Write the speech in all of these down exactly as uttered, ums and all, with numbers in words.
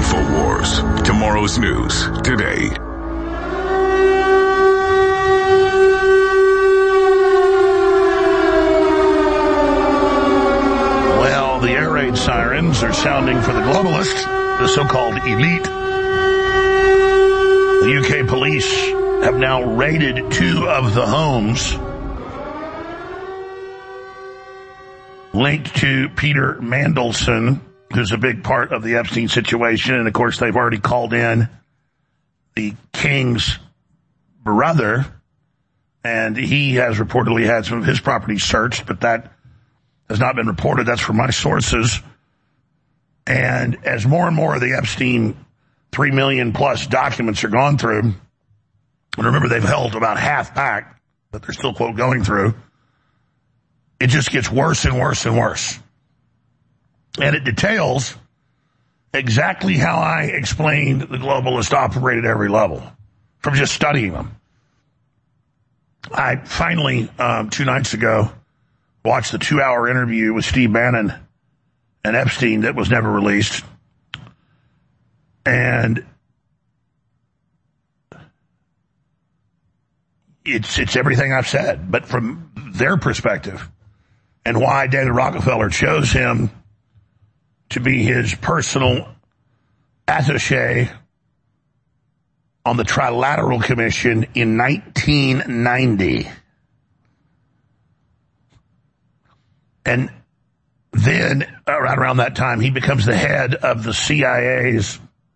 InfoWars. Tomorrow's news today. Well, the air raid sirens are sounding for the globalists, the so-called elite. The U K police have now raided two of the homes linked to Peter Mandelson, who's a big part of the Epstein situation. And, of course, they've already called in the king's brother, and he has reportedly had some of his properties searched, but that has not been reported. That's from my sources. And as more and more of the Epstein three million plus documents are gone through, and remember they've held about half back, but they're still, quote, going through, it just gets worse and worse and worse. And it details exactly how I explained the globalists operate at every level from just studying them. I finally, um, two nights ago, watched the two-hour interview with Steve Bannon and Epstein that was never released. And it's it's everything I've said, but from their perspective, and why David Rockefeller chose him to be his personal attaché on the Trilateral Commission in nineteen ninety. And then, right around that time, he becomes the head of the C I A's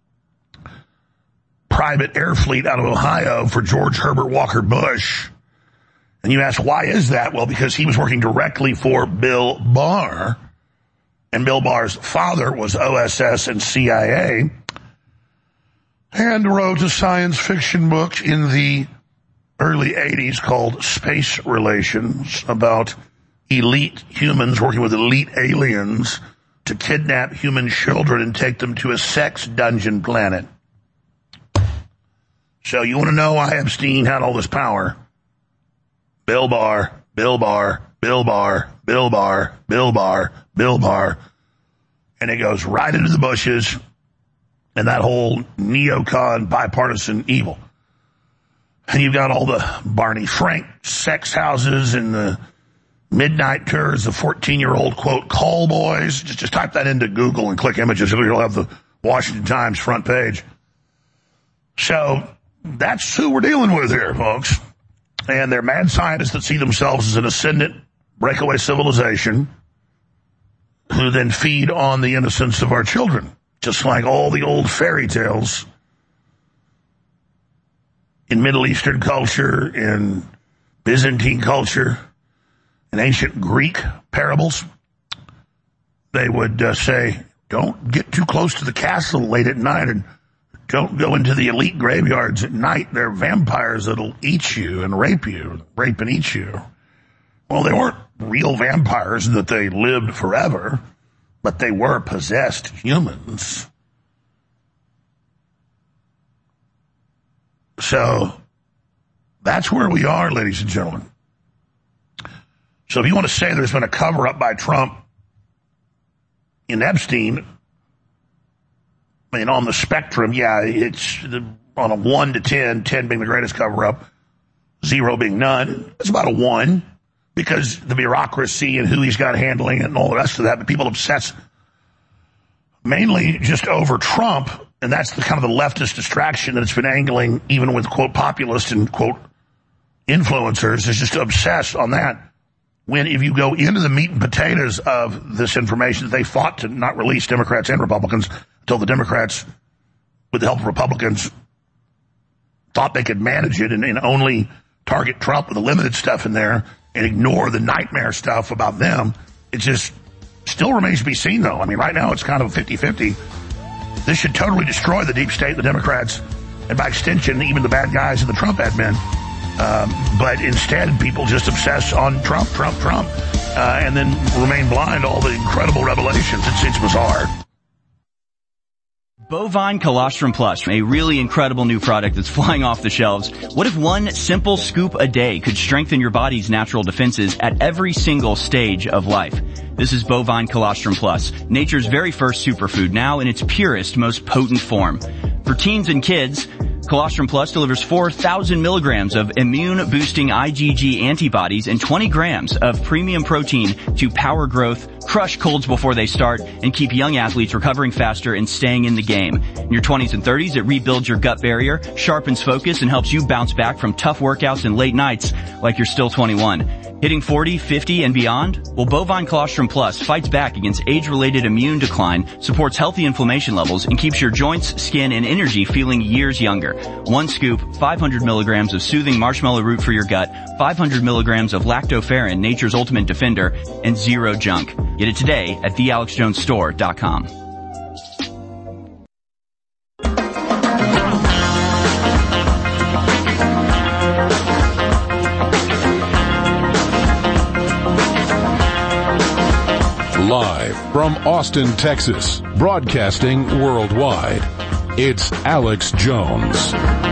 private air fleet out of Ohio for George Herbert Walker Bush. And you ask, why is that? Well, because he was working directly for Bill Barr, and Bill Barr's father was O S S and C I A, and wrote a science fiction book in the early eighties called Space Relations, about elite humans working with elite aliens to kidnap human children and take them to a sex dungeon planet. So you want to know why Epstein had all this power? Bill Barr, Bill Barr, Bill Barr, Bill Barr, Bill Barr, Bill Barr. And it goes right into the bushes and that whole neocon bipartisan evil. And you've got all the Barney Frank sex houses and the midnight tours of fourteen-year-old, quote, call boys. Just, just type that into Google and click images. You'll have the Washington Times front page. So that's who we're dealing with here, folks. And they're mad scientists that see themselves as an ascendant breakaway civilization who then feed on the innocence of our children, just like all the old fairy tales in Middle Eastern culture, in Byzantine culture, in ancient Greek parables. They would uh, say, don't get too close to the castle late at night, and don't go into the elite graveyards at night. They're vampires that'll eat you and rape you, rape and eat you. Well, they weren't real vampires that they lived forever, but they were possessed humans. So that's where we are, ladies and gentlemen. So if you want to say there's been a cover-up by Trump in Epstein, I mean, on the spectrum, yeah, it's on a one to ten, ten being the greatest cover-up, zero being none. It's about a one, because the bureaucracy and who he's got handling it and all the rest of that. But people obsess mainly just over Trump, and that's the kind of the leftist distraction that it's been angling, even with, quote, populists and, quote, influencers, is just to obsess on that. When if you go into the meat and potatoes of this information, they fought to not release Democrats and Republicans until the Democrats, with the help of Republicans, thought they could manage it and, and only target Trump with the limited stuff in there and ignore the nightmare stuff about them. It just still remains to be seen, though. I mean, right now it's kind of fifty-fifty. This should totally destroy the deep state, the Democrats, and by extension, even the bad guys in the Trump admin. Um, but instead, people just obsess on Trump, Trump, Trump, uh, and then remain blind to all the incredible revelations. It's, it's bizarre. Bovine Colostrum Plus, a really incredible new product that's flying off the shelves. What if one simple scoop a day could strengthen your body's natural defenses at every single stage of life? This is Bovine Colostrum Plus, nature's very first superfood, now in its purest, most potent form. For teens and kids, Colostrum Plus delivers four thousand milligrams of immune-boosting I G G antibodies and twenty grams of premium protein to power growth, crush colds before they start, and keep young athletes recovering faster and staying in the game. In your twenties and thirties, it rebuilds your gut barrier, sharpens focus, and helps you bounce back from tough workouts and late nights like you're still twenty-one. Hitting forty, fifty, and beyond? Well, Bovine Colostrum Plus fights back against age-related immune decline, supports healthy inflammation levels, and keeps your joints, skin, and energy feeling years younger. One scoop, five hundred milligrams of soothing marshmallow root for your gut, five hundred milligrams of lactoferrin, nature's ultimate defender, and zero junk. Get it today at the alex jones store dot com. Live from Austin, Texas, broadcasting worldwide, it's Alex Jones.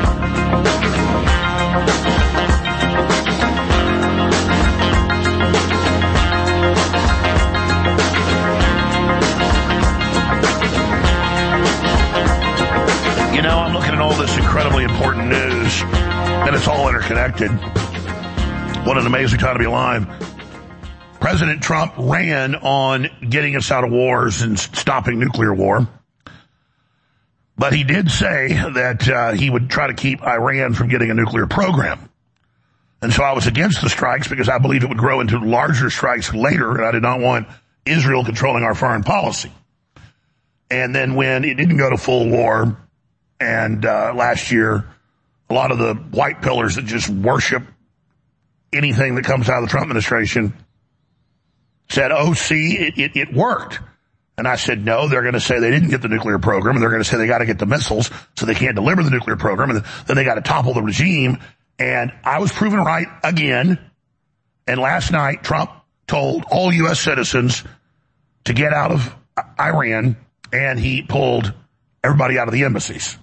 You know, I'm looking at all this incredibly important news, and it's all interconnected. What an amazing time to be alive. President Trump ran on getting us out of wars and stopping nuclear war. But he did say that uh, he would try to keep Iran from getting a nuclear program. And so I was against the strikes because I believe it would grow into larger strikes later, and I did not want Israel controlling our foreign policy. And then when it didn't go to full war, and uh, last year, a lot of the white pillars that just worship anything that comes out of the Trump administration said, oh, see, it, it, it worked. And I said, no, they're going to say they didn't get the nuclear program, and they're going to say they got to get the missiles, so they can't deliver the nuclear program, and then they got to topple the regime. And I was proven right again. And last night, Trump told all U S citizens to get out of Iran, and he pulled everybody out of the embassies.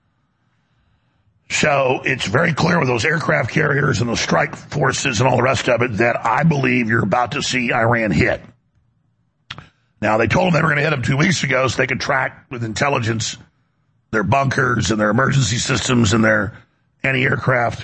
So it's very clear with those aircraft carriers and those strike forces and all the rest of it that I believe you're about to see Iran hit. Now, they told them they were going to hit them two weeks ago so they could track with intelligence their bunkers and their emergency systems and their anti-aircraft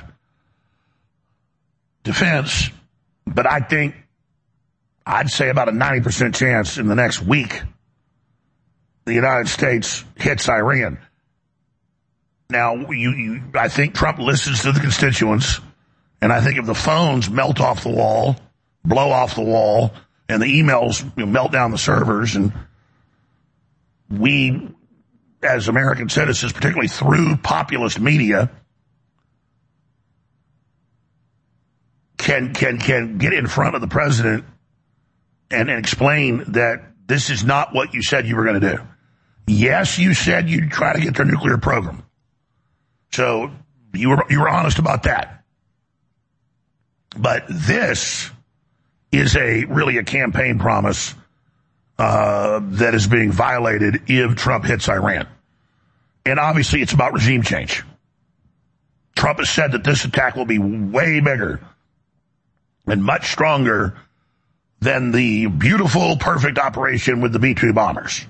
defense. But I think I'd say about a ninety percent chance in the next week the United States hits Iran. Now, you, you, I think Trump listens to the constituents, and I think if the phones melt off the wall, blow off the wall, and the emails you know, melt down the servers, and we, as American citizens, particularly through populist media, can can can get in front of the president and, and explain that this is not what you said you were going to do. Yes, you said you'd try to get their nuclear program. So you were you were honest about that. But this is a really a campaign promise uh, that is being violated if Trump hits Iran. And obviously it's about regime change. Trump has said that this attack will be way bigger and much stronger than the beautiful, perfect operation with the B two bombers.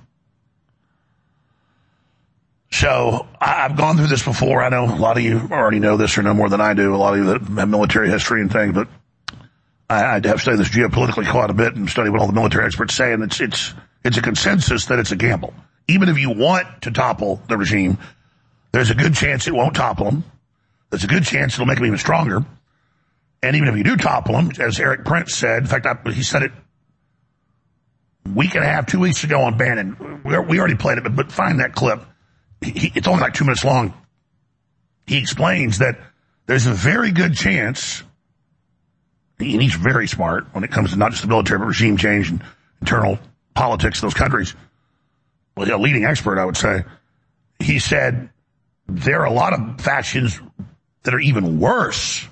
So I've gone through this before. I know a lot of you already know this or know more than I do, a lot of you that have military history and things, but I, I have studied this geopolitically quite a bit and studied what all the military experts say, and it's, it's, it's a consensus that it's a gamble. Even if you want to topple the regime, there's a good chance it won't topple them. There's a good chance it'll make them even stronger. And even if you do topple them, as Eric Prince said, in fact, I, he said it a week and a half, two weeks ago on Bannon. We, we already played it, but, but find that clip. He, it's only like two minutes long. He explains that there's a very good chance, and he's very smart when it comes to not just the military, but regime change and internal politics in those countries. Well, a leading expert, I would say. He said there are a lot of factions that are even worse,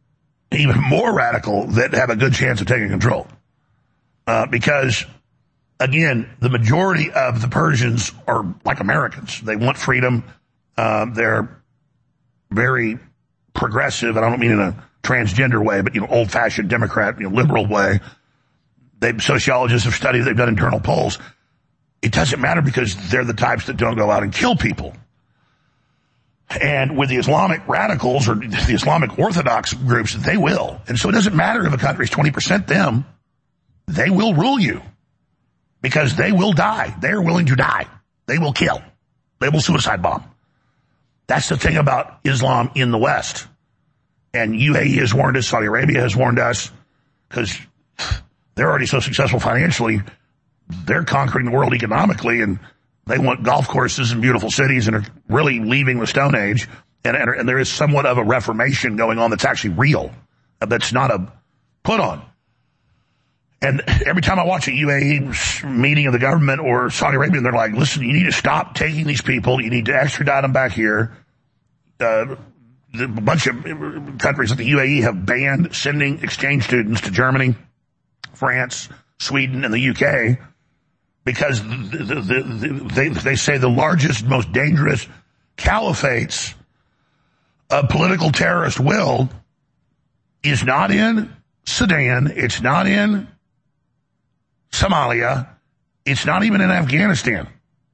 even more radical, that have a good chance of taking control. Uh, because again, the majority of the Persians are like Americans. They want freedom. Um, they're very progressive, and I don't mean in a transgender way, but, you know, old-fashioned Democrat, you know, liberal way. They, sociologists have studied, they've done internal polls. It doesn't matter because they're the types that don't go out and kill people. And with the Islamic radicals or the Islamic Orthodox groups, they will. And so it doesn't matter if a country's twenty percent them, they will rule you because they will die. They are willing to die. They will kill. They will suicide bomb. That's the thing about Islam in the West. And U A E has warned us, Saudi Arabia has warned us, because they're already so successful financially. They're conquering the world economically, and they want golf courses and beautiful cities and are really leaving the Stone Age. And, and, and there is somewhat of a reformation going on that's actually real, that's not a put on. And every time I watch a U A E meeting of the government or Saudi Arabia, they're like, listen, you need to stop taking these people. You need to extradite them back here. Uh, a bunch of countries like the U A E have banned sending exchange students to Germany, France, Sweden, and the U K because the, the, the, they, they say the largest, most dangerous caliphates of political terrorist will is not in Sudan. It's not in Somalia. It's not even in Afghanistan.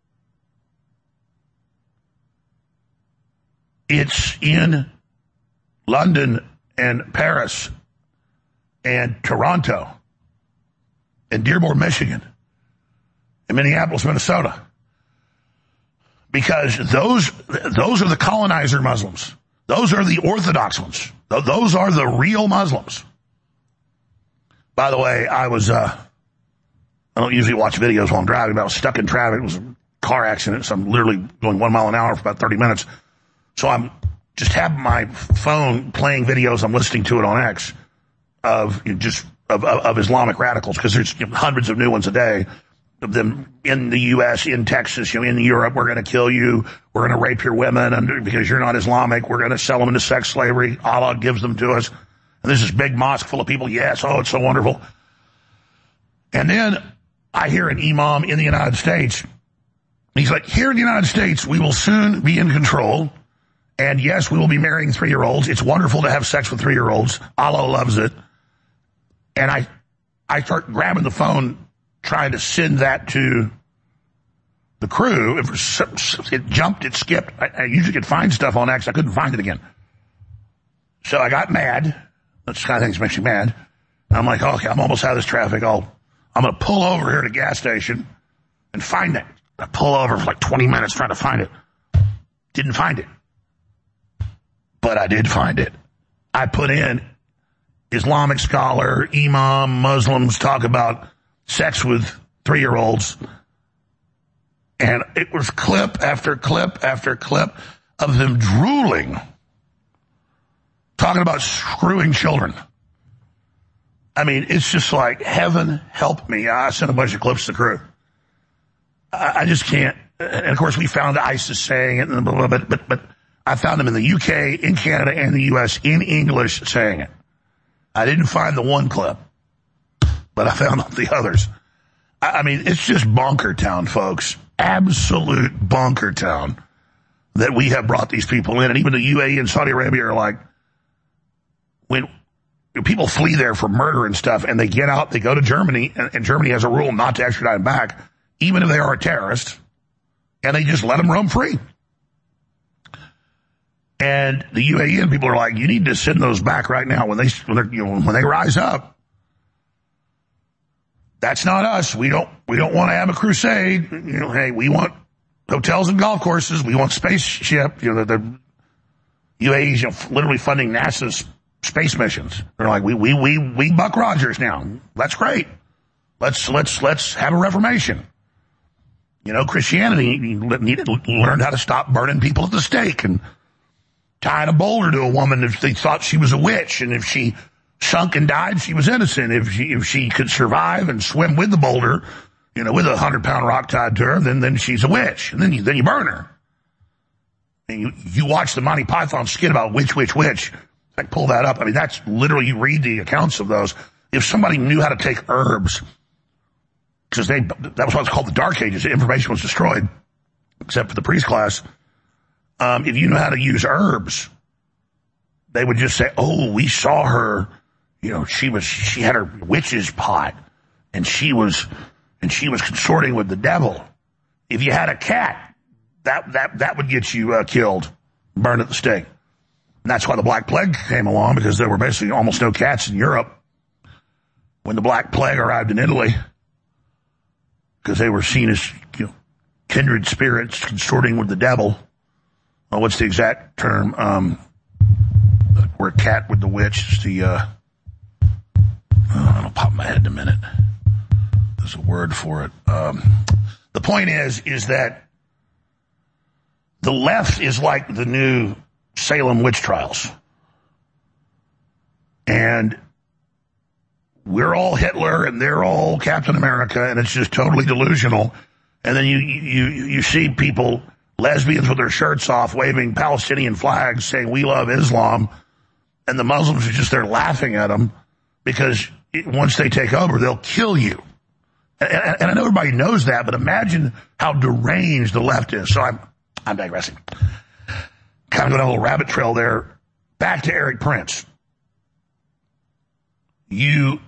It's in London and Paris and Toronto and Dearborn, Michigan and Minneapolis, Minnesota. Because those, those are the colonizer Muslims. Those are the Orthodox ones. Those are the real Muslims. By the way, I was, uh, I don't usually watch videos while I'm driving, but I was stuck in traffic. It was a car accident, so I'm literally going one mile an hour for about thirty minutes. So I'm just having my phone playing videos. I'm listening to it on X of you know, just of, of, of Islamic radicals, because there's you know, hundreds of new ones a day of them in the U S, in Texas, you know, in Europe. We're going to kill you. We're going to rape your women and because you're not Islamic. We're going to sell them into sex slavery. Allah gives them to us. And there's this big mosque full of people. Yes, oh, it's so wonderful. And then I hear an imam in the United States. He's like, here in the United States, we will soon be in control. And yes, we will be marrying three-year-olds. It's wonderful to have sex with three-year-olds. Allah loves it. And I, I start grabbing the phone, trying to send that to the crew. It jumped, it skipped. I, I usually could find stuff on X. I couldn't find it again. So I got mad. That's the kind of things that makes you mad. And I'm like, okay, I'm almost out of this traffic. I'll, I'm going to pull over here at a gas station and find it. I pull over for like twenty minutes trying to find it. Didn't find it. But I did find it. I put in Islamic scholar, imam, Muslims talk about sex with three-year-olds. And it was clip after clip after clip of them drooling, talking about screwing children. I mean, it's just like, heaven help me. I sent a bunch of clips to the crew. I, I just can't. And of course, we found ISIS saying it, and blah, blah, blah, but, but I found them in the U K, in Canada, and the U S in English saying it. I didn't find the one clip, but I found the others. I, I mean, it's just bunker town, folks. Absolute bunker town that we have brought these people in. And even the U A E and Saudi Arabia are like, when people flee there for murder and stuff, and they get out, they go to Germany, and, and Germany has a rule not to extradite them back, even if they are a terrorist, and they just let them roam free. And the U A E and people are like, you need to send those back right now when they, when they're, you know, when they rise up. That's not us. We don't, we don't want to have a crusade. You know, hey, we want hotels and golf courses. We want spaceship. You know, the, the U A E's, you know, literally funding NASA's space missions. They're like, we, we, we, we Buck Rogers now. That's great. Let's, let's, let's have a reformation. You know, Christianity needed, learned how to stop burning people at the stake and tying a boulder to a woman if they thought she was a witch, and if she sunk and died, she was innocent. If she, if she could survive and swim with the boulder, you know, with a hundred pound rock tied to her, then, then she's a witch. And then you, then you burn her. And you, you watch the Monty Python skit about witch, witch, witch. Like, pull that up. I mean, that's literally, you read the accounts of those. If somebody knew how to take herbs because they that was what's called the Dark Ages. The information was destroyed, except for the priest class. Um, if you know how to use herbs, they would just say, "Oh, we saw her. You know, she was she had her witch's pot, and she was and she was consorting with the devil." If you had a cat, that that that would get you uh, killed, burned at the stake. And that's why the Black Plague came along, because there were basically almost no cats in Europe when the Black Plague arrived in Italy, because they were seen as, you know, kindred spirits consorting with the devil. Oh, what's the exact term? Um, we're a cat with the witch. It's the, uh, oh, it'll pop in my head in a minute. There's a word for it. Um, the point is, is that the left is like the new Salem witch trials. And we're all Hitler and they're all Captain America, and it's just totally delusional. And then you, you, you see people, lesbians with their shirts off, waving Palestinian flags, saying, "We love Islam." And the Muslims are just there laughing at them, because it, once they take over, they'll kill you. And, and, and I know everybody knows that, but imagine how deranged the left is. So I'm, I'm digressing. Kind of going on a little rabbit trail there. Back to Erik Prince. You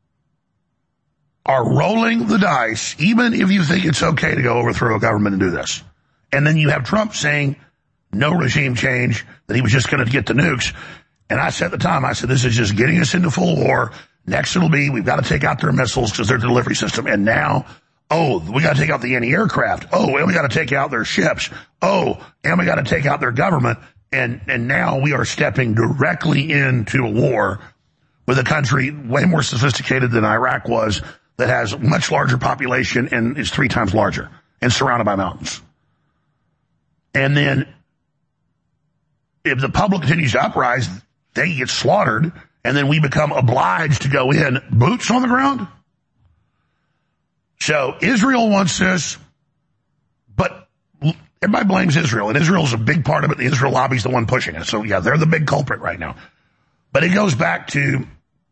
are rolling the dice, even if you think it's okay to go overthrow a government and do this. And then you have Trump saying no regime change, that he was just going to get the nukes. And I said at the time, I said, this is just getting us into full war. Next it'll be, we've got to take out their missiles because they're the delivery system. And now, oh, we got to take out the anti-aircraft. Oh, and we got to take out their ships. Oh, and we got to take out their government. And, and now we are stepping directly into a war with a country way more sophisticated than Iraq was, that has a much larger population and is three times larger and surrounded by mountains. And then if the public continues to uprise, they get slaughtered, and then we become obliged to go in, boots on the ground. So Israel wants this, but everybody blames Israel, and Israel's a big part of it. The Israel lobby's the one pushing it. So yeah, they're the big culprit right now. But it goes back to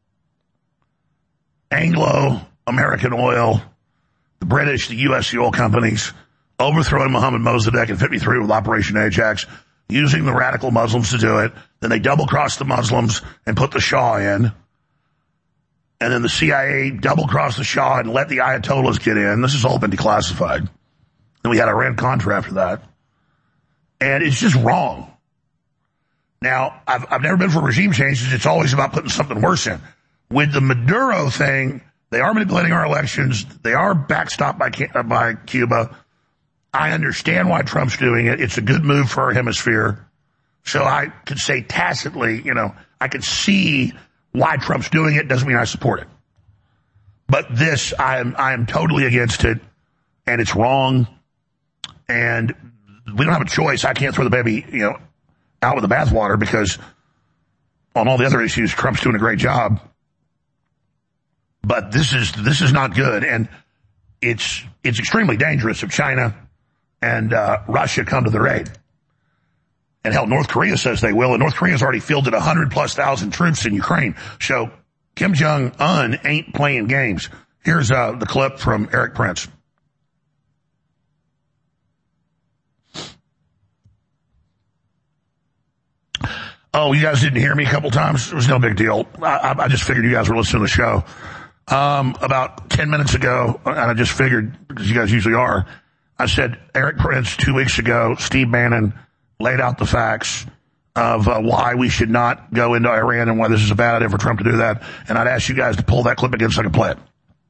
Anglo-American oil, the British, the U S, the oil companies, overthrowing Mohammed Mossadegh in fifty-three with Operation Ajax, using the radical Muslims to do it. Then they double-crossed the Muslims and put the Shah in. And then the C I A double-crossed the Shah and let the Ayatollahs get in. This has all been declassified. Then we had Iran-Contra after that. And it's just wrong. Now, I've, I've never been for regime changes. It's always about putting something worse in. With the Maduro thing, they are manipulating our elections. They are backstopped by, by Cuba. I understand why Trump's doing it. It's a good move for our hemisphere. So I could say tacitly, you know, I could see why Trump's doing it. Doesn't mean I support it. But this, I am, I am totally against it, and it's wrong. And we don't have a choice. I can't throw the baby, you know, out with the bathwater, because on all the other issues, Trump's doing a great job. But this is, this is not good. And it's, it's extremely dangerous if China and uh, Russia come to their aid. And hell, North Korea says they will, and North Korea's already fielded one hundred plus thousand troops in Ukraine. So Kim Jong-un ain't playing games. Here's uh, the clip from Erik Prince. Oh, you guys didn't hear me a couple times? It was no big deal. I, I just figured you guys were listening to the show. Um, about ten minutes ago, and I just figured, because you guys usually are, I said Erik Prince two weeks ago, Steve Bannon laid out the facts of uh, why we should not go into Iran and why this is a bad idea for Trump to do that. And I'd ask you guys to pull that clip again so I can play it.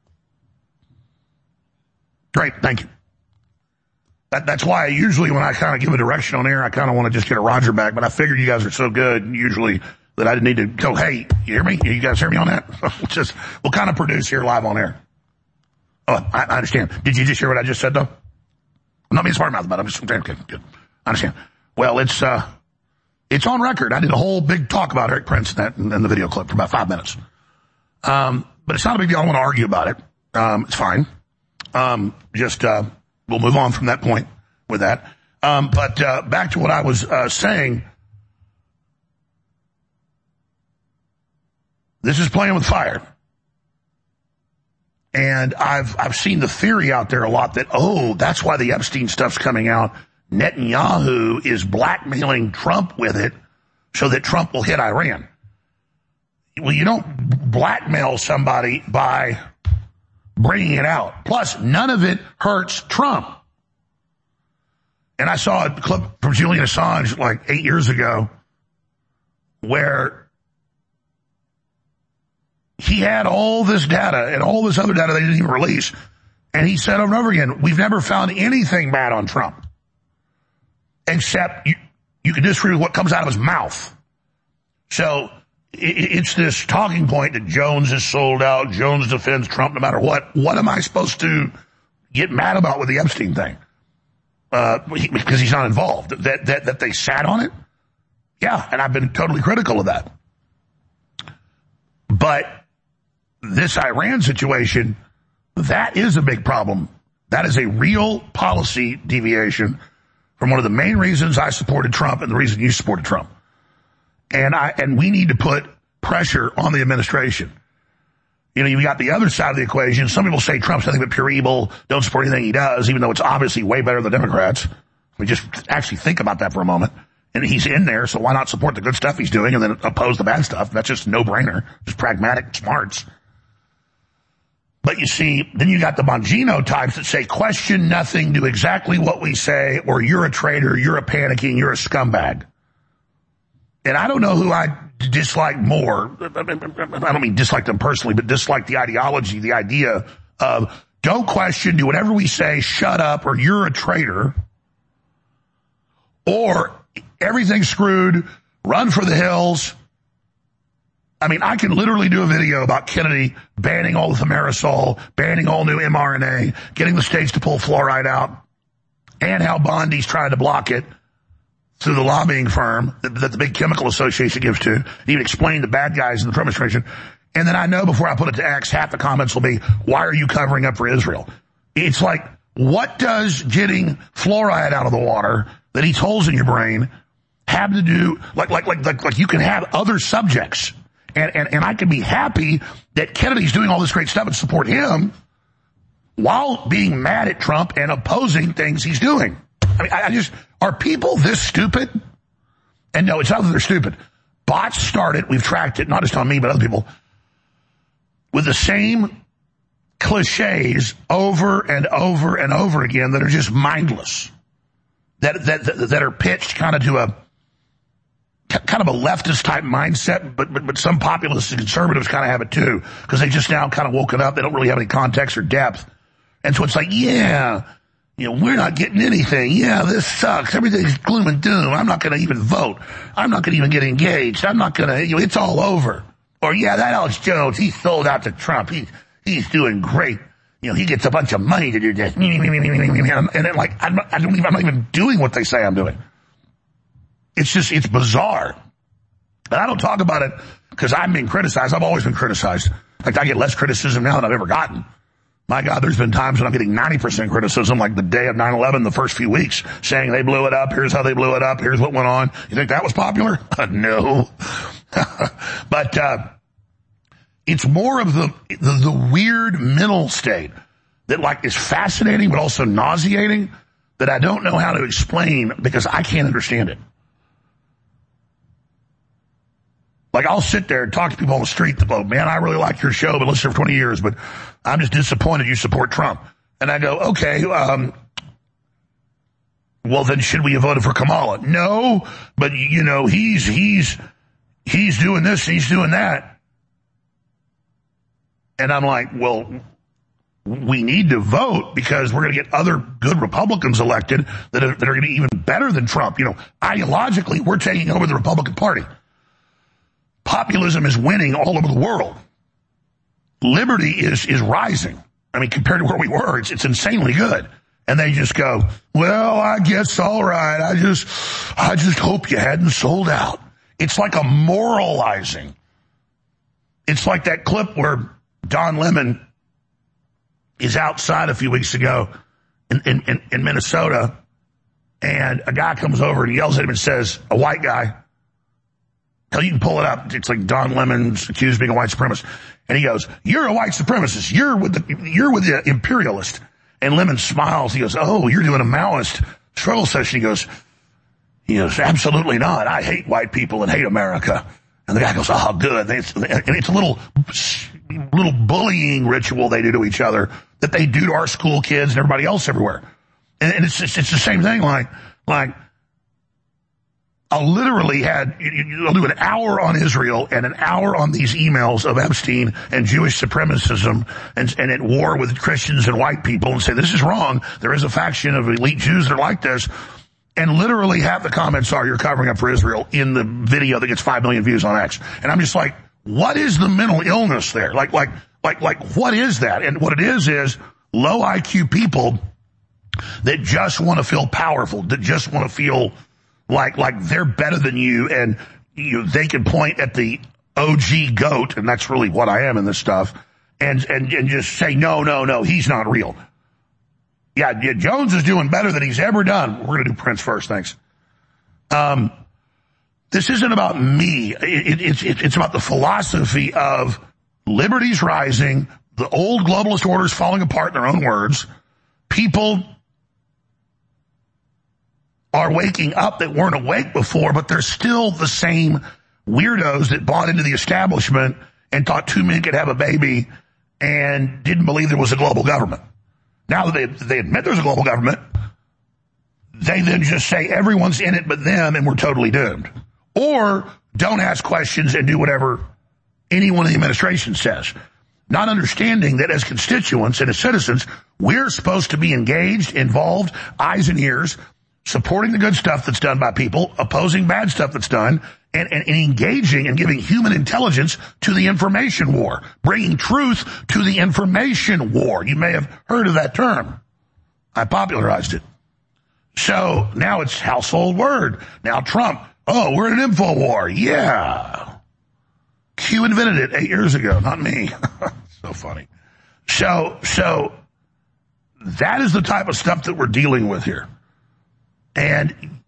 Great, thank you. That, that's why usually when I kind of give a direction on air, I kind of want to just get a Roger back, but I figured you guys are so good usually that I didn't need to go, hey, you hear me? You guys hear me on that? we'll just, we'll kind of produce here live on air. Oh, I, I understand. Did you just hear what I just said, though? I'm not being smart mouth about it. I'm just, okay, okay, good. I understand. Well, it's, uh, it's on record. I did a whole big talk about Erik Prince in that, in, in the video clip for about five minutes. Um, but it's not a big deal. I don't want to argue about it. Um, it's fine. Um, just, uh, we'll move on from that point with that. Um, but, uh, back to what I was, uh, saying. This is playing with fire. And I've, I've seen the theory out there a lot that, oh, that's why the Epstein stuff's coming out. Netanyahu is blackmailing Trump with it so that Trump will hit Iran. Well, you don't blackmail somebody by bringing it out. Plus, none of it hurts Trump. And I saw a clip from Julian Assange like eight years ago where he had all this data and all this other data they didn't even release. And he said over and over again, we've never found anything bad on Trump. Except you, you can disagree with what comes out of his mouth. So it's this talking point that Jones is sold out, Jones defends Trump no matter what. What am I supposed to get mad about with the Epstein thing? Uh, because he's not involved. That, that, that they sat on it? Yeah, and I've been totally critical of that. But this Iran situation, that is a big problem. That is a real policy deviation from one of the main reasons I supported Trump and the reason you supported Trump. And I, and we need to put pressure on the administration. You know, you got the other side of the equation. Some people say Trump's nothing but pure evil, don't support anything he does, even though it's obviously way better than the Democrats. I mean, just actually think about that for a moment. And he's in there, so why not support the good stuff he's doing and then oppose the bad stuff? That's just no-brainer, just pragmatic smarts. But you see, then you got the Bongino types that say, question nothing, do exactly what we say, or you're a traitor, you're a panicking, you're a scumbag. And I don't know who I dislike more. I don't mean dislike them personally, but dislike the ideology, the idea of don't question, do whatever we say, shut up, or you're a traitor. Or everything's screwed, run for the hills. I mean, I can literally do a video about Kennedy banning all the thimerosal, banning all new mRNA, getting the states to pull fluoride out, and how Bondi's trying to block it through the lobbying firm that, that the big chemical association gives to, even explain the bad guys in the Trump administration. And then I know before I put it to X, half the comments will be, why are you covering up for Israel? It's like, what does getting fluoride out of the water that eats holes in your brain have to do, like, like, like, like, like you can have other subjects. And, and, and I can be happy that Kennedy's doing all this great stuff and support him while being mad at Trump and opposing things he's doing. I mean, I, I just, are people this stupid? And no, it's not that they're stupid. Bots started, we've tracked it, not just on me, but other people, with the same cliches over and over and over again that are just mindless. That, that, that, that are pitched kind of to a, kind of a leftist type mindset, but, but, but some populists and conservatives kind of have it too, because they just now kind of woken up. They don't really have any context or depth. And so it's like, yeah, you know, we're not getting anything. Yeah, this sucks. Everything's gloom and doom. I'm not going to even vote. I'm not going to even get engaged. I'm not going to, you know, it's all over. Or yeah, that Alex Jones, he sold out to Trump. He, he's doing great. You know, he gets a bunch of money to do this. And then like, I'm not, I don't even, I'm not even doing what they say I'm doing. It's just, it's bizarre. And I don't talk about it because I'm being criticized. I've always been criticized. In fact, I get less criticism now than I've ever gotten. My God, there's been times when I'm getting ninety percent criticism, like the day of nine eleven, the first few weeks, saying they blew it up, here's how they blew it up, here's what went on. You think that was popular? No. But, uh, it's more of the, the, the weird mental state that like is fascinating, but also nauseating, that I don't know how to explain because I can't understand it. Like, I'll sit there and talk to people on the street that go, man, I really like your show, but listened for twenty years, but I'm just disappointed you support Trump. And I go, okay, um, well, then should we have voted for Kamala? No, but, you know, he's, he's, he's doing this, he's doing that. And I'm like, well, we need to vote because we're going to get other good Republicans elected that are, that are going to be even better than Trump. You know, ideologically, we're taking over the Republican Party. Populism is winning all over the world. Liberty is, is rising. I mean, compared to where we were, it's, it's insanely good. And they just go, well, I guess all right. I just, I just hope you hadn't sold out. It's like a moralizing. It's like that clip where Don Lemon is outside a few weeks ago in, in, in, in Minnesota, and a guy comes over and yells at him and says, a white guy, hell, you can pull it up. It's like Don Lemon's accused of being a white supremacist. And he goes, you're a white supremacist. You're with the, you're with the imperialist. And Lemon smiles. He goes, oh, you're doing a Maoist struggle session. He goes, he goes, absolutely not. I hate white people and hate America. And the guy goes, oh, good. And it's, and it's a little, little bullying ritual they do to each other that they do to our school kids and everybody else everywhere. And, and it's, it's, it's the same thing. Like, like, I literally had, I'll do an hour on Israel and an hour on these emails of Epstein and Jewish supremacism and, and at war with Christians and white people and say, this is wrong. There is a faction of elite Jews that are like this. And literally half the comments are, you're covering up for Israel in the video that gets five million views on X. And I'm just like, what is the mental illness there? Like, like, like, like, what is that? And what it is is low I Q people that just want to feel powerful, that just want to feel like, like they're better than you, and you, they can point at the O G goat, and that's really what I am in this stuff, and, and, and just say, no, no, no, he's not real. Yeah, yeah, Jones is doing better than he's ever done. We're going to do Prince first, thanks. Um, this isn't about me. It, it, it's, it, it's about the philosophy of liberties rising, the old globalist orders falling apart in their own words, people are waking up that weren't awake before, but they're still the same weirdos that bought into the establishment and thought two men could have a baby and didn't believe there was a global government. Now that they, they admit there's a global government, they then just say everyone's in it but them and we're totally doomed. Or don't ask questions and do whatever anyone in the administration says. Not understanding that as constituents and as citizens, we're supposed to be engaged, involved, eyes and ears, supporting the good stuff that's done by people, opposing bad stuff that's done, and, and, and engaging and giving human intelligence to the information war, bringing truth to the information war. You may have heard of that term. I popularized it. So now it's household word. Now Trump, oh, we're in an info war. Yeah. Q invented it eight years ago, not me. So funny. So, so that is the type of stuff that we're dealing with here. And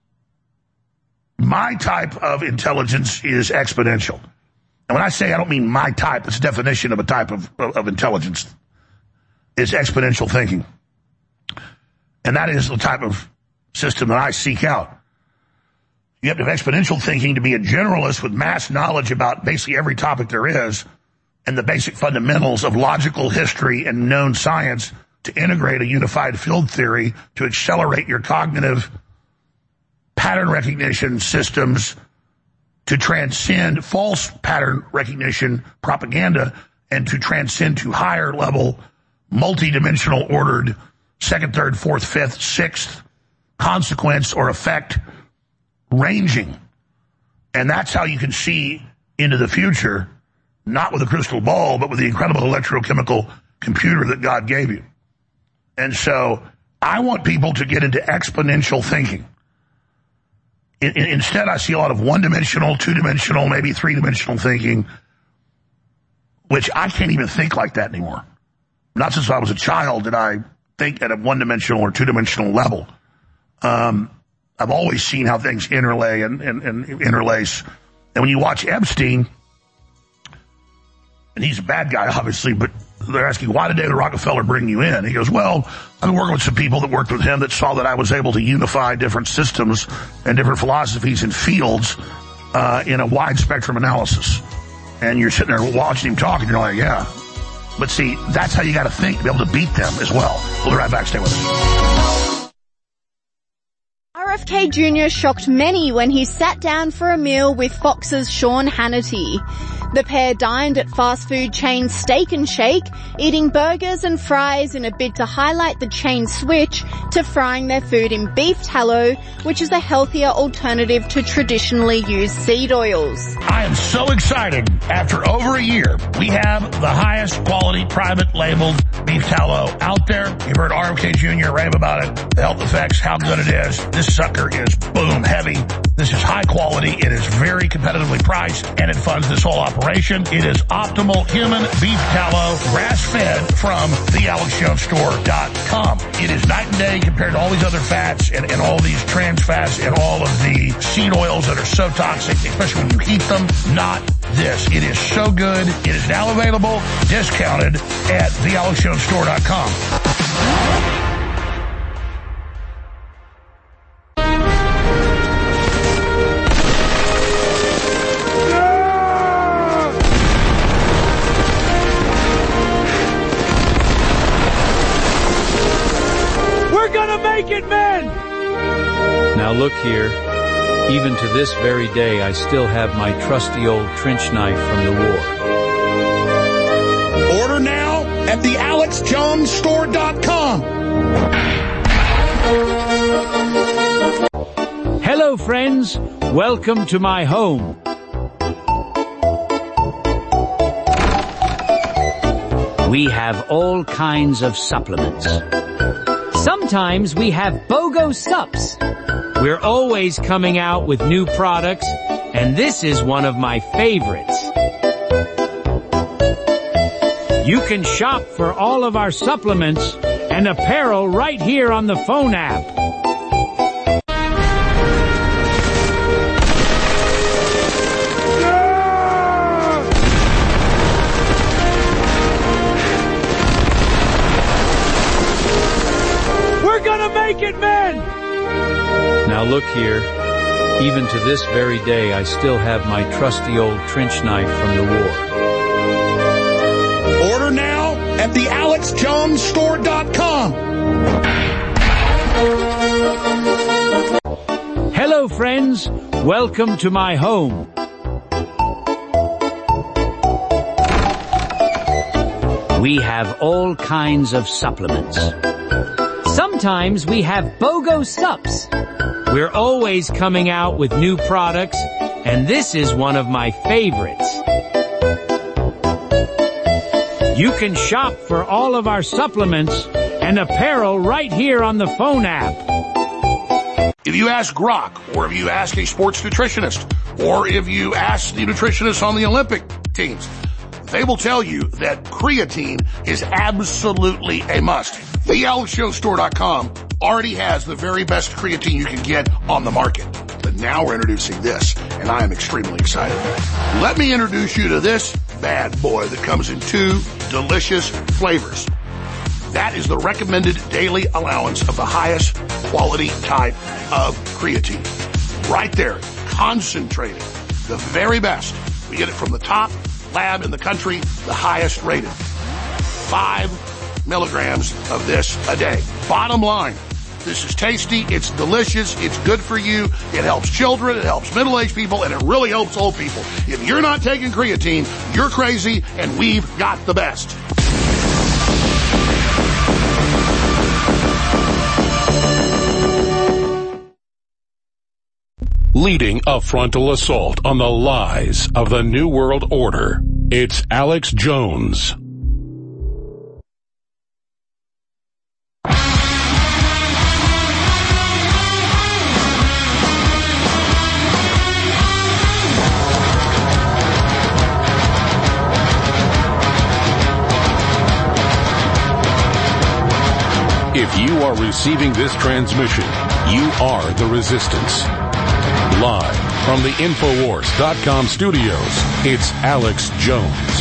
my type of intelligence is exponential. And when I say I don't mean my type, it's a definition of a type of, of, of intelligence. It's exponential thinking. And that is the type of system that I seek out. You have to have exponential thinking to be a generalist with mass knowledge about basically every topic there is and the basic fundamentals of logical history and known science to integrate a unified field theory to accelerate your cognitive pattern recognition systems to transcend false pattern recognition propaganda and to transcend to higher level multidimensional ordered second, third, fourth, fifth, sixth consequence or effect ranging. And that's how you can see into the future, not with a crystal ball, but with the incredible electrochemical computer that God gave you. And so I want people to get into exponential thinking. In, in, instead, I see a lot of one-dimensional, two-dimensional, maybe three-dimensional thinking, which I can't even think like that anymore. Not since I was a child did I think at a one-dimensional or two-dimensional level. Um, I've always seen how things interlay and, and, and interlace. And when you watch Epstein, and he's a bad guy, obviously, but they're asking, why did David Rockefeller bring you in? He goes, well, I've been working with some people that worked with him that saw that I was able to unify different systems and different philosophies and fields uh, in a wide spectrum analysis. And you're sitting there watching him talk, and you're like, yeah. But see, that's how you got to think to be able to beat them as well. We'll be right back. Stay with us. R F K Junior shocked many when he sat down for a meal with Fox's Sean Hannity. The pair dined at fast food chain Steak and Shake, eating burgers and fries in a bid to highlight the chain's switch to frying their food in beef tallow, which is a healthier alternative to traditionally used seed oils. I am so excited. After over a year, we have the highest quality private labeled beef tallow out there. You've heard R F K Junior rave about it, the health effects, how good it is. This sucker is boom heavy. This is high quality. It is very competitively priced, and it funds this whole operation. operation. It is optimal human beef tallow, grass-fed from the alex jones store dot com. It is night and day compared to all these other fats and, and all these trans fats and all of the seed oils that are so toxic, especially when you heat them. Not this. It is so good. It is now available, discounted at the alex jones store dot com. Now look here, even to this very day I still have my trusty old trench knife from the war. Order now at the alex jones store dot com. Hello friends, welcome to my home. We have all kinds of supplements. Sometimes we have BOGO Sups. We're always coming out with new products, and this is one of my favorites. You can shop for all of our supplements and apparel right here on the phone app. We're gonna make it, men! Now look here, even to this very day I still have my trusty old trench knife from the war. Order now at the alex jones store dot com. Hello friends, welcome to my home. We have all kinds of supplements. Sometimes we have BOGO Sups. We're always coming out with new products, and this is one of my favorites. You can shop for all of our supplements and apparel right here on the phone app. If you ask Grok, or if you ask a sports nutritionist, or if you ask the nutritionists on the Olympic teams, they will tell you that creatine is absolutely a must. the alex jones store dot com already has the very best creatine you can get on the market. But now we're introducing this, and I am extremely excited. Let me introduce you to this bad boy that comes in two delicious flavors. That is the recommended daily allowance of the highest quality type of creatine. Right there, concentrated, the very best. We get it from the top lab in the country, the highest rated. Five milligrams of this a day. Bottom line, this is tasty, it's delicious, it's good for you, it helps children, it helps middle-aged people, and it really helps old people. If you're not taking creatine, you're crazy, and we've got the best. Leading a frontal assault on the lies of the New World Order, it's Alex Jones. If you are receiving this transmission, you are the resistance. Live from the Infowars dot com studios, it's Alex Jones.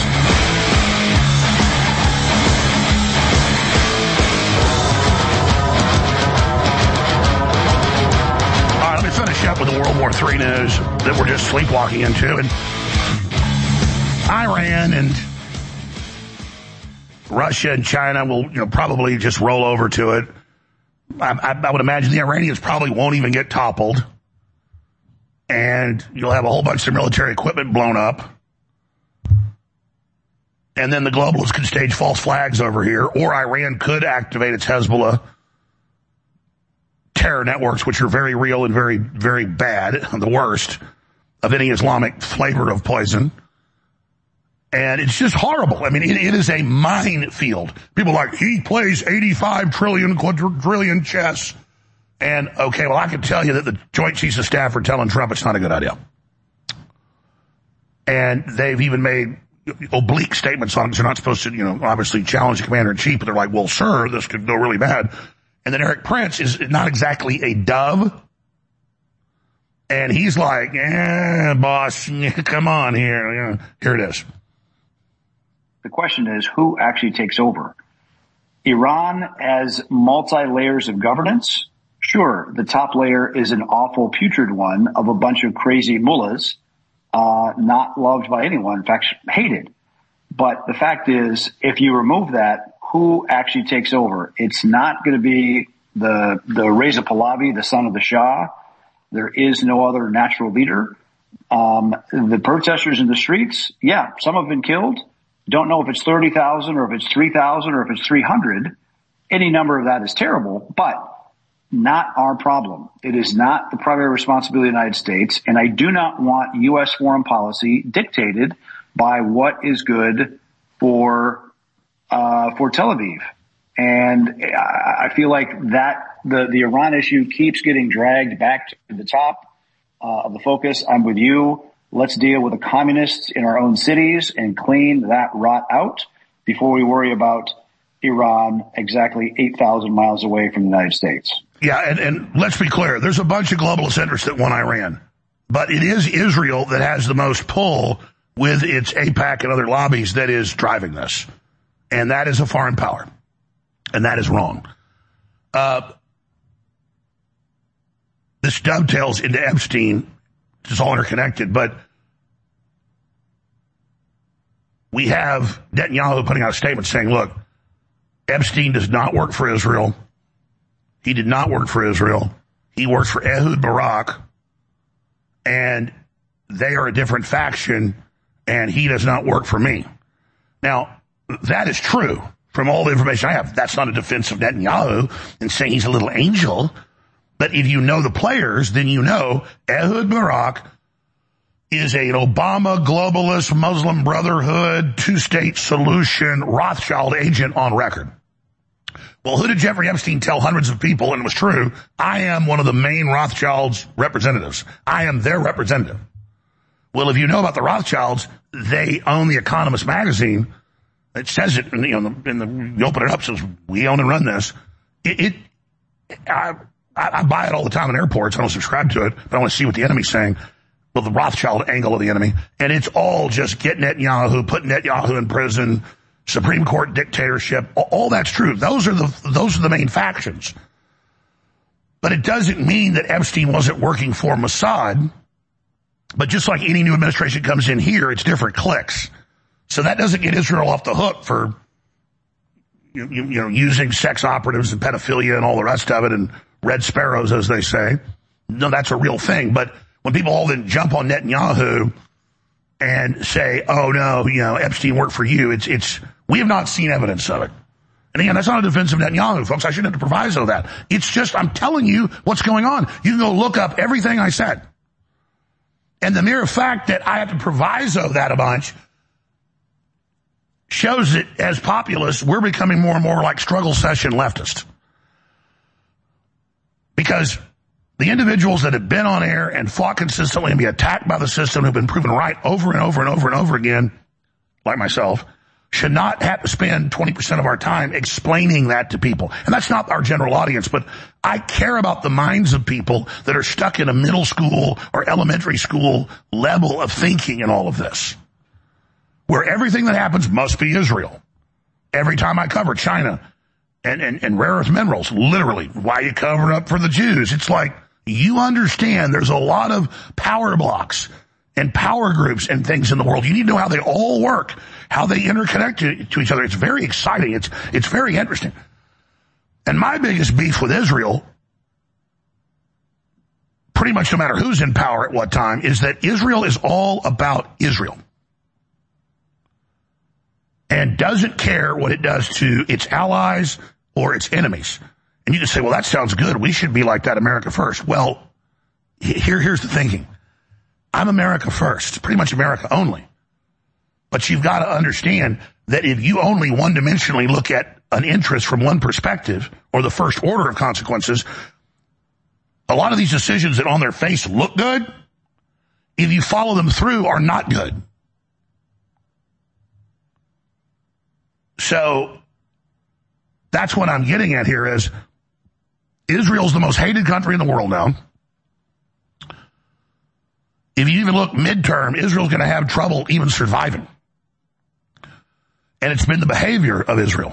All right, let me finish up with the World War Three news that we're just sleepwalking into. And Iran and Russia and China will, you know, probably just roll over to it. I, I, I would imagine the Iranians probably won't even get toppled. And you'll have a whole bunch of military equipment blown up. And then the globalists could stage false flags over here, or Iran could activate its Hezbollah terror networks, which are very real and very, very bad, the worst of any Islamic flavor of poison. And it's just horrible. I mean, it, it is a minefield. People are like, he plays eighty-five trillion, quadrillion chess. And, okay, well, I can tell you that the Joint Chiefs of Staff are telling Trump it's not a good idea. And they've even made oblique statements on it. They're not supposed to, you know, obviously challenge the commander-in-chief, but they're like, well, sir, this could go really bad. And then Eric Prince is not exactly a dove. And he's like, eh, boss, come on here. Here it is. The question is, who actually takes over? Iran has multi-layers of governance. Sure, the top layer is an awful, putrid one of a bunch of crazy mullahs, uh, not loved by anyone, in fact, hated. But the fact is, if you remove that, who actually takes over? It's not going to be the, the Reza Pahlavi, the son of the Shah. There is no other natural leader. Um, the protesters in the streets, yeah, some have been killed. Don't know if it's thirty thousand or if it's three thousand or if it's three hundred. Any number of that is terrible, but not our problem. It is not the primary responsibility of the United States, and I do not want U S foreign policy dictated by what is good for uh for Tel Aviv. And I feel like that the the Iran issue keeps getting dragged back to the top uh, of the focus. I'm with you. Let's deal with the communists in our own cities and clean that rot out before we worry about Iran exactly eight thousand miles away from the United States. Yeah, and, and let's be clear. There's a bunch of globalist interests that want Iran. But it is Israel that has the most pull with its AIPAC and other lobbies that is driving this. And that is a foreign power. And that is wrong. Uh, this dovetails into Epstein. It's all interconnected, but we have Netanyahu putting out a statement saying, look, Epstein does not work for Israel. He did not work for Israel. He works for Ehud Barak, and they are a different faction, and he does not work for me. Now, that is true from all the information I have. That's not a defense of Netanyahu and saying he's a little angel. But if you know the players, then you know Ehud Barak is an Obama globalist Muslim Brotherhood two-state solution Rothschild agent on record. Well, who did Jeffrey Epstein tell hundreds of people, and it was true, I am one of the main Rothschilds representatives. I am their representative. Well, if you know about the Rothschilds, they own The Economist magazine. It says it, in the, in the, in the you open it up, it says, we own and run this. It, it I, I buy it all the time in airports. I don't subscribe to it, but I want to see what the enemy's saying. Well, the Rothschild angle of the enemy. And it's all just get Netanyahu, put Netanyahu in prison, Supreme Court dictatorship. All that's true. Those are the, those are the main factions. But it doesn't mean that Epstein wasn't working for Mossad. But just like any new administration comes in here, it's different cliques. So that doesn't get Israel off the hook for, you, you, you know, using sex operatives and pedophilia and all the rest of it and red sparrows, as they say. No, that's a real thing. But when people all then jump on Netanyahu and say, oh, no, you know, Epstein worked for you, it's, it's, we have not seen evidence of it. And again, that's not a defense of Netanyahu, folks. I shouldn't have to proviso that. It's just, I'm telling you what's going on. You can go look up everything I said. And the mere fact that I have to proviso that a bunch shows that as populists, we're becoming more and more like struggle session leftists. Because the individuals that have been on air and fought consistently and be attacked by the system who've been proven right over and over and over and over again, like myself, should not have to spend twenty percent of our time explaining that to people. And that's not our general audience, but I care about the minds of people that are stuck in a middle school or elementary school level of thinking in all of this, where everything that happens must be Israel. Every time I cover China and, and, and rare earth minerals, literally, why you cover up for the Jews? It's like, you understand there's a lot of power blocks and power groups and things in the world. You need to know how they all work, how they interconnect to, to each other. It's very exciting. It's, it's very interesting. And my biggest beef with Israel, pretty much no matter who's in power at what time, is that Israel is all about Israel and doesn't care what it does to its allies or its enemies. And you can say, well, that sounds good. We should be like that, America first. Well, here, here's the thinking. I'm America first, pretty much America only. But you've got to understand that if you only one-dimensionally look at an interest from one perspective or the first order of consequences, a lot of these decisions that on their face look good, if you follow them through, are not good. So that's what I'm getting at here is Israel's the most hated country in the world now. If you even look midterm, Israel's going to have trouble even surviving. And it's been the behavior of Israel.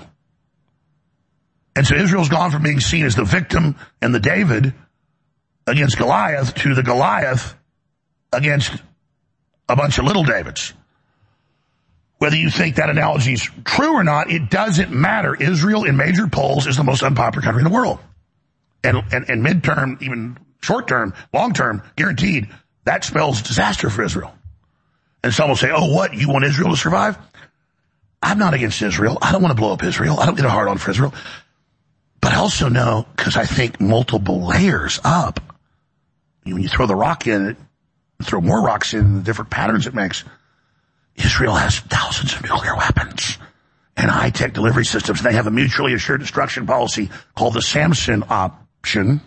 And so Israel's gone from being seen as the victim and the David against Goliath to the Goliath against a bunch of little Davids. Whether you think that analogy is true or not, it doesn't matter. Israel in major polls is the most unpopular country in the world. And, and, and midterm, even short term, long term, guaranteed, that spells disaster for Israel. And some will say, oh, what? You want Israel to survive? I'm not against Israel. I don't want to blow up Israel. I don't get a hard on for Israel. But I also know, because I think multiple layers up, when you throw the rock in, it, throw more rocks in, the different patterns it makes, Israel has thousands of nuclear weapons and high-tech delivery systems. They have a mutually assured destruction policy called the Samson option.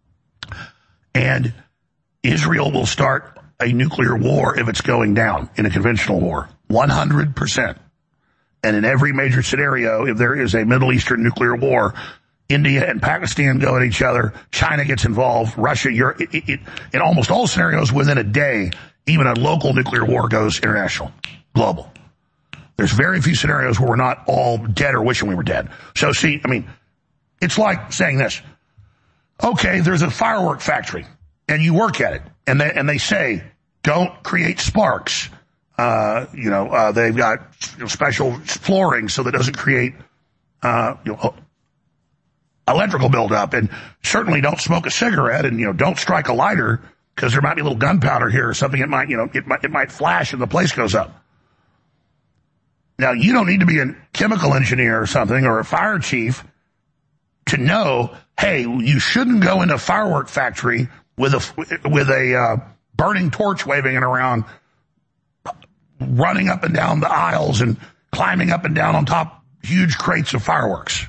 And Israel will start a nuclear war if it's going down in a conventional war. one hundred percent. And in every major scenario, if there is a Middle Eastern nuclear war, India and Pakistan go at each other, China gets involved, Russia, Europe, it, it, it, in almost all scenarios within a day, even a local nuclear war goes international, global. There's very few scenarios where we're not all dead or wishing we were dead. So see, I mean, it's like saying this. Okay, there's a firework factory, and you work at it, and they, and they say, don't create sparks. Uh, you know, uh, they've got you know, special flooring so that it doesn't create, uh, you know, electrical buildup, and certainly don't smoke a cigarette, and, you know, don't strike a lighter because there might be a little gunpowder here or something. It might, you know, it might, it might flash and the place goes up. Now, you don't need to be a chemical engineer or something or a fire chief to know, hey, you shouldn't go into a firework factory with a, with a, uh, burning torch waving it around, running up and down the aisles and climbing up and down on top huge crates of fireworks.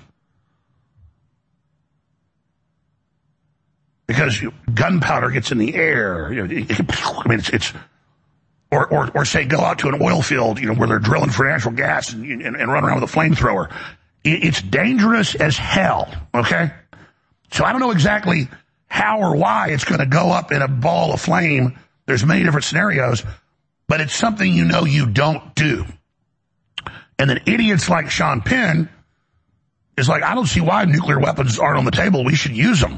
Because gunpowder gets in the air. You know, it, it, I mean, it's, it's or, or, or say go out to an oil field, you know, where they're drilling for natural gas and, and, and run around with a flamethrower. It, it's dangerous as hell, okay? So I don't know exactly how or why it's going to go up in a ball of flame. There's many different scenarios. But it's something you know you don't do. And then idiots like Sean Penn is like, I don't see why nuclear weapons aren't on the table. We should use them.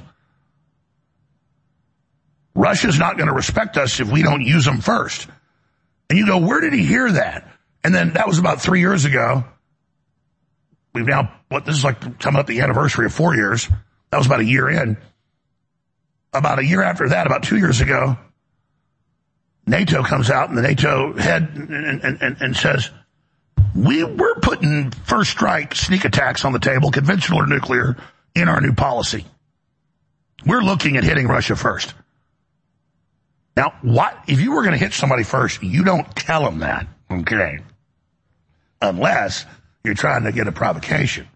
Russia's not going to respect us if we don't use them first. And you go, where did he hear that? And then that was about three years ago. We've now, what, this is like coming up the anniversary of four years. That was about a year in. About a year after that, about two years ago, NATO comes out and the NATO head and, and, and, and says, we, we're putting first strike sneak attacks on the table, conventional or nuclear, in our new policy. We're looking at hitting Russia first. Now, what, if you were going to hit somebody first, you don't tell them that, okay? Unless you're trying to get a provocation.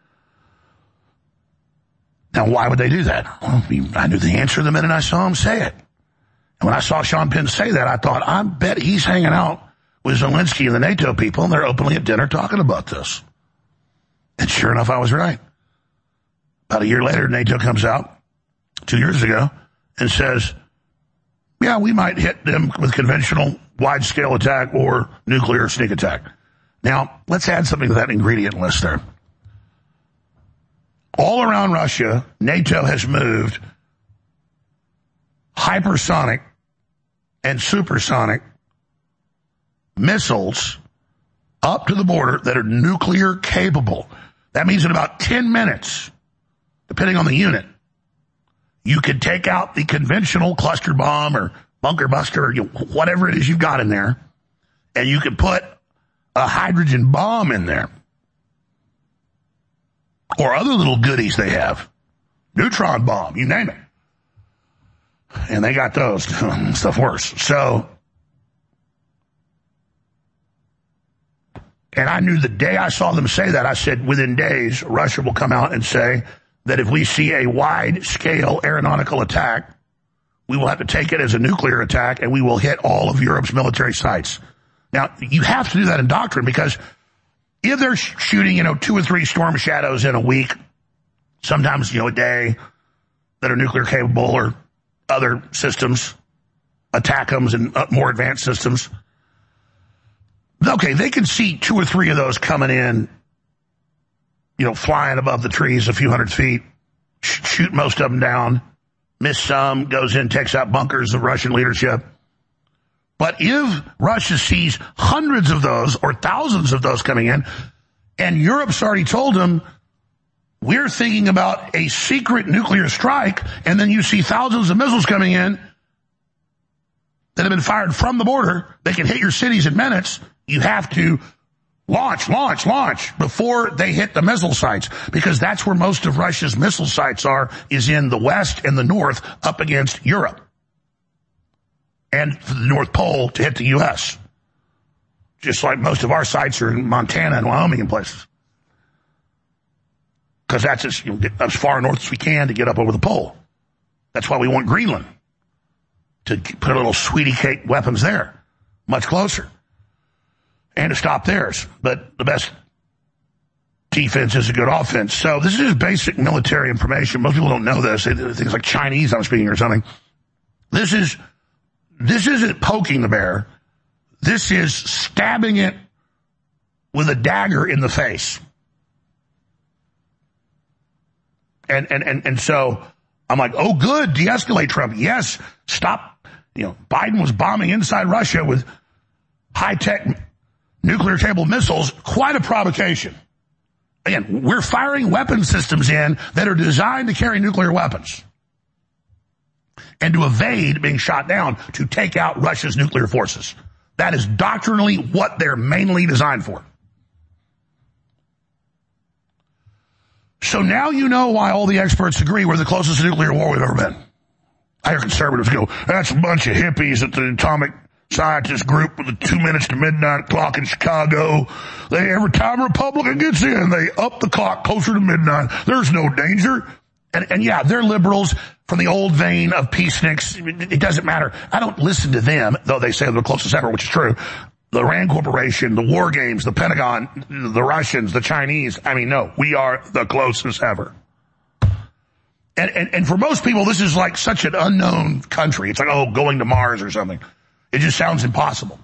Now, why would they do that? Well, I knew the answer the minute I saw him say it. And when I saw Sean Penn say that, I thought, I bet he's hanging out with Zelensky and the NATO people, and they're openly at dinner talking about this. And sure enough, I was right. About a year later, NATO comes out, two years ago, and says, yeah, we might hit them with conventional wide-scale attack or nuclear sneak attack. Now, let's add something to that ingredient list there. All around Russia, NATO has moved hypersonic and supersonic missiles up to the border that are nuclear capable. That means in about ten minutes, depending on the unit, you could take out the conventional cluster bomb or bunker buster or you know, whatever it is you've got in there, and you could put a hydrogen bomb in there. Or other little goodies they have. Neutron bomb, you name it. And they got those. Stuff worse. So, and I knew the day I saw them say that, I said within days, Russia will come out and say that if we see a wide-scale aeronautical attack, we will have to take it as a nuclear attack and we will hit all of Europe's military sites. Now, you have to do that in doctrine because if they're shooting, you know, two or three Storm Shadows in a week, sometimes, you know, a day, that are nuclear capable, or other systems, ATACMS and uh, more advanced systems, okay, they can see two or three of those coming in, you know, flying above the trees a few hundred feet, sh- shoot most of them down, miss some, goes in, takes out bunkers of Russian leadership. But if Russia sees hundreds of those or thousands of those coming in, and Europe's already told them, we're thinking about a secret nuclear strike, and then you see thousands of missiles coming in that have been fired from the border, they can hit your cities in minutes, you have to launch, launch, launch before they hit the missile sites, because that's where most of Russia's missile sites are, is in the west and the north up against Europe. And for the North Pole to hit the U S. Just like most of our sites are in Montana and Wyoming and places. Because that's as, you know, as far north as we can to get up over the pole. That's why we want Greenland. To put a little sweetie cake weapons there. Much closer. And to stop theirs. But the best defense is a good offense. So this is just basic military information. Most people don't know this. They do things like Chinese I'm speaking or something. This is, this isn't poking the bear. This is stabbing it with a dagger in the face. And, and, and, and so I'm like, oh, good, de-escalate Trump. Yes, stop. You know, Biden was bombing inside Russia with high-tech nuclear capable missiles. Quite a provocation. Again, we're firing weapon systems in that are designed to carry nuclear weapons and to evade being shot down to take out Russia's nuclear forces. That is doctrinally what they're mainly designed for. So now you know why all the experts agree we're the closest to nuclear war we've ever been. I hear conservatives go, that's a bunch of hippies at the atomic scientist group with the two minutes to midnight clock in Chicago. They, every time a Republican gets in, they up the clock closer to midnight. There's no danger. And, and yeah, they're liberals from the old vein of peaceniks. It, it doesn't matter. I don't listen to them, though they say they're the closest ever, which is true. The Rand Corporation, the war games, the Pentagon, the Russians, the Chinese. I mean, no, we are the closest ever. And, and, and for most people, this is like such an unknown country. It's like, oh, going to Mars or something. It just sounds impossible.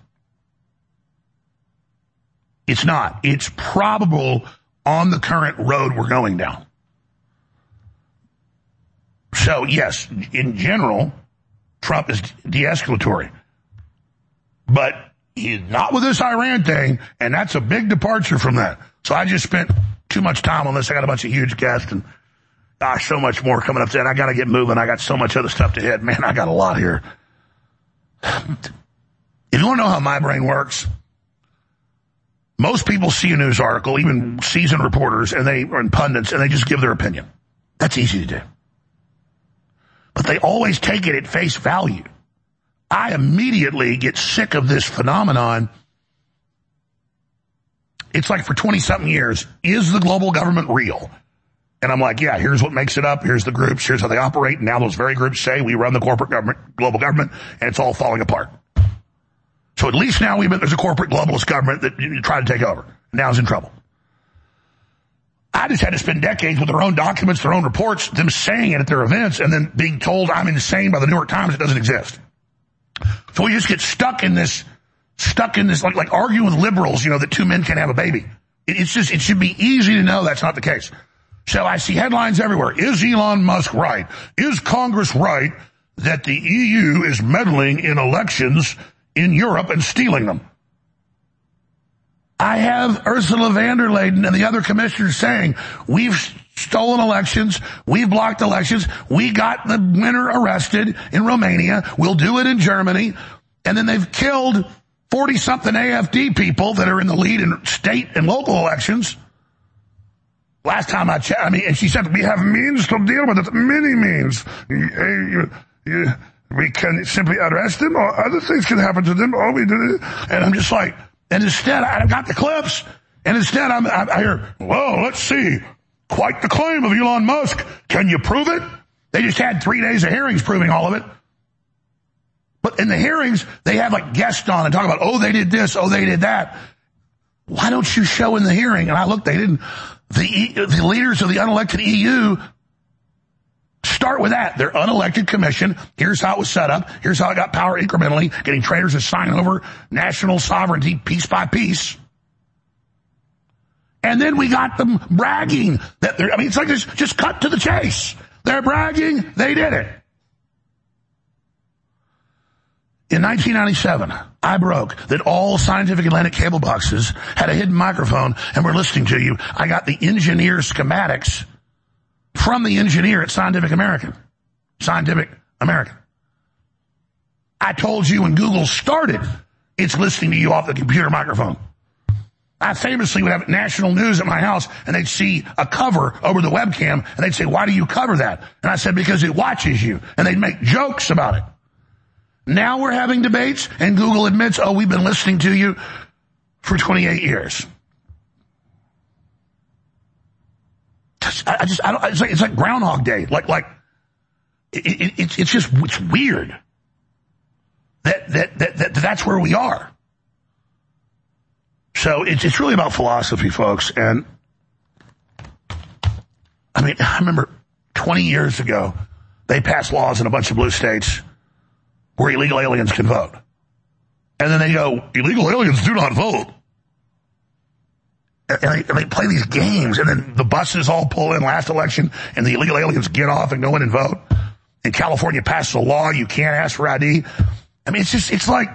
It's not. It's probable on the current road we're going down. So, yes, in general, Trump is de-escalatory. But he's not with this Iran thing, and that's a big departure from that. So I just spent too much time on this. I got a bunch of huge guests, and gosh, so much more coming up. And I got to get moving. I got so much other stuff to hit. Man, I got a lot here. If you want to know how my brain works, most people see a news article, even seasoned reporters, and they and pundits, and they just give their opinion. That's easy to do. But they always take it at face value. I immediately get sick of this phenomenon. It's like for twenty-something years, is the global government real? And I'm like, yeah, here's what makes it up. Here's the groups. Here's how they operate. And now those very groups say we run the corporate government, global government, and it's all falling apart. So at least now we've been, there's a corporate globalist government that you try to take over. Now is in trouble. I just had to spend decades with their own documents, their own reports, them saying it at their events, and then being told I'm insane by the New York Times it doesn't exist. So we just get stuck in this, stuck in this, like, like arguing with liberals, you know, that two men can't have a baby. It, it's just, it should be easy to know that's not the case. So I see headlines everywhere. Is Elon Musk right? Is Congress right that the E U is meddling in elections in Europe and stealing them? I have Ursula von der Leyen and the other commissioners saying, we've stolen elections, we've blocked elections, we got the winner arrested in Romania, we'll do it in Germany, and then they've killed forty-something A F D people that are in the lead in state and local elections. Last time I checked, I mean, and she said, we have means to deal with it, many means. You, you, you, we can simply arrest them, or other things can happen to them, or we do it. And I'm just like, and instead, I've got the clips, and instead I'm, I, I hear, whoa, let's see, quite the claim of Elon Musk. Can you prove it? They just had three days of hearings proving all of it. But in the hearings, they have like guests on and talk about, oh, they did this, oh, they did that. why don't you show in the hearing? And I looked, they didn't. The, the leaders of the unelected E U start with that. Their unelected commission. Here's how it was set up. Here's how it got power incrementally, getting traders to sign over national sovereignty piece by piece. And then we got them bragging that they're, I mean, it's like just, just cut to the chase. They're bragging. They did it. In nineteen ninety-seven, I broke that all Scientific Atlantic cable boxes had a hidden microphone and were listening to you. I got the engineer schematics from the engineer at Scientific American. Scientific American. I told you when Google started, it's listening to you off the computer microphone. I famously would have national news at my house, and they'd see a cover over the webcam, and they'd say, why do you cover that? And I said, because it watches you. And they'd make jokes about it. Now we're having debates, and Google admits, oh, we've been listening to you for twenty-eight years. I just, I don't, it's like, it's like Groundhog Day. Like, like, it, it, it's, it's just, it's weird that, that, that, that, that's where we are. So it's, it's really about philosophy, folks. And I mean, I remember twenty years ago, they passed laws in a bunch of blue states where illegal aliens can vote. And then they go, illegal aliens do not vote. And they, and they play these games, and then the buses all pull in last election, and the illegal aliens get off and go in and vote. And California passes a law, you can't ask for I D. I mean, it's just, it's like,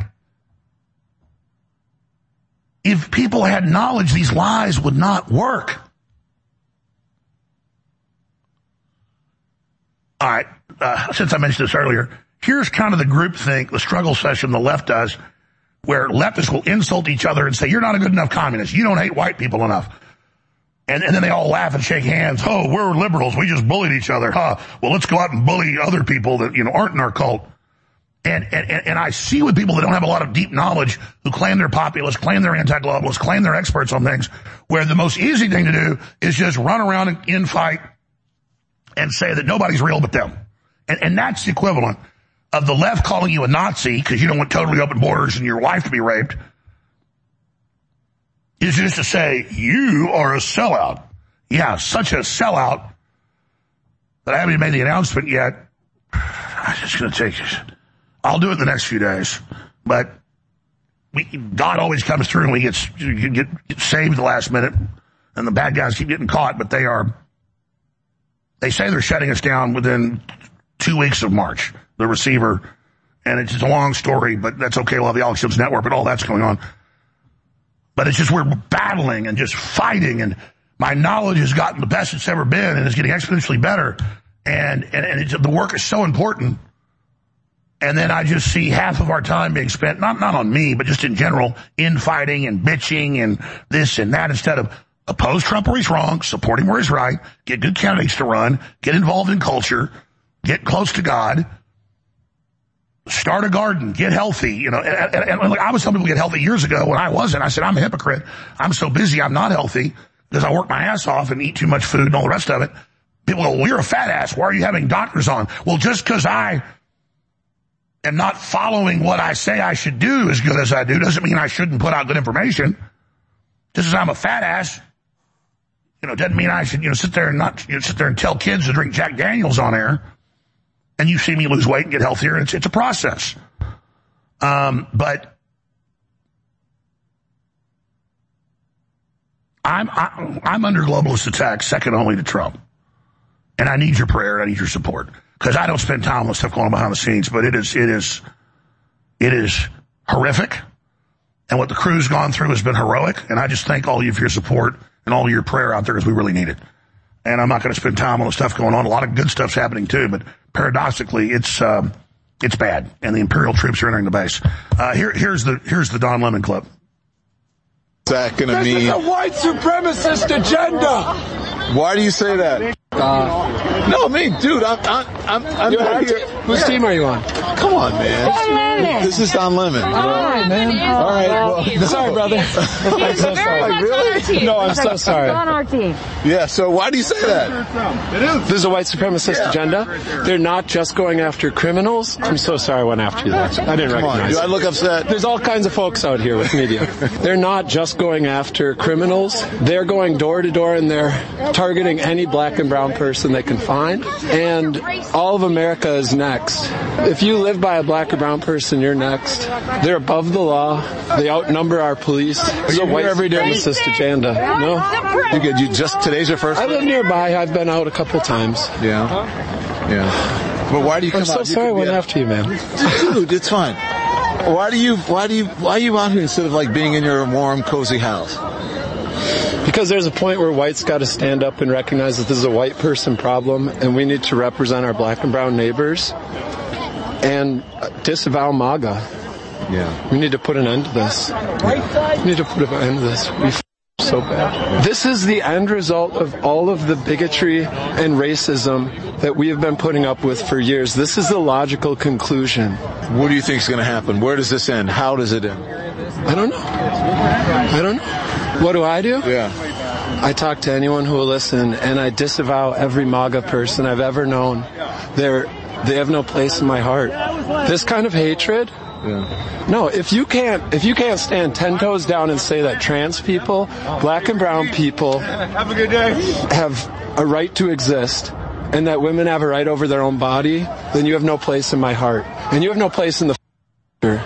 if people had knowledge, these lies would not work. All right, uh, since I mentioned this earlier, here's kind of the groupthink, the struggle session the left does, where leftists will insult each other and say, you're not a good enough communist. You don't hate white people enough. And, and then they all laugh and shake hands. Oh, we're liberals. We just bullied each other. Huh? Well, let's go out and bully other people that, you know, aren't in our cult. And, and, and I see with people that don't have a lot of deep knowledge, who claim they're populists, claim they're anti-globalists, claim they're experts on things, where the most easy thing to do is just run around and infight and say that nobody's real but them. And, and that's the equivalent of the left calling you a Nazi because you don't want totally open borders and your wife to be raped, is just to say, you are a sellout. Yeah, such a sellout that I haven't even made the announcement yet. I'm just going to take it. I'll do it the next few days. But we, God always comes through and we get, get, get saved at the last minute, and the bad guys keep getting caught, but they are, they say they're shutting us down within two weeks of March. The receiver, and it's just a long story, but that's okay. We'll have the Alex Jones Network, but all that's going on. But it's just we're battling and just fighting, and my knowledge has gotten the best it's ever been, and it's getting exponentially better, and and, and it's, the work is so important. And then I just see half of our time being spent, not not on me, but just in general, infighting and bitching and this and that, instead of oppose Trump where he's wrong, support him where he's right, get good candidates to run, get involved in culture, get close to God, start a garden, get healthy, you know, and, and, and like I was telling people get healthy years ago when I wasn't. I said, I'm a hypocrite. I'm so busy, I'm not healthy because I work my ass off and eat too much food and all the rest of it. People go, well, you're a fat ass. Why are you having doctors on? Well, just because I am not following what I say I should do as good as I do doesn't mean I shouldn't put out good information. Just as I'm a fat ass, you know, doesn't mean I should, you know, sit there and not, you know, sit there and tell kids to drink Jack Daniels on air. And you see me lose weight and get healthier, and it's, it's a process. Um, but I'm, I, I'm under globalist attack, second only to Trump. And I need your prayer, I need your support. Because I don't spend time on stuff going on behind the scenes, but it is, it is, it is horrific. And what the crew's gone through has been heroic. And I just thank all of you for your support and all of your prayer out there, because we really need it. And I'm not going to spend time on the stuff going on. A lot of good stuff's happening too, but paradoxically, it's um, it's bad. And the Imperial troops are entering the base. Uh, here, here's the here's the Don Lemon clip. What's that going to mean? This is a white supremacist agenda. Why do you say that? Uh, no, me, dude. I'm, I'm, I'm, I'm out here. Whose yeah. team are you on? Come on, man. This is Don Lemon. All right, man. All right. Well, no. Sorry, brother. I'm so sorry. Like, really? No, I'm so sorry. On our team. Yeah. So why do you say that? It is. This is a white supremacist yeah. agenda. They're not just going after criminals. I'm so sorry I went after you. That. I didn't Come recognize. On. Do I look upset? There's all kinds of folks out here with media. They're not just going after criminals. They're going door to door and they're targeting any black and brown person they can find. And all of America is next. If you live by a black or brown person, you're next. They're above the law. They outnumber our police. Are you white every day supremacist agenda? No. You good? You just today's your first? I live nearby. I've been out a couple times. Yeah. Yeah. But why do you come I'm so out? sorry I went yeah. after you, man. Dude, it's fine. Why do you? Why do you? Why are you out here instead of like being in your warm, cozy house? Because there's a point where whites got to stand up and recognize that this is a white person problem, and we need to represent our black and brown neighbors and disavow MAGA. Yeah. We need to put an end to this. We need to put an end to this. We f- so bad. This is the end result of all of the bigotry and racism that we have been putting up with for years. This is the logical conclusion. What do you think is going to happen? Where does this end? How does it end? I don't know. I don't know. What do I do? Yeah. I talk to anyone who will listen, and I disavow every MAGA person I've ever known. They're, they have no place in my heart. This kind of hatred... Yeah. No, if you can't, if you can't stand ten toes down and say that trans people, black and brown people have a good day, have a right to exist, and that women have a right over their own body, then you have no place in my heart, and you have no place in the future.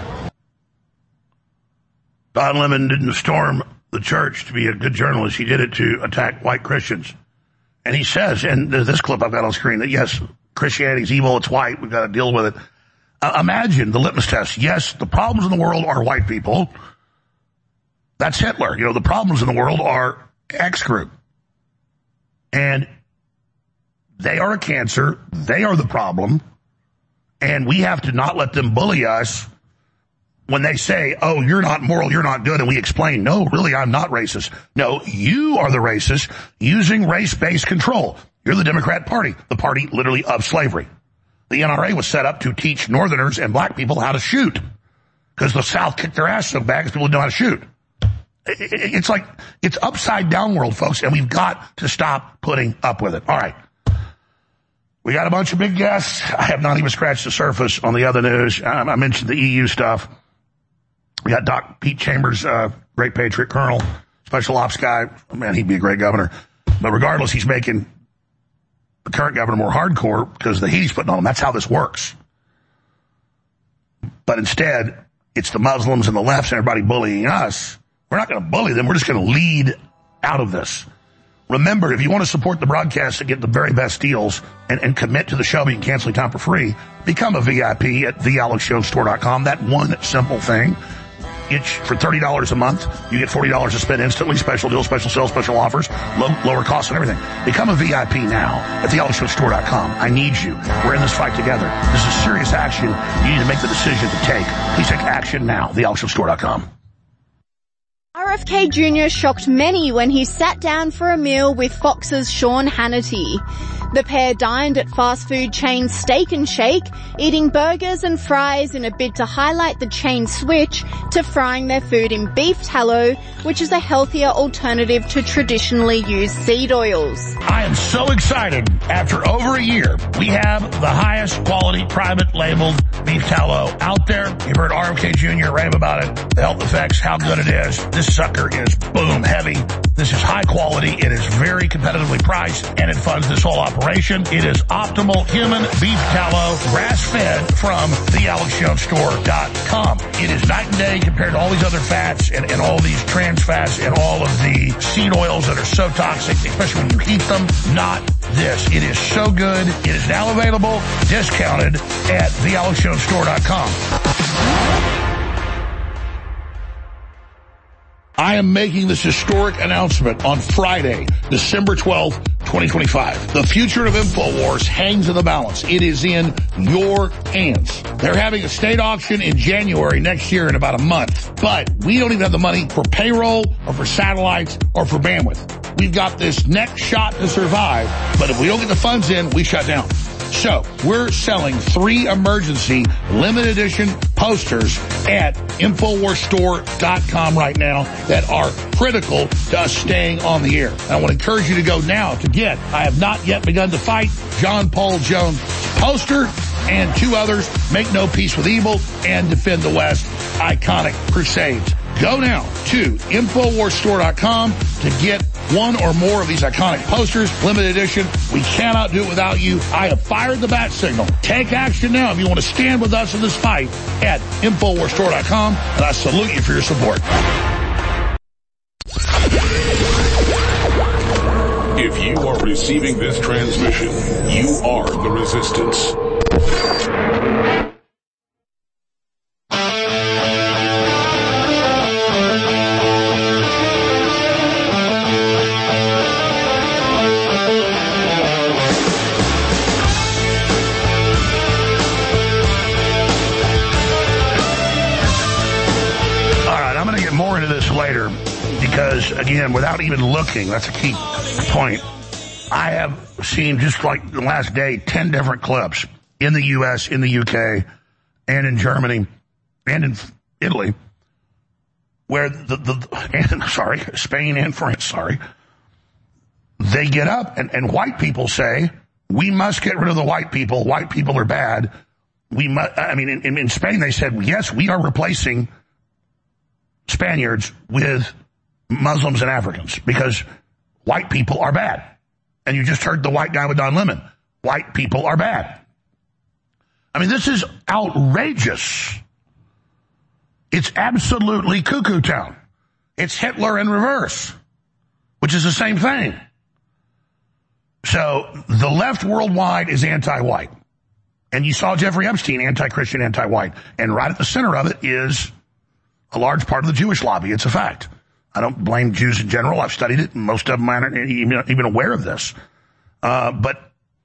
Don Lemon didn't storm the church to be a good journalist. He did it to attack white Christians. And he says, and this clip I've got on screen, that yes, Christianity's evil, it's white, we've got to deal with it. Uh, imagine the litmus test. Yes, the problems in the world are white people. That's Hitler. You know, the problems in the world are X group. And they are a cancer. They are the problem. And we have to not let them bully us when they say, oh, you're not moral, you're not good. And we explain, no, really, I'm not racist. No, you are the racist using race-based control. You're the Democrat Party, the party literally of slavery. The N R A was set up to teach Northerners and black people how to shoot because the South kicked their ass so bad because people didn't know how to shoot. It's like, it's upside down world, folks, and we've got to stop putting up with it. All right. We got a bunch of big guests. I have not even scratched the surface on the other news. I mentioned the E U stuff. We got Doc Pete Chambers, uh, great patriot colonel, special ops guy. Man, he'd be a great governor. But regardless, he's making the current governor more hardcore because of the heat he's putting on him. That's how this works. But instead, it's the Muslims and the lefts and everybody bullying us. We're not going to bully them. We're just going to lead out of this. Remember, if you want to support the broadcast and get the very best deals and, and commit to the show, you can cancel your time for free. Become a V I P at the alex show store dot com. That one simple thing. It's for thirty dollars a month. You get forty dollars to spend instantly. Special deals, special sales, special offers, low, lower costs and everything. Become a V I P now at the alex show store dot com. I need you. We're in this fight together. This is serious action. You need to make the decision to take. Please take action now. the alex show store dot com. R F K Junior shocked many when he sat down for a meal with Fox's Sean Hannity. The pair dined at fast food chain Steak and Shake, eating burgers and fries in a bid to highlight the chain's switch to frying their food in beef tallow, which is a healthier alternative to traditionally used seed oils. I am so excited. After over a year, we have the highest quality private labeled beef tallow out there. You've heard R F K Junior rave about it, the health effects, how good it is. This sucker is boom heavy. This is high quality. It is very competitively priced, and it funds this whole operation. It is optimal human beef tallow, grass-fed from the alex show store dot com. It is night and day compared to all these other fats and, and all these trans fats and all of the seed oils that are so toxic, especially when you heat them. Not this. It is so good. It is now available, discounted at the alex show store dot com. I am making this historic announcement on Friday, December twelfth, twenty twenty-five. The future of InfoWars hangs in the balance. It is in your hands. They're having a state auction in January next year in about a month. But we don't even have the money for payroll or for satellites or for bandwidth. we've got this next shot to survive, but if we don't get the funds in, we shut down. So we're selling three emergency limited edition posters at Infowars Store dot com right now that are critical to us staying on the air. And I want to encourage you to go now to get I Have Not Yet Begun to Fight, John Paul Jones poster, and two others, Make No Peace with Evil and Defend the West, Iconic Crusades. Go now to Infowars Store dot com to get one or more of these iconic posters, limited edition. We cannot do it without you. I have fired the bat signal. Take action now if you want to stand with us in this fight at Infowars Store dot com, and I salute you for your support. If you are receiving this transmission, you are the resistance. Later, because again, without even looking, that's a key point. I have seen, just like the last day, ten different clips in the U S, in the U K, and in Germany, and in Italy, where the, the and, sorry, Spain and France, sorry, they get up and, and white people say, we must get rid of the white people. White people are bad. We must, I mean, in, in Spain they said, yes, we are replacing Spaniards with Muslims and Africans because white people are bad. And you just heard the white guy with Don Lemon. White people are bad. I mean, this is outrageous. It's absolutely cuckoo town. It's Hitler in reverse, which is the same thing. So the left worldwide is anti-white. And you saw Jeffrey Epstein, anti-Christian, anti-white. And right at the center of it is a large part of the Jewish lobby. It's a fact. I don't blame Jews in general. I've studied it, and most of them aren't even, even aware of this. Uh, but,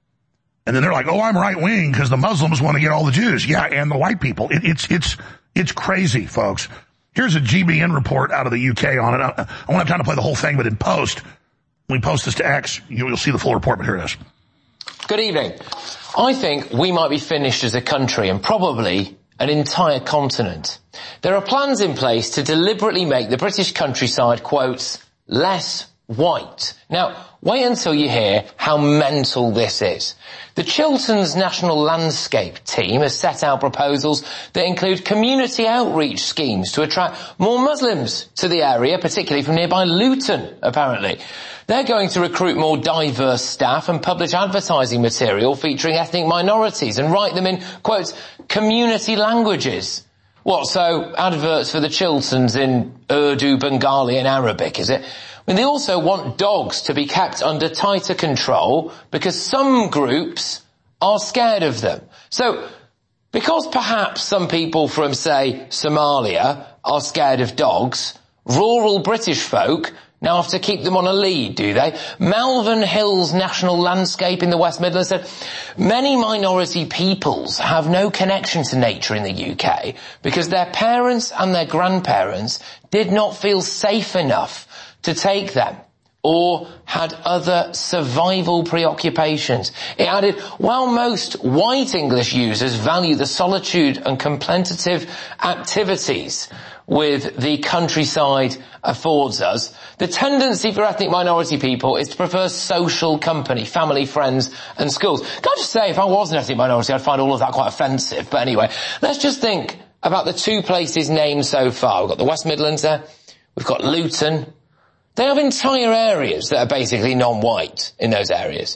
and then they're like, oh, I'm right-wing because the Muslims want to get all the Jews. Yeah, and the white people. It, it's, it's, it's crazy, folks. Here's a G B N report out of the U K on it. I, I won't have time to play the whole thing, but in post, when we post this to X, you'll, you'll see the full report, but here it is. Good evening. I think we might be finished as a country and probably an entire continent. There are plans in place to deliberately make the British countryside, quotes, less white. Now, wait until you hear how mental this is. The Chilterns National Landscape team has set out proposals that include community outreach schemes to attract more Muslims to the area, particularly from nearby Luton, apparently. They're going to recruit more diverse staff and publish advertising material featuring ethnic minorities and write them in, quote, community languages. What, so adverts for the Chilterns in Urdu, Bengali and Arabic, is it? I mean, they also want dogs to be kept under tighter control because some groups are scared of them. So, because perhaps some people from, say, Somalia are scared of dogs, rural British folk now have to keep them on a lead, do they? Malvern Hills National Landscape in the West Midlands said, many minority peoples have no connection to nature in the U K because their parents and their grandparents did not feel safe enough to take them or had other survival preoccupations. It added, while most white English users value the solitude and contemplative activities with the countryside affords us, the tendency for ethnic minority people is to prefer social company, family, friends and schools. Can I just say, if I was an ethnic minority, I'd find all of that quite offensive. But anyway, let's just think about the two places named so far. We've got the West Midlands there. We've got Luton. They have entire areas that are basically non-white in those areas.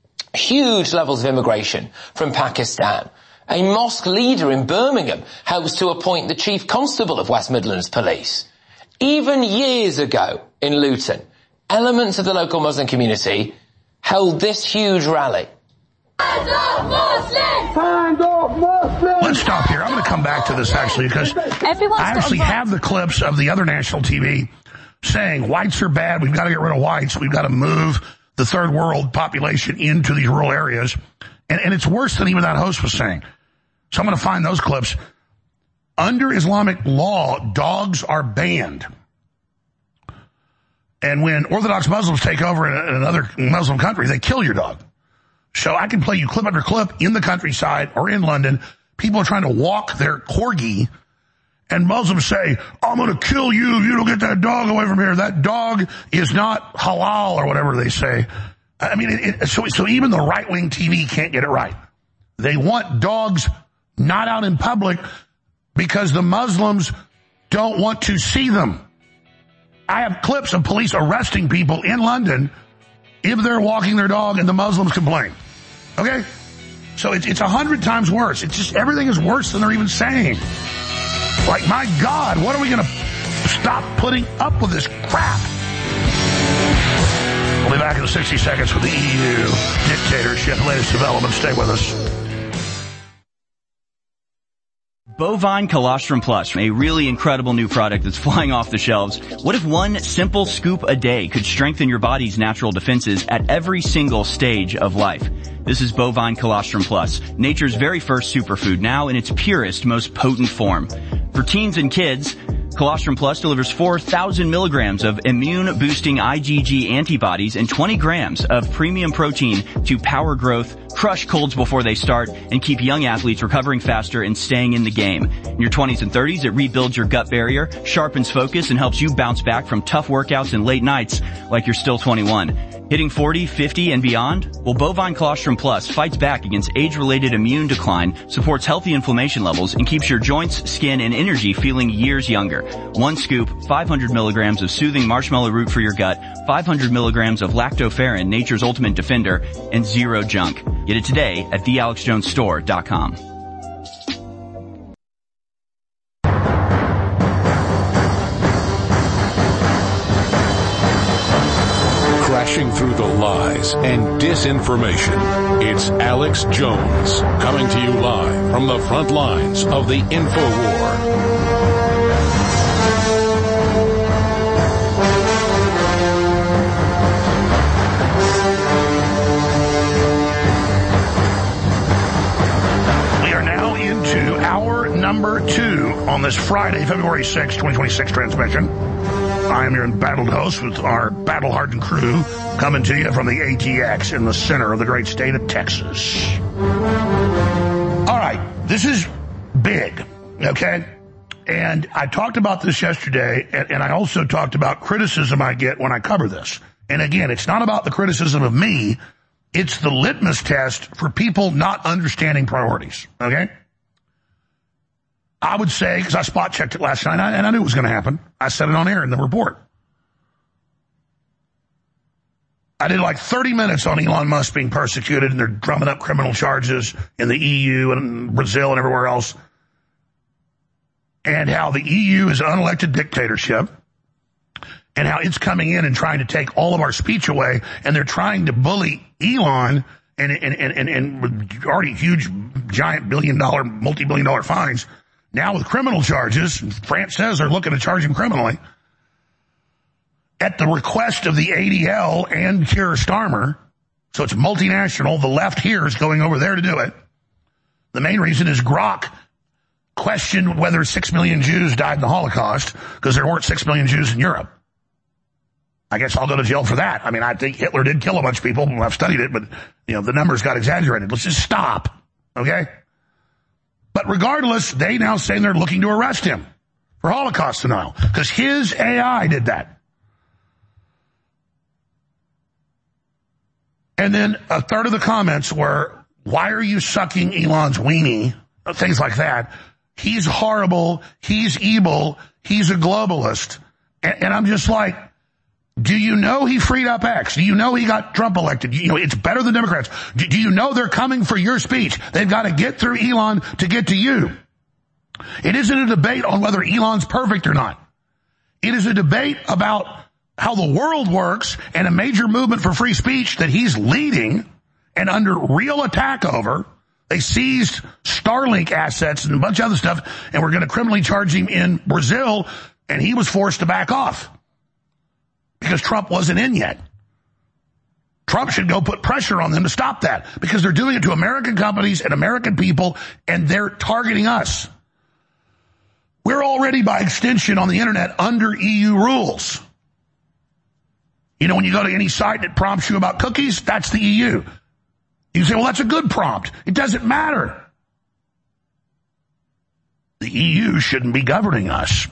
Huge levels of immigration from Pakistan. A mosque leader in Birmingham helps to appoint the chief constable of West Midlands Police. Even years ago in Luton, elements of the local Muslim community held this huge rally. Stand up, Muslims! Stand up, Muslims! Let's stop here. I'm going to come back to this actually because Everyone's I actually have the clips of the other national T V saying whites are bad, we've got to get rid of whites, we've got to move the third world population into these rural areas. And, and it's worse than even that host was saying. So I'm going to find those clips. Under Islamic law, dogs are banned. And when Orthodox Muslims take over in, in another Muslim country, they kill your dog. So I can play you clip under clip in the countryside or in London. People are trying to walk their corgi, and Muslims say, I'm going to kill you if you don't get that dog away from here. That dog is not halal, or whatever they say. I mean, it, it, so, so even the right-wing T V can't get it right. They want dogs not out in public because the Muslims don't want to see them. I have clips of police arresting people in London if they're walking their dog and the Muslims complain. Okay? So it's it's a hundred times worse. It's just everything is worse than they're even saying. Like, my God, what are we going to stop putting up with this crap? We'll be back in sixty seconds with the E U dictatorship. Latest developments. Stay with us. Bovine Colostrum Plus, a really incredible new product that's flying off the shelves. What if one simple scoop a day could strengthen your body's natural defenses at every single stage of life? This is Bovine Colostrum Plus, nature's very first superfood, now in its purest, most potent form. For teens and kids, Colostrum Plus delivers four thousand milligrams of immune-boosting I G G antibodies and twenty grams of premium protein to power growth, crush colds before they start, and keep young athletes recovering faster and staying in the game. In your twenties and thirties, it rebuilds your gut barrier, sharpens focus, and helps you bounce back from tough workouts and late nights like you're still twenty-one. Hitting forty, fifty, and beyond? Well, Bovine Colostrum Plus fights back against age-related immune decline, supports healthy inflammation levels, and keeps your joints, skin, and energy feeling years younger. One scoop, five hundred milligrams of soothing marshmallow root for your gut, five hundred milligrams of lactoferrin, nature's ultimate defender, and zero junk. Get it today at the alex jones store dot com. Crashing through the lies and disinformation. It's Alex Jones, coming to you live from the front lines of the InfoWar. Number two on this Friday, February sixth, twenty twenty-six transmission. I am your embattled host with our battle-hardened crew coming to you from the A T X in the center of the great state of Texas. All right, this is big, okay? And I talked about this yesterday, and, and I also talked about criticism I get when I cover this. And again, it's not about the criticism of me. It's the litmus test for people not understanding priorities, okay? I would say, because I spot checked it last night, and I knew it was going to happen. I said it on air in the report. I did like thirty minutes on Elon Musk being persecuted, and they're drumming up criminal charges in the E U and Brazil and everywhere else, and how the E U is an unelected dictatorship, and how it's coming in and trying to take all of our speech away, and they're trying to bully Elon and, and, and, and, and with already huge, giant billion-dollar, multi-billion dollar fines. Now with criminal charges, France says they're looking to charge him criminally, at the request of the A D L and Keir Starmer, so it's multinational, the left here is going over there to do it. The main reason is Grok questioned whether six million Jews died in the Holocaust, because there weren't six million Jews in Europe. I guess I'll go to jail for that. I mean, I think Hitler did kill a bunch of people. I've studied it, but, you know, the numbers got exaggerated. Let's just stop, okay? But regardless, they now say they're looking to arrest him for Holocaust denial because his A I did that. And then a third of the comments were, why are you sucking Elon's weenie? Things like that. He's horrible. He's evil. He's a globalist. And, and I'm just like, do you know he freed up X? Do you know he got Trump elected? You know, it's better than Democrats. Do, do you know they're coming for your speech? They've got to get through Elon to get to you. It isn't a debate on whether Elon's perfect or not. It is a debate about how the world works and a major movement for free speech that he's leading and under real attack over. They seized Starlink assets and a bunch of other stuff, and we're going to criminally charge him in Brazil, and he was forced to back off because Trump wasn't in yet. Trump should go put pressure on them to stop that because they're doing it to American companies and American people, and they're targeting us. We're already, by extension, on the internet under E U rules. You know, when you go to any site that prompts you about cookies, that's the E U. You say, well, that's a good prompt. It doesn't matter. The E U shouldn't be governing us.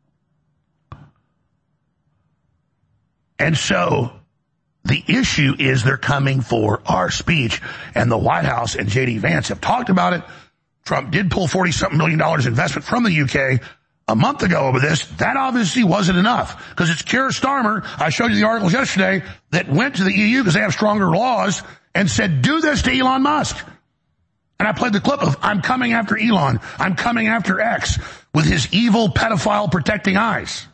And so the issue is they're coming for our speech, and the White House and J D Vance have talked about it. Trump did pull forty-something million dollars investment from the U K a month ago over this. That obviously wasn't enough, because it's Keir Starmer, I showed you the articles yesterday, that went to the E U because they have stronger laws and said, do this to Elon Musk. And I played the clip of, I'm coming after Elon, I'm coming after X, with his evil pedophile protecting eyes.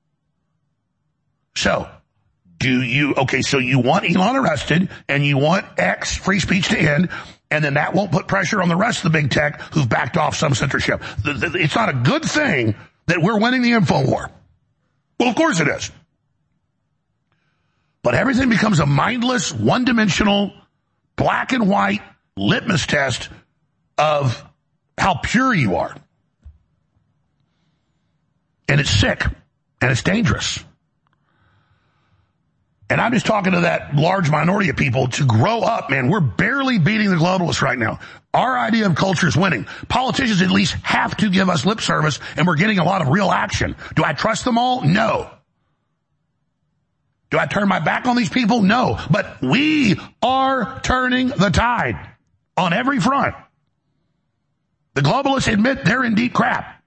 So, do you, okay, so you want Elon arrested, and you want X free speech to end, and then that won't put pressure on the rest of the big tech who've backed off some censorship. It's not a good thing that we're winning the info war. Well, of course it is. But everything becomes a mindless, one-dimensional, black and white litmus test of how pure you are. And it's sick, and it's dangerous. And I'm just talking to that large minority of people to grow up, man. We're barely beating the globalists right now. Our idea of culture is winning. Politicians at least have to give us lip service, and we're getting a lot of real action. Do I trust them all? No. Do I turn my back on these people? No. But we are turning the tide on every front. The globalists admit they're in deep crap.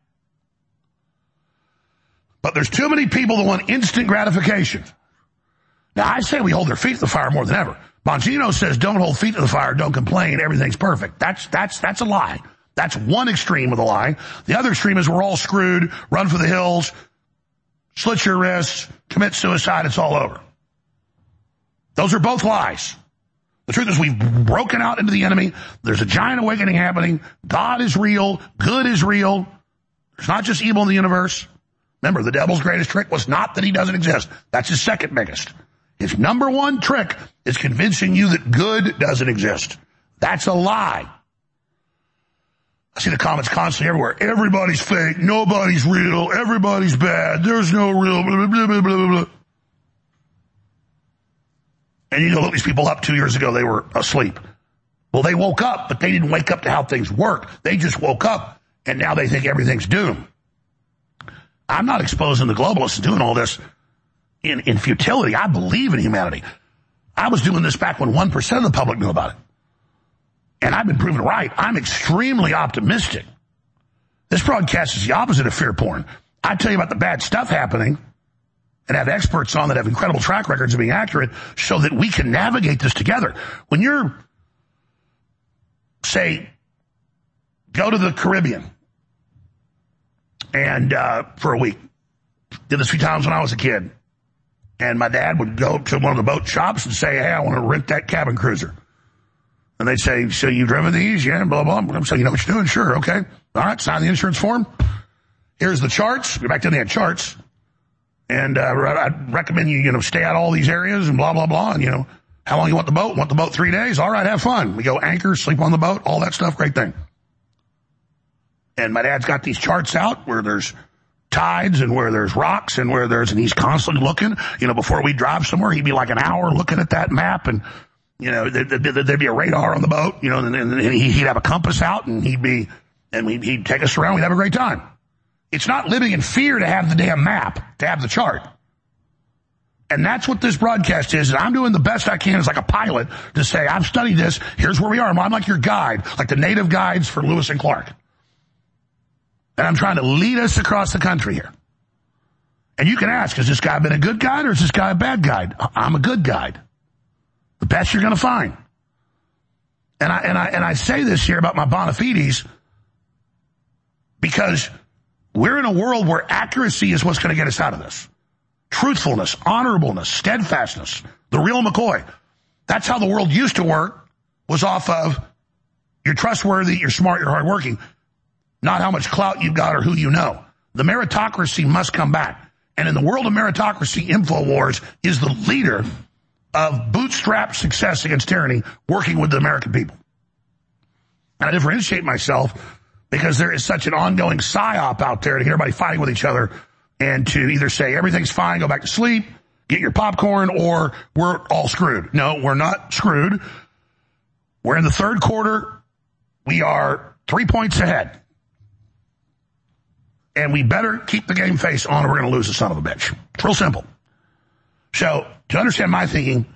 But there's too many people that want instant gratification. Now, I say we hold their feet to the fire more than ever. Bongino says, don't hold feet to the fire, don't complain, everything's perfect. That's, that's, that's a lie. That's one extreme of the lie. The other extreme is we're all screwed, run for the hills, slit your wrists, commit suicide, it's all over. Those are both lies. The truth is we've broken out into the enemy. There's a giant awakening happening. God is real. Good is real. There's not just evil in the universe. Remember, the devil's greatest trick was not that he doesn't exist. That's his second biggest. His number one trick is convincing you that good doesn't exist. That's a lie. I see the comments constantly everywhere. Everybody's fake. Nobody's real. Everybody's bad. There's no real blah, blah, blah, blah, blah. And you know, look these people up two years ago, they were asleep. Well, they woke up, but they didn't wake up to how things work. They just woke up, and now they think everything's doomed. I'm not exposing the globalists and doing all this in, in futility. I believe in humanity. I was doing this back when one percent of the public knew about it. And I've been proven right. I'm extremely optimistic. This broadcast is the opposite of fear porn. I tell you about the bad stuff happening and have experts on that have incredible track records of being accurate so that we can navigate this together. When you're, say, go to the Caribbean and uh for a week. Did this a few times when I was a kid. And my dad would go to one of the boat shops and say, hey, I want to rent that cabin cruiser. And they'd say, so you've driven these? Yeah, blah, blah, blah. So you know what you're doing? Sure, okay. All right, sign the insurance form. Here's the charts. Go back then they had charts. And uh, I'd recommend you, you know, stay out all these areas and blah, blah, blah. And, you know, how long you want the boat? Want the boat three days? All right, have fun. We go anchor, sleep on the boat, all that stuff. Great thing. And my dad's got these charts out where there's tides and where there's rocks and where there's, and he's constantly looking. You know, before we drive somewhere, he'd be like an hour looking at that map, and, you know, there, there'd be a radar on the boat, you know, and, and he'd have a compass out, and he'd be, and he'd take us around. We'd have a great time. It's not living in fear to have the damn map, to have the chart. And that's what this broadcast is. And I'm doing the best I can as like a pilot to say, I've studied this. Here's where we are. I'm like your guide, like the native guides for Lewis and Clark. And I'm trying to lead us across the country here. And you can ask, has this guy been a good guide or is this guy a bad guide? I'm a good guide. The best you're going to find. And I, and I, and I say this here about my bona fides because we're in a world where accuracy is what's going to get us out of this. Truthfulness, honorableness, steadfastness, the real McCoy. That's how the world used to work, was off of you're trustworthy, you're smart, you're hardworking, not how much clout you've got or who you know. The meritocracy must come back. And in the world of meritocracy, InfoWars is the leader of bootstrap success against tyranny, working with the American people. And I differentiate myself because there is such an ongoing psyop out there to get everybody fighting with each other and to either say everything's fine, go back to sleep, get your popcorn, or we're all screwed. No, we're not screwed. We're in the third quarter. We are three points ahead. And we better keep the game face on or we're going to lose the son of a bitch. It's real simple. So, to understand my thinking,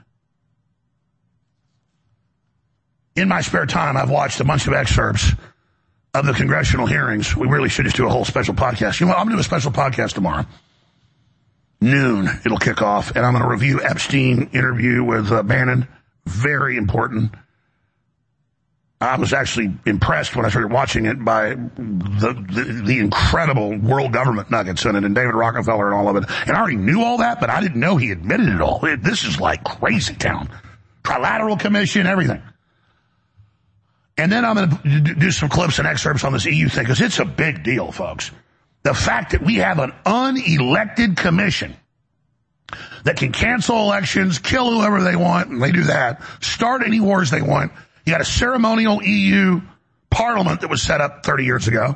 in my spare time, I've watched a bunch of excerpts of the congressional hearings. We really should just do a whole special podcast. You know what? I'm going to do a special podcast tomorrow. Noon, it'll kick off, and I'm going to review Epstein interview with uh, Bannon. Very important. I was actually impressed when I started watching it by the, the the incredible world government nuggets in it, and David Rockefeller and all of it. And I already knew all that, but I didn't know he admitted it all. It, this is like crazy town. Trilateral Commission, everything. And then I'm going to do some clips and excerpts on this E U thing, because it's a big deal, folks. The fact that we have an unelected commission that can cancel elections, kill whoever they want, and they do that, start any wars they want. You got a ceremonial E U parliament that was set up thirty years ago.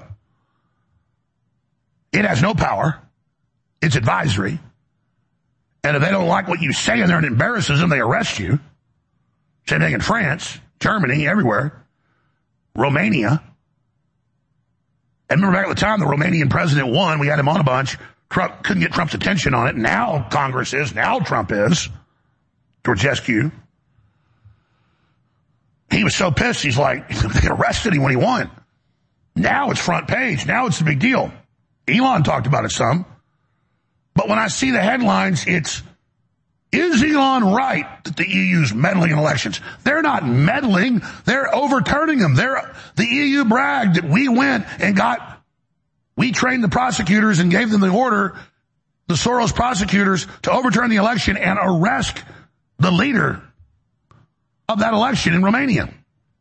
It has no power. It's advisory. And if they don't like what you say in there and it embarrasses them, they arrest you. Same thing in France, Germany, everywhere. Romania. And remember back at the time the Romanian president won, we had him on a bunch. Trump couldn't get Trump's attention on it. Now Congress is. Now Trump is. Georgescu. He was so pissed, he's like, they arrested him when he won. Now it's front page. Now it's a big deal. Elon talked about it some. But when I see the headlines, it's, is Elon right that the E U's meddling in elections? They're not meddling. They're overturning them. They're, the E U bragged that we went and got, we trained the prosecutors and gave them the order, the Soros prosecutors, to overturn the election and arrest the leader of that election in Romania.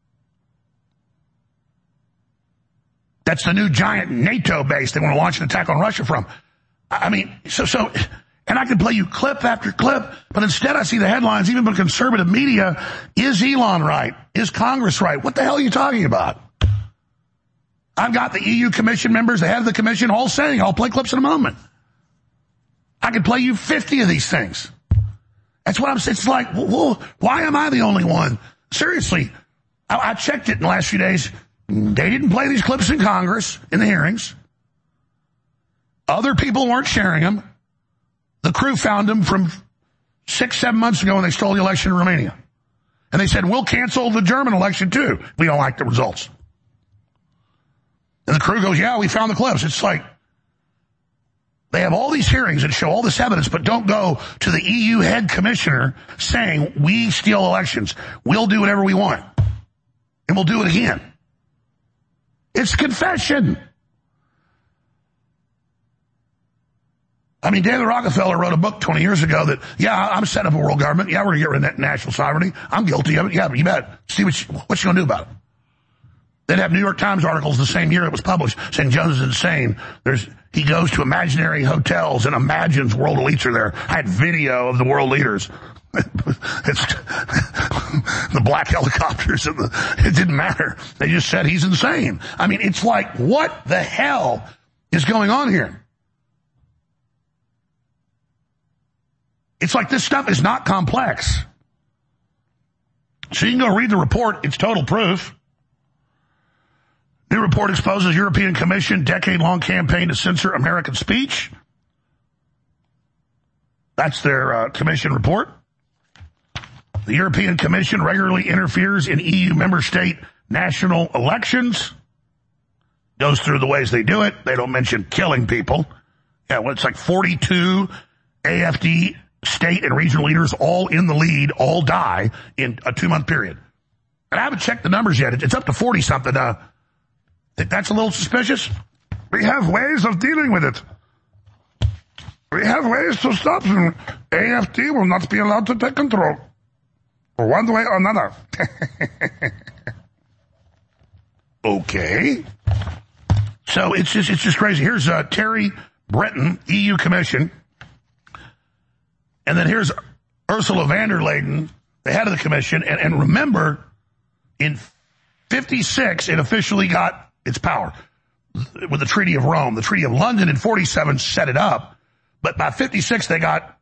That's the new giant NATO base they want to launch an attack on Russia from. I mean, so, so, and I can play you clip after clip, but instead I see the headlines, even from conservative media, is Elon right? Is Congress right? What the hell are you talking about? I've got the E U Commission members, the head of the Commission, all saying, I'll play clips in a moment. I could play you fifty of these things. That's what I'm saying. It's like, well, why am I the only one? Seriously, I, I checked it in the last few days. They didn't play these clips in Congress, in the hearings. Other people weren't sharing them. The crew found them from six, seven months ago when they stole the election in Romania. And they said, we'll cancel the German election too. We don't like the results. And the crew goes, yeah, we found the clips. It's like, they have all these hearings that show all this evidence, but don't go to the E U head commissioner saying, we steal elections. We'll do whatever we want. And we'll do it again. It's confession. I mean, David Rockefeller wrote a book twenty years ago that, yeah, I'm setting up a world government. Yeah, we're going to get rid of national sovereignty. I'm guilty of it. Yeah, but you bet. See what, you, what you going to do about it. They'd have New York Times articles the same year it was published saying Jones is insane. There's, he goes to imaginary hotels and imagines world elites are there. I had video of the world leaders. It's the black helicopters and the, it didn't matter. They just said he's insane. I mean, it's like, what the hell is going on here? It's like this stuff is not complex. So you can go read the report. It's total proof. New report exposes European Commission decade-long campaign to censor American speech. That's their uh, commission report. The European Commission regularly interferes in E U member state national elections. Goes through the ways they do it. They don't mention killing people. Yeah, well, it's like forty-two A F D state and regional leaders all in the lead, all die in a two-month period. And I haven't checked the numbers yet. It's up to forty-something. Uh, think that's a little suspicious? We have ways of dealing with it. We have ways to stop them. A F D will not be allowed to take control. One way or another. Okay. So it's just, it's just crazy. Here's uh, Terry Breton, E U Commission. And then here's Ursula von der Leyen, the head of the commission. And, and remember, in fifty-six, it officially got its power with the Treaty of Rome. The Treaty of London in forty-seven set it up. But by fifty-six, they got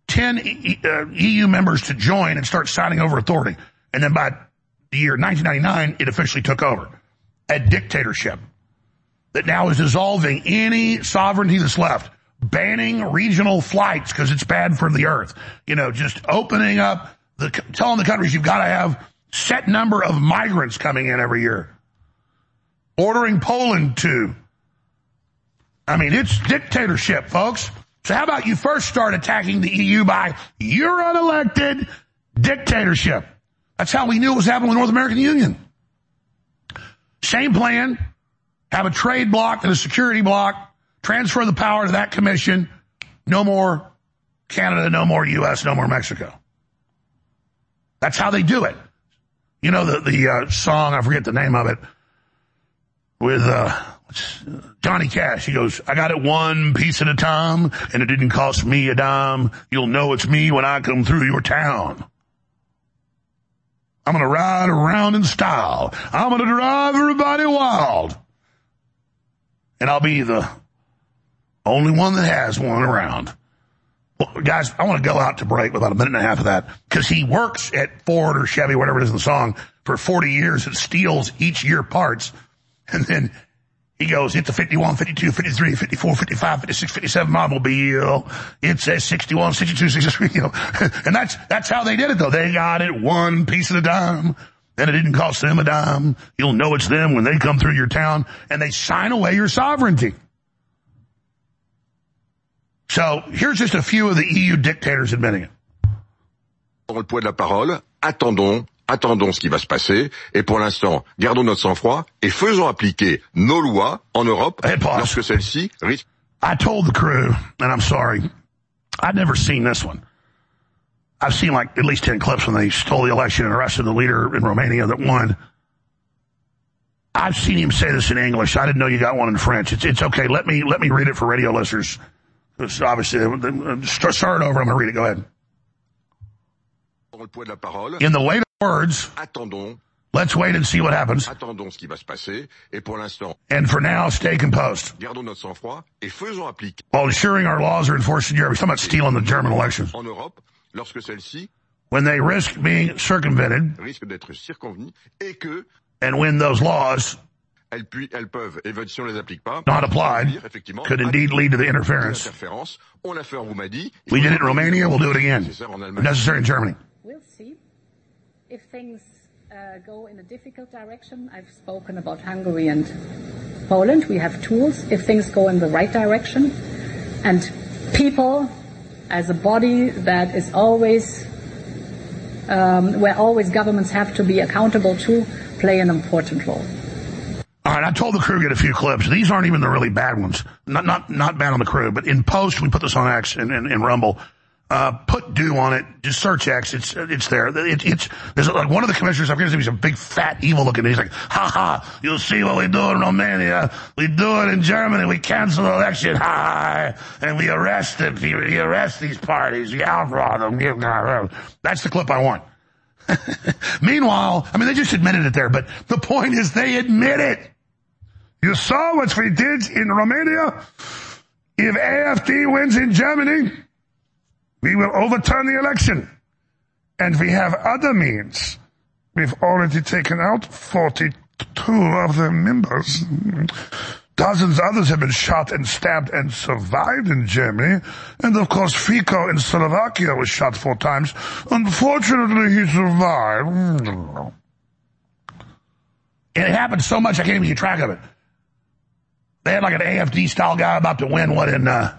ten E U members to join and start signing over authority. And then by the year nineteen ninety-nine, it officially took over. A dictatorship that now is dissolving any sovereignty that's left, banning regional flights because it's bad for the earth. You know, just opening up, the telling the countries you've got to have set number of migrants coming in every year. Ordering Poland to. I mean, it's dictatorship, folks. So how about you first start attacking the E U by you're unelected dictatorship. That's how we knew it was happening with the North American Union. Same plan. Have a trade block and a security block. Transfer the power to that commission. No more Canada, no more U S, no more Mexico. That's how they do it. You know the, the uh, song, I forget the name of it, with uh, Johnny Cash. He goes, I got it one piece at a time, and it didn't cost me a dime. You'll know it's me when I come through your town. I'm going to ride around in style. I'm going to drive everybody wild. And I'll be the only one that has one around. Well, guys, I want to go out to break with about a minute and a half of that because he works at Ford or Chevy, whatever it is in the song, for forty years and steals each year parts. And then he goes, it's a fifty-one, fifty-two, fifty-three, fifty-four, fifty-five, fifty-six, fifty-seven automobile. It's a sixty-one, sixty-two, sixty-three, you know. And that's, that's how they did it though. They got it one piece at a time. And it didn't cost them a dime. You'll know it's them when they come through your town and they sign away your sovereignty. So here's just a few of the E U dictators admitting it. Le poids de la parole, attendons, attendons ce qui va se passer, et pour l'instant, gardons notre sang-froid et faisons appliquer nos lois en Europe lorsque celles-ci risquent. I told the crew, and I'm sorry, I'd never seen this one. I've seen like at least ten clips when they stole the election and arrested the leader in Romania that won. I've seen him say this in English. I didn't know you got one in French. It's it's okay. Let me let me read it for radio listeners. It's obviously, start, start over. I'm going to read it. Go ahead. In the later words, let's wait and see what happens. And for now, stay composed. While ensuring our laws are enforced in Europe. He's talking about stealing the German election. When they risk being circumvented, and when those laws not applied, could indeed lead to the interference. We did it in Romania, we'll do it again. If necessary in Germany. We'll see if things uh, go in a difficult direction. I've spoken about Hungary and Poland. We have tools. If things go in the right direction, and people as a body that is always, um, where always governments have to be accountable to, play an important role. All right, I told the crew to get a few clips. These aren't even the really bad ones. Not not not bad on the crew, but in post, we put this on X and, and, and Rumble. Uh, put do on it. Just search X. It's it's there. It, it's there's like one of the commissioners. I'm going to say he's a big, fat, evil looking. He's like, ha ha! You'll see what we do in Romania. We do it in Germany. We cancel the election. Ha! And we arrest them. We arrest these parties. We outlaw them. That's the clip I want. Meanwhile, I mean, they just admitted it there, but the point is they admit it. You saw what we did in Romania? If A F D wins in Germany, we will overturn the election. And we have other means. We've already taken out forty-two of their members. Dozens others have been shot and stabbed and survived in Germany. And of course, Fico in Slovakia was shot four times. Unfortunately, he survived. And it happened so much I can't even keep track of it. They had like an A F D-style guy about to win what in uh,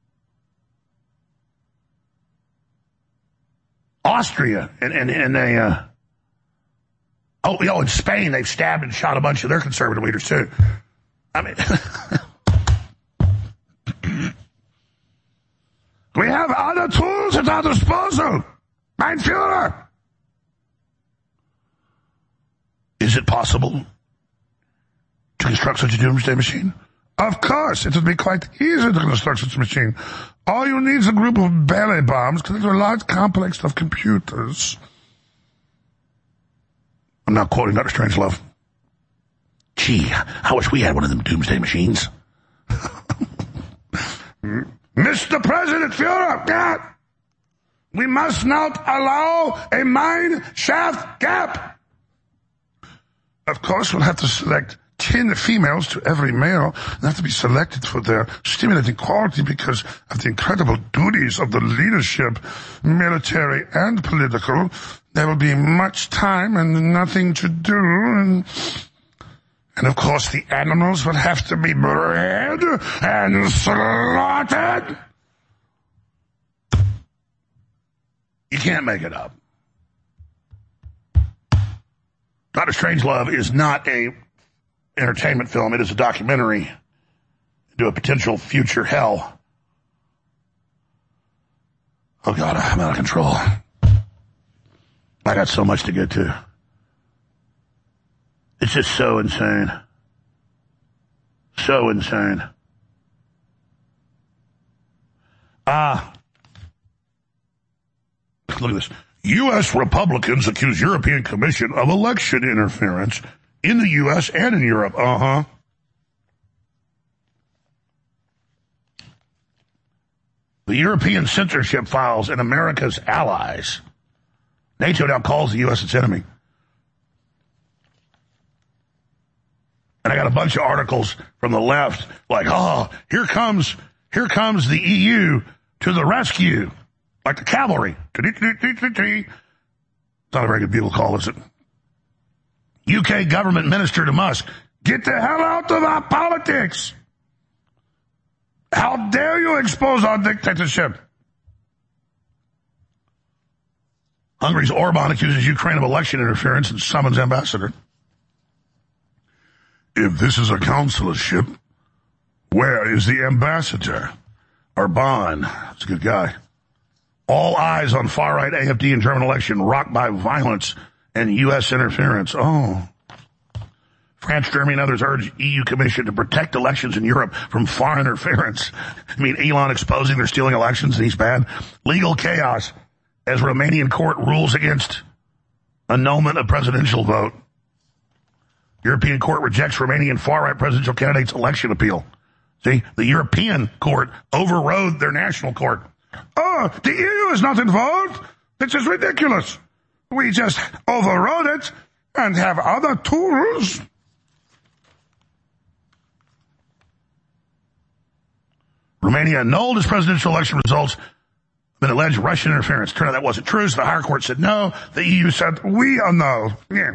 Austria. And, and, and they... Uh, oh, you know, in Spain, they've stabbed and shot a bunch of their conservative leaders, too. I mean, we have other tools at our disposal. Mein Führer. Is it possible to construct such a doomsday machine? Of course, it would be quite easy to construct such a machine. All you need is a group of ballet bombs connected to a large complex of computers. I'm not quoting Doctor Strangelove. Gee, I wish we had one of them doomsday machines. Mister President Führer, God. We must not allow a mine shaft gap. Of course, we'll have to select ten females to every male. They have to be selected for their stimulating quality because of the incredible duties of the leadership, military and political. There will be much time and nothing to do. And, and of course, the animals will have to be bred and slaughtered. You can't make it up. Doctor Strangelove is not a entertainment film. It is a documentary into a potential future hell. Oh God, I'm out of control. I got so much to get to. It's just so insane. So insane. Ah. Look at this. U S Republicans accuse European Commission of election interference in the U S and in Europe. Uh-huh. The European censorship files and America's allies. NATO now calls the U S its enemy. And I got a bunch of articles from the left like, oh, here comes, here comes the E U to the rescue. Like the cavalry. It's not a very good bugle call, is it? U K government minister to Musk, get the hell out of our politics. How dare you expose our dictatorship? Hungary's Orban accuses Ukraine of election interference and summons ambassador. If this is a consularship, where is the ambassador? Orban, that's a good guy. All eyes on far-right A F D and German election rocked by violence and U S interference. Oh. France, Germany, and others urge E U Commission to protect elections in Europe from foreign interference. I mean, Elon exposing they're stealing elections and he's bad. Legal chaos as Romanian court rules against annulment of presidential vote. European court rejects Romanian far-right presidential candidate's election appeal. See, the European court overrode their national court. Oh, the E U is not involved? This is ridiculous. We just overrode it and have other tools. Romania annulled its presidential election results amid alleged Russian interference. Turned out that wasn't true, so the higher court said no. The E U said, we annul. Yeah.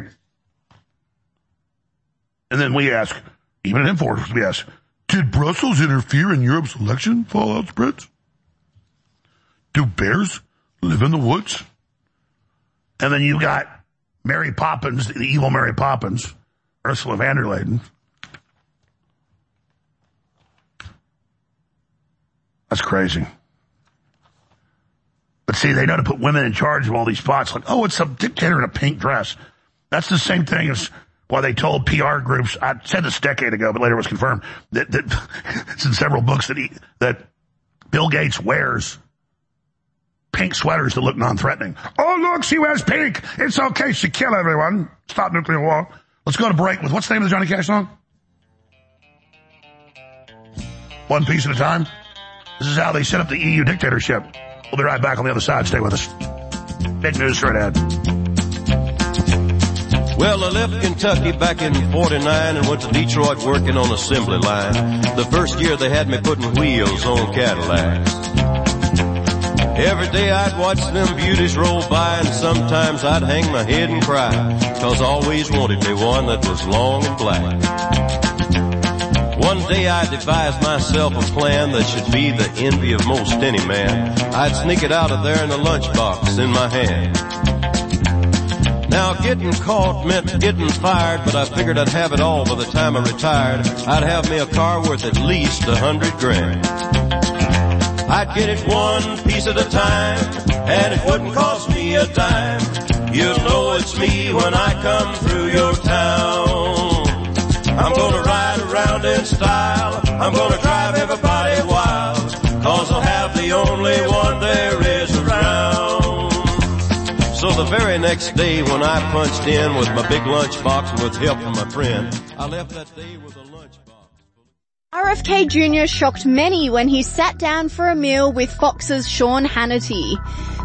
And then we ask, even in Infowars, we ask, did Brussels interfere in Europe's election fallout spreads? Do bears live in the woods? And then you got Mary Poppins, the evil Mary Poppins, Ursula von der Leyen. That's crazy. But see, they know to put women in charge of all these spots. Like, oh, it's some dictator in a pink dress. That's the same thing as why they told P R groups, I said this a decade ago, but later it was confirmed, that, that it's in several books that he, that Bill Gates wears pink sweaters that look non-threatening. Oh, look, she wears pink. It's okay. She kill everyone. Stop nuclear war. Let's go to break with, what's the name of the Johnny Cash song? One piece at a time. This is how they set up the E U dictatorship. We'll be right back on the other side. Stay with us. Big news straight ahead. Well, I left Kentucky back in forty-nine and went to Detroit working on assembly line. The first year they had me putting wheels on Cadillacs. Every day I'd watch them beauties roll by, and sometimes I'd hang my head and cry, 'cause I always wanted me one that was long and black. One day I devised myself a plan that should be the envy of most any man. I'd sneak it out of there in a lunchbox in my hand. Now getting caught meant getting fired, but I figured I'd have it all by the time I retired. I'd have me a car worth at least a hundred grand. I'd get it one piece at a time, and it wouldn't cost me a dime. You'll know it's me when I come through your town. I'm gonna ride around in style, I'm gonna drive everybody wild, 'cause I'll have the only one there is around. So the very next day when I punched in with my big lunchbox and with help from my friend, I left that day with a lunchbox. R F K Junior shocked many when he sat down for a meal with Fox's Sean Hannity.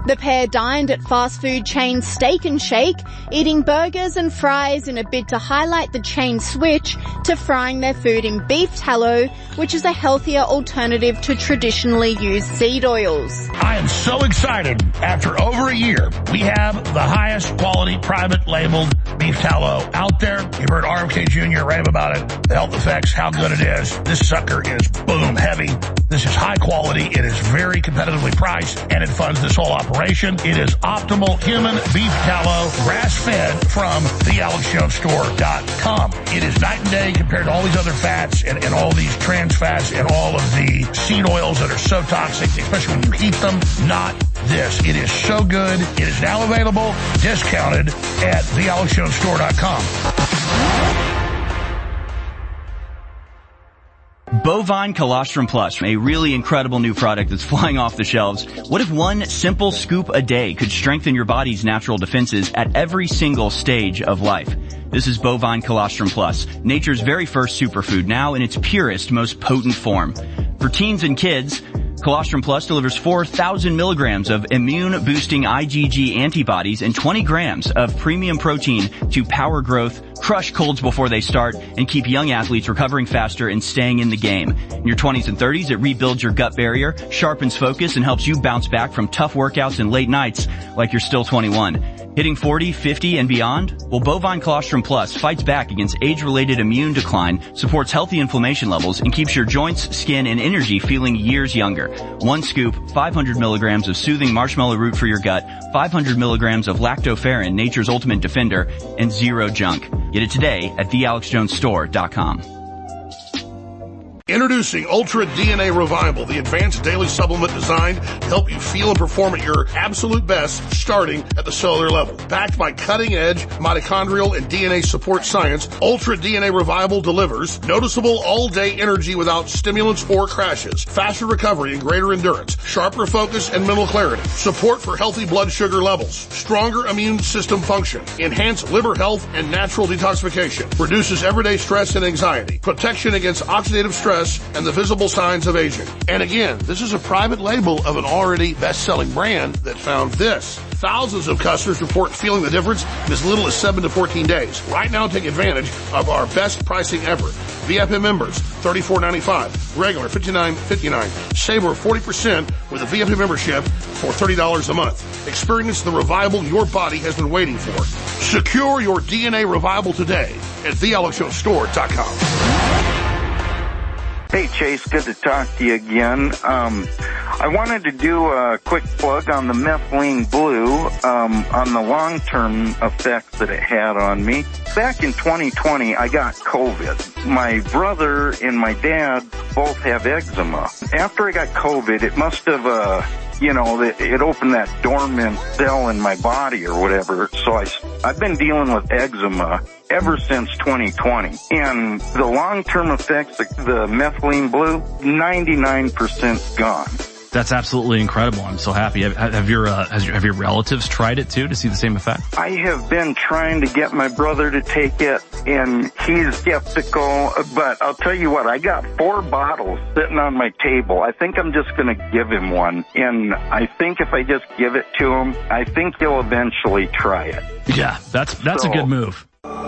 The pair dined at fast food chain Steak and Shake, eating burgers and fries in a bid to highlight the chain's switch to frying their food in beef tallow, which is a healthier alternative to traditionally used seed oils. I am so excited. After over a year, we have the highest quality private labeled beef tallow out there. You've heard R F K Junior rave about it, the health effects, how good it is. This sucker is boom heavy. This is high quality. It is very competitively priced, and it funds this whole operation. It is optimal human beef tallow, grass-fed from the alex jones store dot com. It is night and day compared to all these other fats and, and all these trans fats and all of the seed oils that are so toxic, especially when you heat them. Not this. It is so good. It is now available, discounted at the alex jones store dot com. Bovine Colostrum Plus, a really incredible new product that's flying off the shelves. What if one simple scoop a day could strengthen your body's natural defenses at every single stage of life? This is Bovine Colostrum Plus, nature's very first superfood, now in its purest, most potent form. For teens and kids, Colostrum Plus delivers four thousand milligrams of immune-boosting I G G antibodies and twenty grams of premium protein to power growth, crush colds before they start, and keep young athletes recovering faster and staying in the game. In your twenties and thirties, it rebuilds your gut barrier, sharpens focus, and helps you bounce back from tough workouts and late nights like you're still twenty-one. Hitting forty, fifty, and beyond? Well, Bovine Colostrum Plus fights back against age-related immune decline, supports healthy inflammation levels, and keeps your joints, skin, and energy feeling years younger. One scoop, five hundred milligrams of soothing marshmallow root for your gut, five hundred milligrams of lactoferrin, nature's ultimate defender, and zero junk. Get it today at the alex jones store dot com. Introducing Ultra D N A Revival, the advanced daily supplement designed to help you feel and perform at your absolute best, starting at the cellular level. Backed by cutting-edge mitochondrial and D N A support science, Ultra D N A Revival delivers noticeable all-day energy without stimulants or crashes, faster recovery and greater endurance, sharper focus and mental clarity, support for healthy blood sugar levels, stronger immune system function, enhanced liver health and natural detoxification, reduces everyday stress and anxiety, protection against oxidative stress and the visible signs of aging. And again, this is a private label of an already best-selling brand that found this. Thousands of customers report feeling the difference in as little as seven to fourteen days. Right now, take advantage of our best pricing ever. V I P members, thirty-four ninety-five. Regular, fifty-nine fifty-nine. Save over forty percent with a V I P membership for thirty dollars a month. Experience the revival your body has been waiting for. Secure your D N A revival today at the alex jones store dot com. Hey, Chase, good to talk to you again. Um, I wanted to do a quick plug on the methylene blue, um, on the long-term effects that it had on me. Back in twenty twenty, I got COVID. My brother and my dad both have eczema. After I got COVID, it must have, uh, you know, it opened that dormant cell in my body or whatever. So I, I've been dealing with eczema ever since twenty twenty. And the long-term effects, the, the methylene blue, ninety-nine percent gone. That's absolutely incredible. I'm so happy. Have, have your uh, has your, have your relatives tried it too to see the same effect? I have been trying to get my brother to take it, and he's skeptical. But I'll tell you what, I got four bottles sitting on my table. I think I'm just going to give him one, and I think if I just give it to him, I think he'll eventually try it. Yeah, that's that's so, a good move.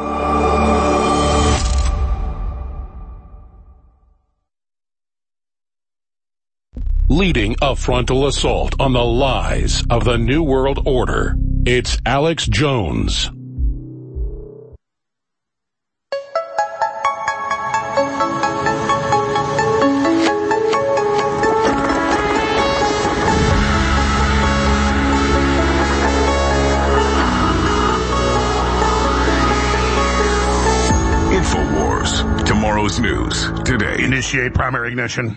Leading a frontal assault on the lies of the New World Order, it's Alex Jones. InfoWars, tomorrow's news, today. Initiate primary ignition.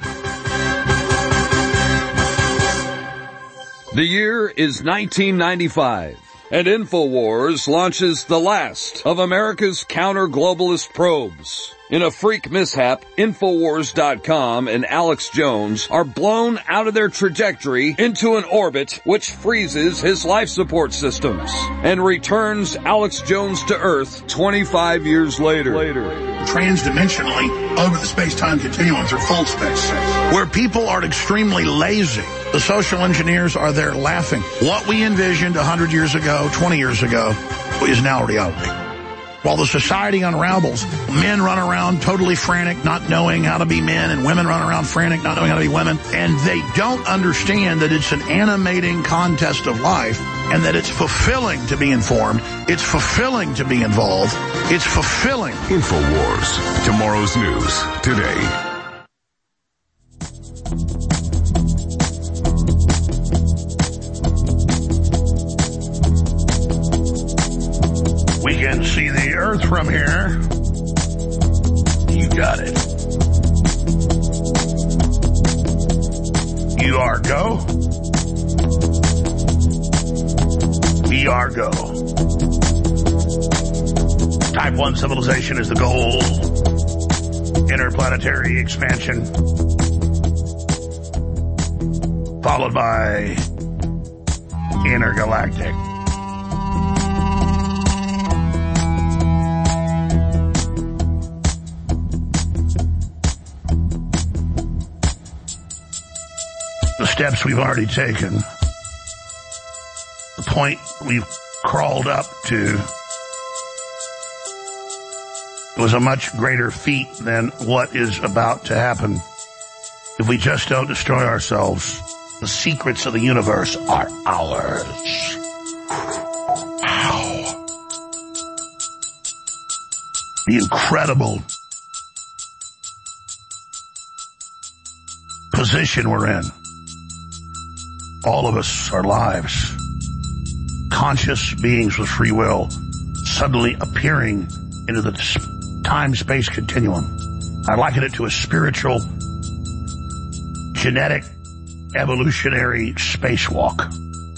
The year is nineteen ninety-five, and InfoWars launches the last of America's counter-globalist probes. In a freak mishap, Infowars dot com and Alex Jones are blown out of their trajectory into an orbit which freezes his life support systems and returns Alex Jones to Earth twenty-five years later. later. Transdimensionally over the space-time continuum through full space, where people are extremely lazy. The social engineers are there laughing. What we envisioned one hundred years ago, twenty years ago, is now reality. While the society unravels, men run around totally frantic, not knowing how to be men, and women run around frantic, not knowing how to be women, and they don't understand that it's an animating contest of life, and that it's fulfilling to be informed, it's fulfilling to be involved, it's fulfilling. InfoWars, tomorrow's news, today. We can see the Earth from here. You got it. You are go. We are go. Type one civilization is the goal. Interplanetary expansion. Followed by intergalactic. The steps we've already taken, the point we've crawled up to, was a much greater feat than what is about to happen. If we just don't destroy ourselves, the secrets of the universe are ours. Wow. The incredible position we're in. All of us, our lives, conscious beings with free will, suddenly appearing into the time-space continuum. I liken it to a spiritual, genetic, evolutionary spacewalk.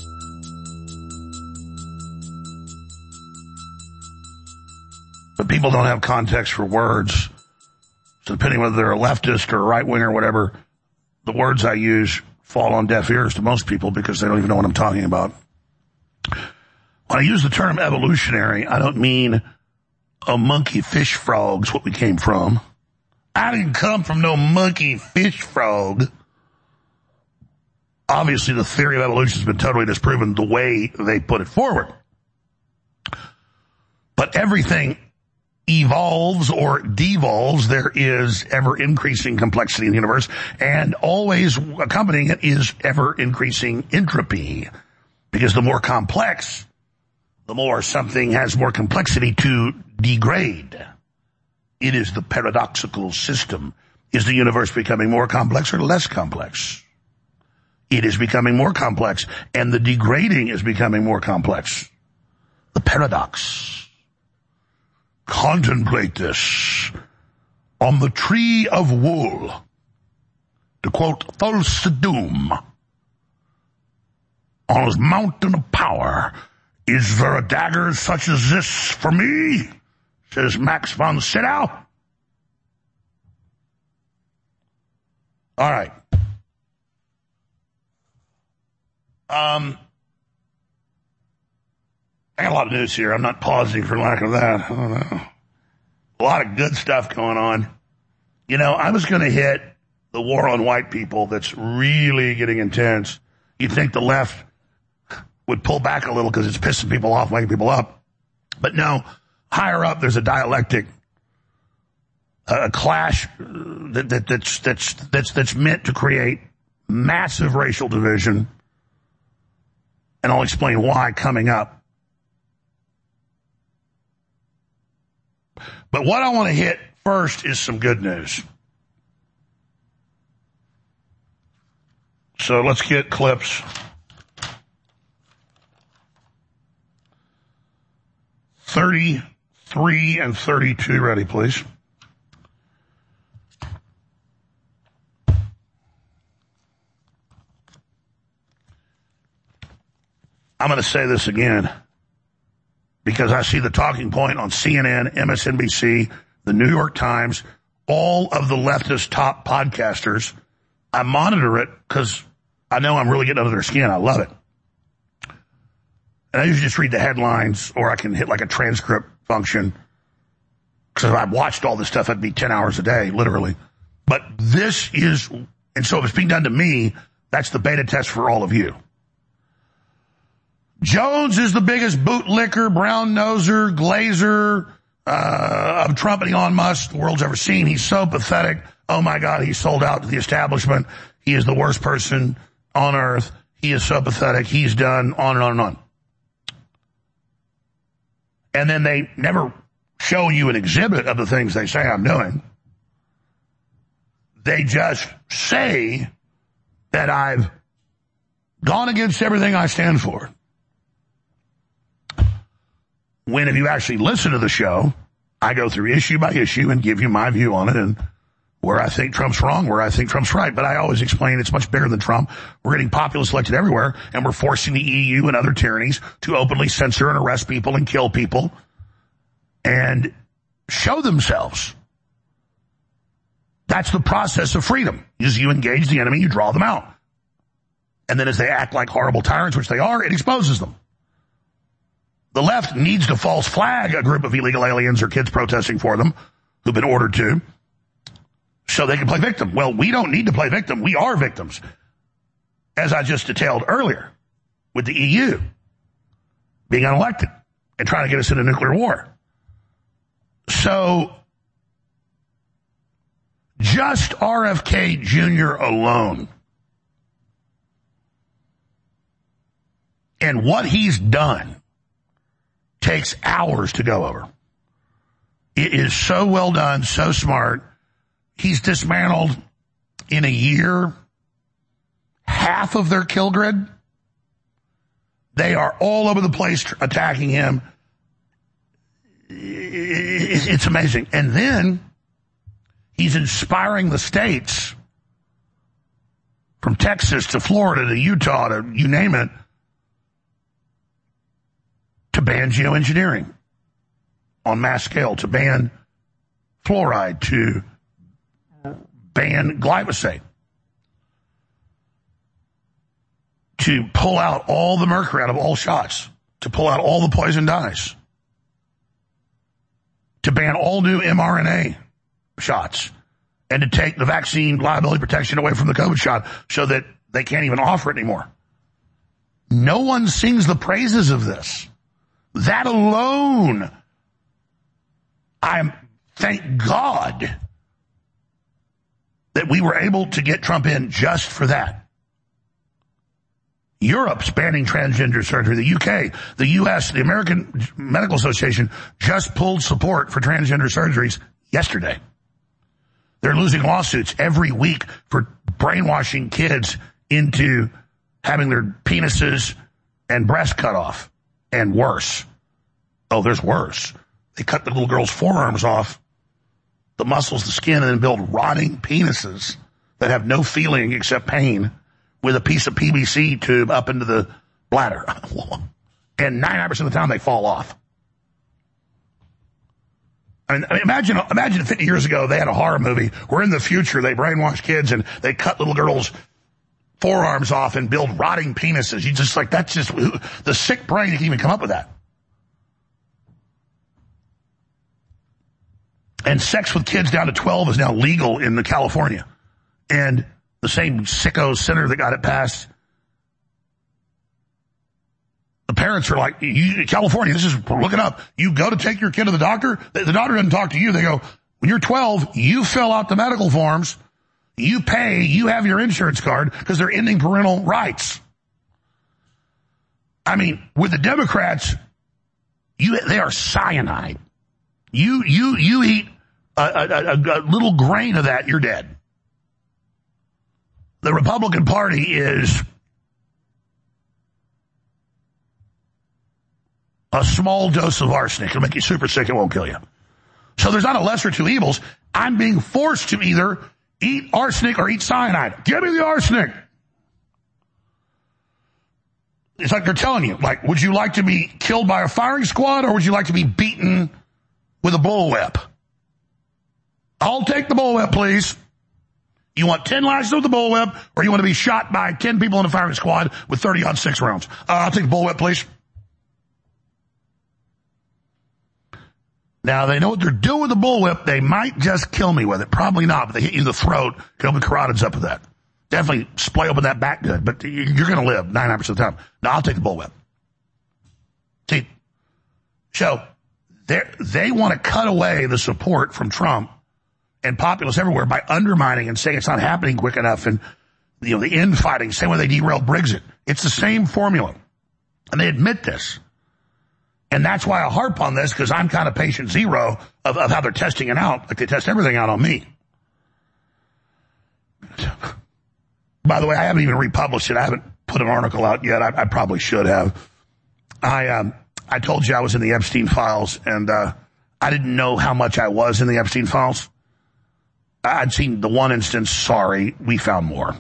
But people don't have context for words. So depending whether they're a leftist or a right-winger or whatever, the words I use fall on deaf ears to most people because they don't even know what I'm talking about. When I use the term evolutionary, I don't mean a monkey fish frog's what we came from. I didn't come from no monkey fish frog. Obviously, the theory of evolution has been totally disproven the way they put it forward. But everything evolves or devolves. There is ever-increasing complexity in the universe, and always accompanying it is ever-increasing entropy. Because the more complex, the more something has more complexity to degrade. It is the paradoxical system. Is the universe becoming more complex or less complex? It is becoming more complex, and the degrading is becoming more complex. The paradox. Contemplate this. On the tree of wool, to quote Thulsa Doom, on his mountain of power, is there a dagger such as this for me? Says Max von Sydow. All right. Um, I got a lot of news here. I'm not pausing for lack of that. I don't know. A lot of good stuff going on. You know, I was going to hit the war on white people that's really getting intense. You'd think the left would pull back a little because it's pissing people off, waking people up. But no, higher up there's a dialectic, a clash that, that, that's, that's, that's, that's meant to create massive racial division. And I'll explain why coming up. But what I want to hit first is some good news. So let's get clips. thirty-three and thirty-two ready, please. I'm going to say this again because I see the talking point on C N N, M S N B C, the New York Times, all of the leftist top podcasters. I monitor it because I know I'm really getting under their skin. I love it. And I usually just read the headlines, or I can hit like a transcript function. Because if I watched all this stuff, that'd be ten hours a day, literally. But this is, and so if it's being done to me, that's the beta test for all of you. Jones is the biggest bootlicker, brown noser, glazer uh, of Trump and Elon Musk the world's ever seen. He's so pathetic. Oh my God, he sold out to the establishment. He is the worst person on earth. He is so pathetic. He's done on and on and on. And then they never show you an exhibit of the things they say I'm doing. They just say that I've gone against everything I stand for. When if you actually listen to the show, I go through issue by issue and give you my view on it and where I think Trump's wrong, where I think Trump's right. But I always explain it's much bigger than Trump. We're getting populists elected everywhere, and we're forcing the E U and other tyrannies to openly censor and arrest people and kill people and show themselves. That's the process of freedom. Is you engage the enemy, you draw them out. And then as they act like horrible tyrants, which they are, it exposes them. The left needs to false flag a group of illegal aliens or kids protesting for them who've been ordered to so they can play victim. Well, we don't need to play victim. We are victims. As I just detailed earlier with the E U being unelected and trying to get us into nuclear war. So just R F K Junior alone and what he's done takes hours to go over. It is so well done, so smart. He's dismantled in a year half of their kill grid. They are all over the place attacking him. It's amazing. And then he's inspiring the states from Texas to Florida to Utah to you name it to ban geoengineering on mass scale, to ban fluoride, to ban glyphosate, to pull out all the mercury out of all shots, to pull out all the poison dyes, to ban all new mRNA shots, and to take the vaccine liability protection away from the COVID shot so that they can't even offer it anymore. No one sings the praises of this. That alone, I'm, thank God that we were able to get Trump in just for that. Europe's banning transgender surgery. The U K, the U S, the American Medical Association just pulled support for transgender surgeries yesterday. They're losing lawsuits every week for brainwashing kids into having their penises and breasts cut off. And worse. Oh, there's worse. They cut the little girl's forearms off, the muscles, the skin, and then build rotting penises that have no feeling except pain with a piece of P V C tube up into the bladder. And ninety-nine percent of the time they fall off. I mean, imagine, imagine fifty years ago they had a horror movie where in the future they brainwash kids and they cut little girls' forearms off and build rotting penises. You just like, that's just the sick brain can even come up with that. And sex with kids down to twelve is now legal in the California. And the same sicko sinner that got it passed, the parents are like, you, California, this is, look it up. You go to take your kid to the doctor, the, the doctor doesn't talk to you. They go, when you're twelve, you fill out the medical forms, you pay, you have your insurance card, because they're ending parental rights. I mean, with the Democrats, you, they are cyanide. You, you, you eat a, a, a, a little grain of that, you're dead. The Republican Party is a small dose of arsenic. It'll make you super sick. It won't kill you. So there's not a lesser two evils. I'm being forced to either eat arsenic or eat cyanide. Give me the arsenic. It's like they're telling you, like, would you like to be killed by a firing squad or would you like to be beaten with a bullwhip? I'll take the bullwhip, please. You want ten lashes with the bullwhip, or you want to be shot by ten people in a firing squad with thirty on six rounds? Uh, I'll take the bullwhip, please. Now, they know what they're doing with the bullwhip. They might just kill me with it. Probably not, but they hit you in the throat, can open carotids up with that. Definitely splay open that back good, but you're going to live ninety-nine percent of the time. Now, I'll take the bullwhip. See, so they want to cut away the support from Trump and populists everywhere by undermining and saying it's not happening quick enough, and you know the infighting, same way they derailed Brexit. It's the same formula, and they admit this. And that's why I harp on this, because I'm kind of patient zero of, of how they're testing it out, like they test everything out on me. By the way, I haven't even republished it. I haven't put an article out yet. I, I probably should have. I um, I told you I was in the Epstein files, and uh, I didn't know how much I was in the Epstein files. I'd seen the one instance, sorry, we found more.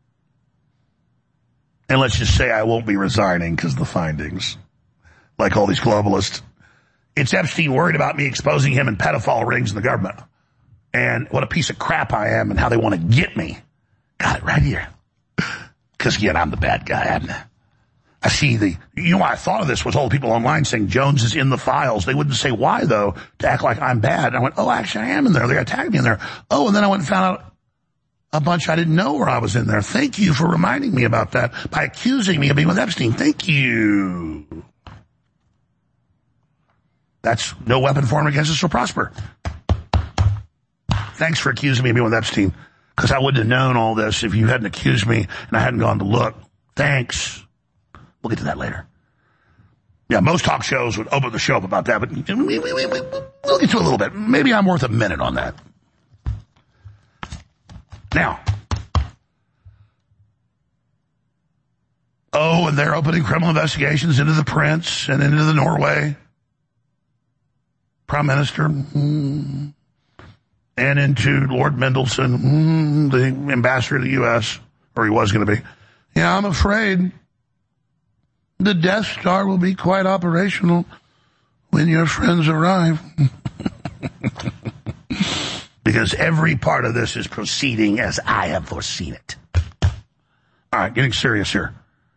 And let's just say I won't be resigning because of the findings, like all these globalists. It's Epstein worried about me exposing him in pedophile rings in the government. And what a piece of crap I am and how they want to get me. Got it right here. Because, again, I'm the bad guy. I'm, I see the, you know why I thought of this was all the people online saying Jones is in the files. They wouldn't say why, though, to act like I'm bad. And I went, oh, actually, I am in there. They attacked me in there. Oh, and then I went and found out a bunch I didn't know where I was in there. Thank you for reminding me about that by accusing me of being with Epstein. Thank you. That's no weapon formed against us shall prosper. Thanks for accusing me of being with Epstein, because I wouldn't have known all this if you hadn't accused me and I hadn't gone to look. Thanks. We'll get to that later. Yeah, most talk shows would open the show up about that, but we, we, we, we, we'll get to a little bit. Maybe I'm worth a minute on that. Now, oh, and they're opening criminal investigations into the prince and into the Norway prime minister, mm, and into Lord Mendelsohn, mm, the ambassador to the U S, or he was going to be. Yeah, I'm afraid the Death Star will be quite operational when your friends arrive. Because every part of this is proceeding as I have foreseen it. All right, getting serious here.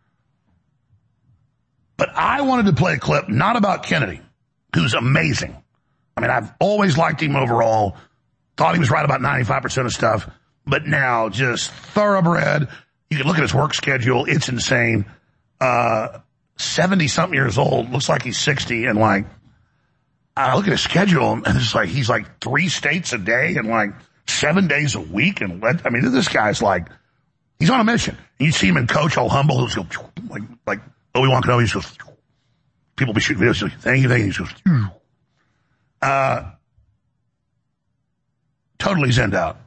But I wanted to play a clip not about Kennedy, who's amazing. I mean, I've always liked him overall, thought he was right about ninety-five percent of stuff, but now just thoroughbred. You can look at his work schedule. It's insane. Uh, seventy-something years old, looks like he's sixty, and like, I look at his schedule, and it's like he's like three states a day and like seven days a week. And I mean, this guy's like, he's on a mission. And you see him in coach, all humble, he'll go like, like Obi-Wan Kenobi, he goes, people be shooting videos, like, thank you, thank you, he goes, uh, totally zenned out.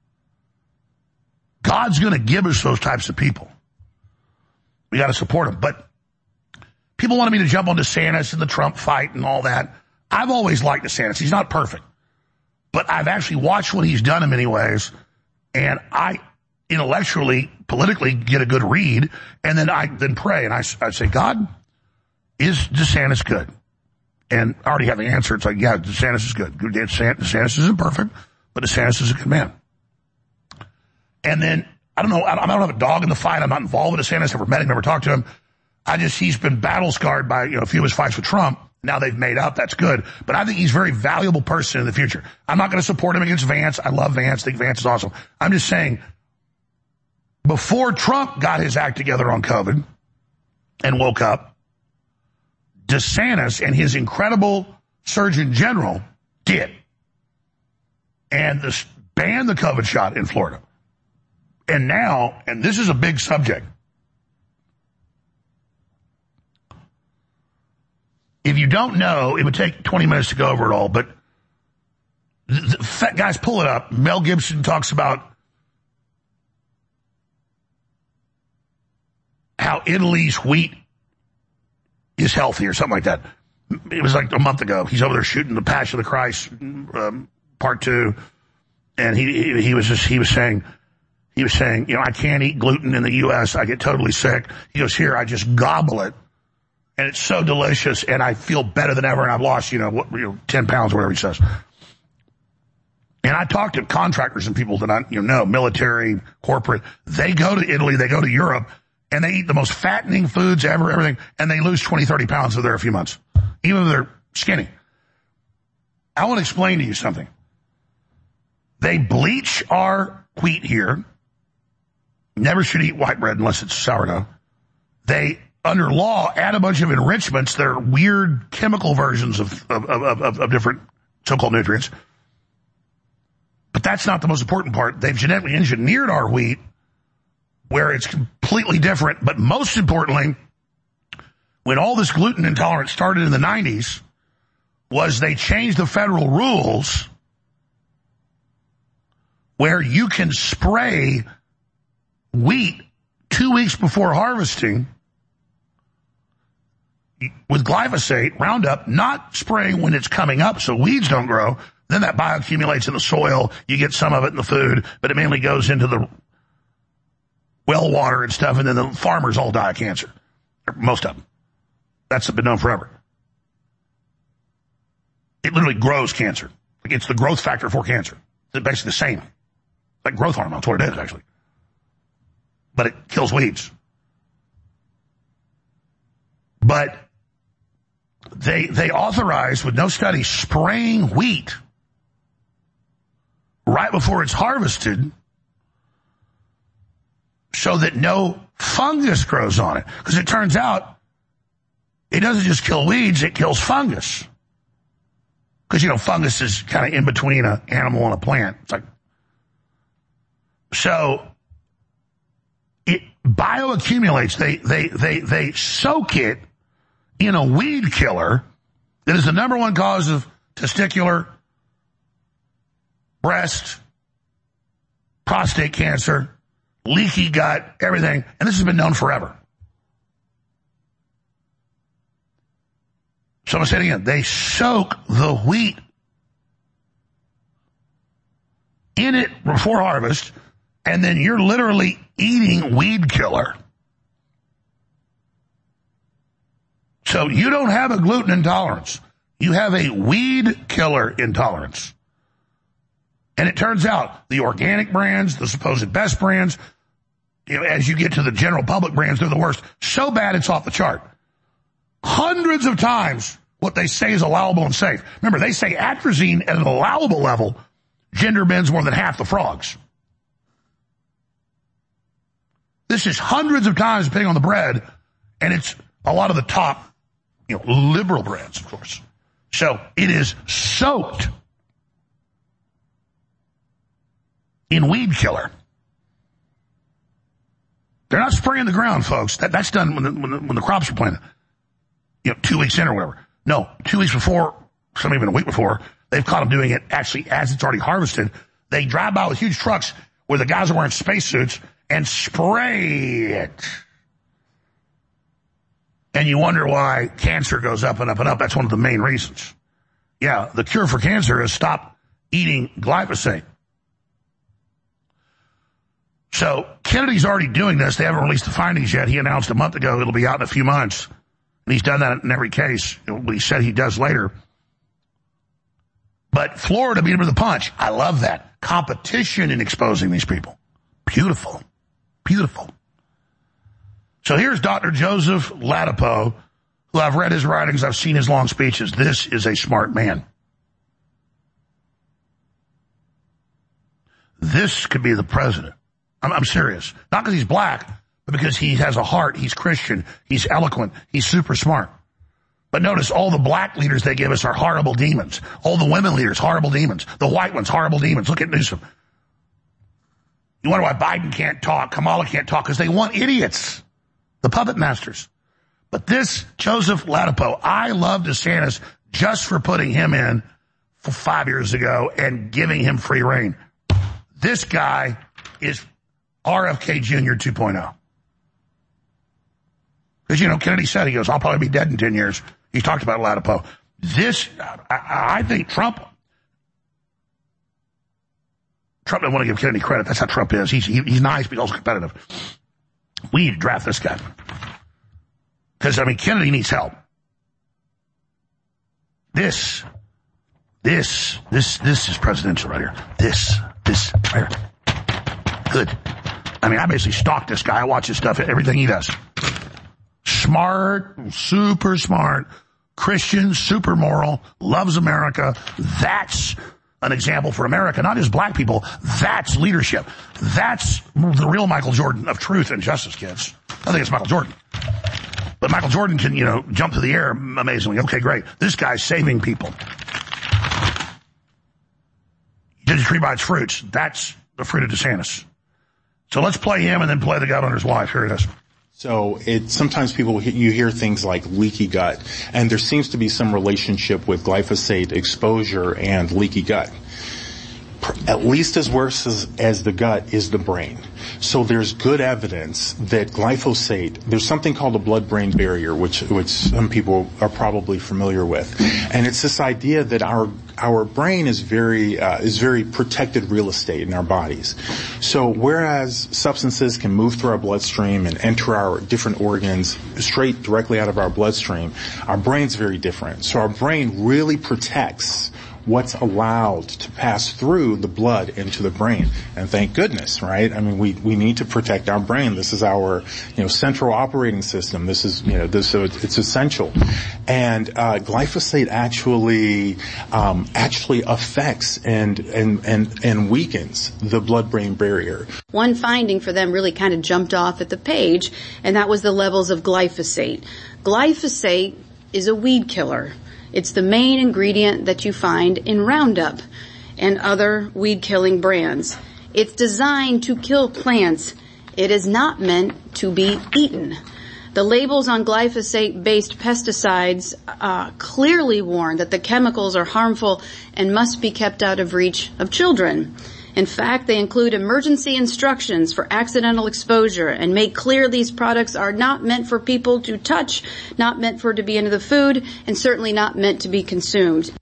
God's going to give us those types of people. We got to support them. But people wanted me to jump on DeSantis and the Trump fight and all that. I've always liked DeSantis. He's not perfect. But I've actually watched what he's done in many ways. And I intellectually, politically get a good read. And then I then pray. And I, I say, God, is DeSantis good? And I already have the answer. It's like, yeah, DeSantis is good. DeSantis isn't perfect, but DeSantis is a good man. And then, I don't know, I don't have a dog in the fight. I'm not involved with DeSantis. Never met him, never talked to him. I just, he's been battle scarred by, you know, a few of his fights with Trump. Now they've made up. That's good. But I think he's a very valuable person in the future. I'm not going to support him against Vance. I love Vance. I think Vance is awesome. I'm just saying, before Trump got his act together on COVID and woke up, DeSantis and his incredible Surgeon General did. And this banned the COVID shot in Florida. And now, and this is a big subject, if you don't know, it would take twenty minutes to go over it all, but the, the fat guys, pull it up. Mel Gibson talks about how Italy's wheat is healthy or something like that. It was like a month ago. He's over there shooting the Passion of the Christ, um, part two. And he, he, he was just, he was saying, he was saying, you know, I can't eat gluten in the U S. I get totally sick. He goes, here, I just gobble it. And it's so delicious, and I feel better than ever, and I've lost, you know, what, you know ten pounds, whatever he says. And I talk to contractors and people that I you know, military, corporate. They go to Italy, they go to Europe, and they eat the most fattening foods ever, everything, and they lose twenty, thirty pounds in there a few months, even if they're skinny. I want to explain to you something. They bleach our wheat here. Never should eat white bread unless it's sourdough. They, under law, add a bunch of enrichments that are weird chemical versions of, of, of, of, of different so-called nutrients. But that's not the most important part. They've genetically engineered our wheat where it's completely different. But most importantly, when all this gluten intolerance started in the nineties, was they changed the federal rules where you can spray wheat two weeks before harvesting with glyphosate, Roundup, not spraying when it's coming up so weeds don't grow. Then that bioaccumulates in the soil. You get some of it in the food, but it mainly goes into the well water and stuff, and then the farmers all die of cancer. Most of them. That's been known forever. It literally grows cancer. It's the growth factor for cancer. It's basically the same. Like growth hormone, that's what it is, actually. But it kills weeds. But they they authorized, with no study, spraying wheat right before it's harvested so that no fungus grows on it. Because it turns out it doesn't just kill weeds, it kills fungus. Because, you know, fungus is kind of in between an animal and a plant. It's like, so it bioaccumulates. They, they, they, they soak it in a weed killer that is the number one cause of testicular, breast, prostate cancer, leaky gut, everything. And this has been known forever. So I'm going to say it again. They soak the wheat in it before harvest, and then you're literally eating weed killer. So you don't have a gluten intolerance. You have a weed killer intolerance. And it turns out the organic brands, the supposed best brands, you know, as you get to the general public brands, they're the worst. So bad it's off the chart. Hundreds of times what they say is allowable and safe. Remember, they say atrazine at an allowable level gender bends more than half the frogs. This is hundreds of times depending on the bread, and it's a lot of the top, you know, liberal brands, of course. So it is soaked in weed killer. They're not spraying the ground, folks. That, that's done when the, when, the, when the crops are planted. You know, two weeks in or whatever. No, two weeks before, some even a week before, they've caught them doing it actually as it's already harvested. They drive by with huge trucks where the guys are wearing spacesuits and spray it. And you wonder why cancer goes up and up and up. That's one of the main reasons. Yeah, the cure for cancer is stop eating glyphosate. So Kennedy's already doing this. They haven't released the findings yet. He announced a month ago it'll be out in a few months. And he's done that in every case. What he said he does later. But Florida beat him to the punch. I love that. Competition in exposing these people. Beautiful. Beautiful. So here's Doctor Joseph Ladapo, who I've read his writings. I've seen his long speeches. This is a smart man. This could be the president. I'm, I'm serious. Not because he's black, but because he has a heart. He's Christian. He's eloquent. He's super smart. But notice all the black leaders they give us are horrible demons. All the women leaders, horrible demons. The white ones, horrible demons. Look at Newsom. You wonder why Biden can't talk, Kamala can't talk, because they want idiots. The puppet masters. But this Joseph Ladapo, I love DeSantis just for putting him in for five years ago and giving him free reign. This guy is R F K Junior two point oh. Because, you know, Kennedy said, he goes, I'll probably be dead in ten years. He talked about Ladapo. This, I, I think Trump, Trump doesn't want to give Kennedy credit. That's how Trump is. He's, he, he's nice, but he's also competitive. We need to draft this guy. Because, I mean, Kennedy needs help. This, This, this, this is presidential right here. This, this, right here. Good. I mean, I basically stalk this guy. I watch his stuff, everything he does. Smart, super smart, Christian, super moral, loves America. That's an example for America, not just black people. That's leadership. That's the real Michael Jordan of truth and justice, kids. I think it's Michael Jordan. But Michael Jordan can, you know, jump through the air amazingly. Okay, great. This guy's saving people. Judge a tree by its fruits. That's the fruit of DeSantis. So let's play him and then play the governor's wife. Here it is. So it, sometimes people, you hear things like leaky gut, and there seems to be some relationship with glyphosate exposure and leaky gut. At least as worse as, as the gut is the brain. So there's good evidence that glyphosate, there's something called a blood-brain barrier, which, which some people are probably familiar with. And it's this idea that our, our brain is very, uh, is very protected real estate in our bodies. So whereas substances can move through our bloodstream and enter our different organs straight directly out of our bloodstream, our brain's very different. So our brain really protects what's allowed to pass through the blood into the brain. And thank goodness, right? I mean, we, we need to protect our brain. This is our, you know, central operating system. This is, you know, this, so it's essential. And, uh, glyphosate actually, um, actually affects and, and, and, and weakens the blood-brain barrier. One finding for them really kind of jumped off at the page, and that was the levels of glyphosate. Glyphosate is a weed killer. It's the main ingredient that you find in Roundup and other weed-killing brands. It's designed to kill plants. It is not meant to be eaten. The labels on glyphosate-based pesticides uh, clearly warn that the chemicals are harmful and must be kept out of reach of children. In fact, they include emergency instructions for accidental exposure and make clear these products are not meant for people to touch, not meant for to be into the food, and certainly not meant to be consumed.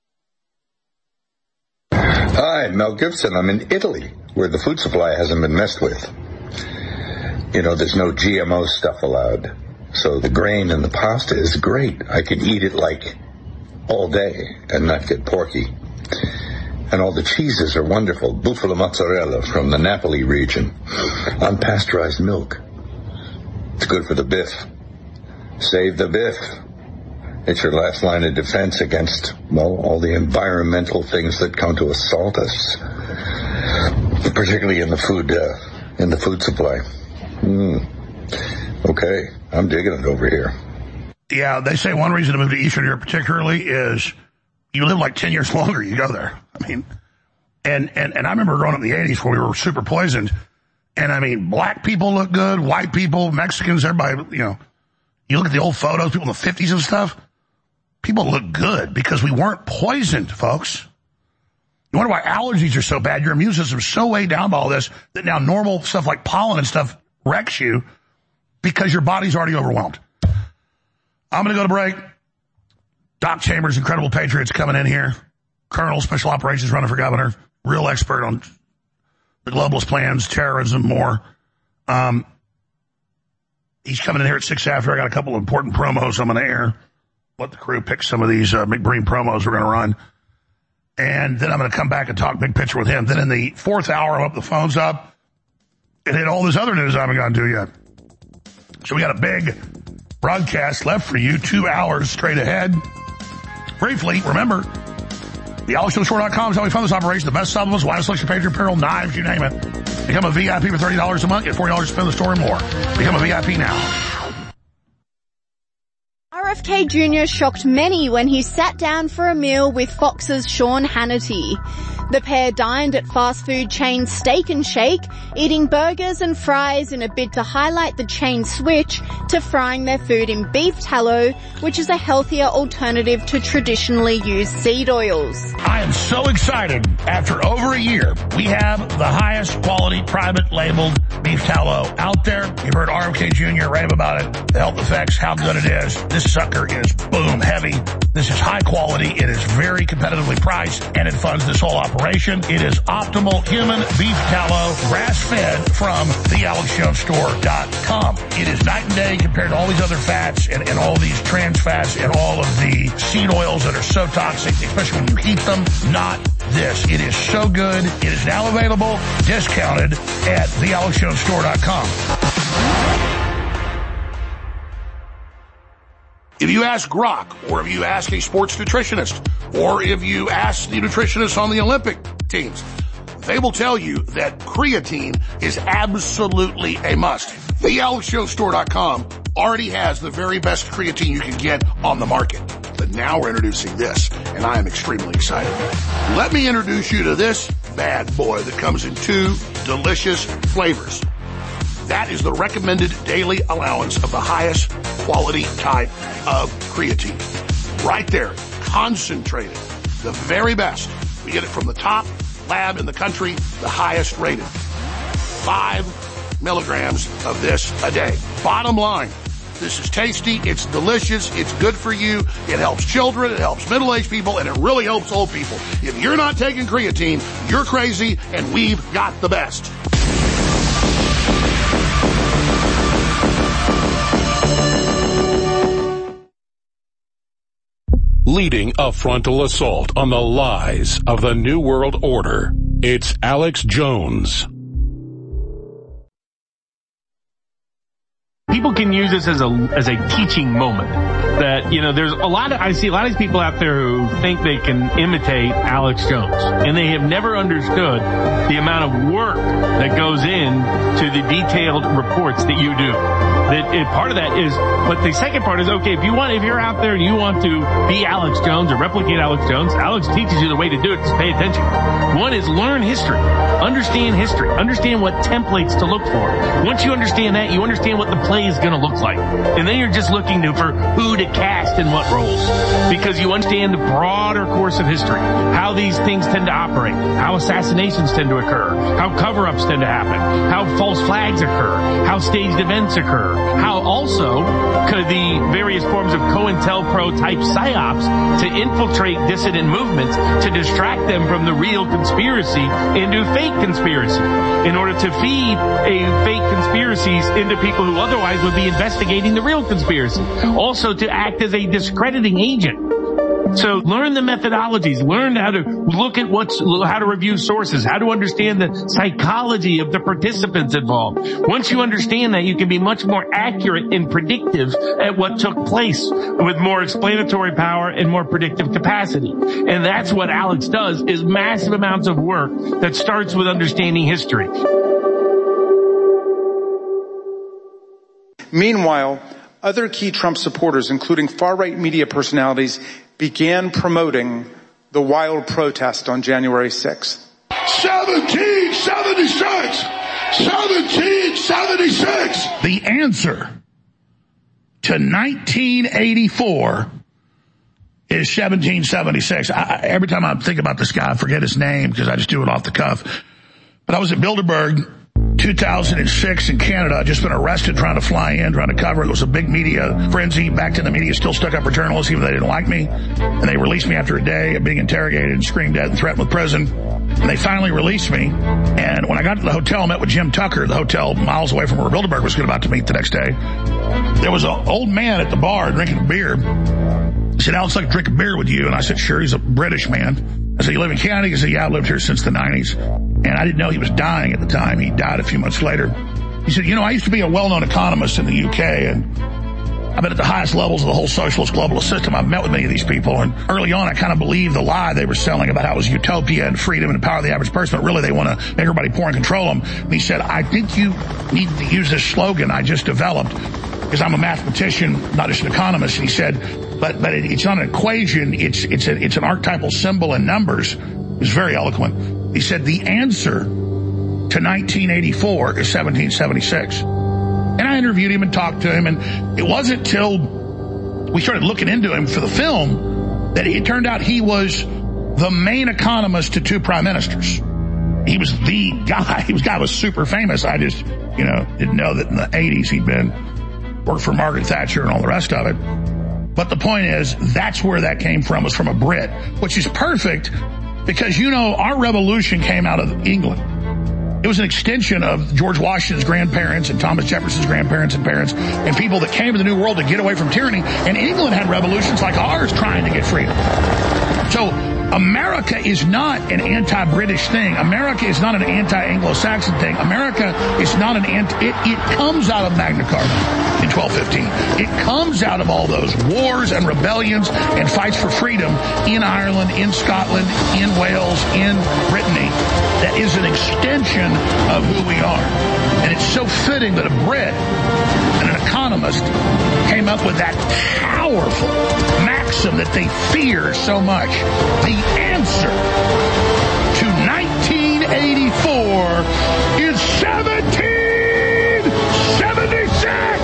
Hi, Mel Gibson. I'm in Italy, where the food supply hasn't been messed with. You know, there's no G M O stuff allowed. So the grain in the pasta is great. I can eat it like all day and not get porky. And all the cheeses are wonderful. Bufala mozzarella from the Napoli region. Unpasteurized milk. It's good for the biff. Save the biff. It's your last line of defense against, well, all the environmental things that come to assault us. Particularly in the food, uh, in the food supply. Mm. Okay, I'm digging it over here. Yeah, they say one reason to move to Eastern Europe particularly is you live like ten years longer, you go there. I mean, and, and, and I remember growing up in the eighties where we were super poisoned. And I mean, black people look good, white people, Mexicans, everybody, you know, you look at the old photos, people in the fifties and stuff, people look good because we weren't poisoned, folks. You wonder why allergies are so bad. Your immune system's so way down by all this that now normal stuff like pollen and stuff wrecks you because your body's already overwhelmed. I'm going to go to break. Doc Chambers, Incredible Patriots, coming in here. Colonel, Special Operations, running for governor. Real expert on the globalist plans, terrorism, more. Um, he's coming in here at six after. I got a couple of important promos I'm going to air. Let the crew pick some of these uh, McBreen promos we're going to run. And then I'm going to come back and talk big picture with him. Then in the fourth hour, I'll open the phones up and hit all this other news I haven't gotten to yet. So we got a big broadcast left for you, two hours straight ahead. Briefly, remember, the alex jones store dot com is how we fund this operation. The best supplements, wide selection, Patriot apparel, knives, you name it. Become a V I P for thirty dollars a month. Get forty dollars to spend the store and more. Become a V I P now. R F K Junior shocked many when he sat down for a meal with Fox's Sean Hannity. The pair dined at fast food chain Steak and Shake, eating burgers and fries in a bid to highlight the chain's switch to frying their food in beef tallow, which is a healthier alternative to traditionally used seed oils. I am so excited. After over a year, we have the highest quality private labeled beef tallow out there. You've heard R F K Junior rave about it, the health effects, how good it is. This sucker is boom heavy. This is high quality. It is very competitively priced, and it funds this whole operation. It is optimal human beef tallow, grass-fed from the alex jones store dot com. It is night and day compared to all these other fats and, and all these trans fats and all of the seed oils that are so toxic, especially when you heat them. Not this. It is so good. It is now available, discounted at the alex jones store dot com. If you ask Grok, or if you ask a sports nutritionist, or if you ask the nutritionists on the Olympic teams, they will tell you that creatine is absolutely a must. the alex jones store dot com already has the very best creatine you can get on the market. But now we're introducing this, and I am extremely excited. Let me introduce you to this bad boy that comes in two delicious flavors. That is the recommended daily allowance of the highest quality type of creatine. Right there, concentrated, the very best. We get it from the top lab in the country, the highest rated. Five milligrams of this a day. Bottom line, this is tasty, it's delicious, it's good for you, it helps children, it helps middle-aged people, and it really helps old people. If you're not taking creatine, you're crazy, and we've got the best. Leading a frontal assault on the lies of the New World Order, it's Alex Jones. People can use this as a as a teaching moment. That, you know, there's a lot of, I see a lot of people out there who think they can imitate Alex Jones, and they have never understood the amount of work that goes in to the detailed reports that you do. That it, part of that is, but the second part is, okay, if you want, if you're out there and you want to be Alex Jones or replicate Alex Jones, Alex teaches you the way to do it. Just pay attention. One is learn history, understand history, understand what templates to look for. Once you understand that, you understand what the play is going to look like, and then you're just looking to, for who to cast in what roles, because you understand the broader course of history, how these things tend to operate, how assassinations tend to occur, how cover-ups tend to happen, how false flags occur, how staged events occur, how also could the various forms of COINTELPRO type psyops to infiltrate dissident movements to distract them from the real conspiracy into fake conspiracy, in order to feed a fake conspiracies into people who otherwise would be investigating the real conspiracy. Also to act as a discrediting agent. So learn the methodologies, learn how to look at what's, how to review sources, how to understand the psychology of the participants involved. Once you understand that, you can be much more accurate and predictive at what took place, with more explanatory power and more predictive capacity. And that's what Alex does, is massive amounts of work that starts with understanding history. Meanwhile, other key Trump supporters, including far-right media personalities, began promoting the wild protest on January sixth. seventeen seventy-six! seventeen seventy-six! The answer to nineteen eighty-four is seventeen seventy-six. I, every time I think about this guy, I forget his name because I just do it off the cuff. But I was at Bilderberg two thousand six in Canada. I'd just been arrested trying to fly in, trying to cover it. It was a big media frenzy. Back then the media still stuck up for journalists even though they didn't like me. And they released me after a day of being interrogated and screamed at and threatened with prison. And they finally released me. And when I got to the hotel, I met with Jim Tucker, the hotel miles away from where Bilderberg was about to meet the next day. There was an old man at the bar drinking a beer. He said, "Alex, I'd like to drink a beer with you." And I said, "Sure." He's a British man. I said, "You live in Canada?" He said, "Yeah, I've lived here since the nineties. And I didn't know he was dying at the time. He died a few months later. He said, "You know, I used to be a well-known economist in the U K, and I've been at the highest levels of the whole socialist globalist system. I've met with many of these people, and early on I kind of believed the lie they were selling about how it was utopia and freedom and the power of the average person, but really they want to make everybody poor and control them." And he said, "I think you need to use this slogan I just developed, because I'm a mathematician, not just an economist." And he said, but but it, it's not an equation, it's it's a, it's an archetypal symbol in numbers." He was very eloquent. He said, "The answer to nineteen eighty-four is seventeen seventy-six. And I interviewed him and talked to him, and it wasn't till we started looking into him for the film that it turned out he was the main economist to two prime ministers. He was the guy. He was guy was super famous. I just, you know, didn't know that in the eighties he'd been worked for Margaret Thatcher and all the rest of it. But the point is, that's where that came from, was from a Brit, which is perfect because, you know, our revolution came out of England. It was an extension of George Washington's grandparents and Thomas Jefferson's grandparents and parents and people that came to the New World to get away from tyranny. And England had revolutions like ours trying to get freedom. So America is not an anti-British thing. America is not an anti-Anglo-Saxon thing. America is not an anti... It, it comes out of Magna Carta in twelve fifteen. It comes out of all those wars and rebellions and fights for freedom in Ireland, in Scotland, in Wales, in Brittany. That is an extension of who we are. And it's so fitting that a Brit and an economist came up with that powerful maxim that they fear so much. The answer to nineteen eighty-four is seventeen seventy-six!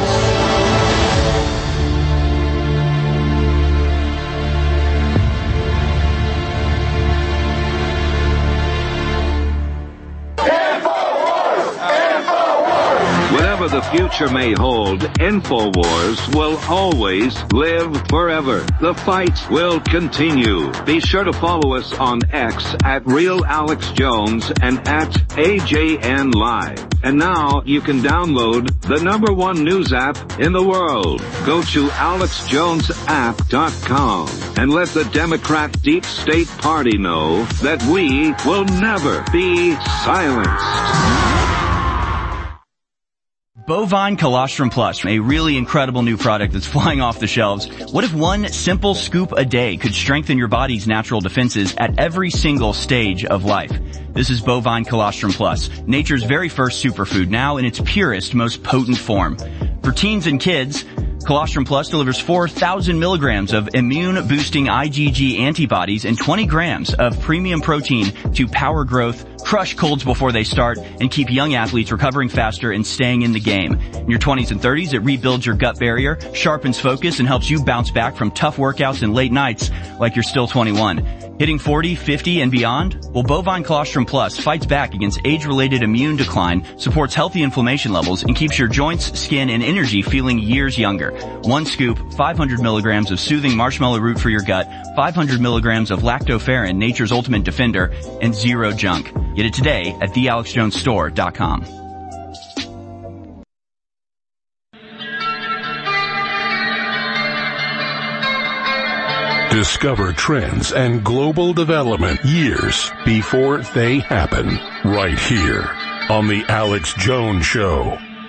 Whatever the future may hold, InfoWars will always live forever. The fight will continue. Be sure to follow us on X at Real Alex Jones and at A J N Live. And now you can download the number one news app in the world. Go to alex jones app dot com and let the Democrat Deep State Party know that we will never be silenced. Bovine Colostrum Plus, a really incredible new product that's flying off the shelves. What if one simple scoop a day could strengthen your body's natural defenses at every single stage of life? This is Bovine Colostrum Plus, nature's very first superfood, now in its purest, most potent form. For teens and kids, Colostrum Plus delivers four thousand milligrams of immune-boosting I G G antibodies and twenty grams of premium protein to power growth, crush colds before they start, and keep young athletes recovering faster and staying in the game. In your twenties and thirties, it rebuilds your gut barrier, sharpens focus, and helps you bounce back from tough workouts and late nights like you're still twenty-one. Hitting forty, fifty, and beyond? Well, Bovine Colostrum Plus fights back against age-related immune decline, supports healthy inflammation levels, and keeps your joints, skin, and energy feeling years younger. One scoop, five hundred milligrams of soothing marshmallow root for your gut, five hundred milligrams of lactoferrin, nature's ultimate defender, and zero junk. Get it today at the alex jones store dot com. Discover trends and global development years before they happen, right here on The Alex Jones Show.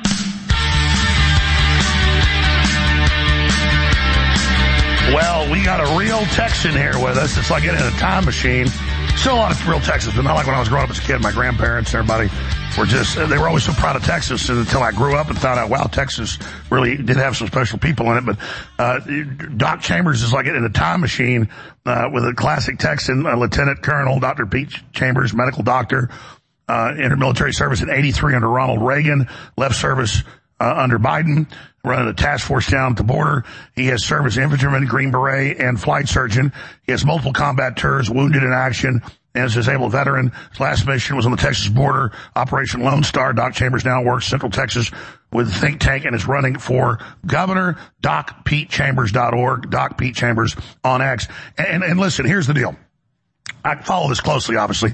Well, we got a real Texan here with us. It's like getting in a time machine. Still a lot of real Texans, but not like when I was growing up as a kid. My grandparents and everybody were just, they were always so proud of Texas until I grew up and found out, wow, Texas really did have some special people in it. But uh Doc Chambers is like getting in a time machine uh with a classic Texan, uh, Lieutenant Colonel Doctor Pete Chambers, medical doctor, uh entered military service in eighty-three under Ronald Reagan, left service uh, under Biden, running a task force down at the border. He has served as infantryman, Green Beret, and flight surgeon. He has multiple combat tours, wounded in action, and is a disabled veteran. His last mission was on the Texas border, Operation Lone Star. Doc Chambers now works Central Texas with Think Tank and is running for governor. doc pete chambers dot org, Doc Pete Chambers on X. And, and listen, here's the deal. I follow this closely, obviously.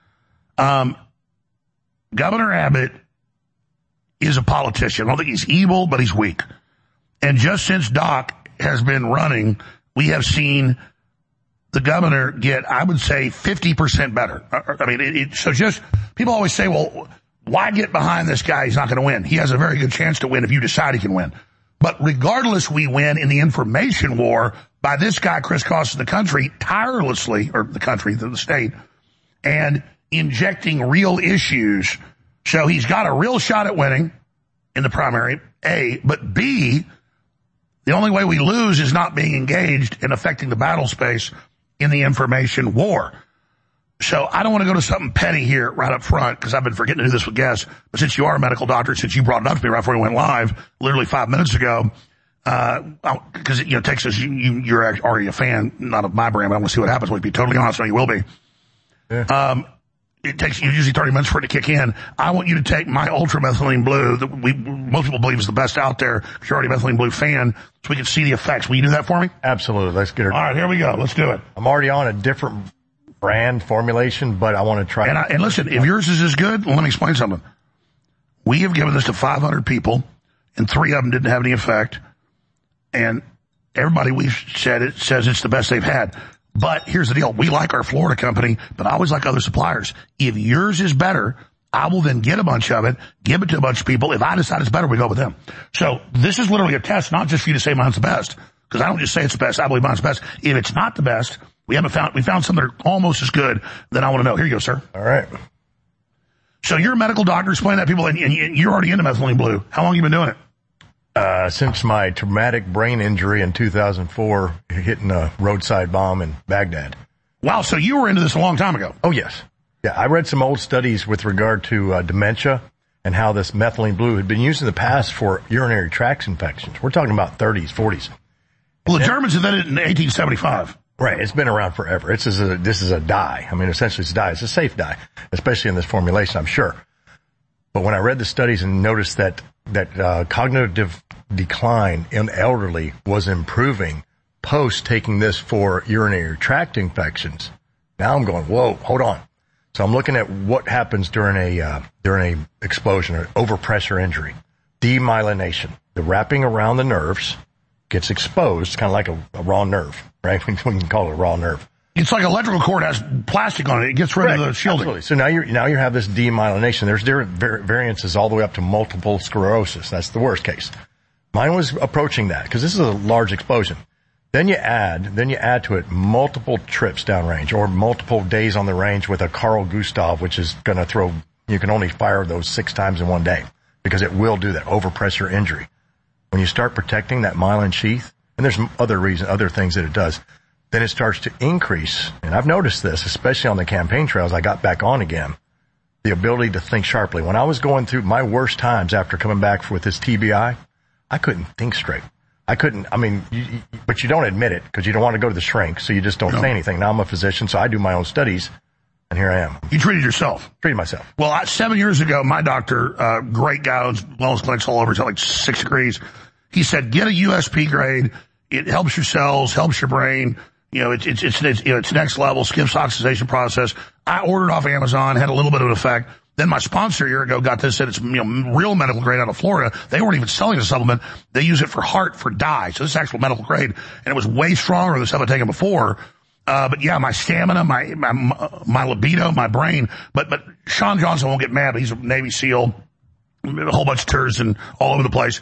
Um, Governor Abbott is a politician. I don't think he's evil, but he's weak. And just since Doc has been running, we have seen the governor get, I would say, fifty percent better. I mean, it, it, so just, people always say, well, why get behind this guy? He's not going to win. He has a very good chance to win if you decide he can win. But regardless, we win in the information war by this guy crisscrossing the country tirelessly, or the country, the state, and injecting real issues. So he's got a real shot at winning in the primary, A, but B, the only way we lose is not being engaged in affecting the battle space in the information war. So I don't want to go to something petty here right up front, because I've been forgetting to do this with guests, but since you are a medical doctor, since you brought it up to me right before we went live, literally five minutes ago, uh, because, you know, Texas, you, you, you're already a fan, not of my brand, but I want to see what happens. We'll be totally honest, I know you will be. Yeah. Um, It takes usually thirty minutes for it to kick in. I want you to take my Ultra Methylene Blue that we, most people believe is the best out there, because you're already a Methylene Blue fan, so we can see the effects. Will you do that for me? Absolutely. Let's get her. All right, here we go. Let's do it. I'm already on a different brand formulation, but I want to try. And, I, and listen, if yours is as good, well, let me explain something. We have given this to five hundred people, and three of them didn't have any effect. And everybody we've said it says it's the best they've had. But here's the deal. We like our Florida company, but I always like other suppliers. If yours is better, I will then get a bunch of it, give it to a bunch of people. If I decide it's better, we go with them. So this is literally a test, not just for you to say mine's the best, because I don't just say it's the best. I believe mine's the best. If it's not the best, we haven't found, we found some that are almost as good, then I want to know. Here you go, sir. All right. So you're a medical doctor. Explain that to people, and, and you're already into methylene blue. How long have you been doing it? Uh, since my traumatic brain injury in two thousand four, hitting a roadside bomb in Baghdad. Wow, so you were into this a long time ago. Oh, yes. Yeah, I read some old studies with regard to uh, dementia and how this methylene blue had been used in the past for urinary tract infections. We're talking about thirties, forties. Well, the and Germans invented it in eighteen seventy-five. Right, it's been around forever. It's is a, this is a dye. I mean, essentially it's a dye. It's a safe dye, especially in this formulation, I'm sure. But when I read the studies and noticed that that uh, cognitive decline in elderly was improving post taking this for urinary tract infections, now I'm going, whoa, hold on. So I'm looking at what happens during a uh, during a explosion or overpressure injury. Demyelination, the wrapping around the nerves gets exposed, kind of like a, a raw nerve, right? We can call it a raw nerve. It's like electrical cord has plastic on it. It gets rid Correct. of the shielding. Absolutely. So now you now you have this demyelination. There's different var- variances all the way up to multiple sclerosis. That's the worst case. Mine was approaching that because this is a large explosion. Then you add, then you add to it multiple trips downrange or multiple days on the range with a Carl Gustav, which is going to throw. You can only fire those six times in one day because it will do that overpressure injury. When you start protecting that myelin sheath, and there's other reason, other things that it does. Then it starts to increase, and I've noticed this, especially on the campaign trails. I got back on again, the ability to think sharply. When I was going through my worst times after coming back with this T B I, I couldn't think straight. I couldn't, I mean, you, you, but you don't admit it because you don't want to go to the shrink, so you just don't no. say anything. Now I'm a physician, so I do my own studies, and here I am. You treated yourself? Treated myself. Well, I, seven years ago, my doctor, uh, great guy, owns wellness clinics all over, it's at like six degrees. He said, get a U S P grade. It helps your cells, helps your brain. You know, it's, it's, it's, it's, you know, it's next level, skips oxidation process. I ordered off Amazon, had a little bit of an effect. Then my sponsor a year ago got this, said it's, you know, real medical grade out of Florida. They weren't even selling the supplement. They use it for heart, for dye. So this is actual medical grade. And it was way stronger than the stuff I'd taken before. Uh, but yeah, my stamina, my, my, my libido, my brain. But, but Sean Johnson won't get mad, but he's a Navy SEAL, a whole bunch of tours and all over the place.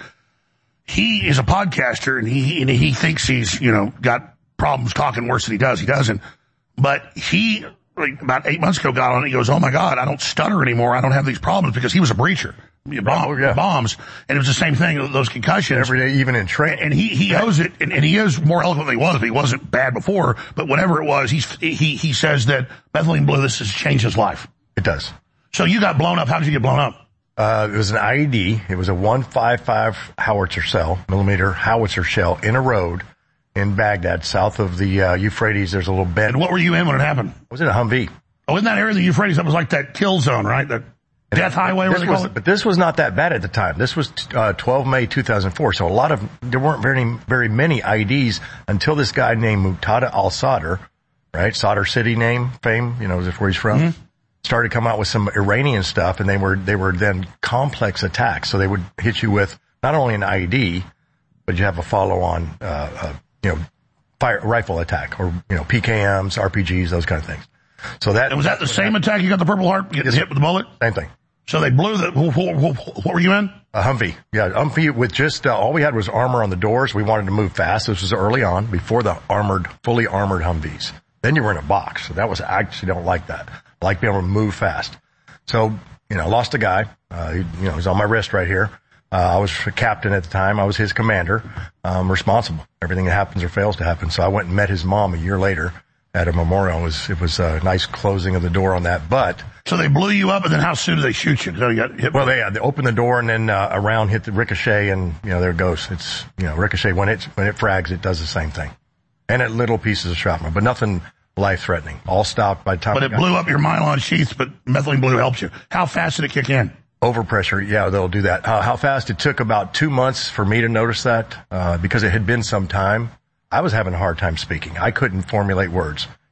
He is a podcaster and he, and he thinks he's, you know, got problems talking worse than he does. He doesn't. But he, like, about eight months ago, got on and he goes, oh my God, I don't stutter anymore. I don't have these problems because he was a breacher. Bomb, oh, yeah. Bombs. And it was the same thing, those concussions. Every day, even in training. And he, he owes it, and, and he is more eloquent than he was. He wasn't bad before, but whatever it was, he's, he, he says that methylene blue, this has changed his life. It does. So you got blown up. How did you get blown up? Uh, it was an I E D. It was a one fifty-five howitzer cell, millimeter howitzer shell in a road in Baghdad, south of the uh, Euphrates. There's a little bend. And what were you in when it happened? I was in a Humvee. Oh, in that area of the Euphrates, that was like that kill zone, right? The death highway, what they call it? But this was not that bad at the time. This was uh, twelve May two thousand four. So a lot of, there weren't very, very many I E Ds until this guy named Muqtada al-Sadr, right? Sadr City name, fame, you know, is where he's from. Mm-hmm. Started coming out with some Iranian stuff, and they were they were then complex attacks. So they would hit you with not only an I E D, but you have a follow-on, uh, uh, you know, fire rifle attack, or you know, P K Ms, R P Gs, those kind of things. So that and was that the same happened. Attack? You got the Purple Heart, getting yes. hit with the bullet? Same thing. So they blew the. What were you in? A Humvee. Yeah, Humvee with just uh, all we had was armor on the doors. We wanted to move fast. This was early on, before the armored, fully armored Humvees. Then you were in a box. So that was, I actually don't like that. I like being able to move fast. So, you know, lost a guy. Uh, he, you know, he's on my wrist right here. Uh, I was a captain at the time. I was his commander. Um, responsible. Everything that happens or fails to happen. So I went and met his mom a year later at a memorial. It was, it was a nice closing of the door on that. But. So they blew you up, and then how soon did they shoot you? So you got hit. Well, they, uh, they opened the door, and then, uh, a round hit the ricochet, and, you know, there it goes. It's, you know, ricochet, when it, when it frags, it does the same thing. And at little pieces of shrapnel, but nothing life-threatening. All stopped by the time. But it blew up your myelin sheaths, but methylene blue helped you. How fast did it kick in? Overpressure, yeah, they'll do that. Uh, how fast? It took about two months for me to notice that, uh, because it had been some time. I was having a hard time speaking. I couldn't formulate words.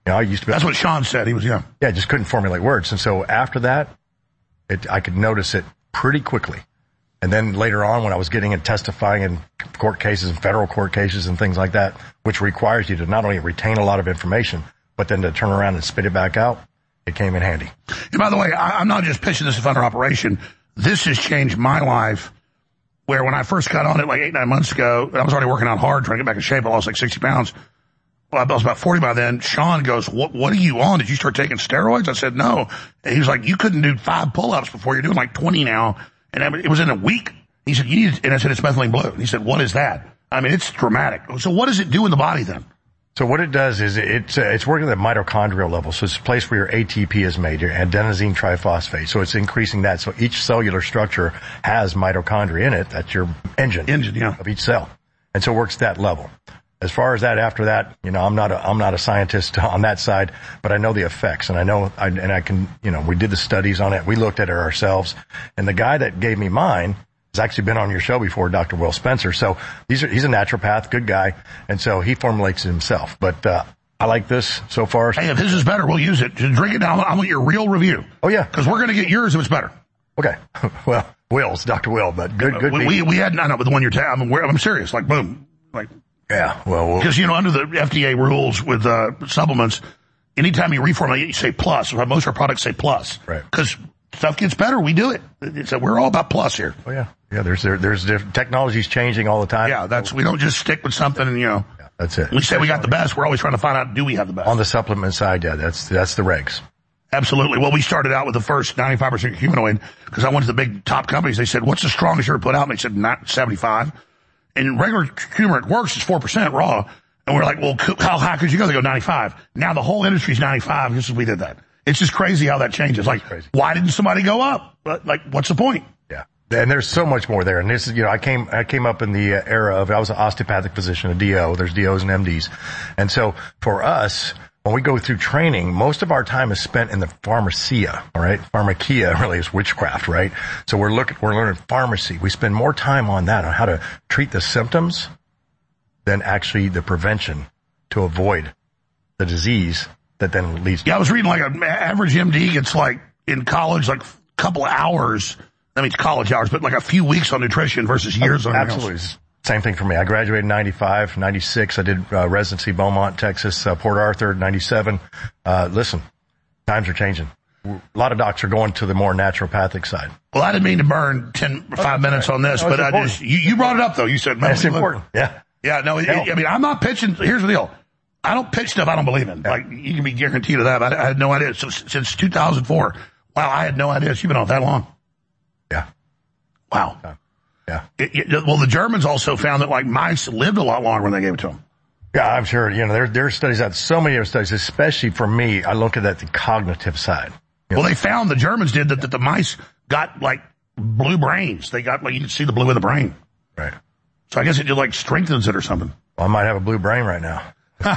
You know, I used to be. That's what Sean said. He was young. Yeah, just couldn't formulate words. And so after that, it, I could notice it pretty quickly. And then later on, when I was getting and testifying in court cases and federal court cases and things like that, which requires you to not only retain a lot of information, but then to turn around and spit it back out, it came in handy. And by the way, I, I'm not just pitching this as under operation. This has changed my life, where when I first got on it like eight, nine months ago, I was already working out hard, trying to get back in shape. I lost like sixty pounds. Well, I was about forty by then. Sean goes, what, what are you on? Did you start taking steroids? I said, no. And he was like, you couldn't do five pull-ups before. You're doing like twenty now. And I mean, it was in a week. He said, you need, and I said, it's methylene blue. And he said, what is that? I mean, it's dramatic. So what does it do in the body then? So what it does is it's, uh, it's working at the mitochondrial level. So it's a place where your A T P is made, your adenosine triphosphate. So it's increasing that. So each cellular structure has mitochondria in it. That's your engine. Engine, yeah. Of each cell. And so it works that level. As far as that, after that, you know, I'm not a, I'm not a scientist on that side, but I know the effects, and I know, I, and I can, you know, we did the studies on it. We looked at it ourselves, and the guy that gave me mine has actually been on your show before, Doctor Will Spencer. So he's a, he's a naturopath, good guy, and so he formulates it himself. But uh, I like this so far. Hey, if this is better, we'll use it. Just drink it now. I want your real review. Oh yeah, because we're going to get yours if it's better. Okay. Well, Will's Doctor Will, but good, good. We we, we had I know, but the one you're ta- I'm, I'm serious. Like boom, like. Yeah, well, because, you know, under the F D A rules with uh, supplements, anytime you reformulate, you say plus. Most of our products say plus. Right. Because stuff gets better, we do it. It's a, we're all about plus here. Oh, yeah. Yeah, there's there, there's different technology's changing all the time. Yeah, that's we don't just stick with something and, you know. Yeah, that's it. We say we got the best. We're always trying to find out, do we have the best? On the supplement side, yeah, that's that's the regs. Absolutely. Well, we started out with the first ninety-five percent humanoid because I went to the big top companies. They said, what's the strongest you ever put out? And they said, not seventy-five. And regular turmeric works is four percent raw. And we're like, well, how high could you go? They go ninety-five. Now the whole industry's ninety-five just as we did that. It's just crazy how that changes. Like, why didn't somebody go up? Like, what's the point? Yeah. And there's so much more there. And this is, you know, I came, I came up in the era of, I was an osteopathic physician, a D O. There's D Os and M Ds. And so for us, when we go through training, most of our time is spent in the pharmacia, all right? Pharmakia really is witchcraft, right? So we're looking, we're learning pharmacy. We spend more time on that, on how to treat the symptoms than actually the prevention to avoid the disease that then leads to. Yeah, I was reading like an average M D gets like in college, like a couple of hours. That means college hours, but like a few weeks on nutrition versus years oh, on absolutely. Else. Same thing for me. I graduated in ninety-five, ninety-six. I did uh, residency Beaumont, Texas, uh, Port Arthur, ninety-seven. Uh, listen, times are changing. A lot of docs are going to the more naturopathic side. Well, I didn't mean to burn ten, five minutes on this, no, but I just, you, you brought it up though. You said, that's important. Yeah. Yeah, no, it, I mean, I'm not pitching. Here's the deal. I don't pitch stuff I don't believe in. Like, you can be guaranteed of that. I, I had no idea. So, since two thousand four. Wow, I had no idea. You've been on that long. Yeah. Wow. Yeah. yeah. It, it, well, the Germans also found that, like, mice lived a lot longer when they gave it to them. Yeah, I'm sure. You know, there, there are studies out, so many other studies, especially for me, I look at that the cognitive side. You know? Well, they found, the Germans did, that, that the mice got, like, blue brains. They got, like, you can see the blue in the brain. Right. So I guess it just, like, strengthens it or something. Well, I might have a blue brain right now.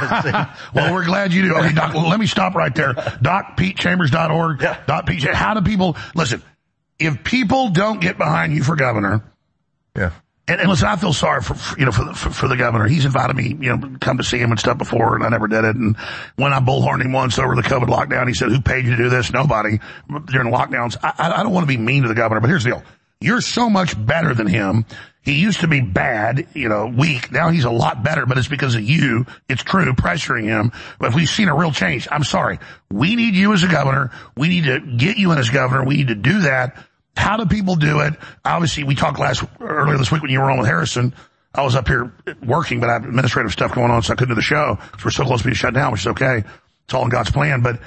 Well, we're glad you do. Okay, Doc, well, let me stop right there. doc pete chambers dot org. Yeah. Doc Pete, how do people, listen, if people don't get behind you for governor, yeah. And, and listen, I feel sorry for, for you know, for, for, for the governor. He's invited me, you know, come to see him and stuff before, and I never did it. And when I bullhorned him once over the COVID lockdown, he said, who paid you to do this? Nobody. During lockdowns. I, I, I don't want to be mean to the governor, but here's the deal. You're so much better than him. He used to be bad, you know, weak. Now he's a lot better, but it's because of you. It's true, pressuring him. But we've seen a real change. I'm sorry. We need you as a governor. We need to get you in as governor. We need to do that. How do people do it? Obviously, we talked last, earlier this week when you were on with Harrison. I was up here working, but I have administrative stuff going on, so I couldn't do the show because we're so close to being shut down, which is okay. It's all in God's plan. But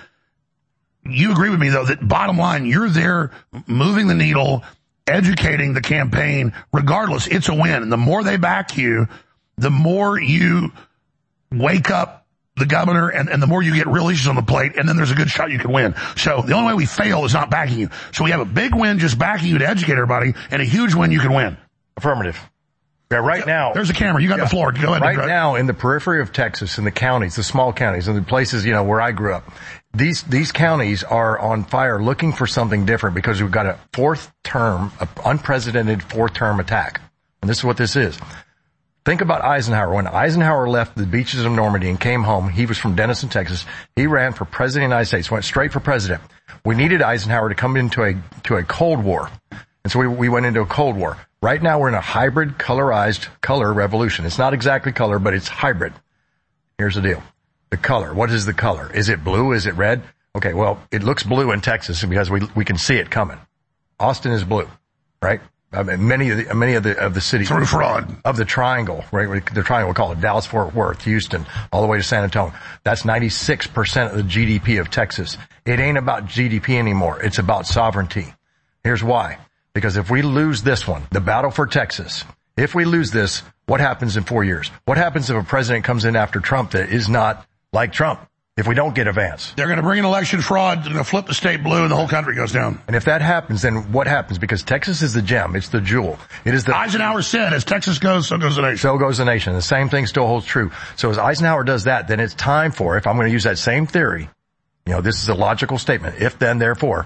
you agree with me, though, that bottom line, you're there moving the needle, educating the campaign. Regardless, it's a win. And the more they back you, the more you wake up the governor, and, and the more you get real issues on the plate, and then there's a good shot you can win. So the only way we fail is not backing you. So we have a big win just backing you to educate everybody, and a huge win you can win. Affirmative. Yeah, right now. There's a camera. You got yeah, the floor. Go ahead. Right now, in the periphery of Texas, in the counties, the small counties, and the places, you know, where I grew up, these, these counties are on fire looking for something different because we've got a fourth term, an unprecedented fourth term attack. And this is what this is. Think about Eisenhower. When Eisenhower left the beaches of Normandy and came home, he was from Denison, Texas. He ran for president of the United States, went straight for president. We needed Eisenhower to come into a, to a Cold War. And so we, we went into a Cold War. Right now we're in a hybrid colorized color revolution. It's not exactly color, but it's hybrid. Here's the deal. The color. What is the color? Is it blue? Is it red? Okay, well, it looks blue in Texas because we, we can see it coming. Austin is blue, right? I mean, many of the, many of the, of the cities. Through fraud. Of the triangle, right? The triangle, we call it Dallas, Fort Worth, Houston, all the way to San Antonio. That's ninety-six percent of the G D P of Texas. It ain't about G D P anymore. It's about sovereignty. Here's why. Because if we lose this one, the battle for Texas, if we lose this, what happens in four years? What happens if a president comes in after Trump that is not like Trump? If we don't get a Vance. They're going to bring in election fraud, they're going to flip the state blue, and the whole country goes down. And if that happens, then what happens? Because Texas is the gem. It's the jewel. It is the... Eisenhower said, as Texas goes, so goes the nation. So goes the nation. The same thing still holds true. So as Eisenhower does that, then it's time for, if I'm going to use that same theory, you know, this is a logical statement. If, then, therefore,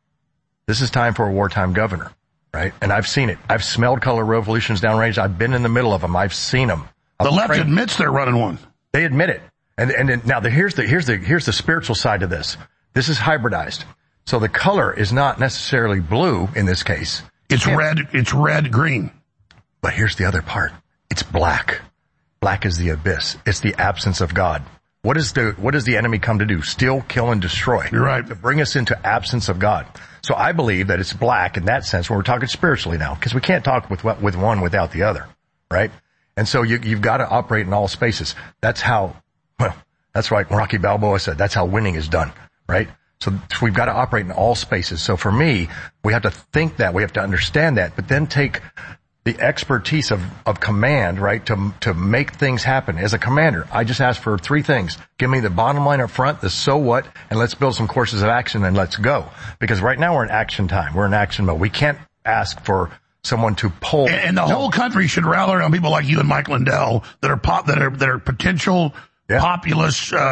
this is time for a wartime governor, right? And I've seen it. I've smelled color revolutions downrange. I've been in the middle of them. I've seen them. The left admits they're running one. They admit it. And, and then, now the, here's the, here's the, here's the spiritual side of this. This is hybridized. So the color is not necessarily blue in this case. It's and, red, it's red, green. But here's the other part. It's black. Black is the abyss. It's the absence of God. What is the, what does the enemy come to do? Steal, kill, and destroy. You're right. To bring us into absence of God. So I believe that it's black in that sense when we're talking spiritually now, because we can't talk with, with one without the other, right? And so you, you've got to operate in all spaces. That's how, well, that's right. Rocky Balboa said that's how winning is done, right? So we've got to operate in all spaces. So for me, we have to think that, we have to understand that, but then take the expertise of, of command, right, to, to make things happen. As a commander, I just ask for three things. Give me the bottom line up front, the so what, and let's build some courses of action and let's go. Because right now we're in action time. We're in action mode. We can't ask for someone to pull. And, and the no. whole country should rally around people like you and Mike Lindell that are pop, that are, that are potential yeah. populist, uh,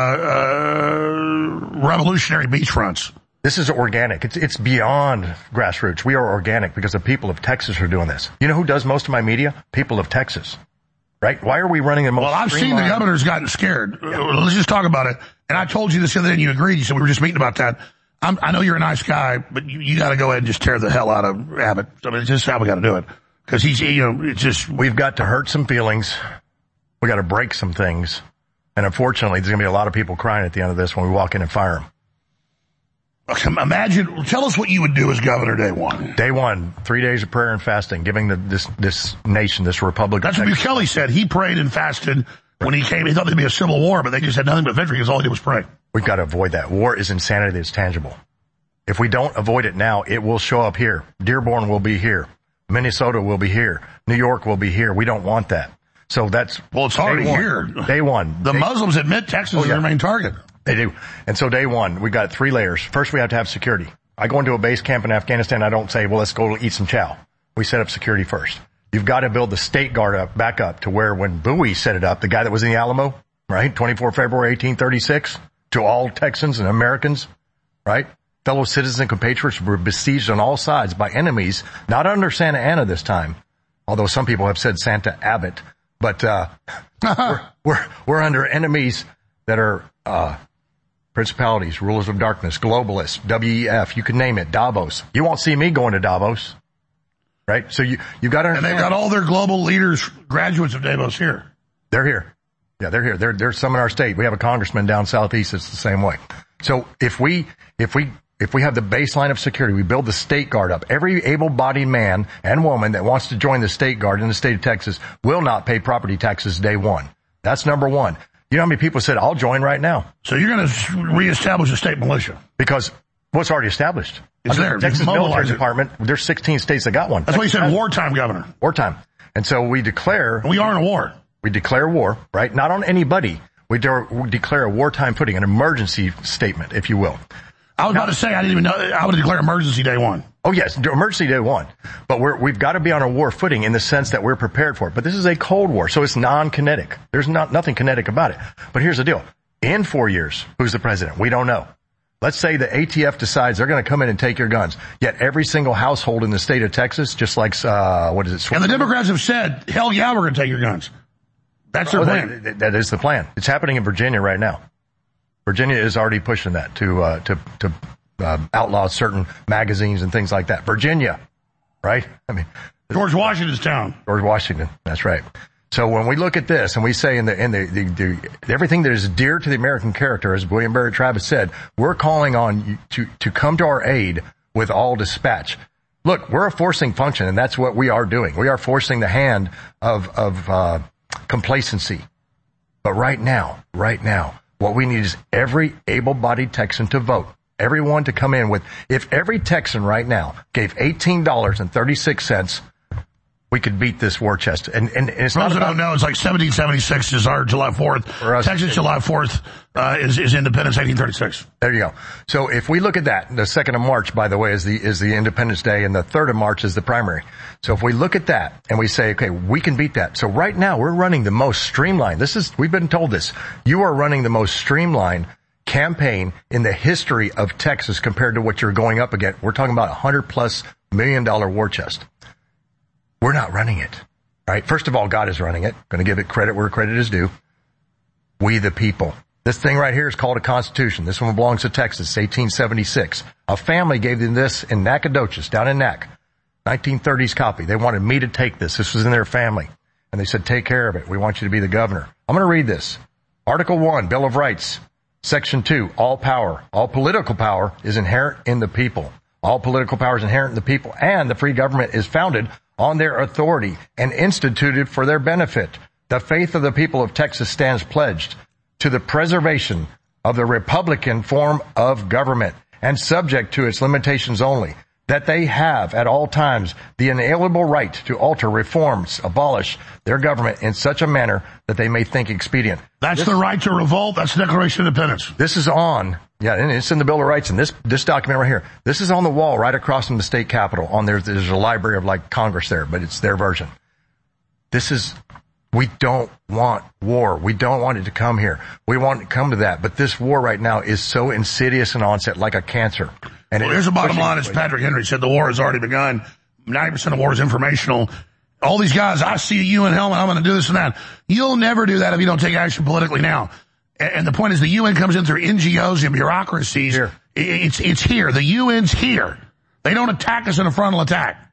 uh, revolutionary beachfronts. This is organic. It's, it's beyond grassroots. We are organic because the people of Texas are doing this. You know who does most of my media? People of Texas. Right? Why are we running the most? Well, I've seen the governor's gotten scared. Yeah. Let's just talk about it. And I told you this the other day and you agreed. You said we were just meeting about that. I'm, I know you're a nice guy, but you, you got to go ahead and just tear the hell out of Abbott. I mean, it's just how we got to do it. Because he's, you know, it's just. We've got to hurt some feelings. We got to break some things. And unfortunately, there's going to be a lot of people crying at the end of this when we walk in and fire them. Imagine, tell us what you would do as governor day one. Day one, three days of prayer and fasting, giving the, this, this nation, this republic. That's what Bukele said. He prayed and fasted when he came. He thought there'd be a civil war, but they just had nothing but victory because all he did was pray. We've got to avoid that. War is insanity that's tangible. If we don't avoid it now, it will show up here. Dearborn will be here. Minnesota will be here. New York will be here. We don't want that. So that's, well, it's already here. Day one. The day, Muslims admit Texas oh, yeah. is their main target. They do. And so day one, we got three layers. First, we have to have security. I go into a base camp in Afghanistan. I don't say, well, let's go eat some chow. We set up security first. You've got to build the state guard up, back up to where when Bowie set it up, the guy that was in the Alamo, right? twenty-fourth of February, eighteen thirty-six, to all Texans and Americans, right? Fellow citizens and compatriots were besieged on all sides by enemies, not under Santa Anna this time, although some people have said Santa Abbott, but, uh, we're, we're, we're under enemies that are, uh, principalities, rulers of darkness, globalists, W E F, you can name it, Davos. You won't see me going to Davos, right? So you, you got to understand. And they've got all their global leaders, graduates of Davos here. They're here. Yeah, they're here. They're, there's some in our state. We have a congressman down southeast that's the same way. So if we, if we, if we have the baseline of security, we build the state guard up. Every able-bodied man and woman that wants to join the state guard in the state of Texas will not pay property taxes day one. That's number one. You know how many people said, I'll join right now? So you're going to reestablish a state militia? Because what's already established? It's there. The Texas Military Department, there's sixteen states that got one. That's why you said wartime governor. Wartime. And so we declare. We are in a war. We declare war, right? Not on anybody. We, de- we declare a wartime footing, an emergency statement, if you will. I was now, about to say, I didn't even know, I would declare emergency day one. Oh yes, emergency day one. But we're, we've got to be on a war footing in the sense that we're prepared for it. But this is a cold war, so it's non-kinetic. There's not, nothing kinetic about it. But here's the deal. In four years, who's the president? We don't know. Let's say the A T F decides they're going to come in and take your guns. Yet every single household in the state of Texas, just like, uh, what is it? And the Democrats have said, hell yeah, we're going to take your guns. That's their oh, plan. That, that is the plan. It's happening in Virginia right now. Virginia is already pushing that to uh, to to uh, outlaw certain magazines and things like that. Virginia, right? I mean, George Washington's town. George Washington. That's right. So when we look at this and we say in the in the, the, the everything that is dear to the American character, as William Barrett Travis said, we're calling on you to to come to our aid with all dispatch. Look, we're a forcing function, and that's what we are doing. We are forcing the hand of of uh, complacency. But right now, right now, what we need is every able-bodied Texan to vote. Everyone to come in with. If every Texan right now gave eighteen dollars and thirty-six cents. We could beat this war chest. And, and it's not Those that about, don't know, it's like seventeen seventy-six is our July fourth. Texas July fourth uh, is, is Independence eighteen thirty-six. There you go. So if we look at that, the second of March, by the way, is the is the Independence Day, and the third of March is the primary. So if we look at that and we say, okay, we can beat that. So right now we're running the most streamlined. This is, we've been told this. You are running the most streamlined campaign in the history of Texas compared to what you're going up against. We're talking about a hundred plus million dollar war chest. We're not running it, right? First of all, God is running it. Going to give it credit where credit is due. We the people. This thing right here is called a Constitution. This one belongs to Texas, eighteen seventy-six. A family gave them this in Nacogdoches, down in Nac. nineteen thirties copy. They wanted me to take this. This was in their family. And they said, take care of it. We want you to be the governor. I'm going to read this. Article one, Bill of Rights. Section two, all power. All political power is inherent in the people. All political power is inherent in the people, and the free government is founded on their authority and instituted for their benefit. The faith of the people of Texas stands pledged to the preservation of the Republican form of government and subject to its limitations only, that they have at all times the inalienable right to alter, reforms, abolish their government in such a manner that they may think expedient. That's this, the right to revolt. That's the Declaration of Independence. This is on, yeah, and it's in the Bill of Rights, and this, this document right here, this is on the wall right across from the state capitol. On there, there's a library of like Congress there, but it's their version. This is, we don't want war. We don't want it to come here. We want it to come to that. But this war right now is so insidious in onset, like a cancer. And well, here's the bottom line, as Patrick Henry said, the war has already begun. ninety percent of war is informational. All these guys, I see a U N helmet, I'm going to do this and that. You'll never do that if you don't take action politically now. And the point is the U N comes in through N G Os and bureaucracies. Here. It's, it's here. The U N's here. They don't attack us in a frontal attack.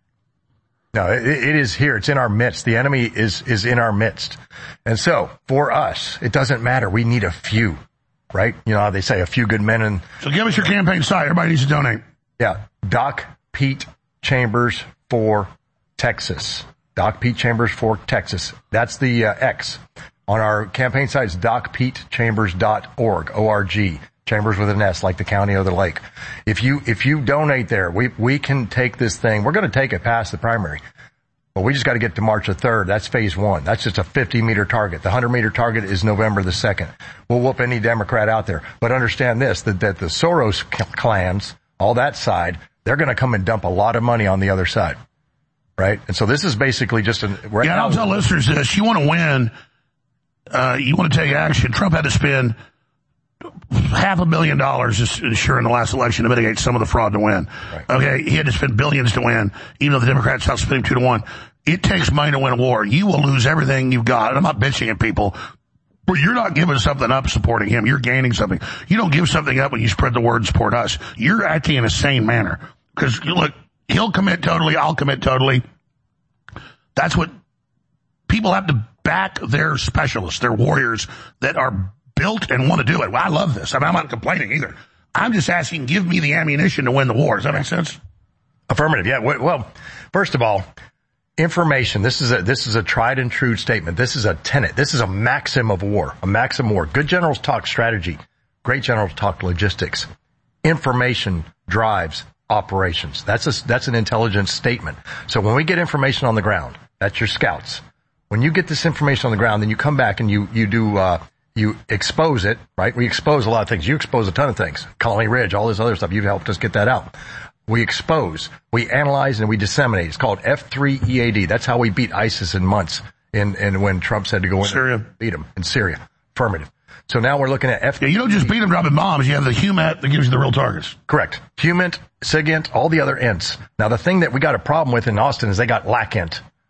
No, it, it is here. It's in our midst. The enemy is, is in our midst. And so, for us, it doesn't matter. We need a few, right? You know how they say a few good men and... So give us your campaign site. Everybody needs to donate. Yeah. Doc Pete Chambers for Texas. Doc Pete Chambers for Texas. That's the uh, X. On our campaign site, it's doc pete chambers dot org, O R G. Chambers with an S, like the county or the lake. If you, if you donate there, we, we can take this thing. We're going to take it past the primary. But we just got to get to March the third. That's phase one. That's just a fifty meter target. The one hundred meter target is November the second. We'll whoop any Democrat out there. But understand this, that, that the Soros clans, all that side, they're going to come and dump a lot of money on the other side. Right? And so this is basically just an... Right yeah, now, I'll tell listeners this. You want to win, uh, you want to take action. Trump had to spend half a billion dollars just sure in the last election to mitigate some of the fraud to win. Right. Okay, he had to spend billions to win, even though the Democrats outspent him two to one. It takes money to win a war. You will lose everything you've got. And I'm not bitching at people, but you're not giving something up supporting him. You're gaining something. You don't give something up when you spread the word and support us. You're acting in a sane manner. Because, look, he'll commit totally, I'll commit totally. That's what people have to back their specialists, their warriors that are built and want to do it. Well, I love this. I mean, I'm not complaining either. I'm just asking, give me the ammunition to win the war. Does that make sense? Affirmative. Yeah. Well, first of all, information. This is a, this is a tried and true statement. This is a tenet. This is a maxim of war, a maxim of war. Good generals talk strategy. Great generals talk logistics. Information drives operations. That's a, that's an intelligence statement. So when we get information on the ground, that's your scouts. When you get this information on the ground, then you come back and you, you do, uh, you expose it, right? We expose a lot of things. You expose a ton of things. Colony Ridge, all this other stuff. You've helped us get that out. We expose, we analyze, and we disseminate. It's called F three E A D. That's how we beat ISIS in months. In, in when Trump said to go in Syria. and beat them in Syria. Affirmative. So now we're looking at F three E A D. Yeah, you don't just beat them dropping bombs. You have the HUMAT that gives you the real targets. Correct. HUMINT, SIGINT, all the other ints. Now the thing that we got a problem with in Austin is they got LACINT.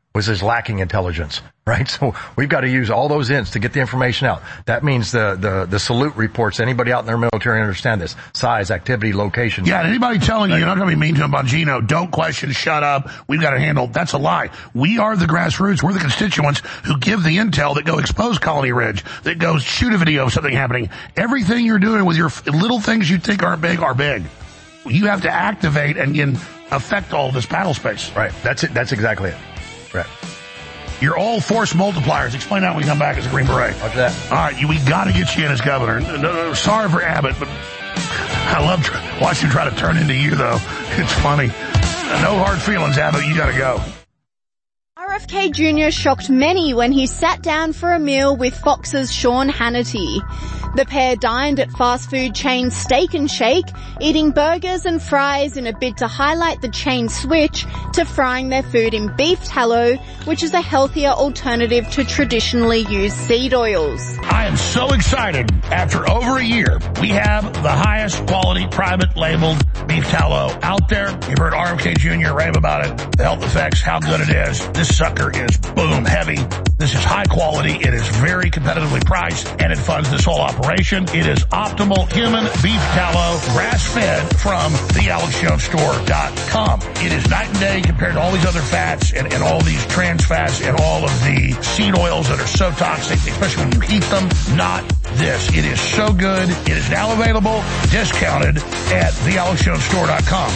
was his lacking intelligence, right? So we've got to use all those ends to get the information out. That means the, the, the salute reports, anybody out in their military understand this, size, activity, location. Yeah, and anybody telling you you're not going to be mean to him about Gino, don't question, shut up, we've got to handle, that's a lie. We are the grassroots, we're the constituents who give the intel that go expose Colony Ridge, that goes shoot a video of something happening. Everything you're doing with your little things you think aren't big are big. You have to activate and, and affect all this battle space. Right, that's it, that's exactly it. Right. You're all force multipliers. Explain that when we come back as a Green Beret. Watch that. All right, you, we got to get you in as governor. No, no, sorry for Abbott, but I love tr- watching you try to turn into you, though. It's funny. No hard feelings, Abbott. You got to go. R F K Junior shocked many when he sat down for a meal with Fox's Sean Hannity. The pair dined at fast food chain Steak and Shake, eating burgers and fries in a bid to highlight the chain's switch to frying their food in beef tallow, which is a healthier alternative to traditionally used seed oils. I am so excited. After over a year, we have the highest quality private labeled beef tallow out there. You've heard R F K Junior rave about it, the health effects, how good it is. This sucker is boom heavy. This is high quality. It is very competitively priced, and it funds this whole operation. It is optimal human beef tallow, grass-fed from the alex jones store dot com. It is night and day compared to all these other fats and, and all these trans fats and all of the seed oils that are so toxic, especially when you heat them. Not this. It is so good. It is now available, discounted at the alex jones store dot com.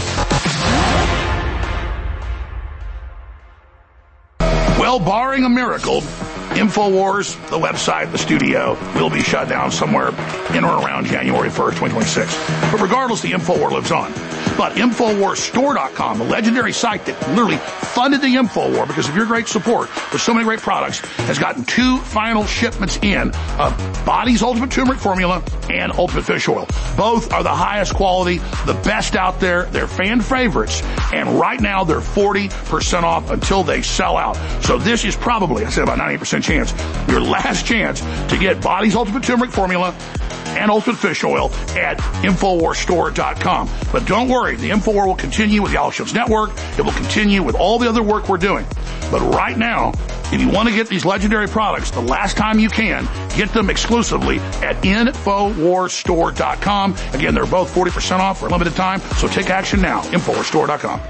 Well, barring a miracle, InfoWars, the website, the studio, will be shut down somewhere in or around January first, twenty twenty-six. But regardless, the InfoWar lives on. But InfoWars store dot com, the legendary site that literally funded the InfoWar because of your great support with so many great products, has gotten two final shipments in of Body's Ultimate Turmeric Formula and Ultimate Fish Oil. Both are the highest quality, the best out there. They're fan favorites. And right now, they're forty percent off until they sell out. So this is probably, I said about ninety percent chance, your last chance to get Body's Ultimate Turmeric Formula and Ultimate Fish Oil at InfoWars store dot com. But don't worry, the InfoWar will continue with the Alex Jones Network. It will continue with all the other work we're doing. But right now, if you want to get these legendary products, the last time you can, get them exclusively at InfoWars store dot com. Again, they're both forty percent off for a limited time, so take action now, InfoWars store dot com.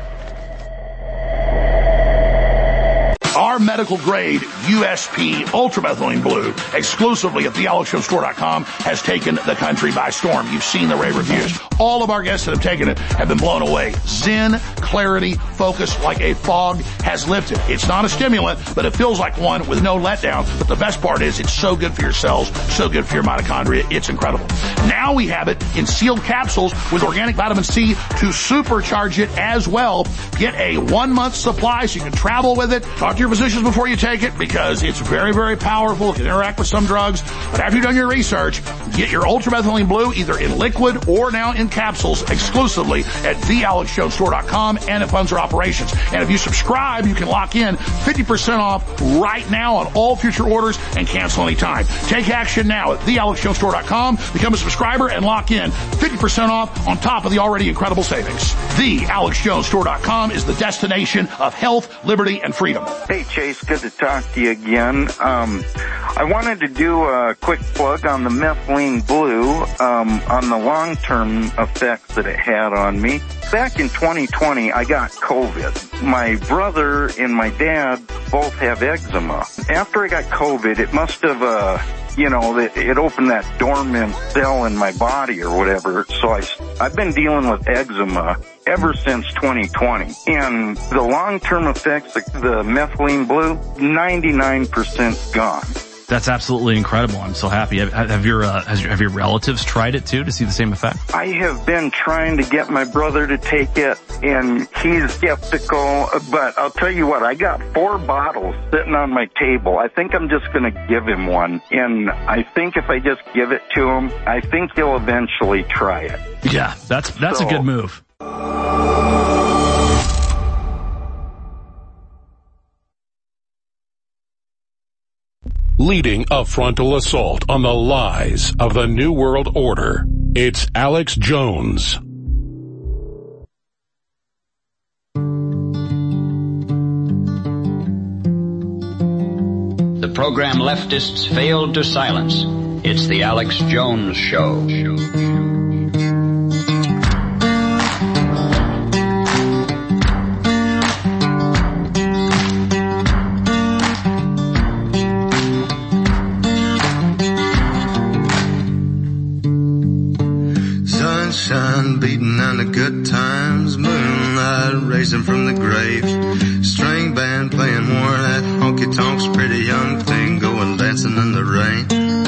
Our medical grade U S P ultramethylene blue exclusively at the alex jones store dot com has taken the country by storm. You've seen the rave reviews. All of our guests that have taken it have been blown away. Zen, clarity, focus like a fog has lifted. It's not a stimulant, but it feels like one with no letdown. But the best part is it's so good for your cells, so good for your mitochondria. It's incredible. Now we have it in sealed capsules with organic vitamin C to supercharge it as well. Get a one month supply so you can travel with it. Talk to your physicians before you take it because it's very, very powerful. It can interact with some drugs. But after you've done your research, get your ultramethylene blue either in liquid or now in capsules exclusively at the alex jones store dot com, and it funds our operations. And if you subscribe, you can lock in fifty percent off right now on all future orders and cancel anytime. Take action now at the alex jones store dot com. Become a subscriber and lock in fifty percent off on top of the already incredible savings. the alex jones store dot com is the destination of health, liberty, and freedom. Hey, Chase, good to talk to you again. Um, I wanted to do a quick plug on the methylene blue, um, on the long-term effects that it had on me. Back in twenty twenty, I got COVID. My brother and my dad both have eczema. After I got COVID, it must have, uh, you know, it, it opened that dormant cell in my body or whatever. So I, I've been dealing with eczema ever since twenty twenty. And the long-term effects, the, the methylene blue, ninety-nine percent gone. That's absolutely incredible. I'm so happy. Have, have your uh, has your, have your relatives tried it too to see the same effect? I have been trying to get my brother to take it, and he's skeptical. But I'll tell you what, I got four bottles sitting on my table. I think I'm just going to give him one, and I think if I just give it to him, I think he'll eventually try it. Yeah, that's that's so, a good move. Leading a frontal assault on the lies of the New World Order, it's Alex Jones. program leftists failed to silence. It's the Alex Jones Show. Sunshine beating on the good times, moonlight raising from the grave, string band playing more of that honky-tonks, pretty young thing going dancing in the rain.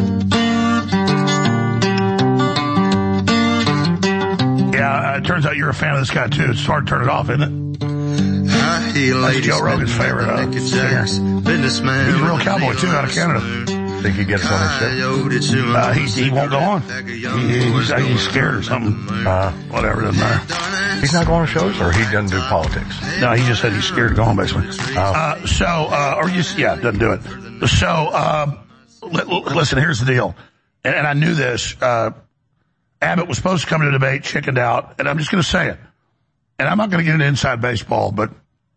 Yeah, uh, it turns out you're a fan of this guy too. It's hard to turn it off, isn't it? High heel That's ladies, Joe Rogan's favorite uh, singer. businessman. He's a real cowboy too, out of Canada. Think he gets on his show? Uh, he, he won't go on. He, he's, uh, he's scared or something. Uh, whatever, doesn't matter. He's not going to shows, or he doesn't do politics? No, he just said he's scared to go on, basically. Oh. Uh, so, uh, or just, yeah, doesn't do it. So, uh, li- listen, here's the deal. And, and I knew this. Uh, Abbott was supposed to come to the debate, chickened out, and I'm just going to say it. And I'm not going to get into inside baseball, but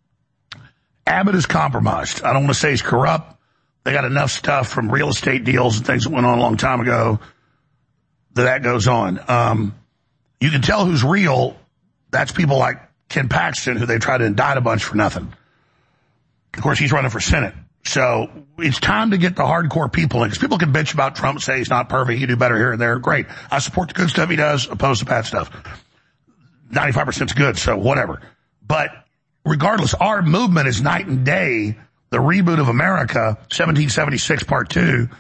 Abbott is compromised. I don't want to say he's corrupt. They got enough stuff from real estate deals and things that went on a long time ago that that goes on. Um, you can tell who's real. That's people like Ken Paxton, who they tried to indict a bunch for nothing. Of course, he's running for Senate. So it's time to get the hardcore people in. Because people can bitch about Trump, say he's not perfect, he do better here and there. Great. I support the good stuff he does, oppose the bad stuff. ninety-five percent is good, so whatever. But regardless, our movement is night and day. The reboot of America, seventeen seventy-six part two,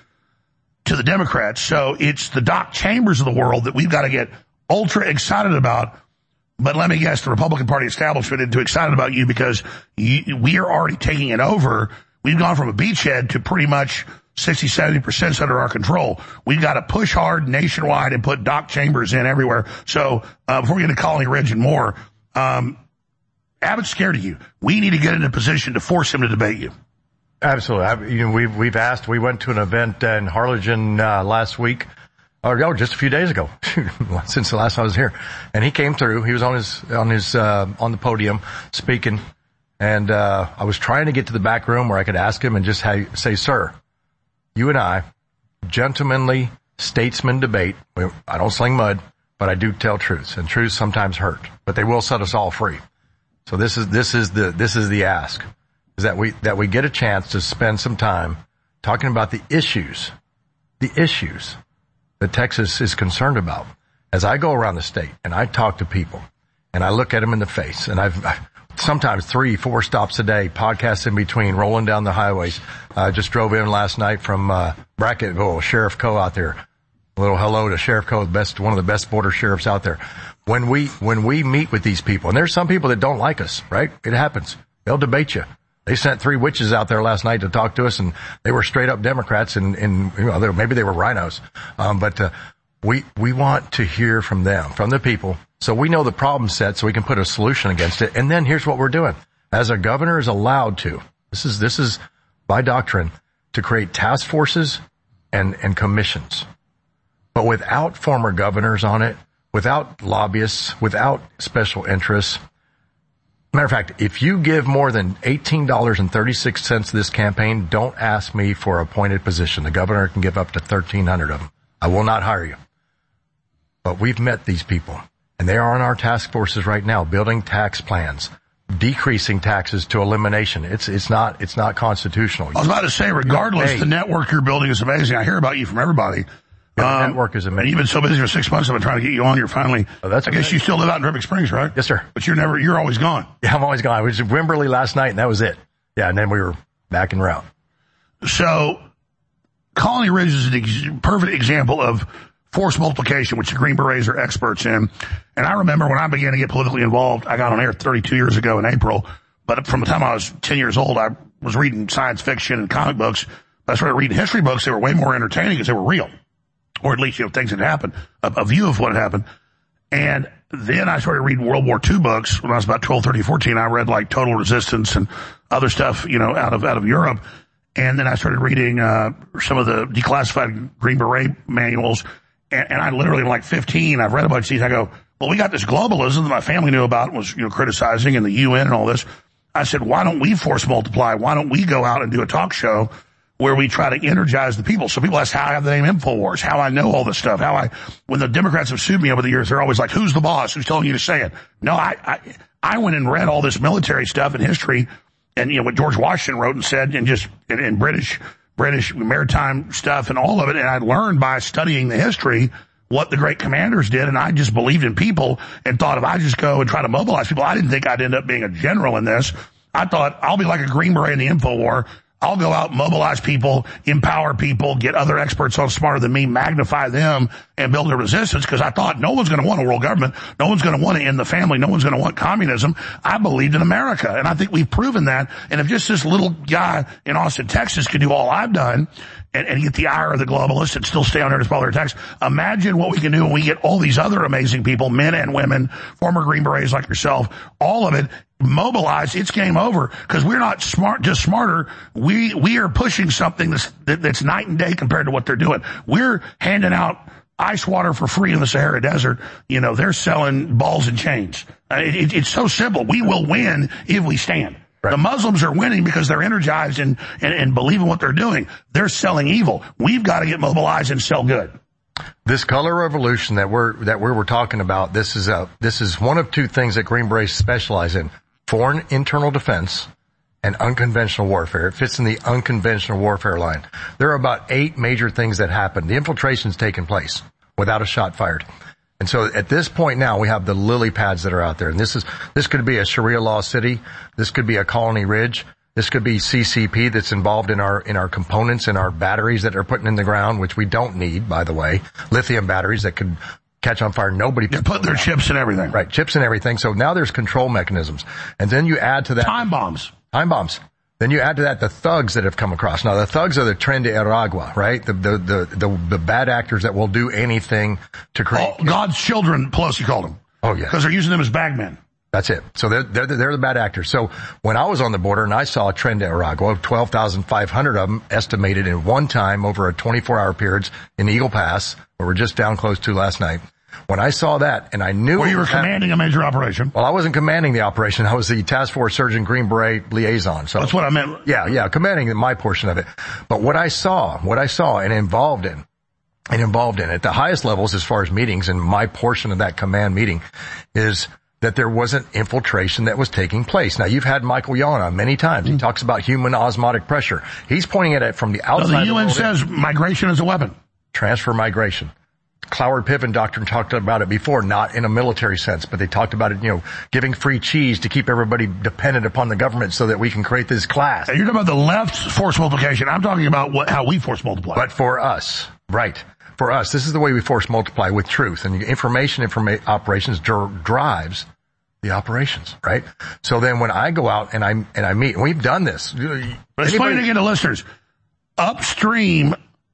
to the Democrats. So it's the Doc Chambers of the world that we've got to get ultra excited about. But let me guess, the Republican Party establishment isn't too excited about you because you, we are already taking it over. We've gone from a beachhead to pretty much sixty, seventy percent under our control. We've got to push hard nationwide and put Doc Chambers in everywhere. So uh, before we get to Colony Ridge and more, um, Abbott's scared of you. We need to get in a position to force him to debate you. Absolutely. I, you know, we've, we've asked, we went to an event in Harlingen, uh, last week, or no, just a few days ago, since the last time I was here. And he came through. He was on his, on his, uh, on the podium speaking. And, uh, I was trying to get to the back room where I could ask him and just ha- say, sir, you and I, gentlemanly statesman debate. I don't sling mud, but I do tell truths, and truths sometimes hurt, but they will set us all free. So this is, this is the, this is the ask, is that we, that we get a chance to spend some time talking about the issues, the issues that Texas is concerned about. As I go around the state and I talk to people and I look at them in the face, and I've, I've sometimes three, four stops a day, podcasts in between, rolling down the highways. I uh, just drove in last night from, uh, Bracketville, Sheriff Coe out there. A little hello to Sheriff Coe, the best, one of the best border sheriffs out there. When we, when we meet with these people, and there's some people that don't like us, right? It happens. They'll debate you. They sent three witches out there last night to talk to us, and they were straight up Democrats, and, and you know, maybe they were rhinos. Um, but, uh, we, we want to hear from them, from the people, so we know the problem set, so we can put a solution against it. And then here's what we're doing. As a governor is allowed to, this is, this is by doctrine, to create task forces and, and commissions. But without former governors on it, without lobbyists, without special interests. Matter of fact, if you give more than eighteen dollars and thirty-six cents this campaign, don't ask me for appointed position. The governor can give up to thirteen hundred of them. I will not hire you. But we've met these people, and they are on our task forces right now, building tax plans, decreasing taxes to elimination. It's, it's not, it's not constitutional. I was about to say, regardless, the network you're building is amazing. I hear about you from everybody. The um, network is amazing. And you've been so busy for six months. I've been trying to get you on. You're finally, oh, that's I guess amazing. you still live out in Dripping Springs, right? Yes, sir. But you're never, you're always gone. Yeah, I'm always gone. I was in Wimberley last night, and that was it. Yeah, and then we were back en route. So, Colony Ridge is a ex- perfect example of force multiplication, which the Green Berets are experts in. And I remember when I began to get politically involved, I got on air thirty-two years ago in April. But from the time I was ten years old, I was reading science fiction and comic books. I started reading history books. They were way more entertaining because they were real. Or at least, you know, things had happened, a, a view of what had happened. And then I started reading World War Two books when I was about twelve, thirteen, fourteen. I read like Total Resistance and other stuff, you know, out of, out of Europe. And then I started reading, uh, some of the declassified Green Beret manuals. And, and I literally, like fifteen, I've read a bunch of these. I go, well, we got this globalism that my family knew about and was, you know, criticizing, and the U N and all this. I said, why don't we force multiply? Why don't we go out and do a talk show where we try to energize the people. So people ask how I have the name InfoWars, how I know all this stuff, how I, when the Democrats have sued me over the years, they're always like, who's the boss? Who's telling you to say it? No, I, I, I went and read all this military stuff and history and, you know, what George Washington wrote and said and just, and, and British, British maritime stuff and all of it. And I learned by studying the history what the great commanders did, and I just believed in people and thought if I just go and try to mobilize people, I didn't think I'd end up being a general in this. I thought I'll be like a Green Beret in the info war. I'll go out, mobilize people, empower people, get other experts on smarter than me, magnify them, and build a resistance, because I thought no one's going to want a world government. No one's going to want to end the family. No one's going to want communism. I believed in America, and I think we've proven that. And if just this little guy in Austin, Texas could do all I've done, And, and get the ire of the globalists and still stay on there to spell their text. Imagine what we can do when we get all these other amazing people, men and women, former Green Berets like yourself, all of it mobilized. It's game over, because we're not smart, just smarter. We we are pushing something that's that, that's night and day compared to what they're doing. We're handing out ice water for free in the Sahara Desert. You know, they're selling balls and chains. Uh, it, it, it's so simple. We will win if we stand. Right. The Muslims are winning because they're energized and, and, and believe in what they're doing. They're selling evil. We've got to get mobilized and sell good. This color revolution that we're, that we're, we're talking about, this is a, this is one of two things that Green Berets specialize in. Foreign internal defense and unconventional warfare. It fits in the unconventional warfare line. There are about eight major things that happen. The infiltration's taken place without a shot fired. And so at this point now, we have the lily pads that are out there. And this is, this could be a Sharia law city. This could be a Colony Ridge. This could be C C P that's involved in our, in our components and our batteries that are putting in the ground, which we don't need, by the way. Lithium batteries that could catch on fire. Nobody put, put their chips and everything. Right. Chips and everything. So now there's control mechanisms. And then you add to that. Time bombs. Time bombs. Then you add to that the thugs that have come across. Now the thugs are the Tren de Aragua, right? The, the, the, the, the bad actors that will do anything to create. Oh, God's children, Pelosi called them. Oh yeah. Because they're using them as bagmen. That's it. So they're, they're, they're the bad actors. So when I was on the border and I saw a Tren de Aragua, twelve thousand five hundred of them estimated in one time over a twenty-four hour period in Eagle Pass, where we're just down close to last night. When I saw that, and I knew... Well, you were commanding a major operation. Well, I wasn't commanding the operation. I was the Task Force Surgeon Green Beret liaison. So that's what I meant. Yeah, yeah, commanding my portion of it. But what I saw, what I saw and involved in, and involved in at the highest levels as far as meetings, and my portion of that command meeting, is that there wasn't infiltration that was taking place. Now, you've had Michael Yon on many times. Mm-hmm. He talks about human osmotic pressure. He's pointing at it from the outside. No, the U N of the says migration is a weapon. Transfer migration. Cloward Piven doctrine talked about it before, not in a military sense, but they talked about it, you know, giving free cheese to keep everybody dependent upon the government so that we can create this class. You're talking about the left's force multiplication. I'm talking about what, how we force multiply. But for us, right, for us, this is the way we force multiply, with truth. And information informa- operations dr- drives the operations, right? So then when I go out and I and I meet, and we've done this. But explain it again to listeners. Upstream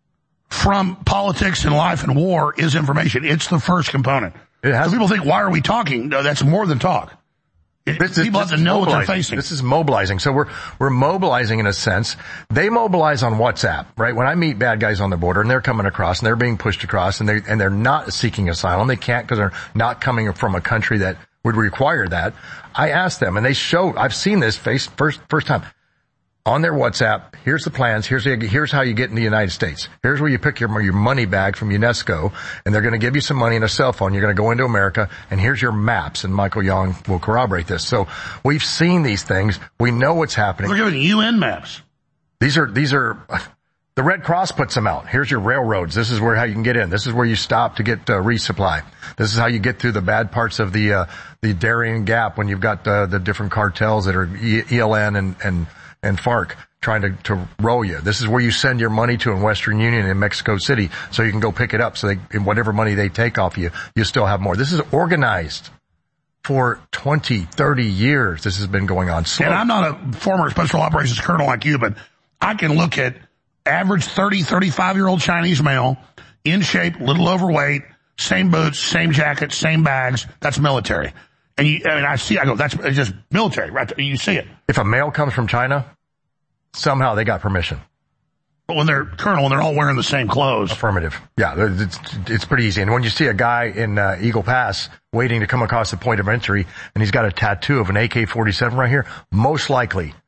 from politics and life and war is information. It's the first component. It has, so people think, why are we talking? No, that's more than talk. It, this, people this have to know mobilizing. what they're facing. This is mobilizing. So we're, we're mobilizing in a sense. They mobilize on WhatsApp, right? When I meet bad guys on the border and they're coming across and they're being pushed across and they and they're not seeking asylum. They can't because they're not coming from a country that would require that. I ask them, and they show, I've seen this face first, first time. On their WhatsApp, here's the plans, here's the, here's how you get in the United States. Here's where you pick your, your money bag from UNESCO, and they're gonna give you some money and a cell phone. You're gonna go into America, and here's your maps, and Michael Young will corroborate this. So, we've seen these things. We know what's happening. They're giving U N maps. These are, these are, the Red Cross puts them out. Here's your railroads. This is where, how you can get in. This is where you stop to get, uh, resupply. This is how you get through the bad parts of the, uh, the Darien Gap when you've got, uh, the different cartels that are E L N and, and, and FARC trying to, to roll you. This is where you send your money to in Western Union in Mexico City so you can go pick it up. So they, whatever money they take off you, you still have more. This is organized for twenty, thirty years. This has been going on. Slow. And I'm not a former special operations colonel like you, but I can look at average thirty, thirty-five year old Chinese male, in shape, little overweight, same boots, same jacket, same bags. That's military. And you, I mean, I see, I go, that's just military, right? You see it. If a male comes from China, somehow they got permission. But when they're colonel and they're all wearing the same clothes. Affirmative. Yeah, it's, it's pretty easy. And when you see a guy in uh, Eagle Pass waiting to come across the point of entry and he's got a tattoo of an A K forty-seven right here, most likely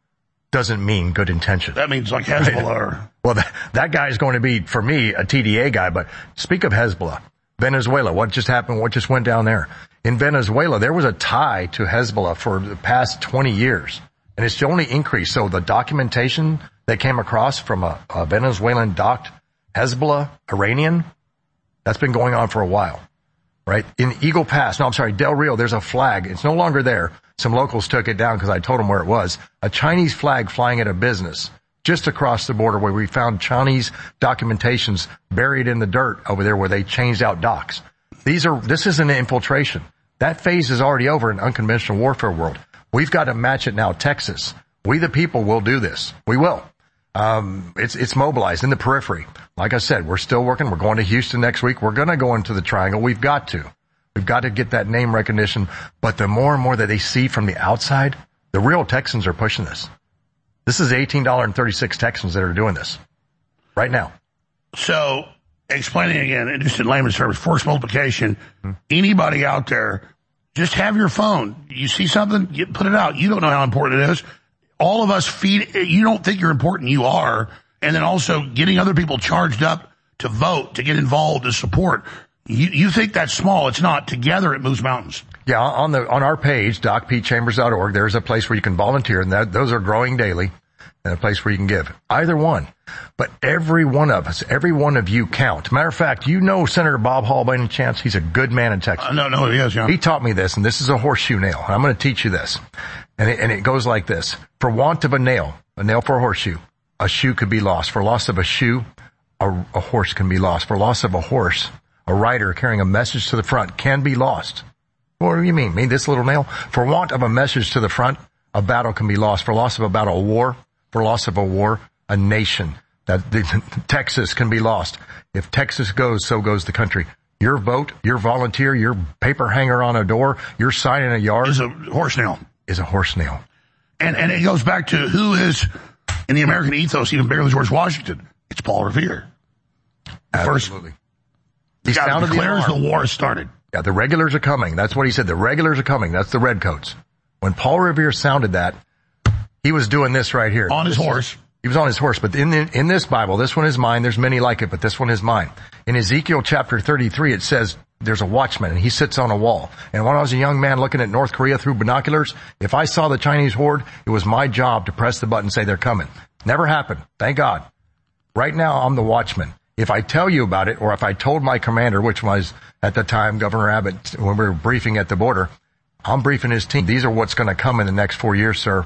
doesn't mean good intention. That means like Hezbollah. Or... Well, that, that guy is going to be, for me, a T D A guy. But speak of Hezbollah, Venezuela, what just happened? What just went down there? In Venezuela, there was a tie to Hezbollah for the past twenty years, and it's only increased. So the documentation that came across from a, a Venezuelan docked Hezbollah Iranian, that's been going on for a while, right? In Eagle Pass, no, I'm sorry, Del Rio, there's a flag. It's no longer there. Some locals took it down because I told them where it was. A Chinese flag flying at a business just across the border where we found Chinese documentations buried in the dirt over there where they changed out docks. These are, this is an infiltration. That phase is already over in unconventional warfare world. We've got to match it now. Texas, we the people will do this. We will. Um, it's, it's mobilized in the periphery. Like I said, we're still working. We're going to Houston next week. We're going to go into the Triangle. We've got to. We've got to get that name recognition. But the more and more that they see from the outside, the real Texans are pushing this. This is eighteen dollars and thirty-six cents Texans that are doing this right now. So, explaining again, just in layman's terms, force multiplication, mm-hmm. Anybody out there, just have your phone. You see something, you put it out. You don't know how important it is. All of us feed, you don't think you're important, you are. And then also getting other people charged up to vote, to get involved, to support. You, you think that's small. It's not. Together it moves mountains. Yeah, on the on our page, doc p chambers dot org, there's a place where you can volunteer, and that, those are growing daily, and a place where you can give. Either one. But every one of us, every one of you count. Matter of fact, you know Senator Bob Hall by any chance? He's a good man in Texas. Uh, no, no, he is, yeah. He taught me this, and this is a horseshoe nail. I'm going to teach you this. And it, and it goes like this. For want of a nail, a nail for a horseshoe, a shoe could be lost. For loss of a shoe, a, a horse can be lost. For loss of a horse, a rider carrying a message to the front can be lost. What do you mean? Mean this little nail? For want of a message to the front, a battle can be lost. For loss of a battle, a war. For loss of a war, a nation. That the, Texas can be lost. If Texas goes, so goes the country. Your vote, your volunteer, your paper hanger on a door, your sign in a yard is a horse nail. Is a horse nail. And and it goes back to who is in the American ethos even bigger than George Washington. It's Paul Revere. Absolutely. First, he sounded declares the, the war has started. Yeah, the regulars are coming. That's what he said. The regulars are coming. That's the redcoats. When Paul Revere sounded that, he was doing this right here. On his this horse. Is, he was on his horse. But in the, in this Bible, this one is mine. There's many like it, but this one is mine. In Ezekiel chapter thirty-three, it says there's a watchman, and he sits on a wall. And when I was a young man looking at North Korea through binoculars, if I saw the Chinese horde, it was my job to press the button and say they're coming. Never happened. Thank God. Right now, I'm the watchman. If I tell you about it, or if I told my commander, which was at the time Governor Abbott, when we were briefing at the border, I'm briefing his team. These are what's going to come in the next four years, sir.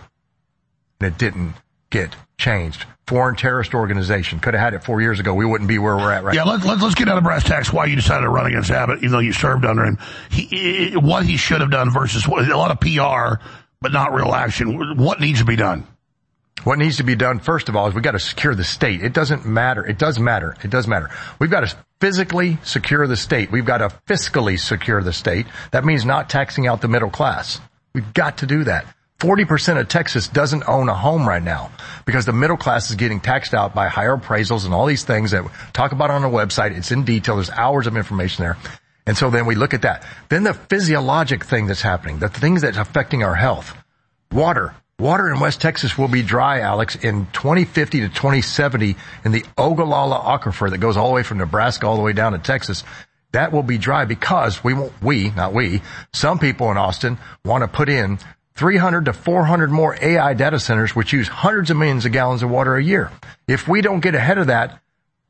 And it didn't get changed. Foreign terrorist organization. Could have had it four years ago. We wouldn't be where we're at right yeah, now. Yeah, let's, let's, let's get out of brass tacks why you decided to run against Abbott, even though you served under him. He, what he should have done versus what, a lot of P R, but not real action. What needs to be done? What needs to be done, first of all, is we've got to secure the state. It doesn't matter. It does matter. It does matter. We've got to physically secure the state. We've got to fiscally secure the state. That means not taxing out the middle class. We've got to do that. forty percent of Texas doesn't own a home right now because the middle class is getting taxed out by higher appraisals and all these things that we talk about on our website. It's in detail. There's hours of information there. And so then we look at that. Then the physiologic thing that's happening, the things that's affecting our health. Water. Water in West Texas will be dry, Alex, in twenty fifty to twenty seventy in the Ogallala Aquifer that goes all the way from Nebraska all the way down to Texas. That will be dry because we won't, we, not we, some people in Austin want to put in three hundred to four hundred more A I data centers which use hundreds of millions of gallons of water a year. If we don't get ahead of that,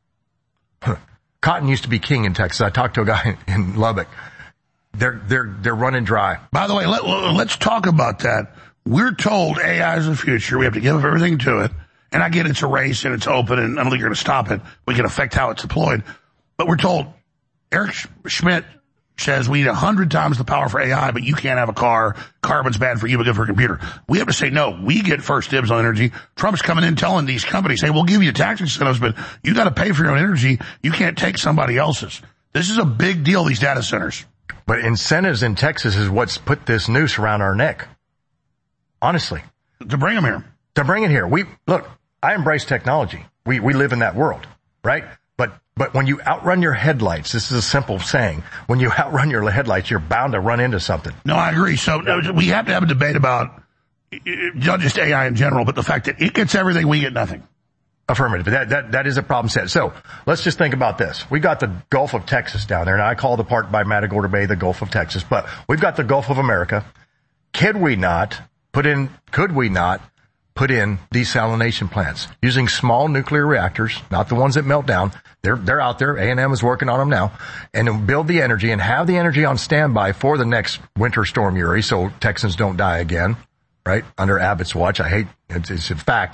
cotton used to be king in Texas. I talked to a guy in Lubbock. They're, they're, they're running dry. By the way, let, let's talk about that. We're told A I is the future. We have to give up everything to it. And I get it's a race and it's open and I don't think you're going to stop it. We can affect how it's deployed. But we're told Eric Schmidt says we need a hundred times the power for A I, but you can't have a car. Carbon's bad for you, but good for a computer. We have to say, no, we get first dibs on energy. Trump's coming in telling these companies, hey, we'll give you tax incentives, but you got to pay for your own energy. You can't take somebody else's. This is a big deal, these data centers. But incentives in Texas is what's put this noose around our neck. Honestly. To bring them here. To bring it here. We, look, I embrace technology. We, we live in that world, right? But, but when you outrun your headlights, this is a simple saying, when you outrun your headlights, you're bound to run into something. No, I agree. So we have to have a debate about not just A I in general, but the fact that it gets everything, we get nothing. Affirmative. That, that, that is a problem set. So let's just think about this. We got the Gulf of Texas down there, and I call the part by Matagorda Bay the Gulf of Texas, but we've got the Gulf of America. Could we not put in, could we not put in desalination plants using small nuclear reactors, not the ones that melt down? They're, they're out there. A and M is working on them now, and build the energy and have the energy on standby for the next winter storm Uri, so Texans don't die again, right? Under Abbott's watch. I hate, it's, it's a fact.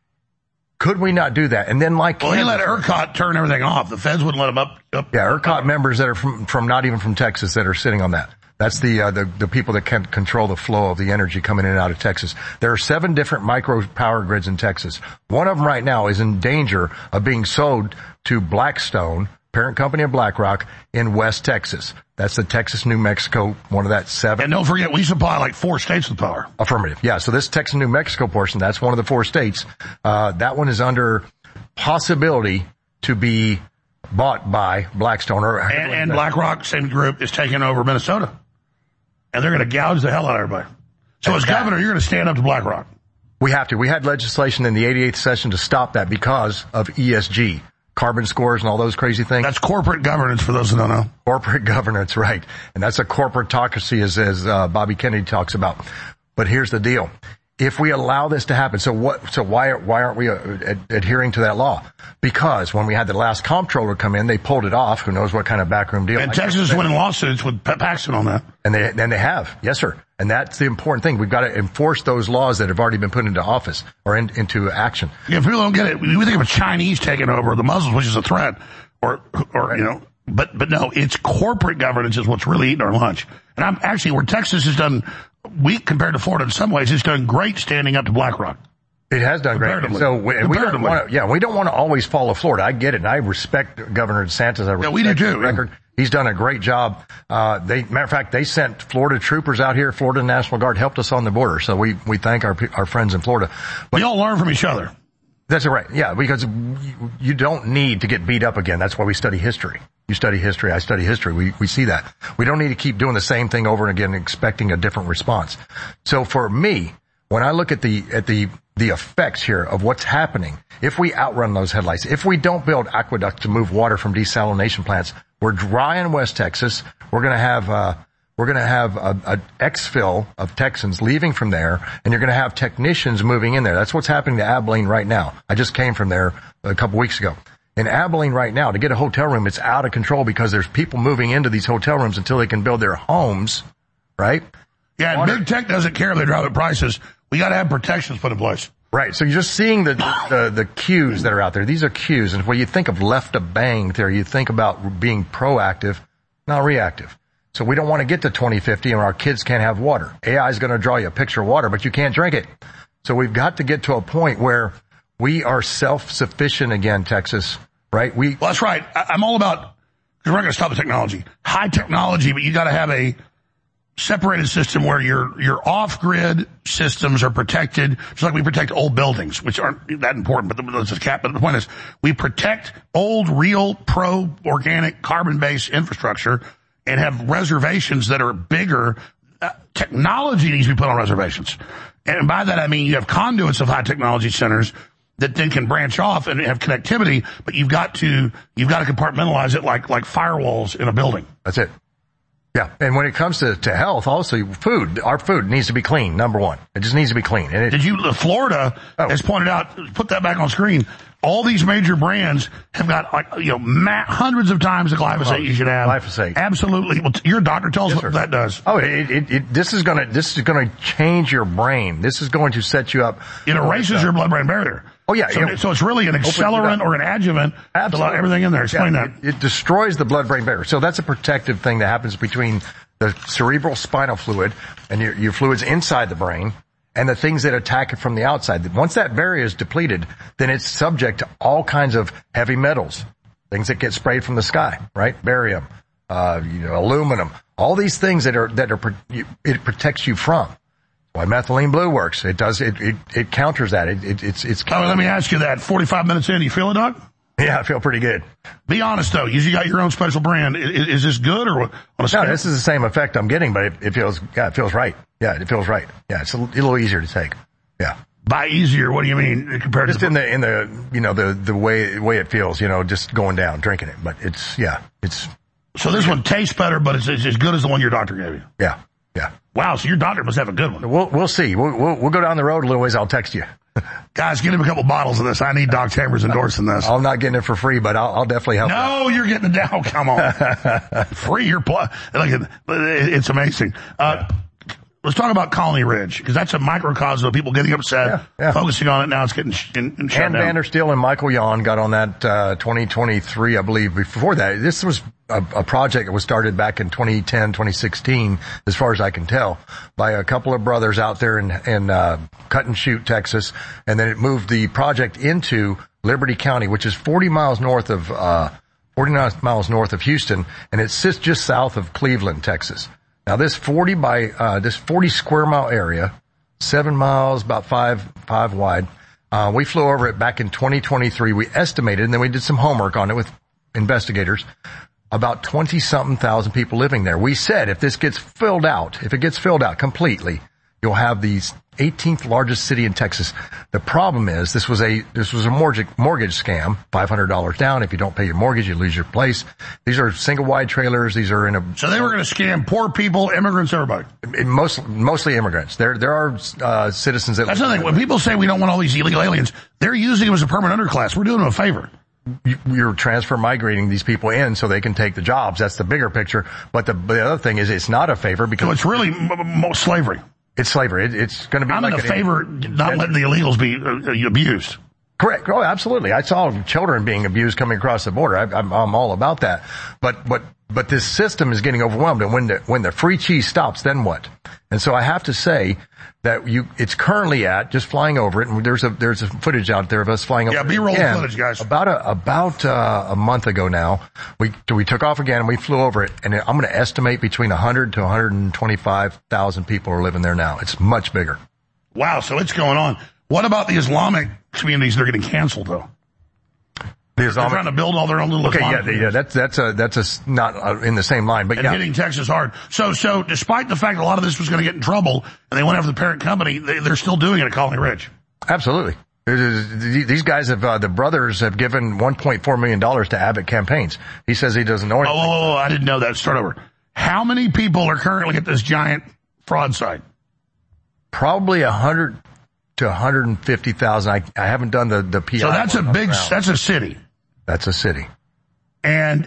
Could we not do that? And then like... Well, he let ERCOT turn everything off. The feds wouldn't let them up. up yeah, ERCOT members that are from, from not even from Texas that are sitting on that. That's the, uh, the, the people that can control the flow of the energy coming in and out of Texas. There are seven different micro power grids in Texas. One of them right now is in danger of being sold to Blackstone, parent company of BlackRock, in West Texas. That's the Texas, New Mexico, one of that seven. And don't forget, we supply like four states with power. Affirmative. Yeah. So this Texas, New Mexico portion, that's one of the four states. Uh, that one is under possibility to be bought by Blackstone. Or and, and BlackRock, same group, is taking over Minnesota. And they're going to gouge the hell out of everybody. So as governor, you're going to stand up to BlackRock. We have to. We had legislation in the eighty-eighth session to stop that because of E S G. Carbon scores and all those crazy things. That's corporate governance for those who don't know. Corporate governance, right. And that's a corporatocracy as, as uh, Bobby Kennedy talks about. But here's the deal. If we allow this to happen, so what, so why, why aren't we uh, ad- adhering to that law? Because when we had the last comptroller come in, they pulled it off. Who knows what kind of backroom deal. And like Texas is winning lawsuits with Paxton on that. And they, and they have. Yes, sir. And that's the important thing. We've got to enforce those laws that have already been put into office or in, into action. Yeah, if people don't get it, we think of a Chinese taking over the Muslims, which is a threat, or, or, you know, but, but no, it's corporate governance is what's really eating our lunch. And I'm actually, where Texas has done weak compared to Florida in some ways, it's done great standing up to BlackRock. It has done great. So we, we don't want to, yeah, we don't want to always follow Florida. I get it. And I respect Governor DeSantis. I respect yeah, we do too. Record. He's done a great job. Uh, they, matter of fact, they sent Florida troopers out here. Florida National Guard helped us on the border. So we, we thank our, our friends in Florida. But we all learn from each other. That's right. Yeah, because you, you don't need to get beat up again. That's why we study history. You study history. I study history. We, we see that. We don't need to keep doing the same thing over and again, expecting a different response. So for me, when I look at the, at the, the effects here of what's happening, if we outrun those headlights, if we don't build aqueducts to move water from desalination plants, we're dry in West Texas. We're going to have, uh, we're going to have a, a exfil of Texans leaving from there, and you're going to have technicians moving in there. That's what's happening to Abilene right now. I just came from there a couple weeks ago. In Abilene right now, to get a hotel room, it's out of control because there's people moving into these hotel rooms until they can build their homes, right? Yeah, and Water. Big tech doesn't care if they drive up prices. We got to have protections put in place. Right. So you're just seeing the, the, the cues that are out there. These are cues. And when you think of left of bang theory, you think about being proactive, not reactive. So we don't want to get to twenty fifty and our kids can't have water. A I is going to draw you a picture of water, but you can't drink it. So we've got to get to a point where we are self-sufficient again, Texas, right? We. Well, that's right. I, I'm all about, because we're not going to stop the technology. High technology, but you got to have a separated system where your, your off-grid systems are protected, just like we protect old buildings, which aren't that important, but the, the, cap, but the point is, we protect old, real, pro-organic, carbon-based infrastructure and have reservations that are bigger. Uh, technology needs to be put on reservations. And by that I mean you have conduits of high technology centers that then can branch off and have connectivity, but you've got to, you've got to compartmentalize it like, like firewalls in a building. That's it. Yeah, and when it comes to, to health, also food, our food needs to be clean, number one. It just needs to be clean. And it, Did you, Florida oh. has pointed out, put that back on screen, all these major brands have got, like, you know, ma- hundreds of times the glyphosate oh, you should have. Glyphosate. Absolutely. Well, your doctor tells yes, what sir. that does. Oh, it, it, it, this is gonna, this is gonna change your brain. This is going to set you up. It erases your blood-brain barrier. Oh yeah. So, it, so it's really an accelerant or an adjuvant to allow everything in there. Explain yeah, that. It, it destroys the blood-brain barrier. So that's a protective thing that happens between the cerebral spinal fluid and your, your fluids inside the brain and the things that attack it from the outside. Once that barrier is depleted, then it's subject to all kinds of heavy metals, things that get sprayed from the sky, right? Barium, uh, you know, aluminum, all these things that are, that are, it protects you from. Why methylene blue works. It does, it, it, it counters that. It, it, it's, it's. Oh, let me ask you that. forty-five minutes in, you feel it, Doc? Yeah, I feel pretty good. Be honest though, you got your own special brand. Is, is this good or what? On a no, this is the same effect I'm getting, but it, it feels, yeah, it feels right. Yeah, it feels right. Yeah, it's a, a little easier to take. Yeah. By easier, what do you mean compared just to? Just in the, in the, you know, the, the way, way it feels, you know, just going down, drinking it. But it's, yeah, it's. So this one tastes better, but it's, it's as good as the one your doctor gave you. Yeah. Yeah. Wow. So your doctor must have a good one. We'll, we'll see. We'll, we'll, we'll go down the road a little ways. I'll text you. Guys, get him a couple bottles of this. I need Doc Chambers endorsing this. I'm not getting it for free, but I'll, I'll definitely help. No, out. You're getting it down. Come on. Free your plus. Look, it's amazing. Uh, yeah. Let's talk about Colony Ridge, because that's a microcosm of people getting upset, yeah, yeah. focusing on it. Now it's getting sh- in, in shut Ann down. Vandersteel and Michael Yon got on that, uh, twenty twenty-three, I believe. Before that, this was a, a project that was started back in twenty ten, twenty sixteen, as far as I can tell, by a couple of brothers out there in, in, uh, Cut and Shoot, Texas. And then it moved the project into Liberty County, which is forty miles north of, uh, forty-nine miles north of Houston. And it sits just south of Cleveland, Texas. Now this forty by, uh, this forty square mile area, seven miles, about five, five wide. Uh, we flew over it back in twenty twenty-three. We estimated, and then we did some homework on it with investigators, about twenty something thousand people living there. We said if this gets filled out, if it gets filled out completely, you'll have the eighteenth largest city in Texas. The problem is this was a, this was a mortgage, mortgage scam, five hundred dollars down. If you don't pay your mortgage, you lose your place. These are single wide trailers. These are in a. So they were going to scam poor people, immigrants, everybody. Most, mostly immigrants. There, there are, uh, citizens that. That's the thing. When people say we don't want all these illegal aliens, they're using them as a permanent underclass. We're doing them a favor. You're transfer migrating these people in so they can take the jobs. That's the bigger picture. But the, the other thing is it's not a favor because. So it's really m- m- slavery. It's slavery. It, it's going to be. I'm like in a favor not letting the illegals be uh, abused. Correct. Oh, absolutely. I saw children being abused coming across the border. I, I'm, I'm all about that. But, but, but this system is getting overwhelmed. And when the, when the free cheese stops, then what? And so I have to say that you, it's currently at, just flying over it, and there's a, there's a footage out there of us flying over it. Yeah, B-roll footage, guys. About a, about, uh, a month ago now, we, we took off again and we flew over it, and I'm going to estimate between one hundred to one hundred twenty-five thousand people are living there now. It's much bigger. Wow. So it's going on. What about the Islamic communities that are getting canceled, though? The Islamic, They're trying to build all their own little okay, Islamic yeah, yeah, that's, that's a, that's a, not uh, in the same line, but and yeah. hitting Texas hard. So, so despite the fact that a lot of this was going to get in trouble and they went after the parent company, they, they're still doing it at Colony Ridge. Absolutely. These guys have, uh, the brothers have given one point four million dollars to Abbott campaigns. He says he doesn't know anything. Oh, oh, oh, I didn't know that. Start over. How many people are currently at this giant fraud site? Probably a hundred to one hundred fifty thousand. I, I haven't done the, the P I. So that's a big, that's a city. That's a city. And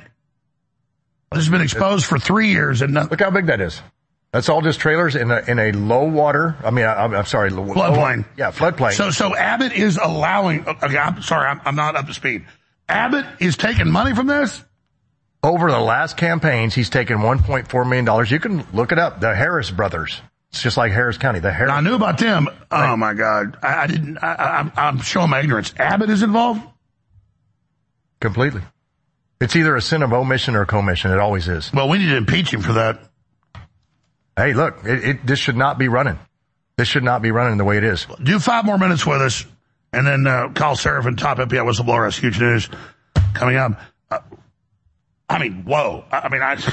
this has been exposed for three years and nothing. Look how big that is. That's all just trailers in a, in a low water. I mean, I, I'm sorry. Floodplain. Yeah, floodplain. So, so Abbott is allowing, okay, I'm sorry, I'm, I'm not up to speed. Abbott is taking money from this? Over the last campaigns, he's taken one point four million dollars. You can look it up. The Harris brothers. It's just like Harris County. The Harris. Now, I knew about them. Oh my God. I, I didn't, I, I, I'm showing my ignorance. Abbott is involved? Completely. It's either a sin of omission or commission. It always is. Well, we need to impeach him for that. Hey, look, it, it, this should not be running. This should not be running the way it is. Do five more minutes with us, and then uh, Kyle Seraphin, top F B I whistleblower, has huge news coming up. Uh, I mean, whoa. I, I mean, I.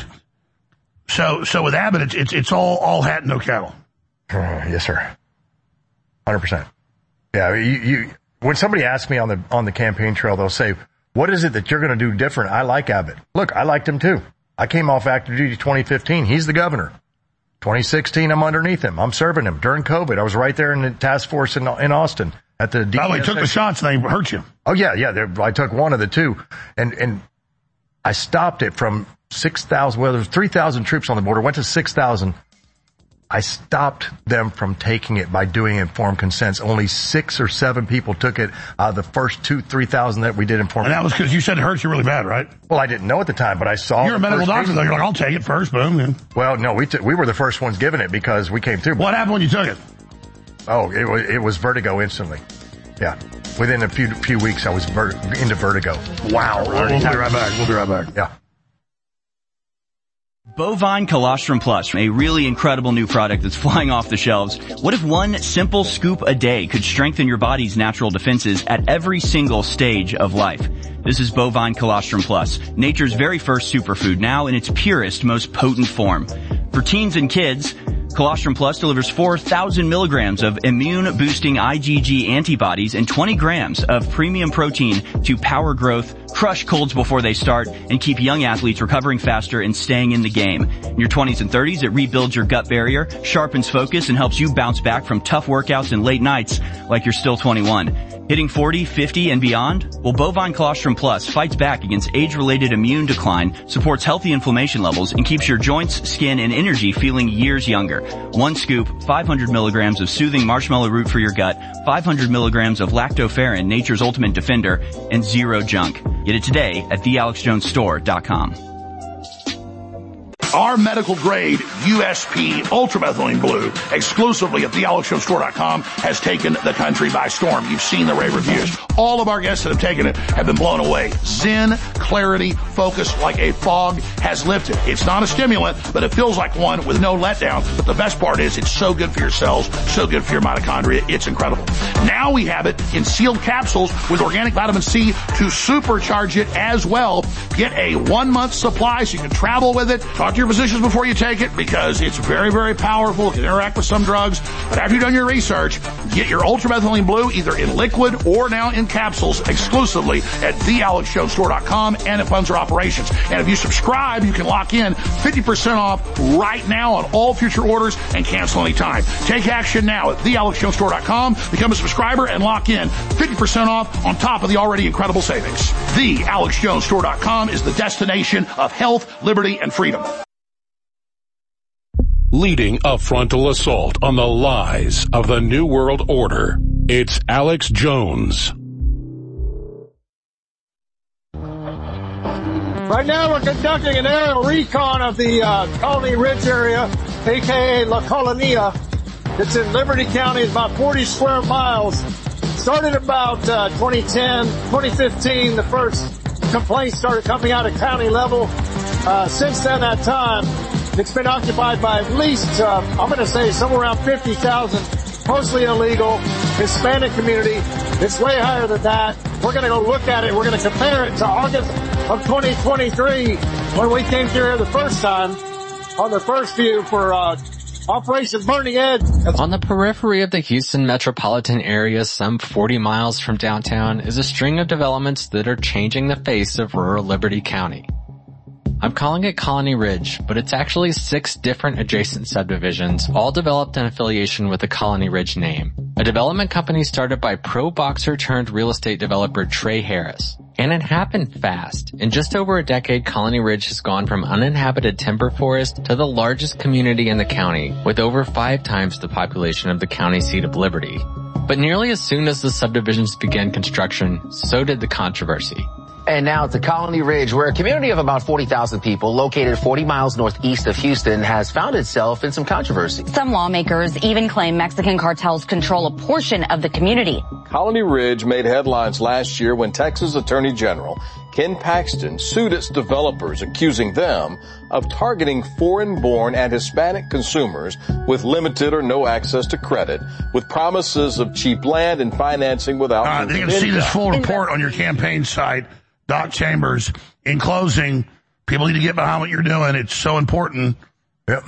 So, so with Abbott, it's it's, it's all all hat, no cattle. Uh, yes, sir. one hundred percent. Yeah, you, you. When somebody asks me on the on the campaign trail, they'll say, "What is it that you're going to do different?" I like Abbott. Look, I liked him too. I came off active duty twenty fifteen. He's the governor. twenty sixteen, I'm underneath him. I'm serving him. During COVID, I was right there in the task force in, in Austin at the. By the way, took the shots and they hurt you. Oh yeah, yeah. I took one of the two, and and I stopped it from six thousand. Well, there was three thousand troops on the border. Went to six thousand. I stopped them from taking it by doing informed consents. Only six or seven people took it out of the first two, three thousand that we did informed. And that was because you said it hurts you really bad, right? Well, I didn't know at the time, but I saw. You're a medical doctor, though. You're like, I'll take it first, boom. Man. Well, no, we t- we were the first ones giving it because we came through. What happened when you took it? Oh, it was it was vertigo instantly. Yeah, within a few few weeks, I was ver- into vertigo. Wow. We'll, we'll be right back. We'll be right back. Yeah. Bovine Colostrum Plus, a really incredible new product that's flying off the shelves. What if one simple scoop a day could strengthen your body's natural defenses at every single stage of life? This is Bovine Colostrum Plus, nature's very first superfood, now in its purest, most potent form. For teens and kids, Colostrum Plus delivers four thousand milligrams of immune-boosting IgG antibodies and twenty grams of premium protein to power growth, crush colds before they start, and keep young athletes recovering faster and staying in the game. In your twenties and thirties, it rebuilds your gut barrier, sharpens focus, and helps you bounce back from tough workouts and late nights like you're still twenty-one. Hitting forty, fifty, and beyond? Well, Bovine Colostrum Plus fights back against age-related immune decline, supports healthy inflammation levels, and keeps your joints, skin, and energy feeling years younger. One scoop, five hundred milligrams of soothing marshmallow root for your gut, five hundred milligrams of lactoferrin, nature's ultimate defender, and zero junk. Get it today at the alex jones store dot com. Our medical grade U S P ultramethylene blue, exclusively at the alex jones store dot com, has taken the country by storm. You've seen the rave reviews. All of our guests that have taken it have been blown away. Zen, clarity, focus like a fog has lifted. It's not a stimulant, but it feels like one with no letdown. But the best part is it's so good for your cells, so good for your mitochondria. It's incredible. Now we have it in sealed capsules with organic vitamin C to supercharge it as well. Get a one month supply so you can travel with it. Talk to your physicians before you take it because it's very, very powerful. It can interact with some drugs. But after you've done your research, get your ultramethylene blue either in liquid or now in capsules exclusively at the alex jones store dot com, and it funds our operations. And if you subscribe, you can lock in fifty percent off right now on all future orders and cancel anytime. Take action now at the alex jones store dot com. Become a subscriber and lock in fifty percent off on top of the already incredible savings. the alex jones store dot com is the destination of health, liberty, and freedom. Leading a frontal assault on the lies of the New World Order, it's Alex Jones. Right now we're conducting an aerial recon of the uh, Colony Ridge area, aka La Colonia. It's in Liberty County. It's about forty square miles. Started about uh, twenty ten, twenty fifteen. The first complaints started coming out at county level. Uh, since then, that time, it's been occupied by at least, uh, I'm going to say somewhere around fifty thousand, mostly illegal, Hispanic community. It's way higher than that. We're going to go look at it. We're going to compare it to August of twenty twenty-three when we came through here the first time on the first view for uh, Operation Burning Edge. On the periphery of the Houston metropolitan area, some forty miles from downtown, is a string of developments that are changing the face of rural Liberty County. I'm calling it Colony Ridge, but it's actually six different adjacent subdivisions, all developed in affiliation with the Colony Ridge name. A development company started by pro boxer turned real estate developer Trey Harris. And it happened fast. In just over a decade, Colony Ridge has gone from uninhabited timber forest to the largest community in the county, with over five times the population of the county seat of Liberty. But nearly as soon as the subdivisions began construction, so did the controversy. And now to Colony Ridge, where a community of about forty thousand people located forty miles northeast of Houston has found itself in some controversy. Some lawmakers even claim Mexican cartels control a portion of the community. Colony Ridge made headlines last year when Texas Attorney General Ken Paxton sued its developers, accusing them of targeting foreign-born and Hispanic consumers with limited or no access to credit, with promises of cheap land and financing without uh, you can see this full report on your campaign site. Doc Chambers, in closing, people need to get behind what you're doing. It's so important. Yep.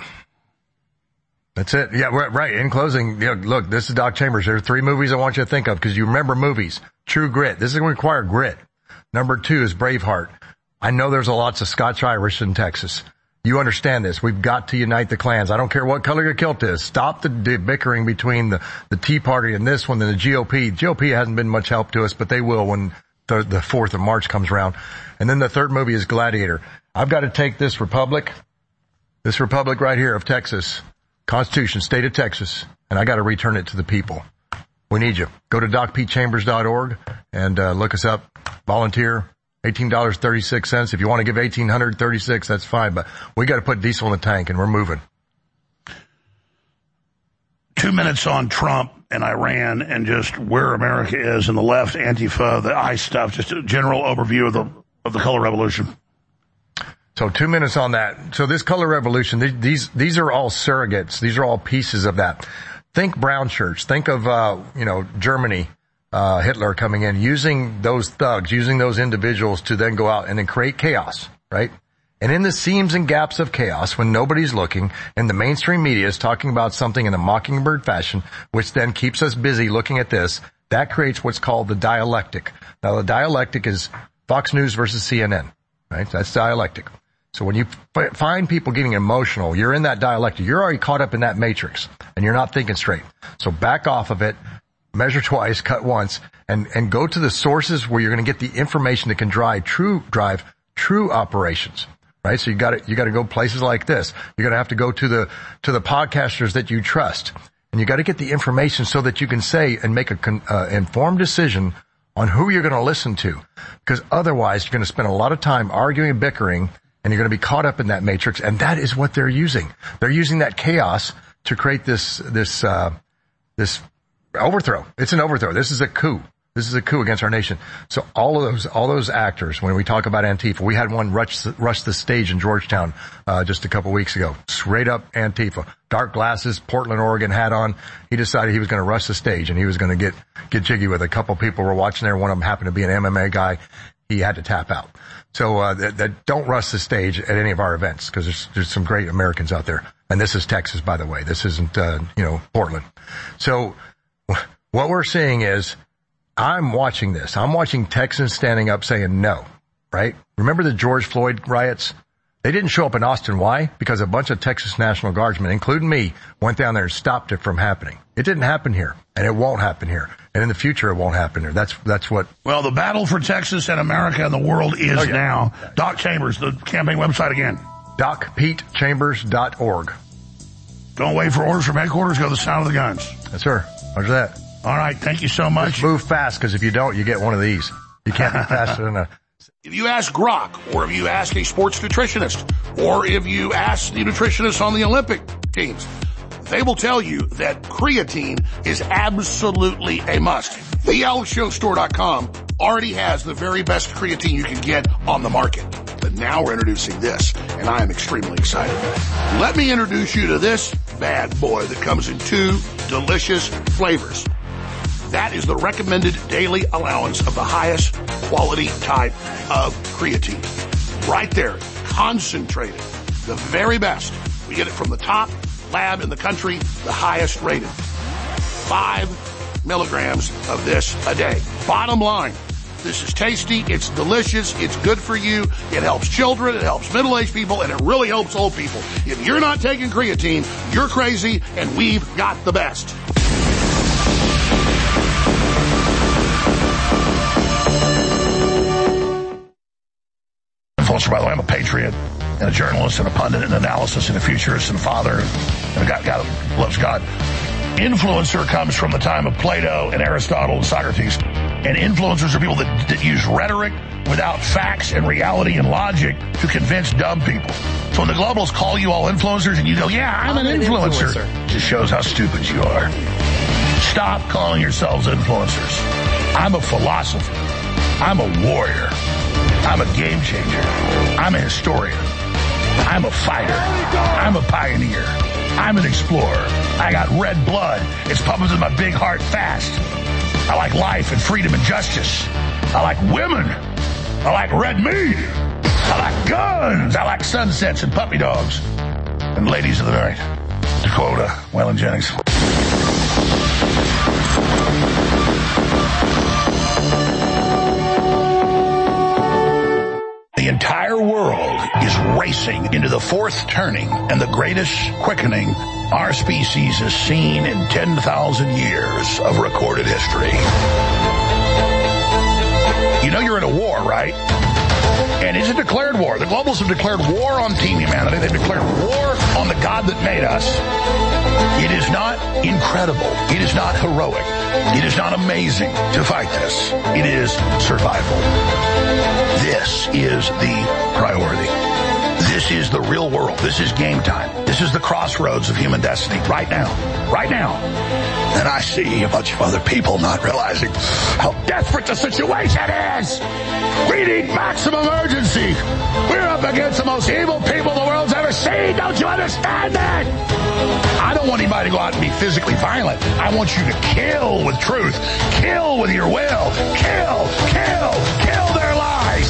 That's it. Yeah, right. In closing, you know, look, this is Doc Chambers. There are three movies I want you to think of because you remember movies. True Grit. This is going to require grit. Number two is Braveheart. I know there's a lots of Scotch-Irish in Texas. You understand this. We've got to unite the clans. I don't care what color your kilt is. Stop the, the bickering between the, the Tea Party and this one and the G O P. G O P hasn't been much help to us, but they will when the, the fourth of March comes around. And then the third movie is Gladiator. I've got to take this republic, this republic right here of Texas, Constitution, state of Texas, and I got to return it to the people. We need you. Go to doc p chambers dot org and uh, look us up. Volunteer. eighteen dollars and thirty-six cents. If you want to give eighteen thirty-six, that's fine, but we got to put diesel in the tank and we're moving. Two minutes on Trump and Iran and just where America is and the left, Antifa, the ICE stuff, just a general overview of the of the color revolution. So two minutes on that. So this color revolution, these, these are all surrogates. These are all pieces of that. Think brown shirts. Think of, uh, you know, Germany, uh, Hitler coming in, using those thugs, using those individuals to then go out and then create chaos, right? And in the seams and gaps of chaos, when nobody's looking, and the mainstream media is talking about something in a mockingbird fashion, which then keeps us busy looking at this, that creates what's called the dialectic. Now, the dialectic is Fox News versus C N N, right? That's dialectic. So when you f- find people getting emotional, you're in that dialectic. You're already caught up in that matrix, and you're not thinking straight. So back off of it, measure twice, cut once, and, and go to the sources where you're going to get the information that can drive true, drive true operations, right? So you got to, you got to go places like this. You're going to have to go to the, to the podcasters that you trust, and you got to get the information so that you can say and make a con, uh, informed decision on who you're going to listen to, because otherwise you're going to spend a lot of time arguing and bickering, and you're going to be caught up in that matrix, and that is what they're using. They're using that chaos to create this, this, uh, this overthrow. It's an overthrow. This is a coup. This is a coup against our nation. So all of those, all those actors, when we talk about Antifa, we had one rush, rush the stage in Georgetown, uh, just a couple weeks ago. Straight up Antifa. Dark glasses, Portland, Oregon hat on. He decided he was going to rush the stage, and he was going to get, get jiggy with it. A couple people were watching there. One of them happened to be an M M A guy. He had to tap out. So, uh, that, that don't rush the stage at any of our events, because there's, there's some great Americans out there. And this is Texas, by the way. This isn't, uh, you know, Portland. So what we're seeing is, I'm watching this. I'm watching Texans standing up saying no, right? Remember the George Floyd riots? They didn't show up in Austin. Why? Because a bunch of Texas National Guardsmen, including me, went down there and stopped it from happening. It didn't happen here, and it won't happen here. And in the future, it won't happen here. That's, that's what. Well, the battle for Texas and America and the world is oh, yeah. now. Doc Chambers, the campaign website again. doc pete chambers dot org. Don't wait for orders from headquarters. Go to the sound of the guns. Yes, sir. Roger that. All right. Thank you so much. Just move fast, because if you don't, you get one of these. You can't be faster than a. If you ask Grok, or if you ask a sports nutritionist, or if you ask the nutritionist on the Olympic teams, they will tell you that creatine is absolutely a must. the alex jones store dot com already has the very best creatine you can get on the market. But now we're introducing this, and I am extremely excited. Let me introduce you to this bad boy that comes in two delicious flavors. That is the recommended daily allowance of the highest quality type of creatine. Right there, concentrated, the very best. We get it from the top lab in the country, the highest rated. Five milligrams of this a day. Bottom line, this is tasty, it's delicious, it's good for you, it helps children, it helps middle-aged people, and it really helps old people. If you're not taking creatine, you're crazy, and we've got the best. Influencer, by the way, I'm a patriot and a journalist and a pundit and analysis and a futurist and a father and a guy, guy that loves God. Influencer comes from the time of Plato and Aristotle and Socrates. And influencers are people that, that use rhetoric without facts and reality and logic to convince dumb people. So when the globalists call you all influencers and you go, yeah, I'm, I'm an, an influencer, influencer, just shows how stupid you are. Stop calling yourselves influencers. I'm a philosopher. I'm a warrior. I'm a game changer. I'm a historian. I'm a fighter. I'm a pioneer. I'm an explorer. I got red blood. It's pumping in my big heart fast. I like life and freedom and justice. I like women. I like red meat. I like guns. I like sunsets and puppy dogs. And ladies of the night. To quote uh, Waylon Jennings. The entire world is racing into the fourth turning and the greatest quickening our species has seen in ten thousand years of recorded history. You know you're in a war, right? And it's a declared war. The globalists have declared war on Team Humanity. They've declared war on the God that made us. It is not incredible. It is not heroic. It is not amazing to fight this. It is survival. This is the priority. This This is the real world. This is game time. This is the crossroads of human destiny right now. Right now. And I see a bunch of other people not realizing how desperate the situation is. We need maximum urgency. We're up against the most evil people the world's ever seen. Don't you understand that? I don't want anybody to go out and be physically violent. I want you to kill with truth. Kill with your will. Kill, kill, kill their lies.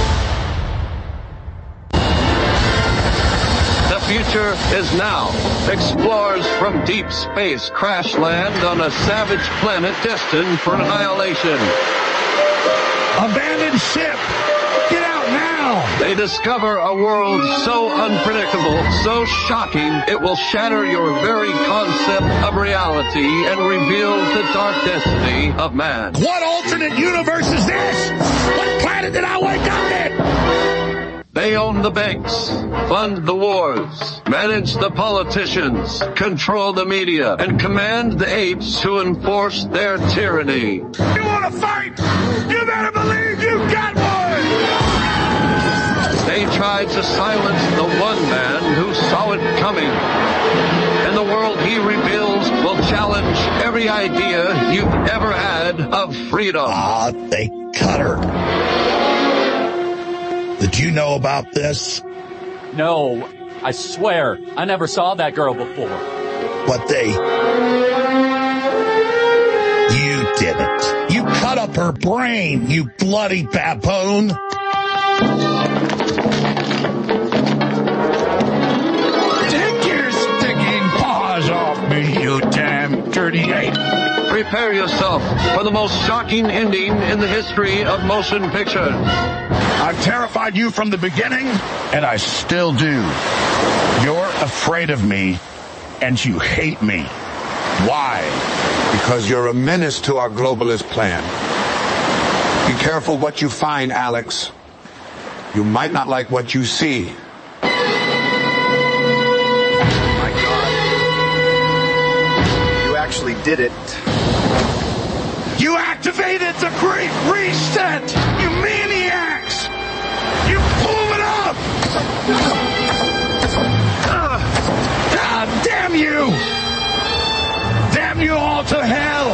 The future is now. Explorers from deep space crash land on a savage planet destined for annihilation. Abandoned ship. Get out now. They discover a world so unpredictable, so shocking, it will shatter your very concept of reality and reveal the dark destiny of man. What alternate universe is this? What planet did I wake up in? They own the banks, fund the wars, manage the politicians, control the media, and command the apes to enforce their tyranny. You want to fight? You better believe you got one! They tried to silence the one man who saw it coming. And the world he rebuilds will challenge every idea you've ever had of freedom. Ah, they cut her. Did you know about this? No, I swear, I never saw that girl before. What they... You didn't. You cut up her brain, you bloody baboon. Take your stinking paws off me, you damn dirty ape. Prepare yourself for the most shocking ending in the history of motion picture. I've terrified you from the beginning, and I still do. You're afraid of me, and you hate me. Why? Because you're a menace to our globalist plan. Be careful what you find, Alex. You might not like what you see. My God. You actually did it. You activated the Great Reset, you maniacs! You blew it up! Uh, uh, damn you! Damn you all to hell!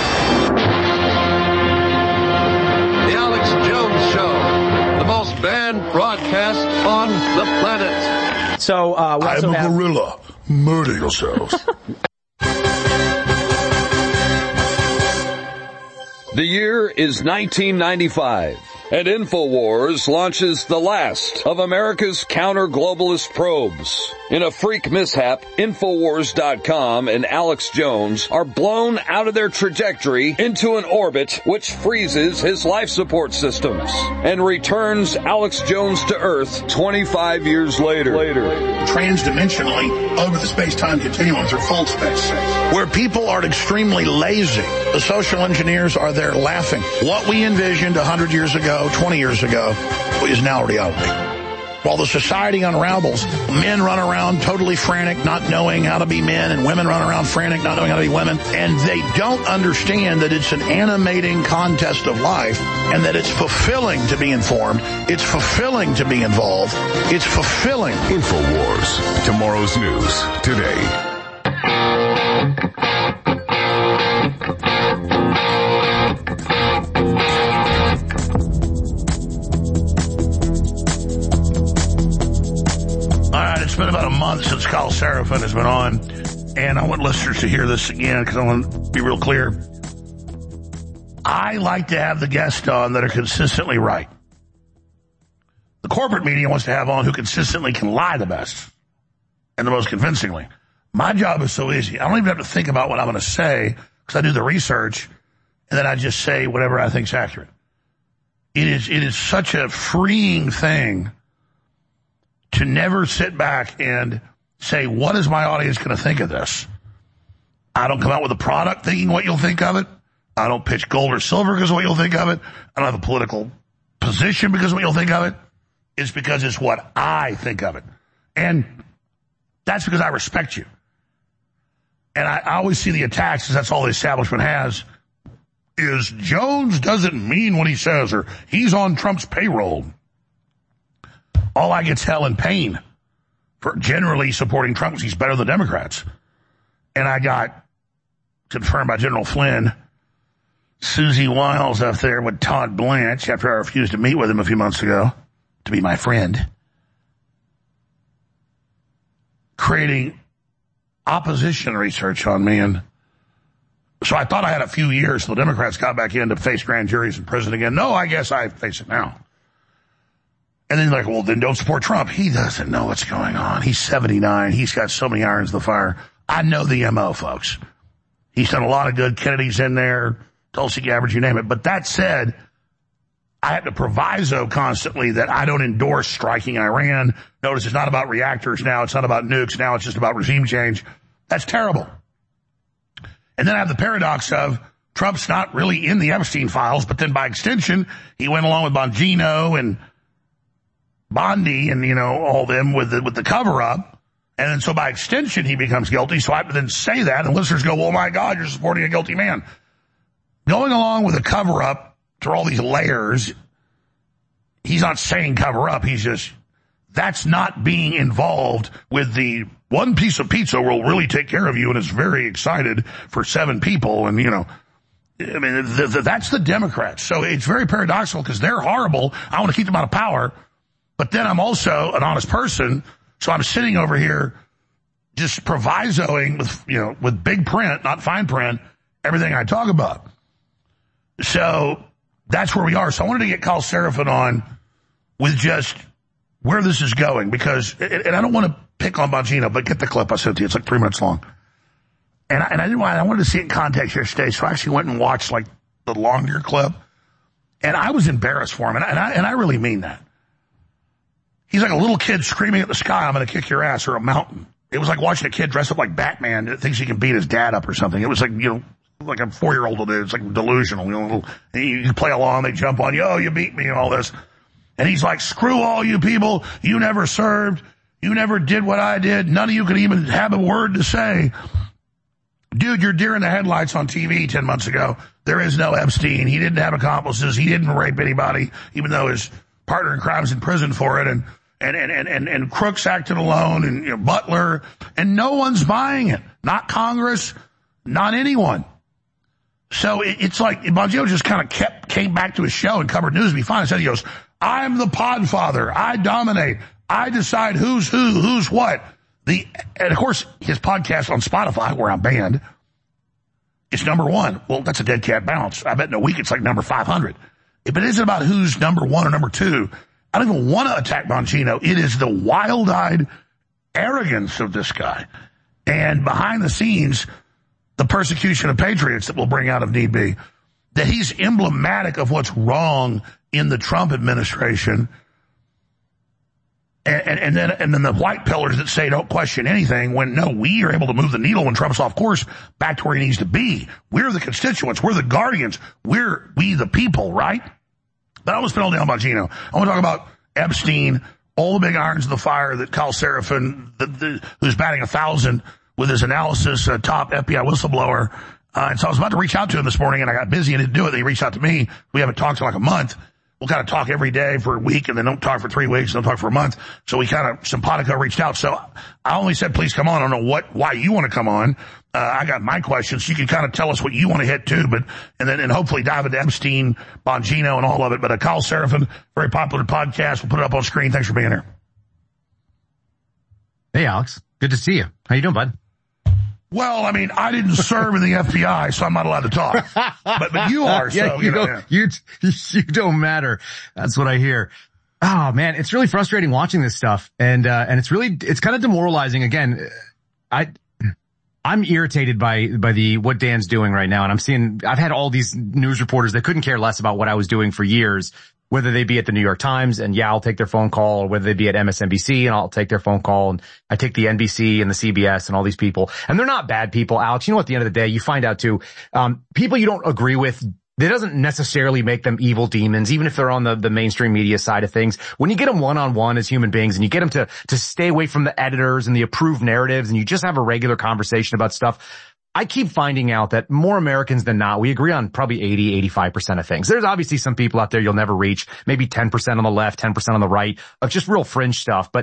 The Alex Jones Show, the most banned broadcast on the planet. So, uh, we also I'm a have- gorilla. Murder yourselves. The year is nineteen ninety-five, and InfoWars launches the last of America's counter-globalist probes. In a freak mishap, Infowars dot com and Alex Jones are blown out of their trajectory into an orbit which freezes his life support systems and returns Alex Jones to Earth twenty-five years later. later. Transdimensionally over the space-time continuum through full space, where people are extremely lazy. The social engineers are there laughing. What we envisioned one hundred years ago, twenty years ago, is now reality. While the society unravels, men run around totally frantic, not knowing how to be men, and women run around frantic, not knowing how to be women, and they don't understand that it's an animating contest of life, and that it's fulfilling to be informed, it's fulfilling to be involved, it's fulfilling. InfoWars, tomorrow's news today. It's been about a month since Kyle Seraphin has been on, and I want listeners to hear this again because I want to be real clear. I like to have the guests on that are consistently right. The corporate media wants to have on who consistently can lie the best and the most convincingly. My job is so easy. I don't even have to think about what I'm going to say because I do the research, and then I just say whatever I think is accurate. It is, it is such a freeing thing to never sit back and say, what is my audience going to think of this? I don't come out with a product thinking what you'll think of it. I don't pitch gold or silver because of what you'll think of it. I don't have a political position because of what you'll think of it. It's because it's what I think of it. And that's because I respect you. And I, I always see the attacks, because that's all the establishment has, is Jones doesn't mean what he says, or he's on Trump's payroll. All I get's hell and pain for generally supporting Trump because he's better than Democrats. And I got confirmed by General Flynn, Susie Wiles up there with Todd Blanche after I refused to meet with him a few months ago to be my friend, creating opposition research on me. And so I thought I had a few years till the Democrats got back in to face grand juries in prison again. No, I guess I face it now. And then like, well, then don't support Trump. He doesn't know what's going on. He's seventy-nine. He's got so many irons in the fire. I know the M O, folks. He's done a lot of good. Kennedy's in there, Tulsi Gabbard, you name it. But that said, I have to proviso constantly that I don't endorse striking Iran. Notice it's not about reactors now. It's not about nukes. Now it's just about regime change. That's terrible. And then I have the paradox of Trump's not really in the Epstein files, but then by extension, he went along with Bongino and Bondi and, you know, all them with the, with the cover-up. And then so by extension, he becomes guilty. So I have to then say that, and listeners go, well, my God, you're supporting a guilty man. Going along with a cover-up through all these layers, he's not saying cover-up. He's just, that's not being involved with the one piece of pizza will really take care of you and is very excited for seven people. And, you know, I mean, the, the, that's the Democrats. So it's very paradoxical because they're horrible. I want to keep them out of power. But then I'm also an honest person, so I'm sitting over here just provisoing with, you know, with big print, not fine print, everything I talk about. So that's where we are. So I wanted to get Kyle Seraphin on with just where this is going because, and I don't want to pick on Bongino, but get the clip I sent to you. It's like three minutes long. And I, and I didn't want, I wanted to see it in context yesterday, so I actually went and watched like the longer clip. And I was embarrassed for him, and I, and I, and I really mean that. He's like a little kid screaming at the sky, I'm going to kick your ass, or a mountain. It was like watching a kid dress up like Batman that thinks he can beat his dad up or something. It was like, you know, like a four-year-old will do. It's like delusional. You know, you play along, they jump on you, oh, you beat me and all this. And he's like, screw all you people. You never served. You never did what I did. None of you could even have a word to say. Dude, you're deer in the headlights on T V ten months ago. There is no Epstein. He didn't have accomplices. He didn't rape anybody, even though his partner in crime's in prison for it. And And, and, and, and, and Crooks acted alone, and you know, Butler, and no one's buying it. Not Congress, not anyone. So it, it's like Bongino just kind of kept, came back to his show and covered news. Be fine. And said, he goes, I'm the podfather. I dominate. I decide who's who, who's what. The, and of course, his podcast on Spotify, where I'm banned, is number one. Well, that's a dead cat bounce. I bet in a week it's like number five hundred. If it isn't about who's number one or number two, I don't even want to attack Bongino. It is the wild-eyed arrogance of this guy. And behind the scenes, the persecution of patriots that we'll bring out if need be, that he's emblematic of what's wrong in the Trump administration. And, and, and then and then the white pillars that say don't question anything when, no, we are able to move the needle when Trump's off course back to where he needs to be. We're the constituents. We're the guardians. We're we the people, right? But I want to spend all day on Bongino. I want to talk about Epstein, all the big irons in the fire that Kyle Seraphin, the, the, who's batting a thousand with his analysis, uh, top F B I whistleblower. Uh, and so I was about to reach out to him this morning, and I got busy and didn't do it. He reached out to me. We haven't talked in like a month. We'll kind of talk every day for a week, and then don't talk for three weeks, and don't talk for a month. So we kind of, simpatico reached out. So I only said, please come on. I don't know what, why you want to come on. Uh, I got my questions. You can kind of tell us what you want to hit too, but, and then, and hopefully dive into Epstein, Bongino, and all of it. But a Kyle Seraphin, very popular podcast. We'll put it up on screen. Thanks for being here. Hey, Alex. Good to see you. How you doing, bud? Well, I mean, I didn't serve in the F B I, so I'm not allowed to talk. But, but you are, so, yeah, you, you know. Don't, yeah. you, you don't matter. That's what I hear. Oh, man, it's really frustrating watching this stuff. And, uh, and it's really, it's kind of demoralizing. Again, I, I'm irritated by, by the, what Dan's doing right now. And I'm seeing, I've had all these news reporters that couldn't care less about what I was doing for years, whether they be at the New York Times and yeah, I'll take their phone call, or whether they be at M S N B C and I'll take their phone call, and I take the N B C and the C B S and all these people. And they're not bad people, Alex. You know, at the end of the day, you find out too, um, people you don't agree with, that doesn't necessarily make them evil demons, even if they're on the, the mainstream media side of things. When you get them one-on-one as human beings and you get them to, to stay away from the editors and the approved narratives, and you just have a regular conversation about stuff, I keep finding out that more Americans than not, we agree on probably eighty, eighty-five percent of things. There's obviously some people out there you'll never reach, maybe ten percent on the left, ten percent on the right, of just real fringe stuff. But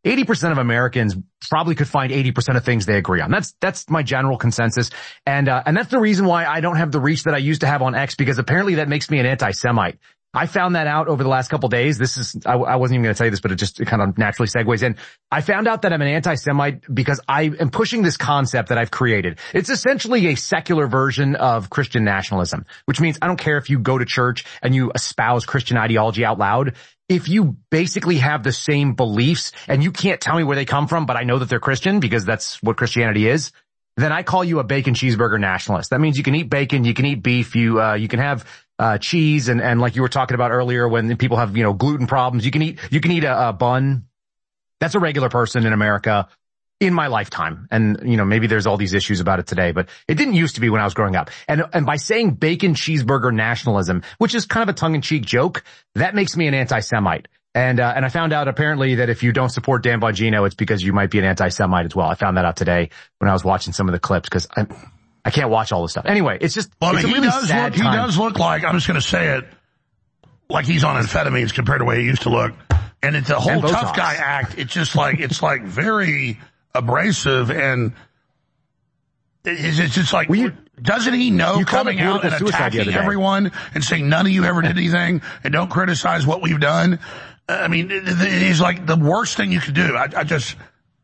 eighty percent of Americans probably could find eighty percent of things they agree on. That's, that's my general consensus. And, uh, and that's the reason why I don't have the reach that I used to have on X, because apparently that makes me an anti-Semite. I found that out over the last couple of days. This is, I, I wasn't even going to tell you this, but it just it kind of naturally segues in. I found out that I'm an anti-Semite because I am pushing this concept that I've created. It's essentially a secular version of Christian nationalism, which means I don't care if you go to church and you espouse Christian ideology out loud. If you basically have the same beliefs and you can't tell me where they come from, but I know that they're Christian because that's what Christianity is, then I call you a bacon cheeseburger nationalist. That means you can eat bacon, you can eat beef, you, uh, you can have Uh, cheese and, and like you were talking about earlier, when people have, you know, gluten problems, you can eat, you can eat a, a bun. That's a regular person in America in my lifetime. And, you know, maybe there's all these issues about it today, but it didn't used to be when I was growing up. And, and by saying bacon cheeseburger nationalism, which is kind of a tongue-in-cheek joke, that makes me an anti-Semite. And, uh, and I found out apparently that if you don't support Dan Bongino, it's because you might be an anti-Semite as well. I found that out today when I was watching some of the clips, because I'm, I can't watch all this stuff. Anyway, it's just, well, it's I mean, a really he does sad look, he time. does look like, I'm just going to say it, like he's on amphetamines compared to the way he used to look. And it's the whole tough guy act. It's just like, it's like very abrasive, and it's, it's just like, you, doesn't he know coming out and attacking everyone and saying none of you ever did anything and don't criticize what we've done? I mean, he's like the worst thing you could do. I, I just...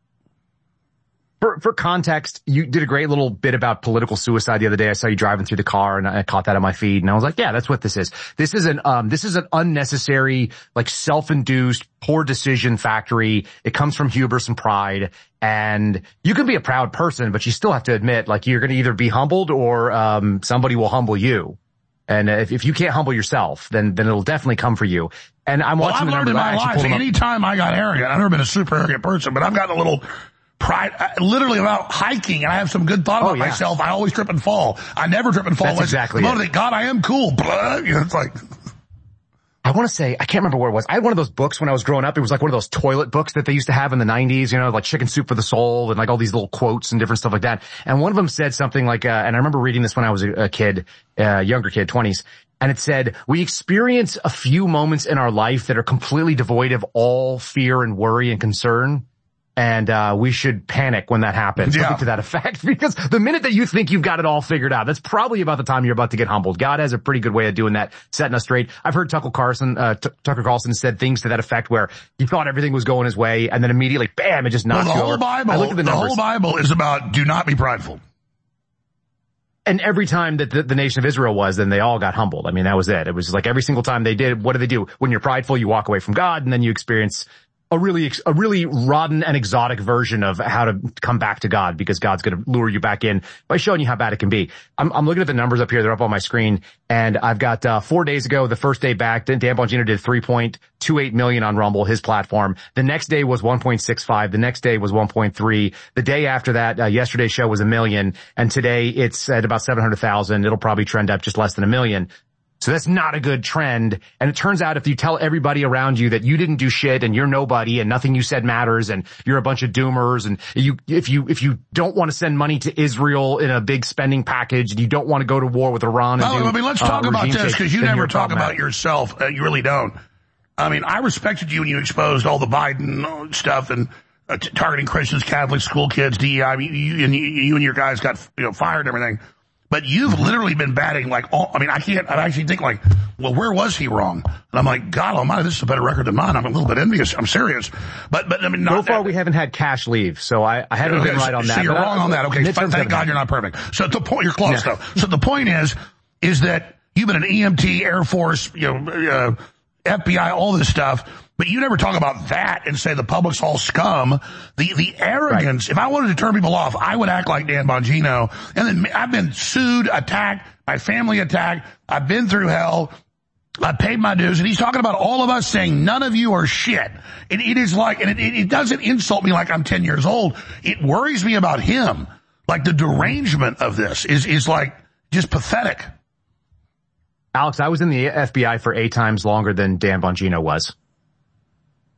For, for context, you did a great little bit about political suicide the other day. I saw you driving through the car and I caught that on my feed, and I was like, yeah, that's what this is. This is an, um, this is an unnecessary, like self-induced, poor decision factory. It comes from hubris and pride, and you can be a proud person, but you still have to admit, like, you're going to either be humbled or, um, somebody will humble you. And if, if you can't humble yourself, then, then it'll definitely come for you. And I'm well, watching I've the learned in my life, anytime I got arrogant, I've never been a super arrogant person, but I've gotten a little pride, uh, literally about hiking, and I have some good thought about oh, yeah. myself. I always trip and fall. I never trip and fall. That's exactly it. God, I am cool. Blah. You know, it's like, I want to say, I can't remember where it was. I had one of those books when I was growing up. It was like one of those toilet books that they used to have in the nineties, you know, like Chicken Soup for the Soul and like all these little quotes and different stuff like that. And one of them said something like, uh, and I remember reading this when I was a, a kid, uh, younger kid, twenties. And it said, we experience a few moments in our life that are completely devoid of all fear and worry and concern. And, uh, we should panic when that happens. Yeah. Something to that effect. Because the minute that you think you've got it all figured out, that's probably about the time you're about to get humbled. God has a pretty good way of doing that, setting us straight. I've heard Tucker Carlson, uh, T- Tucker Carlson said things to that effect where he thought everything was going his way, and then immediately, bam, it just knocks well, the you whole over. Bible, I looked at the, the numbers. whole Bible is about do not be prideful. And every time that the, the nation of Israel was, then they all got humbled. I mean, that was it. It was like every single time they did, what do they do? When you're prideful, you walk away from God, and then you experience a really, a really rotten and exotic version of how to come back to God, because God's going to lure you back in by showing you how bad it can be. I'm, I'm looking at the numbers up here. They're up on my screen, and I've got, uh, four days ago, the first day back, Dan Bongino did three point two eight million on Rumble, his platform. The next day was one point six five. The next day was one point three. The day after that, uh, yesterday's show was a million, and today it's at about seven hundred thousand. It'll probably trend up just less than a million. So that's not a good trend. And it turns out if you tell everybody around you that you didn't do shit and you're nobody and nothing you said matters and you're a bunch of doomers, and you, if you, if you don't want to send money to Israel in a big spending package and you don't want to go to war with Iran. And well, do, I mean, let's talk uh, about this, because you never talk about problematic. yourself. Uh, you really don't. I mean, I respected you when you exposed all the Biden stuff and uh, t- targeting Christians, Catholics, school kids, D E I. I mean, you, and you, you and your guys got, you know, fired and everything. But you've literally been batting like all, I mean, I can't, I actually think like, well, where was he wrong? And I'm like, God almighty, this is a better record than mine. I'm a little bit envious. I'm serious. But, but I mean, not so far that, we haven't had cash leave, so I, I haven't okay, been right on so that. So you're but wrong I, on that. Okay. Thank, thank God you're not perfect. So the point, you're close yeah. though. So the point is, is that you've been an E M T, Air Force, you know, uh, F B I, all this stuff. But you never talk about that and say the public's all scum. The, the arrogance, right. If I wanted to turn people off, I would act like Dan Bongino. And then I've been sued, attacked, my family attacked. I've been through hell. I paid my dues. And he's talking about all of us saying none of you are shit. It, it is like, and it, it doesn't insult me like I'm ten years old. It worries me about him. Like the derangement of this is, is like just pathetic. Alex, I was in the F B I for eight times longer than Dan Bongino was.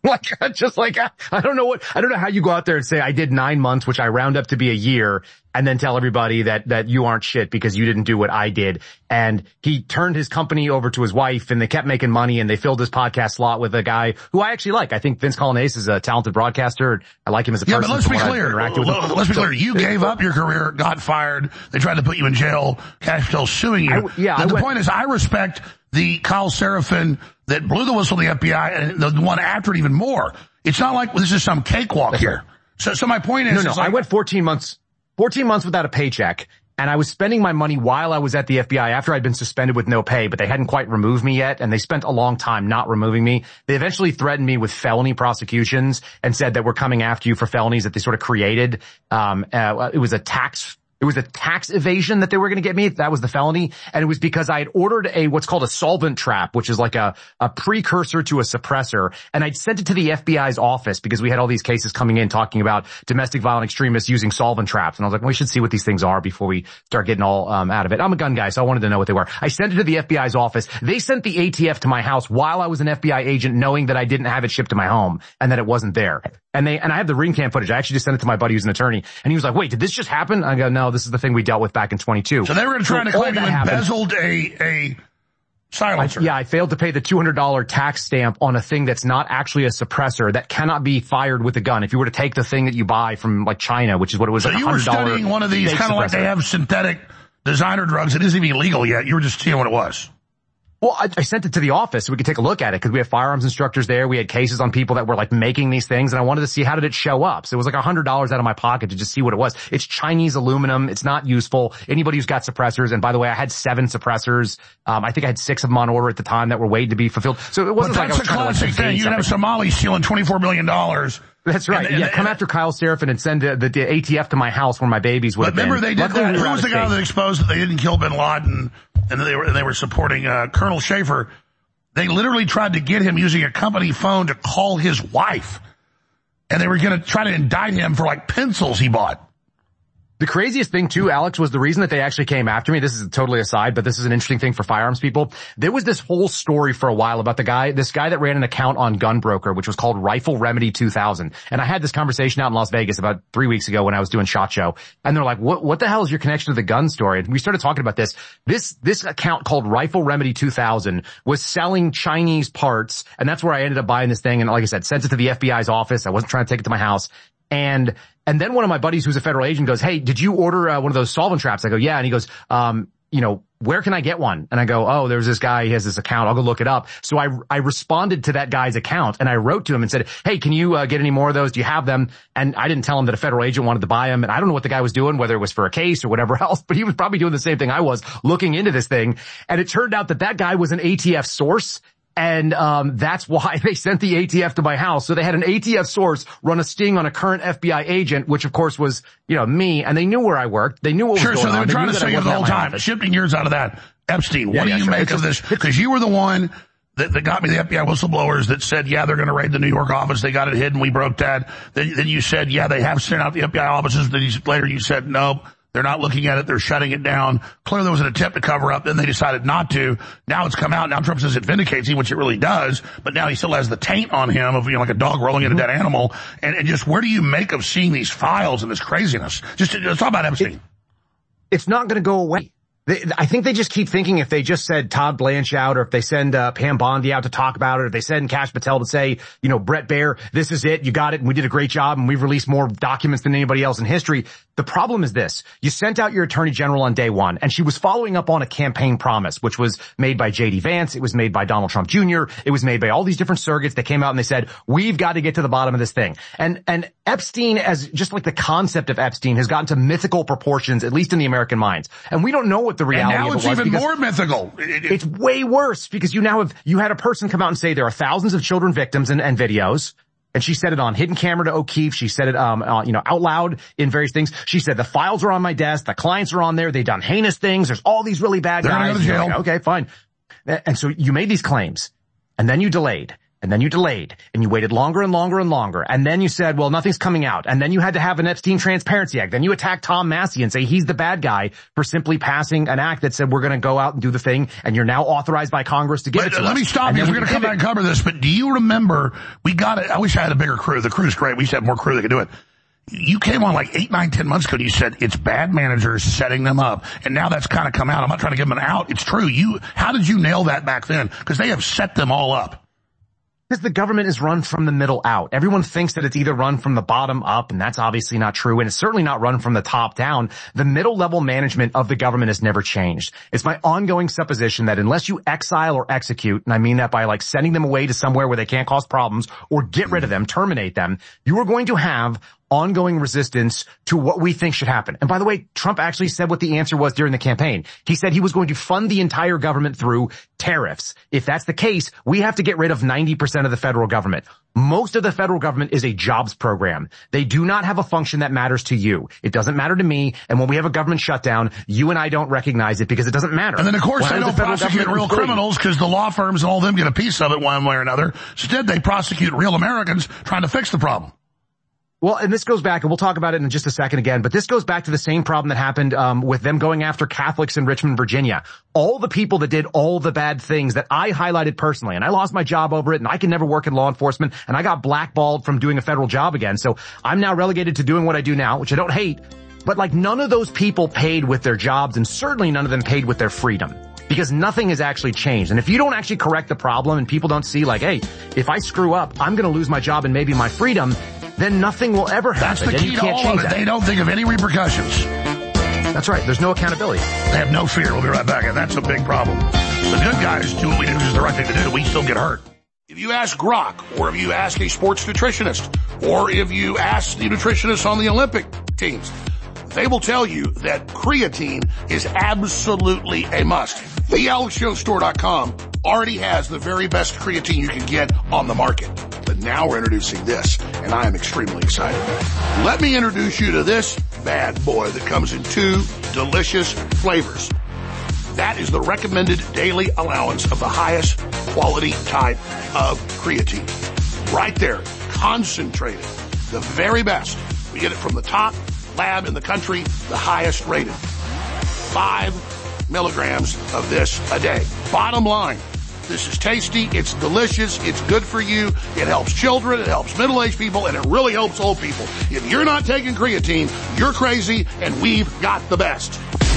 Like, just like, I, I don't know what, I don't know how you go out there and say I did nine months, which I round up to be a year, and then tell everybody that, that you aren't shit because you didn't do what I did. And he turned his company over to his wife, and they kept making money, and they filled his podcast slot with a guy who I actually like. I think Vince Colanese is a talented broadcaster. I like him as a yeah, person. Yeah, but let's be clear. Well, let's be clear. You so, gave up your career, got fired. They tried to put you in jail. Cash Patel suing you. I, yeah, the, I the went, point is, I respect the Kyle Seraphin that blew the whistle to the F B I, and the one after it even more. It's not like this is some cakewalk here. Right. So, so my point is, no, no, like, I went fourteen months, fourteen months without a paycheck, and I was spending my money while I was at the F B I after I'd been suspended with no pay, but they hadn't quite removed me yet, and they spent a long time not removing me. They eventually threatened me with felony prosecutions and said that we're coming after you for felonies that they sort of created. Um, uh, it was a tax It was a tax evasion that they were going to get me. That was the felony. And it was because I had ordered a, what's called a solvent trap, which is like a, a precursor to a suppressor. And I'd sent it to the F B I's office because we had all these cases coming in talking about domestic violent extremists using solvent traps. And I was like, well, we should see what these things are before we start getting all, um, out of it. I'm a gun guy, so I wanted to know what they were. I sent it to the F B I's office. They sent the A T F to my house while I was an F B I agent, knowing that I didn't have it shipped to my home and that it wasn't there. And they, and I have the ring cam footage. I actually just sent it to my buddy who's an attorney. And he was like, wait, did this just happen? I go, no, this is the thing we dealt with back in twenty-two. So they were trying so to claim you embezzled a, a silencer. I, yeah, I failed to pay the two hundred dollars tax stamp on a thing that's not actually a suppressor that cannot be fired with a gun. If you were to take the thing that you buy from like China, which is what it was. So like you were studying one of these kind of like they have synthetic designer drugs. It isn't even illegal yet. You were just seeing what it was. Well, I, I sent it to the office so we could take a look at it because we have firearms instructors there. We had cases on people that were like making these things, and I wanted to see how did it show up. So it was like a hundred dollars out of my pocket to just see what it was. It's Chinese aluminum. It's not useful. Anybody who's got suppressors, and by the way, I had seven suppressors. Um, I think I had six of them on order at the time that were waiting to be fulfilled. So it wasn't but like I was trying to like, classic thing. You can have Somalis stealing twenty-four million dollars. That's right. And, and, yeah, and, come after Kyle Seraphin and send the, the, the A T F to my house where my babies would have been. Remember they did Luckily, that. we Who was the guy that exposed that they didn't kill bin Laden and they were, and they were supporting, uh, Colonel Schaefer? They literally tried to get him using a company phone to call his wife. And they were going to try to indict him for like pencils he bought. The craziest thing too, Alex, was the reason that they actually came after me. This is totally aside, but this is an interesting thing for firearms people. There was this whole story for a while about the guy, this guy that ran an account on Gunbroker, which was called Rifle Remedy two thousand. And I had this conversation out in Las Vegas about three weeks ago when I was doing SHOT Show. And they're like, what, what the hell is your connection to the gun story? And we started talking about this. This, this account called Rifle Remedy two thousand was selling Chinese parts. And that's where I ended up buying this thing. And like I said, sent it to the F B I's office. I wasn't trying to take it to my house. And, and then one of my buddies who's a federal agent goes, hey, did you order uh, one of those solvent traps? I go, yeah. And he goes, um, you know, where can I get one? And I go, oh, there's this guy, he has this account. I'll go look it up. So I, I responded to that guy's account and I wrote to him and said, hey, can you uh, get any more of those? Do you have them? And I didn't tell him that a federal agent wanted to buy them. And I don't know what the guy was doing, whether it was for a case or whatever else, but he was probably doing the same thing I was, looking into this thing. And it turned out that that guy was an A T F source. And, um, that's why they sent the A T F to my house. So they had an A T F source run a sting on a current F B I agent, which of course was, you know, me. And they knew where I worked. They knew what sure, was going on. Sure, so they were on. trying to sing it the whole time. Office. Shifting gears out of that. Epstein, what yeah, do yeah, you sure. make it's of just, this? Because you were the one that, that got me the F B I whistleblowers that said, yeah, they're going to raid the New York office. They got it hidden. We broke that. Then, then you said, yeah, they have sent out the F B I offices. Then you, later you said, no. They're not looking at it. They're shutting it down. Clearly there was an attempt to cover up. Then they decided not to. Now it's come out. Now Trump says it vindicates him, which it really does. But now he still has the taint on him of, you know, like a dog rolling in a dead animal. And, and just where do you make of seeing these files and this craziness? Just let's talk about Epstein. It, it's not going to go away. They, I think they just keep thinking if they just said Todd Blanche out, or if they send uh, Pam Bondi out to talk about it, or if they send Kash Patel to say, you know, Brett Baer, this is it, you got it, and we did a great job, and we've released more documents than anybody else in history. The problem is this. You sent out your attorney general on day one, and she was following up on a campaign promise, which was made by J D Vance, it was made by Donald Trump Junior, it was made by all these different surrogates that came out and they said, we've got to get to the bottom of this thing. And, and Epstein, as just like the concept of Epstein, has gotten to mythical proportions, at least in the American minds. And we don't know what the reality and now of it it's was. Even more mythical. It, it, it's way worse because you now have, you had a person come out and say there are thousands of children victims and, and videos. And she said it on hidden camera to O'Keefe. She said it, um, uh, you know, out loud in various things. She said the files are on my desk. The clients are on there. They've done heinous things. There's all these really bad They're guys. Go to jail. Like, okay, fine. And so you made these claims and then you delayed. And then you delayed, and you waited longer and longer and longer, and then you said, well, nothing's coming out, and then you had to have an Epstein Transparency Act. Then you attacked Tom Massey and say he's the bad guy for simply passing an act that said we're going to go out and do the thing, and you're now authorized by Congress to give but, it to uh, us. Let me stop you, we're going to come back and cover this, but do you remember, we got it, I wish I had a bigger crew. The crew's great. We used to have more crew that could do it. You came on like eight, nine, ten months ago and you said it's bad managers setting them up. And now that's kind of come out. I'm not trying to give them an out. It's true. You, how did you nail that back then? Because they have set them all up. Because the government is run from the middle out. Everyone thinks that it's either run from the bottom up, and that's obviously not true, and it's certainly not run from the top down. The middle level management of the government has never changed. It's my ongoing supposition that unless you exile or execute, and I mean that by like sending them away to somewhere where they can't cause problems, or get rid of them, terminate them, you are going to have ongoing resistance to what we think should happen. And by the way, Trump actually said what the answer was during the campaign. He said he was going to fund the entire government through tariffs. If that's the case, we have to get rid of ninety percent of the federal government. Most of the federal government is a jobs program. They do not have a function that matters to you. It doesn't matter to me. And when we have a government shutdown, you and I don't recognize it because it doesn't matter. And then, of course, when they don't prosecute real criminals because the law firms and all of them get a piece of it one way or another. Instead, they prosecute real Americans trying to fix the problem. Well, and this goes back, and we'll talk about it in just a second again, but this goes back to the same problem that happened um with them going after Catholics in Richmond, Virginia. All the people that did all the bad things that I highlighted personally, and I lost my job over it, and I can never work in law enforcement, and I got blackballed from doing a federal job again. So I'm now relegated to doing what I do now, which I don't hate, but like none of those people paid with their jobs, and certainly none of them paid with their freedom. Because nothing has actually changed. And if you don't actually correct the problem and people don't see like, hey, if I screw up, I'm going to lose my job and maybe my freedom, then nothing will ever happen. That's the key to all of it. They don't think of any repercussions. That's right. There's no accountability. They have no fear. We'll be right back. And that's a big problem. The good guys do what we do because it's the right thing to do. We still get hurt. If you ask Grok, or if you ask a sports nutritionist, or if you ask the nutritionist on the Olympic teams, they will tell you that creatine is absolutely a must. The Alex Jones Store dot com already has the very best creatine you can get on the market. But now we're introducing this, and I am extremely excited. Let me introduce you to this bad boy that comes in two delicious flavors. That is the recommended daily allowance of the highest quality type of creatine. Right there, concentrated, the very best. We get it from the top lab in the country, the highest rated. Five milligrams of this a day. Bottom line, this is tasty, it's delicious, it's good for you, it helps children, it helps middle-aged people, and it really helps old people. If you're not taking creatine, you're crazy, and we've got the best.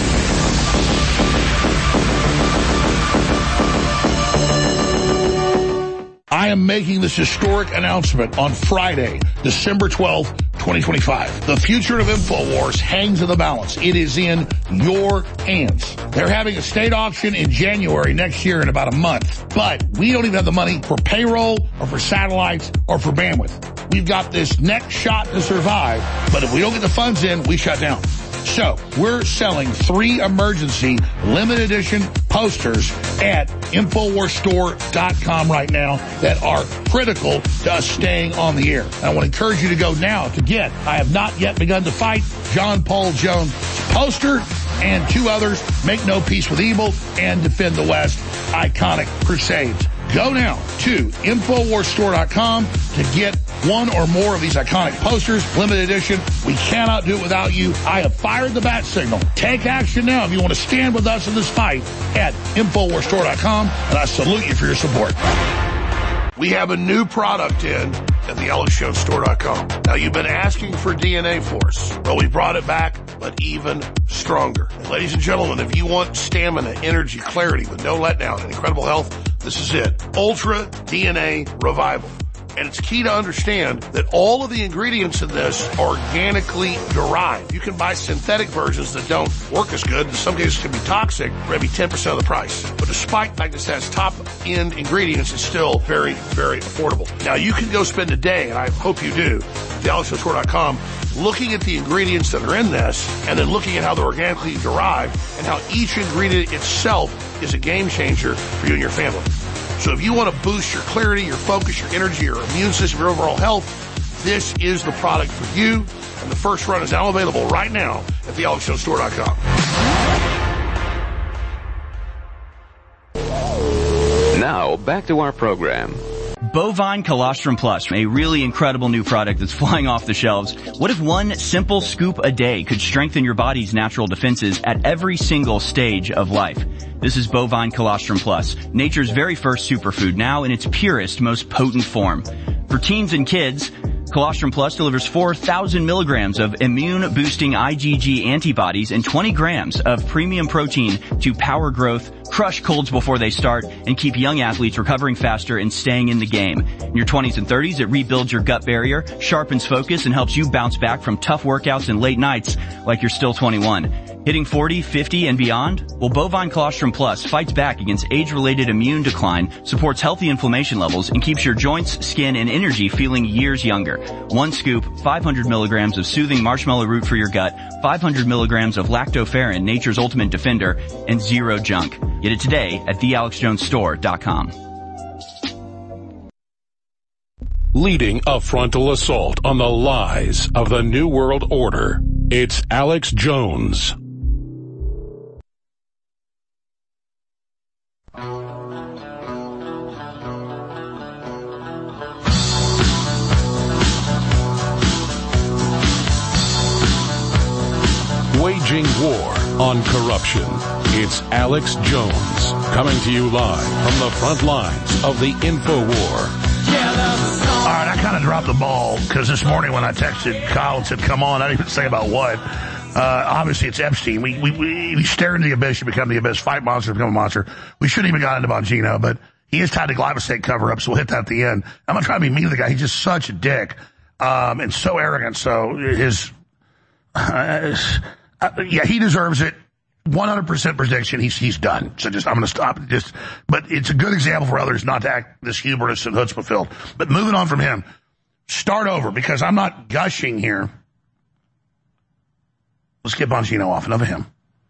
I am making this historic announcement on Friday, December twelfth, twenty twenty-five. The future of InfoWars hangs in the balance. It is in your hands. They're having a state auction in January next year in about a month. But we don't even have the money for payroll or for satellites or for bandwidth. We've got this next shot to survive, but if we don't get the funds in, we shut down. So we're selling three emergency limited edition posters at InfoWars Store dot com right now that are critical to us staying on the air. And I want to encourage you to go now to get I Have Not Yet Begun to Fight, John Paul Jones poster, and two others, Make No Peace with Evil and Defend the West, Iconic Crusades. Go now to InfoWars Store dot com to get one or more of these iconic posters, limited edition. We cannot do it without you. I have fired the bat signal. Take action now if you want to stand with us in this fight at InfoWars Store dot com, and I salute you for your support. We have a new product in at the Alex Jones Store dot com. Now, you've been asking for D N A Force. Well, we brought it back, but even stronger. And ladies and gentlemen, if you want stamina, energy, clarity with no letdown, and incredible health, this is it. Ultra D N A Revival. And it's key to understand that all of the ingredients in this are organically derived. You can buy synthetic versions that don't work as good. In some cases, can be toxic for maybe ten percent of the price. But despite the fact that this has top-end ingredients, it's still very, very affordable. Now, you can go spend a day, and I hope you do, at the Alex Jones Store dot com, looking at the ingredients that are in this, and then looking at how they're organically derived, and how each ingredient itself is a game changer for you and your family. So if you want to boost your clarity, your focus, your energy, your immune system, your overall health, this is the product for you. And the first run is now available right now at the Alex Jones Store dot com. Now, back to our program. Bovine Colostrum Plus, a really incredible new product that's flying off the shelves. What if one simple scoop a day could strengthen your body's natural defenses at every single stage of life? This is Bovine Colostrum Plus, nature's very first superfood, now in its purest, most potent form. For teens and kids, Colostrum Plus delivers four thousand milligrams of immune-boosting IgG antibodies and twenty grams of premium protein to power growth, crush colds before they start, and keep young athletes recovering faster and staying in the game. In your twenties and thirties, it rebuilds your gut barrier, sharpens focus, and helps you bounce back from tough workouts and late nights like you're still twenty-one. Hitting forty, fifty, and beyond? Well, Bovine Colostrum Plus fights back against age-related immune decline, supports healthy inflammation levels, and keeps your joints, skin, and energy feeling years younger. One scoop, five hundred milligrams of soothing marshmallow root for your gut, five hundred milligrams of lactoferrin, nature's ultimate defender, and zero junk. Get it today at the alex jones store dot com. Leading a frontal assault on the lies of the New World Order, it's Alex Jones. Waging war on corruption. It's Alex Jones, coming to you live from the front lines of the InfoWar. All right, I kind of dropped the ball because this morning when I texted Kyle and said, come on, I didn't even say about what. Uh, obviously it's Epstein. We, we, we, we stare into the abyss, you become the abyss, fight monster, become a monster. We shouldn't even got into Bongino, but he is tied to glyphosate cover-up, so we'll hit that at the end. I'm not trying to be mean to the guy. He's just such a dick, um, and so arrogant. So his, uh, uh, yeah, he deserves it. one hundred percent prediction, he's, he's done. So just, I'm gonna stop. Just, but it's a good example for others not to act this hubris and chutzpah filled. But moving on from him, start over because I'm not gushing here. Let's get Bongino off. Enough of him.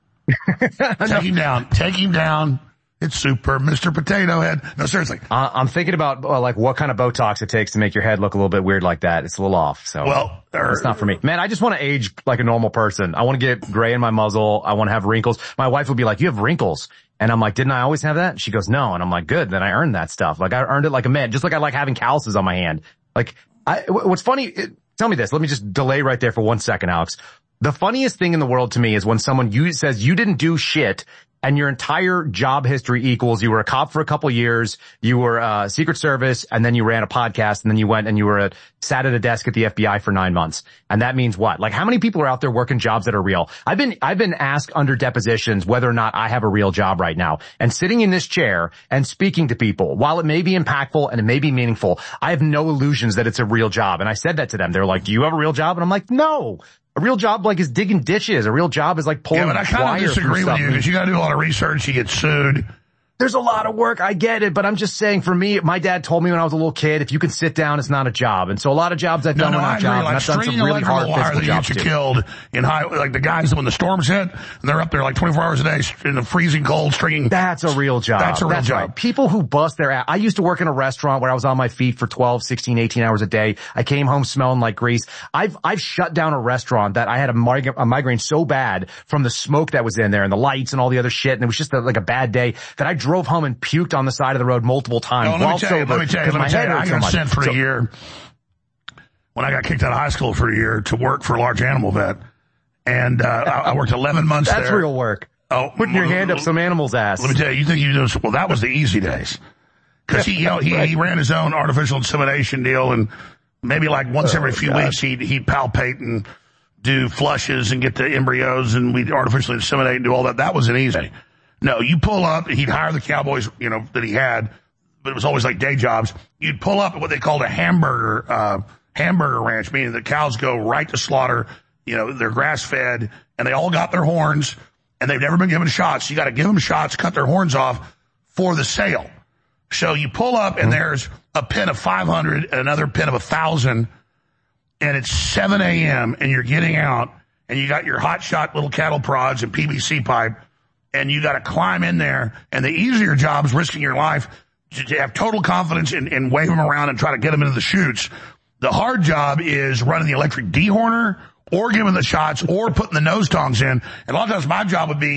Take him down. Take him down. It's super, Mister Potato Head. No, seriously. Uh, I'm thinking about uh, like what kind of Botox it takes to make your head look a little bit weird like that. It's a little off. So well, er, it's not for me. Man, I just want to age like a normal person. I want to get gray in my muzzle. I want to have wrinkles. My wife would be like, you have wrinkles. And I'm like, didn't I always have that? And she goes, no. And I'm like, good. Then I earned that stuff. Like I earned it like a man, just like I like having calluses on my hand. Like I, what's funny, it, tell me this. Let me just delay right there for one second, Alex. The funniest thing in the world to me is when someone you says you didn't do shit and your entire job history equals you were a cop for a couple years, you were uh Secret Service, and then you ran a podcast, and then you went and you were a, sat at a desk at the F B I for nine months. And that means what? Like how many people are out there working jobs that are real? I've been, I've been asked under depositions whether or not I have a real job right now. And sitting in this chair and speaking to people, while it may be impactful and it may be meaningful, I have no illusions that it's a real job. And I said that to them. They're like, do you have a real job? And I'm like, no. A real job like is digging ditches. A real job is like pulling wire. Yeah, but I kind of disagree with you because you got to do a lot of research. You get sued. There's a lot of work. I get it, but I'm just saying for me, my dad told me when I was a little kid, if you can sit down, it's not a job. And so a lot of jobs I've done no, no, were not I jobs. Like and I've done some really hard physical jobs that too. You killed in high, like the guys when the storms hit, and they're up there like twenty-four hours a day in the freezing cold stringing. That's a real job. That's a real That's job. Right. People who bust their ass. I used to work in a restaurant where I was on my feet for twelve, sixteen, eighteen hours a day. I came home smelling like grease. I've, I've shut down a restaurant that I had a, mig- a migraine so bad from the smoke that was in there and the lights and all the other shit. And it was just a, like a bad day that I drove home and puked on the side of the road multiple times. No, let, me tell you, let me tell you, let me tell you, I got sent for so, a year when I got kicked out of high school for a year to work for a large animal vet. And, uh, I, I worked eleven months That's there. That's real work. Oh, putting your hand up some animal's ass. Let me tell you, you think you know, well, that was the easy days. Cause he, you know, he, he ran his own artificial insemination deal and maybe like once every few God. weeks he'd, he'd palpate and do flushes and get the embryos and we'd artificially inseminate and do all that. That wasn't easy. No, you pull up, he'd hire the cowboys, you know, that he had, but it was always like day jobs. You'd pull up at what they called a hamburger, uh, hamburger ranch, meaning the cows go right to slaughter, you know, they're grass fed and they all got their horns and they've never been given shots. You got to give them shots, cut their horns off for the sale. So you pull up and there's a pin of five hundred and another pin of a thousand and it's seven a.m. and you're getting out and you got your hot shot little cattle prods and P V C pipe and you got to climb in there. And the easier job is risking your life to have total confidence and, and wave them around and try to get them into the chutes. The hard job is running the electric dehorner or giving the shots or putting the nose tongs in. And a lot of times my job would be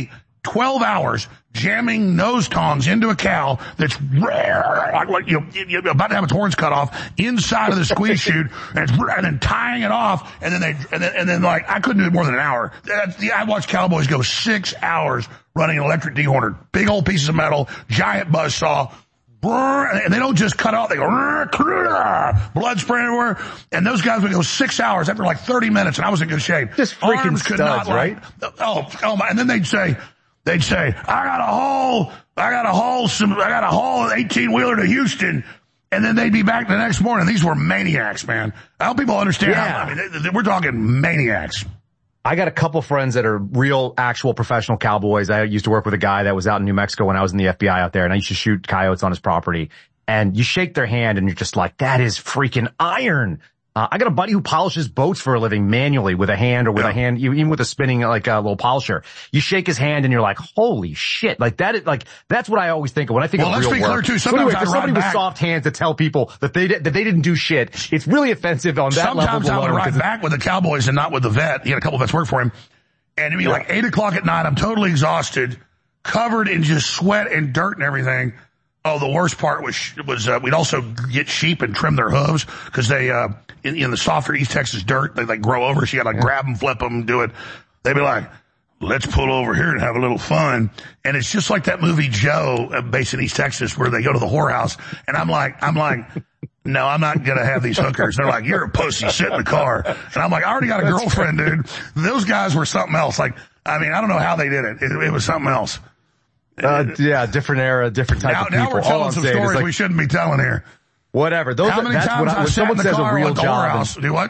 twelve hours jamming nose tongs into a cow that's like, like you know, you're about to have its horns cut off inside of the squeeze chute, and, it's, and then tying it off, and then they, and then, and then like, I couldn't do it more than an hour. That's, I watched cowboys go six hours running an electric dehorner, big old pieces of metal, giant buzzsaw, and they don't just cut out, they go, blood spraying everywhere. And those guys would go six hours after like thirty minutes, and I was in good shape. Just freaking Arms could studs, not, right? Like, oh, oh my, and then they'd say, they'd say, I got a haul, I got a haul, some, I got a haul eighteen wheeler to Houston. And then they'd be back the next morning. These were maniacs, man. I hope people understand. Yeah. How, I mean, they, they, we're talking maniacs. I got a couple friends that are real, actual professional cowboys. I used to work with a guy that was out in New Mexico when I was in the F B I out there, and I used to shoot coyotes on his property. And you shake their hand and you're just like, that is freaking iron. Uh, I got a buddy who polishes boats for a living manually with a hand or with yeah. a hand, even with a spinning, like a little polisher. You shake his hand and you're like, holy shit. Like that is like, that's what I always think of when I think well, of real work. Well, let's be clear too. Sometimes so anyway, I for somebody with back. soft hands to tell people that they, that they didn't do shit, it's really offensive on that Sometimes level. Sometimes I would ride back with the Cowboys and not with the vet. He had a couple vets work for him. And it'd be yeah. like eight o'clock at night. I'm totally exhausted, covered in just sweat and dirt and everything. Oh, the worst part was, was, uh, we'd also get sheep and trim their hooves because they, uh, in, in the softer East Texas dirt, they like grow over. So you gotta like, yeah. grab them, flip them, do it. They'd be like, let's pull over here and have a little fun. And it's just like that movie Joe, uh, based in East Texas, where they go to the whorehouse. And I'm like, I'm like, no, I'm not gonna have these hookers. They're like, you're a pussy, sit in the car. And I'm like, I already got a girlfriend, dude. Those guys were something else. Like, I mean, I don't know how they did it. It, it was something else. Uh, yeah, different era, different type now, of people. Now we're telling some stories like, we shouldn't be telling here. Whatever. Those How are, many that's times what I, I when someone says a real job. And, do what?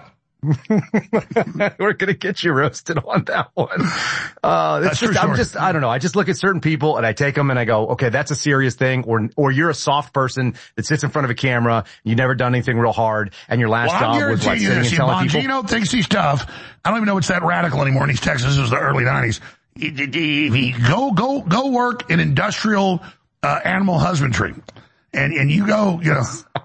We're gonna get you roasted on that one. Uh, it's just, I'm just, I don't know. I just look at certain people and I take them and I go, okay, that's a serious thing. Or, or you're a soft person that sits in front of a camera. You've never done anything real hard and your last well, job was like sitting and telling people. Bongino thinks he's tough. I don't even know it's that radical anymore in East Texas. This was the early nineties. He, he, he, go, go, go work in industrial, uh, animal husbandry. And, and you go, you know.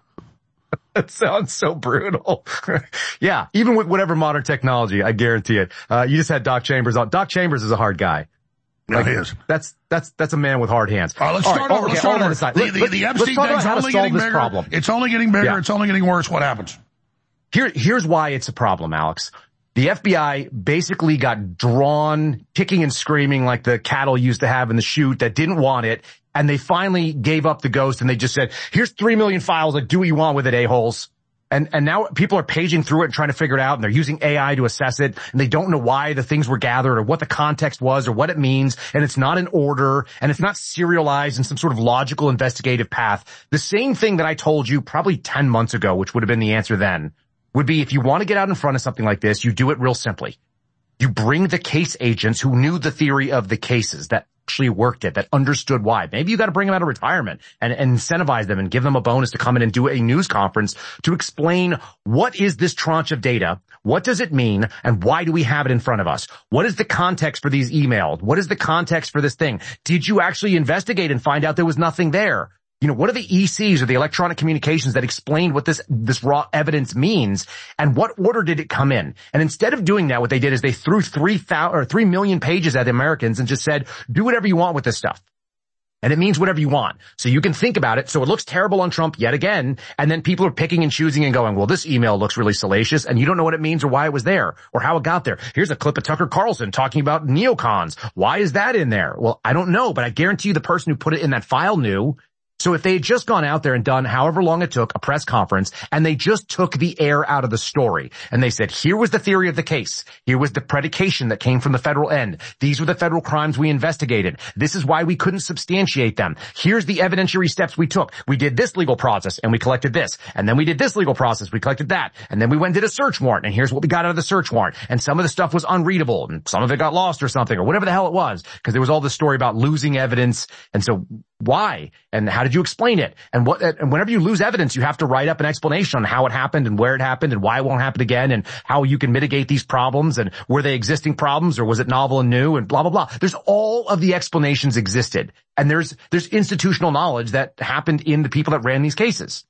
That sounds so brutal. Yeah, even with whatever modern technology, I guarantee it. Uh, you just had Doc Chambers on. Doc Chambers is a hard guy. No, like, he is. That's, that's, that's a man with hard hands. All right, let's all start right, over. Okay, let's start over. Aside. The, the, the Epstein thing's only getting bigger. Problem. It's only getting bigger. Yeah. It's only getting worse. What happens? Here, here's why it's a problem, Alex. The F B I basically got drawn, kicking and screaming like the cattle used to have in the chute that didn't want it. And they finally gave up the ghost and they just said, here's three million files. Like, do what you want with it, a-holes. And, and now people are paging through it and trying to figure it out, and they're using A I to assess it, and they don't know why the things were gathered or what the context was or what it means, and it's not in order, and it's not serialized in some sort of logical investigative path. The same thing that I told you probably ten months ago, which would have been the answer then, would be if you want to get out in front of something like this, you do it real simply. You bring the case agents who knew the theory of the cases, that actually worked it, that understood why. Maybe you got to bring them out of retirement and, and incentivize them and give them a bonus to come in and do a news conference to explain what is this tranche of data, what does it mean, and why do we have it in front of us? What is the context for these emails? What is the context for this thing? Did you actually investigate and find out there was nothing there? You know, what are the E Cs or the electronic communications that explained what this, this raw evidence means, and what order did it come in? And instead of doing that, what they did is they threw three thousand or three million pages at the Americans and just said, do whatever you want with this stuff. And it means whatever you want. So you can think about it. So it looks terrible on Trump yet again. And then people are picking and choosing and going, well, this email looks really salacious and you don't know what it means or why it was there or how it got there. Here's a clip of Tucker Carlson talking about neocons. Why is that in there? Well, I don't know, but I guarantee you the person who put it in that file knew. So if they had just gone out there and done however long it took, a press conference, and they just took the air out of the story, and they said, here was the theory of the case. Here was the predication that came from the federal end. These were the federal crimes we investigated. This is why we couldn't substantiate them. Here's the evidentiary steps we took. We did this legal process, and we collected this. And then we did this legal process, we collected that. And then we went and did a search warrant, and here's what we got out of the search warrant. And some of the stuff was unreadable, and some of it got lost or something, or whatever the hell it was, because there was all this story about losing evidence. And so why? And how did you explain it? And what, and whenever you lose evidence, you have to write up an explanation on how it happened and where it happened and why it won't happen again and how you can mitigate these problems and were they existing problems or was it novel and new and blah, blah, blah. There's all of the explanations existed. And there's, there's institutional knowledge that happened in the people that ran these cases.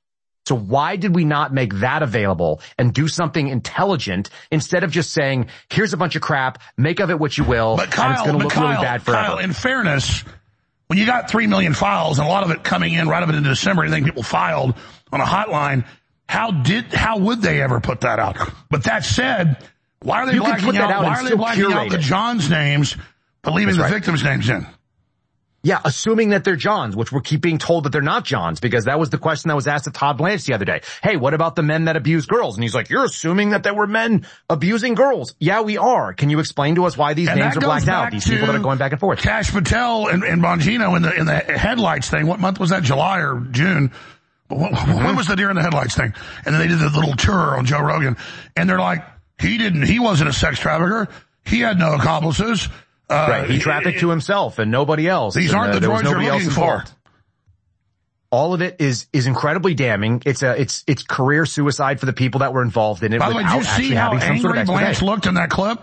So why did we not make that available and do something intelligent instead of just saying, here's a bunch of crap, make of it what you will, but Kyle, and it's going to look Kyle, really bad forever. Kyle, in fairness, when you got three million files and a lot of it coming in right up into December, and then people filed on a hotline, how did, how would they ever put that out? But that said, why are they you blacking out, out, why are they blacking out the Johns names, but leaving That's the right. victims' names in? Yeah, assuming that they're Johns, which we're keep being told that they're not Johns, because that was the question that was asked of Todd Blanche the other day. Hey, what about the men that abuse girls? And he's like, you're assuming that there were men abusing girls. Yeah, we are. Can you explain to us why these and names are blacked out? These people that are going back and forth. Kash Patel and, and Bongino in the, in the headlights thing. What month was that? July or June? When mm-hmm. was the deer in the headlights thing? And then they did the little tour on Joe Rogan. And they're like, he didn't, he wasn't a sex trafficker. He had no accomplices. Uh, right, he trafficked to himself and nobody else. These and, aren't uh, the droids you're looking for. Involved. All of it is is incredibly damning. It's a it's it's career suicide for the people that were involved in it. By the way, did you see how angry sort of Blanche looked in that clip?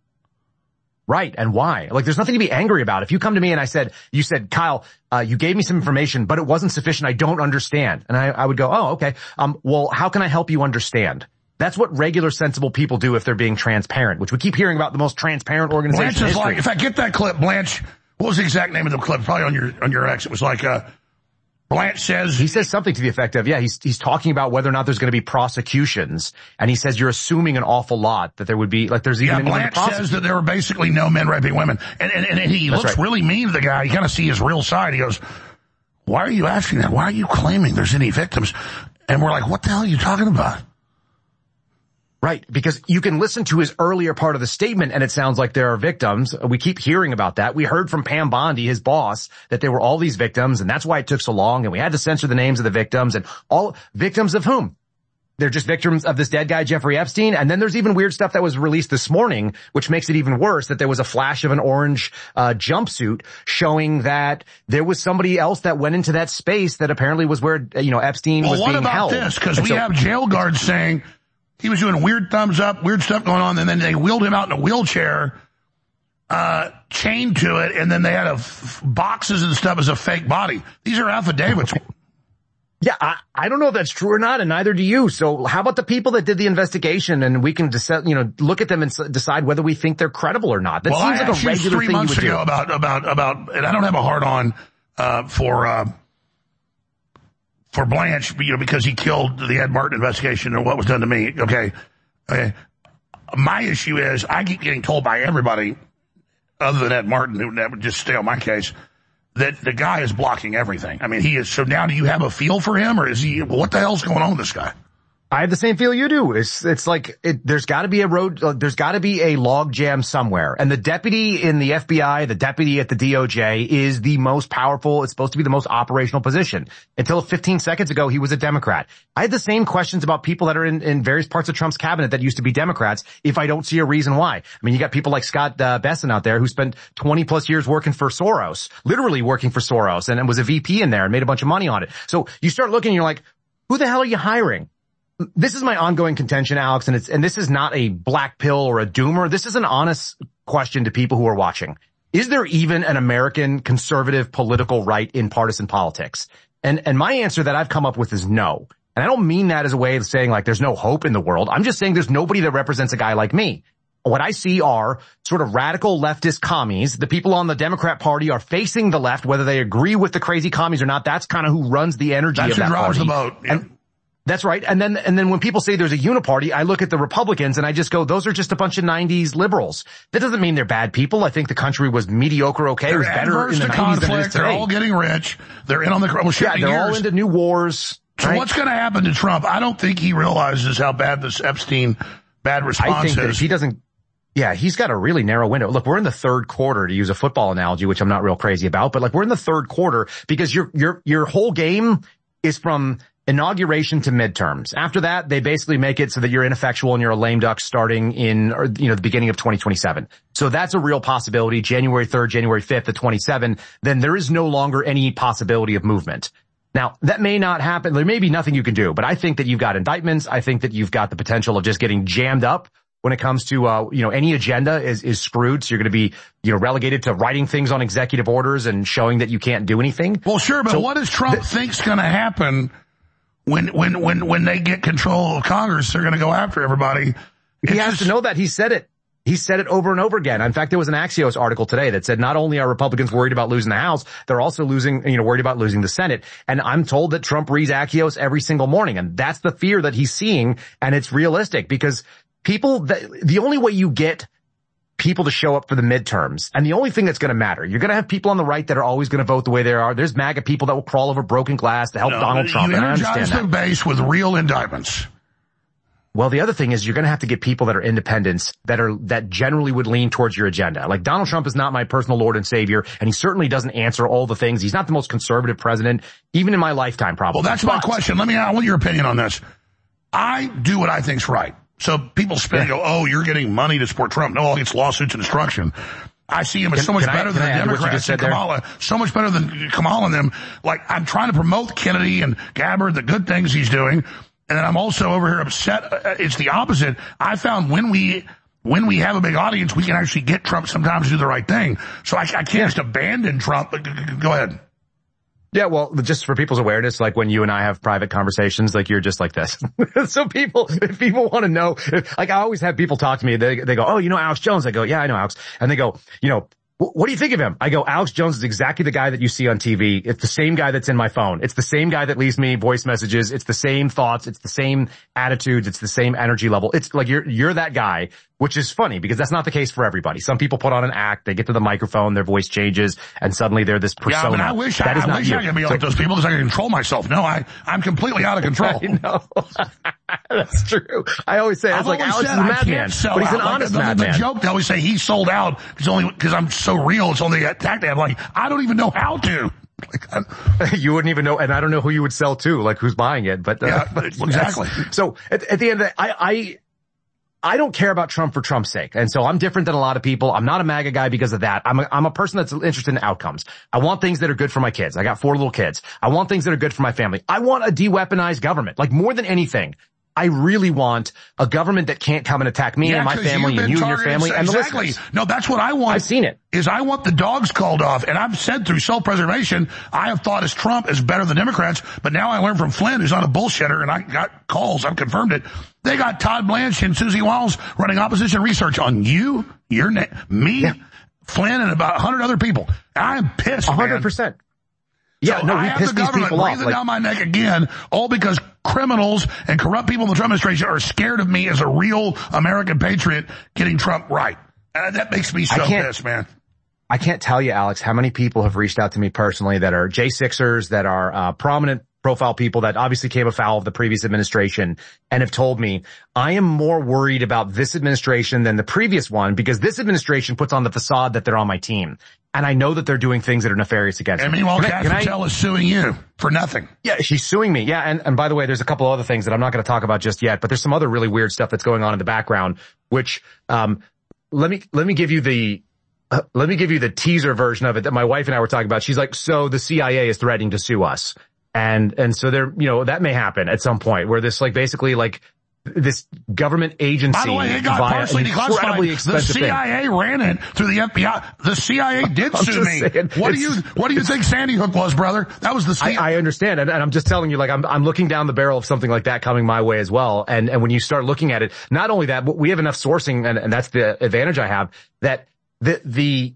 Right, and why? Like, there's nothing to be angry about. If you come to me and I said, you said, Kyle, uh, you gave me some information, but it wasn't sufficient. I don't understand, and I, I would go, oh, okay. Um, well, how can I help you understand? That's what regular, sensible people do if they're being transparent, which we keep hearing about the most transparent organization. Blanche is like, if I get that clip, Blanche, what was the exact name of the clip? Probably on your, on your ex. It was like, uh, Blanche says. He says something to the effect of, yeah, he's, he's talking about whether or not there's going to be prosecutions. And he says, you're assuming an awful lot that there would be, like, there's even. Yeah, Blanche says that there were basically no men raping women. And, and, and he That's looks right. really mean to the guy. You kind of see his real side. He goes, why are you asking that? Why are you claiming there's any victims? And we're like, what the hell are you talking about? Right, because you can listen to his earlier part of the statement and it sounds like there are victims. We keep hearing about that. We heard from Pam Bondi, his boss, that there were all these victims and that's why it took so long and we had to censor the names of the victims and all victims of whom? They're just victims of this dead guy, Jeffrey Epstein. And then there's even weird stuff that was released this morning, which makes it even worse, that there was a flash of an orange uh jumpsuit showing that there was somebody else that went into that space that apparently was where, you know, Epstein well, was being held. Well, what about this? Because we so, have jail guards saying he was doing weird thumbs up, weird stuff going on, and then they wheeled him out in a wheelchair, uh, chained to it, and then they had a f- boxes and stuff as a fake body. These are affidavits. Yeah, I, I don't know if that's true or not, and neither do you. So how about the people that did the investigation, and we can decide, you know, look at them and s- decide whether we think they're credible or not. That well, seems I like a regular three thing months you would ago do. about about about, and I don't have a hard on uh, for. Uh, For Blanche, you know, because he killed the Ed Martin investigation and what was done to me. Okay. Okay. My issue is I keep getting told by everybody other than Ed Martin, who would just stay on my case, that the guy is blocking everything. I mean, he is. So now do you have a feel for him or is he, what the hell's going on with this guy? I have the same feel you do. It's, it's like, it, there's gotta be a road, uh, there's gotta be a log jam somewhere. And the deputy in the F B I, the deputy at the D O J is the most powerful, it's supposed to be the most operational position. Until fifteen seconds ago, he was a Democrat. I had the same questions about people that are in, in various parts of Trump's cabinet that used to be Democrats if I don't see a reason why. I mean, you got people like Scott uh, Besson out there who spent twenty plus years working for Soros, literally working for Soros, and, and was a V P in there and made a bunch of money on it. So you start looking and you're like, who the hell are you hiring? This is my ongoing contention, Alex, and it's, and this is not a black pill or a doomer. This is an honest question to people who are watching. Is there even an American conservative political right in partisan politics? And, and my answer that I've come up with is no. And I don't mean that as a way of saying like there's no hope in the world. I'm just saying there's nobody that represents a guy like me. What I see are sort of radical leftist commies. The people on the Democrat Party are facing the left, whether they agree with the crazy commies or not. That's kind of who runs the energy That's of that who drives party. the boat. Yeah. And, That's right. And then, and then when people say there's a uniparty, I look at the Republicans and I just go, those are just a bunch of nineties liberals. That doesn't mean they're bad people. I think the country was mediocre, okay. They're it was better in the nineties than it is today. They're all getting rich. They're in on the, well, yeah, they're years. all into new wars. So right? what's going to happen to Trump? I don't think he realizes how bad this Epstein bad response I think is. that if he doesn't, yeah, he's got a really narrow window. Look, we're in the third quarter, to use a football analogy, which I'm not real crazy about, but like we're in the third quarter because your, your, your whole game is from inauguration to midterms. After that, they basically make it so that you're ineffectual and you're a lame duck starting in, or, you know, the beginning of twenty twenty-seven. So that's a real possibility. January third, January fifth of twenty-seven, then there is no longer any possibility of movement. Now, that may not happen. There may be nothing you can do, but I think that you've got indictments. I think that you've got the potential of just getting jammed up when it comes to, uh, you know, any agenda is, is screwed. So you're going to be, you know, relegated to writing things on executive orders and showing that you can't do anything. Well, sure, but so what does Trump th- think's going to happen when when when when they get control of Congress, they're going to go after everybody. He has to know that. He said it. He said it over and over again. In fact, there was an Axios article today that said not only are Republicans worried about losing the House, they're also losing, you know, worried about losing the Senate. And I'm told that Trump reads Axios every single morning. And that's the fear that he's seeing. And it's realistic because people, that, the only way you get people to show up for the midterms, and the only thing that's going to matter, you're going to have people on the right that are always going to vote the way they are. There's MAGA people that will crawl over broken glass to help no, Donald Trump. You And I understand energize the that. base with real indictments. Well, the other thing is you're going to have to get people that are independents that are, that generally would lean towards your agenda. Like Donald Trump is not my personal Lord and Savior, and he certainly doesn't answer all the things. He's not the most conservative president, even in my lifetime, probably. Well, that's but, my question. Let me, I want your opinion on this. I do what I think's right. So people spin and go, oh, you're getting money to support Trump. No, it's lawsuits and destruction. I see him as can, so much I, better than the Democrats and Kamala, so much better than Kamala and them. Like, I'm trying to promote Kennedy and Gabbard, the good things he's doing. And then I'm also over here upset. It's the opposite. I found when we, when we have a big audience, we can actually get Trump sometimes to do the right thing. So I, I can't yeah. just abandon Trump. Go ahead. Yeah, well, just for people's awareness, like when you and I have private conversations, like you're just like this. So people, if people want to know, if, like I always have people talk to me, they, they go, oh, you know Alex Jones? I go, yeah, I know Alex. And they go, you know, what do you think of him? I go, Alex Jones is exactly the guy that you see on T V. It's the same guy that's in my phone. It's the same guy that leaves me voice messages. It's the same thoughts. It's the same attitudes. It's the same energy level. It's like you're, you're that guy, which is funny because that's not the case for everybody. Some people put on an act, they get to the microphone, their voice changes, and suddenly they're this persona. Yeah, I, mean, I wish, that I, is I, not wish I could be so, like those people because I can control myself. No, I, I'm completely out of control. I know. That's true. I always say, it's like Alex is a madman, but he's an honest like, madman. The joke, they always say he sold out because only, because I'm so real, it's only attack I'm like, I don't even know how to. Like, you wouldn't even know, and I don't know who you would sell to, like who's buying it, but, uh, yeah, but exactly. So at, at the end of the day, I, I, I don't care about Trump for Trump's sake. And so I'm different than a lot of people. I'm not a MAGA guy because of that. I'm a, I'm a person that's interested in outcomes. I want things that are good for my kids. I got four little kids. I want things that are good for my family. I want a de-weaponized government. Like more than anything, I really want a government that can't come and attack me yeah, and my family and you and your family and the exactly. listeners. No, that's what I want. I've seen it. Is I want the dogs called off. And I've said through self-preservation, I have thought as Trump is better than Democrats. But now I learned from Flynn, who's not a bullshitter, and I got calls. I've confirmed it. They got Todd Blanche and Susie Wiles running opposition research on you, your na- me, yeah. Flynn, and about a hundred other people. I'm pissed, A hundred percent. Yeah, so no, I we have pissed the these people off. breathing Like, down my neck again, all because criminals and corrupt people in the Trump administration are scared of me as a real American patriot getting Trump right. And that makes me so pissed, man. I can't tell you, Alex, how many people have reached out to me personally that are J sixers, that are uh, prominent profile people that obviously came afoul of the previous administration and have told me, I am more worried about this administration than the previous one because this administration puts on the facade that they're on my team. And I know that they're doing things that are nefarious against and me. And meanwhile, Kath Patel is suing you for nothing. Yeah, she's suing me. Yeah, and, and by the way, there's a couple other things that I'm not going to talk about just yet, but there's some other really weird stuff that's going on in the background, which, um, let me, let me give you the, uh, let me give you the teaser version of it that my wife and I were talking about. She's like, so the C I A is threatening to sue us. And, and so there, you know, that may happen at some point where this like basically like, this government agency. By the way, it got partially declassified. The C I A thing. ran it through the F B I. The C I A did sue me. Saying, what do you, what do you think Sandy Hook was, brother? That was the C I A. I, I understand. And, and I'm just telling you, like, I'm, I'm looking down the barrel of something like that coming my way as well. And, and when you start looking at it, not only that, but we have enough sourcing, and, and that's the advantage I have, that the, the,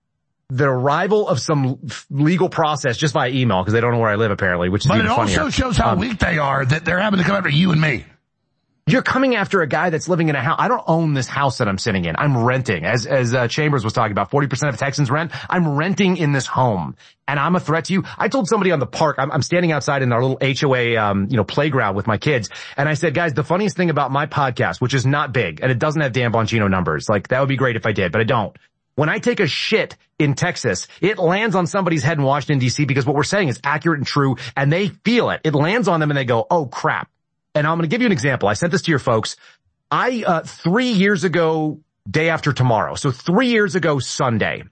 the arrival of some legal process just by email, because they don't know where I live apparently, which is but even funnier. But it also shows how um, weak they are that they're having to come after you and me. You're coming after a guy that's living in a house. I don't own this house that I'm sitting in. I'm renting. As, as, uh, Chambers was talking about, forty percent of Texans rent. I'm renting in this home. And I'm a threat to you. I told somebody on the park, I'm, I'm standing outside in our little H O A, um, you know, playground with my kids. And I said, guys, the funniest thing about my podcast, which is not big, and it doesn't have Dan Bongino numbers. Like, that would be great if I did, but I don't. When I take a shit in Texas, it lands on somebody's head in Washington, D C, because what we're saying is accurate and true, and they feel it. It lands on them and they go, oh crap. And I'm going to give you an example. I sent this to your folks. I, uh, three years ago, day after tomorrow. So three years ago, Sunday,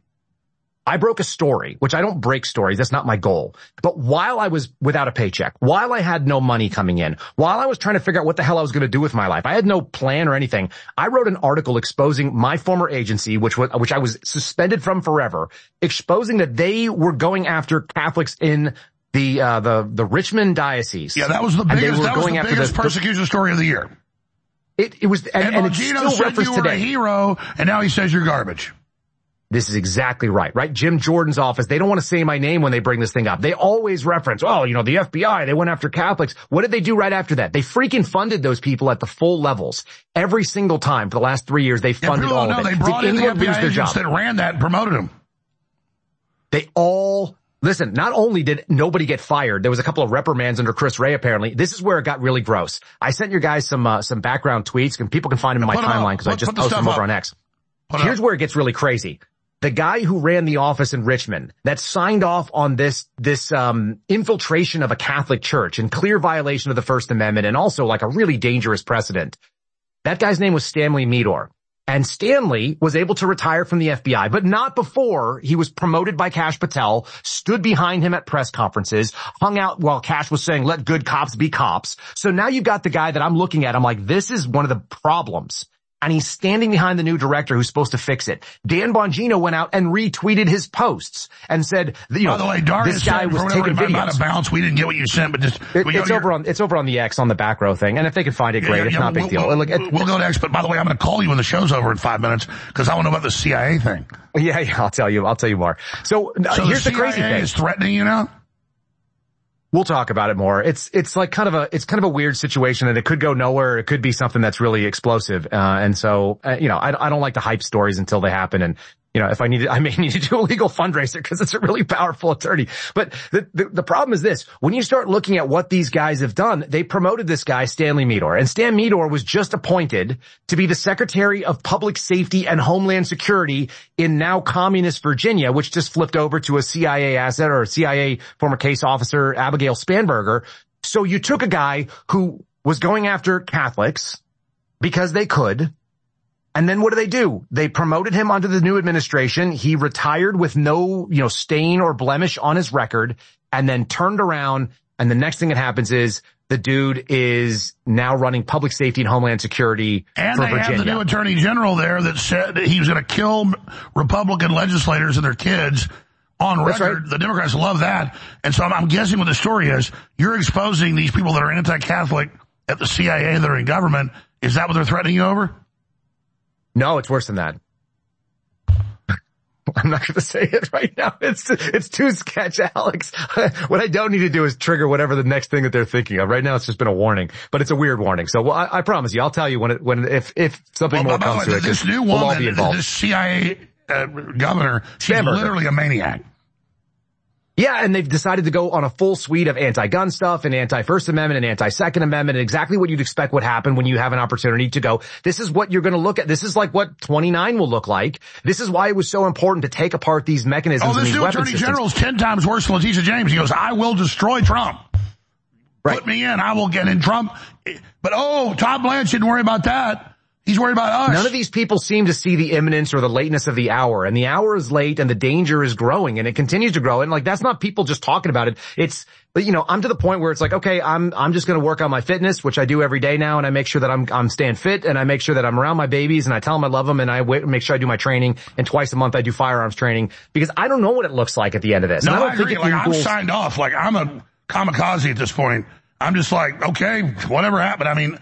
I broke a story, which I don't break stories. That's not my goal. But while I was without a paycheck, while I had no money coming in, while I was trying to figure out what the hell I was going to do with my life, I had no plan or anything. I wrote an article exposing my former agency, which was, which I was suspended from forever, exposing that they were going after Catholics in the, uh, the, the Richmond diocese. Yeah, that was the biggest, that was the biggest the, persecution story of the year. It, it was, and, and, and it's Bongino still said referenced you were today. a hero, and now he says you're garbage. This is exactly right, right? Jim Jordan's office, they don't want to say my name when they bring this thing up. They always reference, oh, you know, the F B I, they went after Catholics. What did they do right after that? They freaking funded those people at the full levels. Every single time for the last three years, they funded yeah, all know, of it. They brought did in the anyone F B I lose their agents job? that ran that and promoted them. They all, listen, not only did nobody get fired, there was a couple of reprimands under Chris Wray apparently. This is where it got really gross. I sent your guys some, uh, some background tweets, and people can find them in my timeline because I just posted them over on X. Here's where it gets really crazy. The guy who ran the office in Richmond that signed off on this, this, um, infiltration of a Catholic church in clear violation of the First Amendment and also like a really dangerous precedent. That guy's name was Stanley Meador. And Stanley was able to retire from the F B I, but not before he was promoted by Kash Patel, stood behind him at press conferences, hung out while Kash was saying, let good cops be cops. So now you've got the guy that I'm looking at. I'm like, this is one of the problems. And he's standing behind the new director who's supposed to fix it. Dan Bongino went out and retweeted his posts and said, you know, by the way, Darius this guy said, was taking videos. Out of bounds, we didn't get what you sent, but just it, we it's over your... on it's over on the X on the back row thing. And if they can find it, great. Yeah, it's yeah, not a big we'll, deal. We'll, Look, it, we'll go to X. But by the way, I'm going to call you when the show's over in five minutes because I want to know about the C I A thing. Yeah, yeah, I'll tell you. I'll tell you more. So, so here's the, the crazy C I A thing. Is threatening you now? We'll talk about it more. It's, it's like kind of a, it's kind of a weird situation and it could go nowhere. It could be something that's really explosive. Uh, and so, uh, you know, I, I don't like to hype stories until they happen. And, you know, if I need to, I may need to do a legal fundraiser because it's a really powerful attorney. But the, the, the problem is this. When you start looking at what these guys have done, they promoted this guy, Stanley Meador. And Stan Meador was just appointed to be the Secretary of Public Safety and Homeland Security in now communist Virginia, which just flipped over to a C I A asset or a C I A former case officer, Abigail Spanberger. So you took a guy who was going after Catholics because they could. And then what do they do? They promoted him onto the new administration. He retired with no, you know, stain or blemish on his record and then turned around. And the next thing that happens is the dude is now running public safety and homeland security and for they Virginia. have the new attorney general there that said that he was going to kill Republican legislators and their kids on That's record. right. The Democrats love that. And so I'm, I'm guessing what the story is. You're exposing these people that are anti-Catholic at the C I A that are in government. Is that what they're threatening you over? No, it's worse than that. I'm not going to say it right now. It's it's too sketch, Alex. What I don't need to do is trigger whatever the next thing that they're thinking of. Right now, it's just been a warning, but it's a weird warning. So well, I, I promise you, I'll tell you when it when if if something well, more comes way, to it. This new we'll woman, all be involved. this C I A uh, governor, she's Spanberger. literally a maniac. Yeah, and they've decided to go on a full suite of anti-gun stuff and anti-First Amendment and anti-Second Amendment, and exactly what you'd expect would happen when you have an opportunity to go, this is what you're going to look at. This is like what twenty-nine will look like. This is why it was so important to take apart these mechanisms Oh, and this these new weapon attorney systems. general is ten times worse than Letitia James. He goes, I will destroy Trump. Right. Put me in. I will get in Trump. But, oh, Todd Blanche didn't worry about that. He's worried about us. None of these people seem to see the imminence or the lateness of the hour, and the hour is late and the danger is growing and it continues to grow. And like, that's not people just talking about it. It's, you know, I'm to the point where it's like, okay, I'm, I'm just going to work on my fitness, which I do every day now. And I make sure that I'm, I'm staying fit and I make sure that I'm around my babies and I tell them I love them and I wait, make sure I do my training. And twice a month I do firearms training because I don't know what it looks like at the end of this. No, and I don't I think agree. it Like, I'm equals... signed off. Like, I'm a kamikaze at this point. I'm just like, okay, whatever happened. I mean,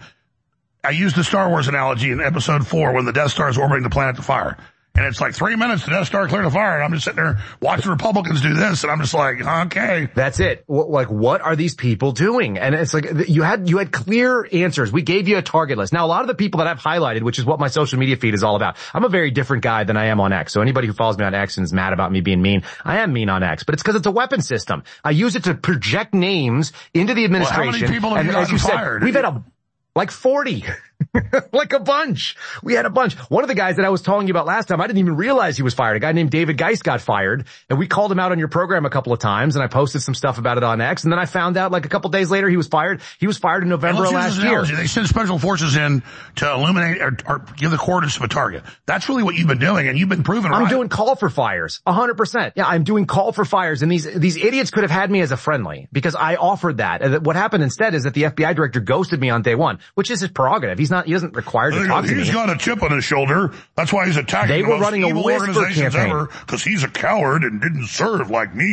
I used the Star Wars analogy in episode four when the Death Star is orbiting the planet to fire. And it's like three minutes, the Death Star cleared the fire. And I'm just sitting there watching Republicans do this. And I'm just like, okay. That's it. Like, what are these people doing? And it's like, you had, you had clear answers. We gave you a target list. Now, a lot of the people that I've highlighted, which is what my social media feed is all about. I'm a very different guy than I am on X. So anybody who follows me on X and is mad about me being mean, I am mean on X, but it's because it's a weapon system. I use it to project names into the administration. Well, how many people have and you as you fired? said, we've had a, like forty. Like a bunch. We had a bunch. One of the guys that I was telling you about last time, I didn't even realize he was fired. A guy named David Geist got fired, and we called him out on your program a couple of times, and I posted some stuff about it on X, and then I found out like a couple days later he was fired. He was fired in November of last year. They send special forces in to illuminate or, or give the coordinates of a target. That's really what you've been doing, and you've been proven right. I'm doing call for fires. A hundred percent. Yeah, I'm doing call for fires, and these, these idiots could have had me as a friendly, because I offered that. And what happened instead is that the F B I director ghosted me on day one, which is his prerogative. He's not, he doesn't require to talk to me. He's got a chip on his shoulder. That's why he's attacking they the were most running evil a whisper organizations campaign. ever, because he's a coward and didn't serve like me.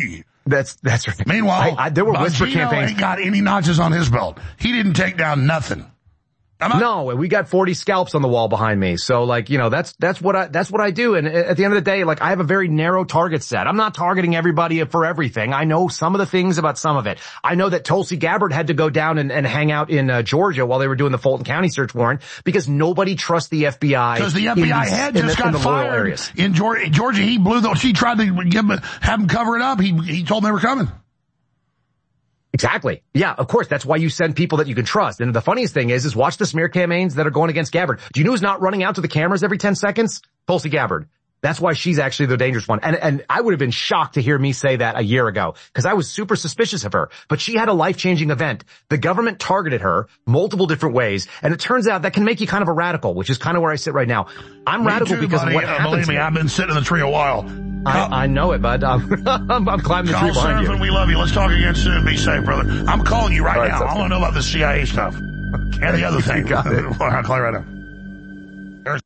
That's, that's right. Meanwhile, I, I, there were whisper Bongino campaigns. ain't got any notches on his belt. He didn't take down nothing. No, we got forty scalps on the wall behind me. So like, you know, that's, that's what I, that's what I do. And at the end of the day, like I have a very narrow target set. I'm not targeting everybody for everything. I know some of the things about some of it. I know that Tulsi Gabbard had to go down and, and hang out in uh, Georgia while they were doing the Fulton County search warrant because nobody trusts the F B I. Because the F B I in, head in just the, got in the fired areas. in Georgia. Georgia, he blew the, she tried to give him, have him cover it up. He, he told them they were coming. Exactly. Yeah, of course. That's why you send people that you can trust. And the funniest thing is, is watch the smear campaigns that are going against Gabbard. Do you know who's not running out to the cameras every ten seconds? Tulsi Gabbard. That's why she's actually the dangerous one. And, and I would have been shocked to hear me say that a year ago because I was super suspicious of her. But she had a life-changing event. The government targeted her multiple different ways. And it turns out that can make you kind of a radical, which is kind of where I sit right now. I'm me radical too, because buddy. of what uh, happened Believe to me, me. I've been sitting in the tree a while. I, I know it, bud. I'm, I'm, I'm climbing the tree Call behind Surfing, you. we love you. Let's talk again soon. Be safe, brother. I'm calling you right, All right, now. I want to know about the C I A stuff. And the other thing. Got it. I'll call you right now. There's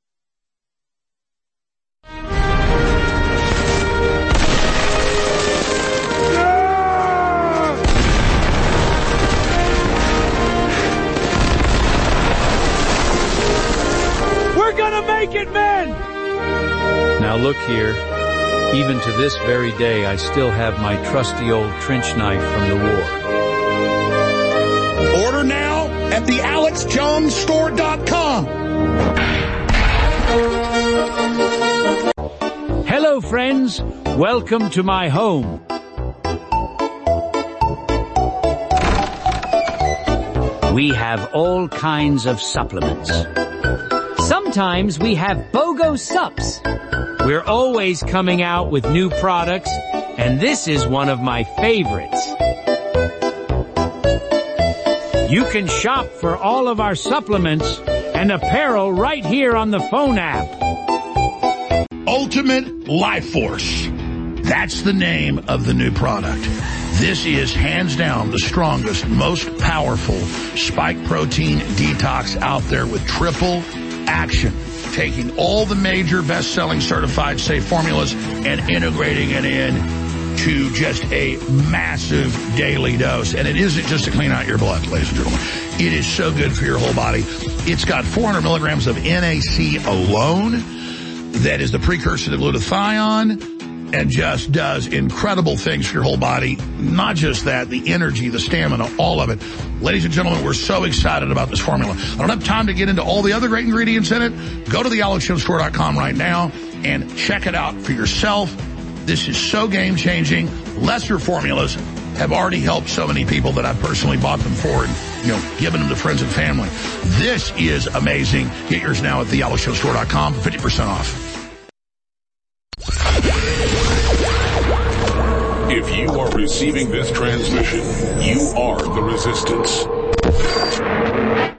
We're gonna make it, men! Now look here, even to this very day I still have my trusty old trench knife from the war. Order now at the alex jones store dot com. Hello, friends. Welcome to my home. We have all kinds of supplements. Sometimes we have BOGO Sups. We're always coming out with new products, and this is one of my favorites. You can shop for all of our supplements and apparel right here on the phone app. Ultimate Life Force. That's the name of the new product. This is hands down the strongest, most powerful spike protein detox out there with triple action, taking all the major best-selling certified safe formulas and integrating it in to just a massive daily dose. And it isn't just to clean out your blood, ladies and gentlemen. It is so good for your whole body. It's got four hundred milligrams of N A C alone. That is the precursor to glutathione. And just does incredible things for your whole body. Not just that, the energy, the stamina, all of it. Ladies and gentlemen, we're so excited about this formula. I don't have time to get into all the other great ingredients in it. Go to the alex jones store dot com right now and check it out for yourself. This is so game-changing. Lesser formulas have already helped so many people that I've personally bought them for and, you know, given them to friends and family. This is amazing. Get yours now at the alex jones store dot com for fifty percent off. If you are receiving this transmission, you are the resistance.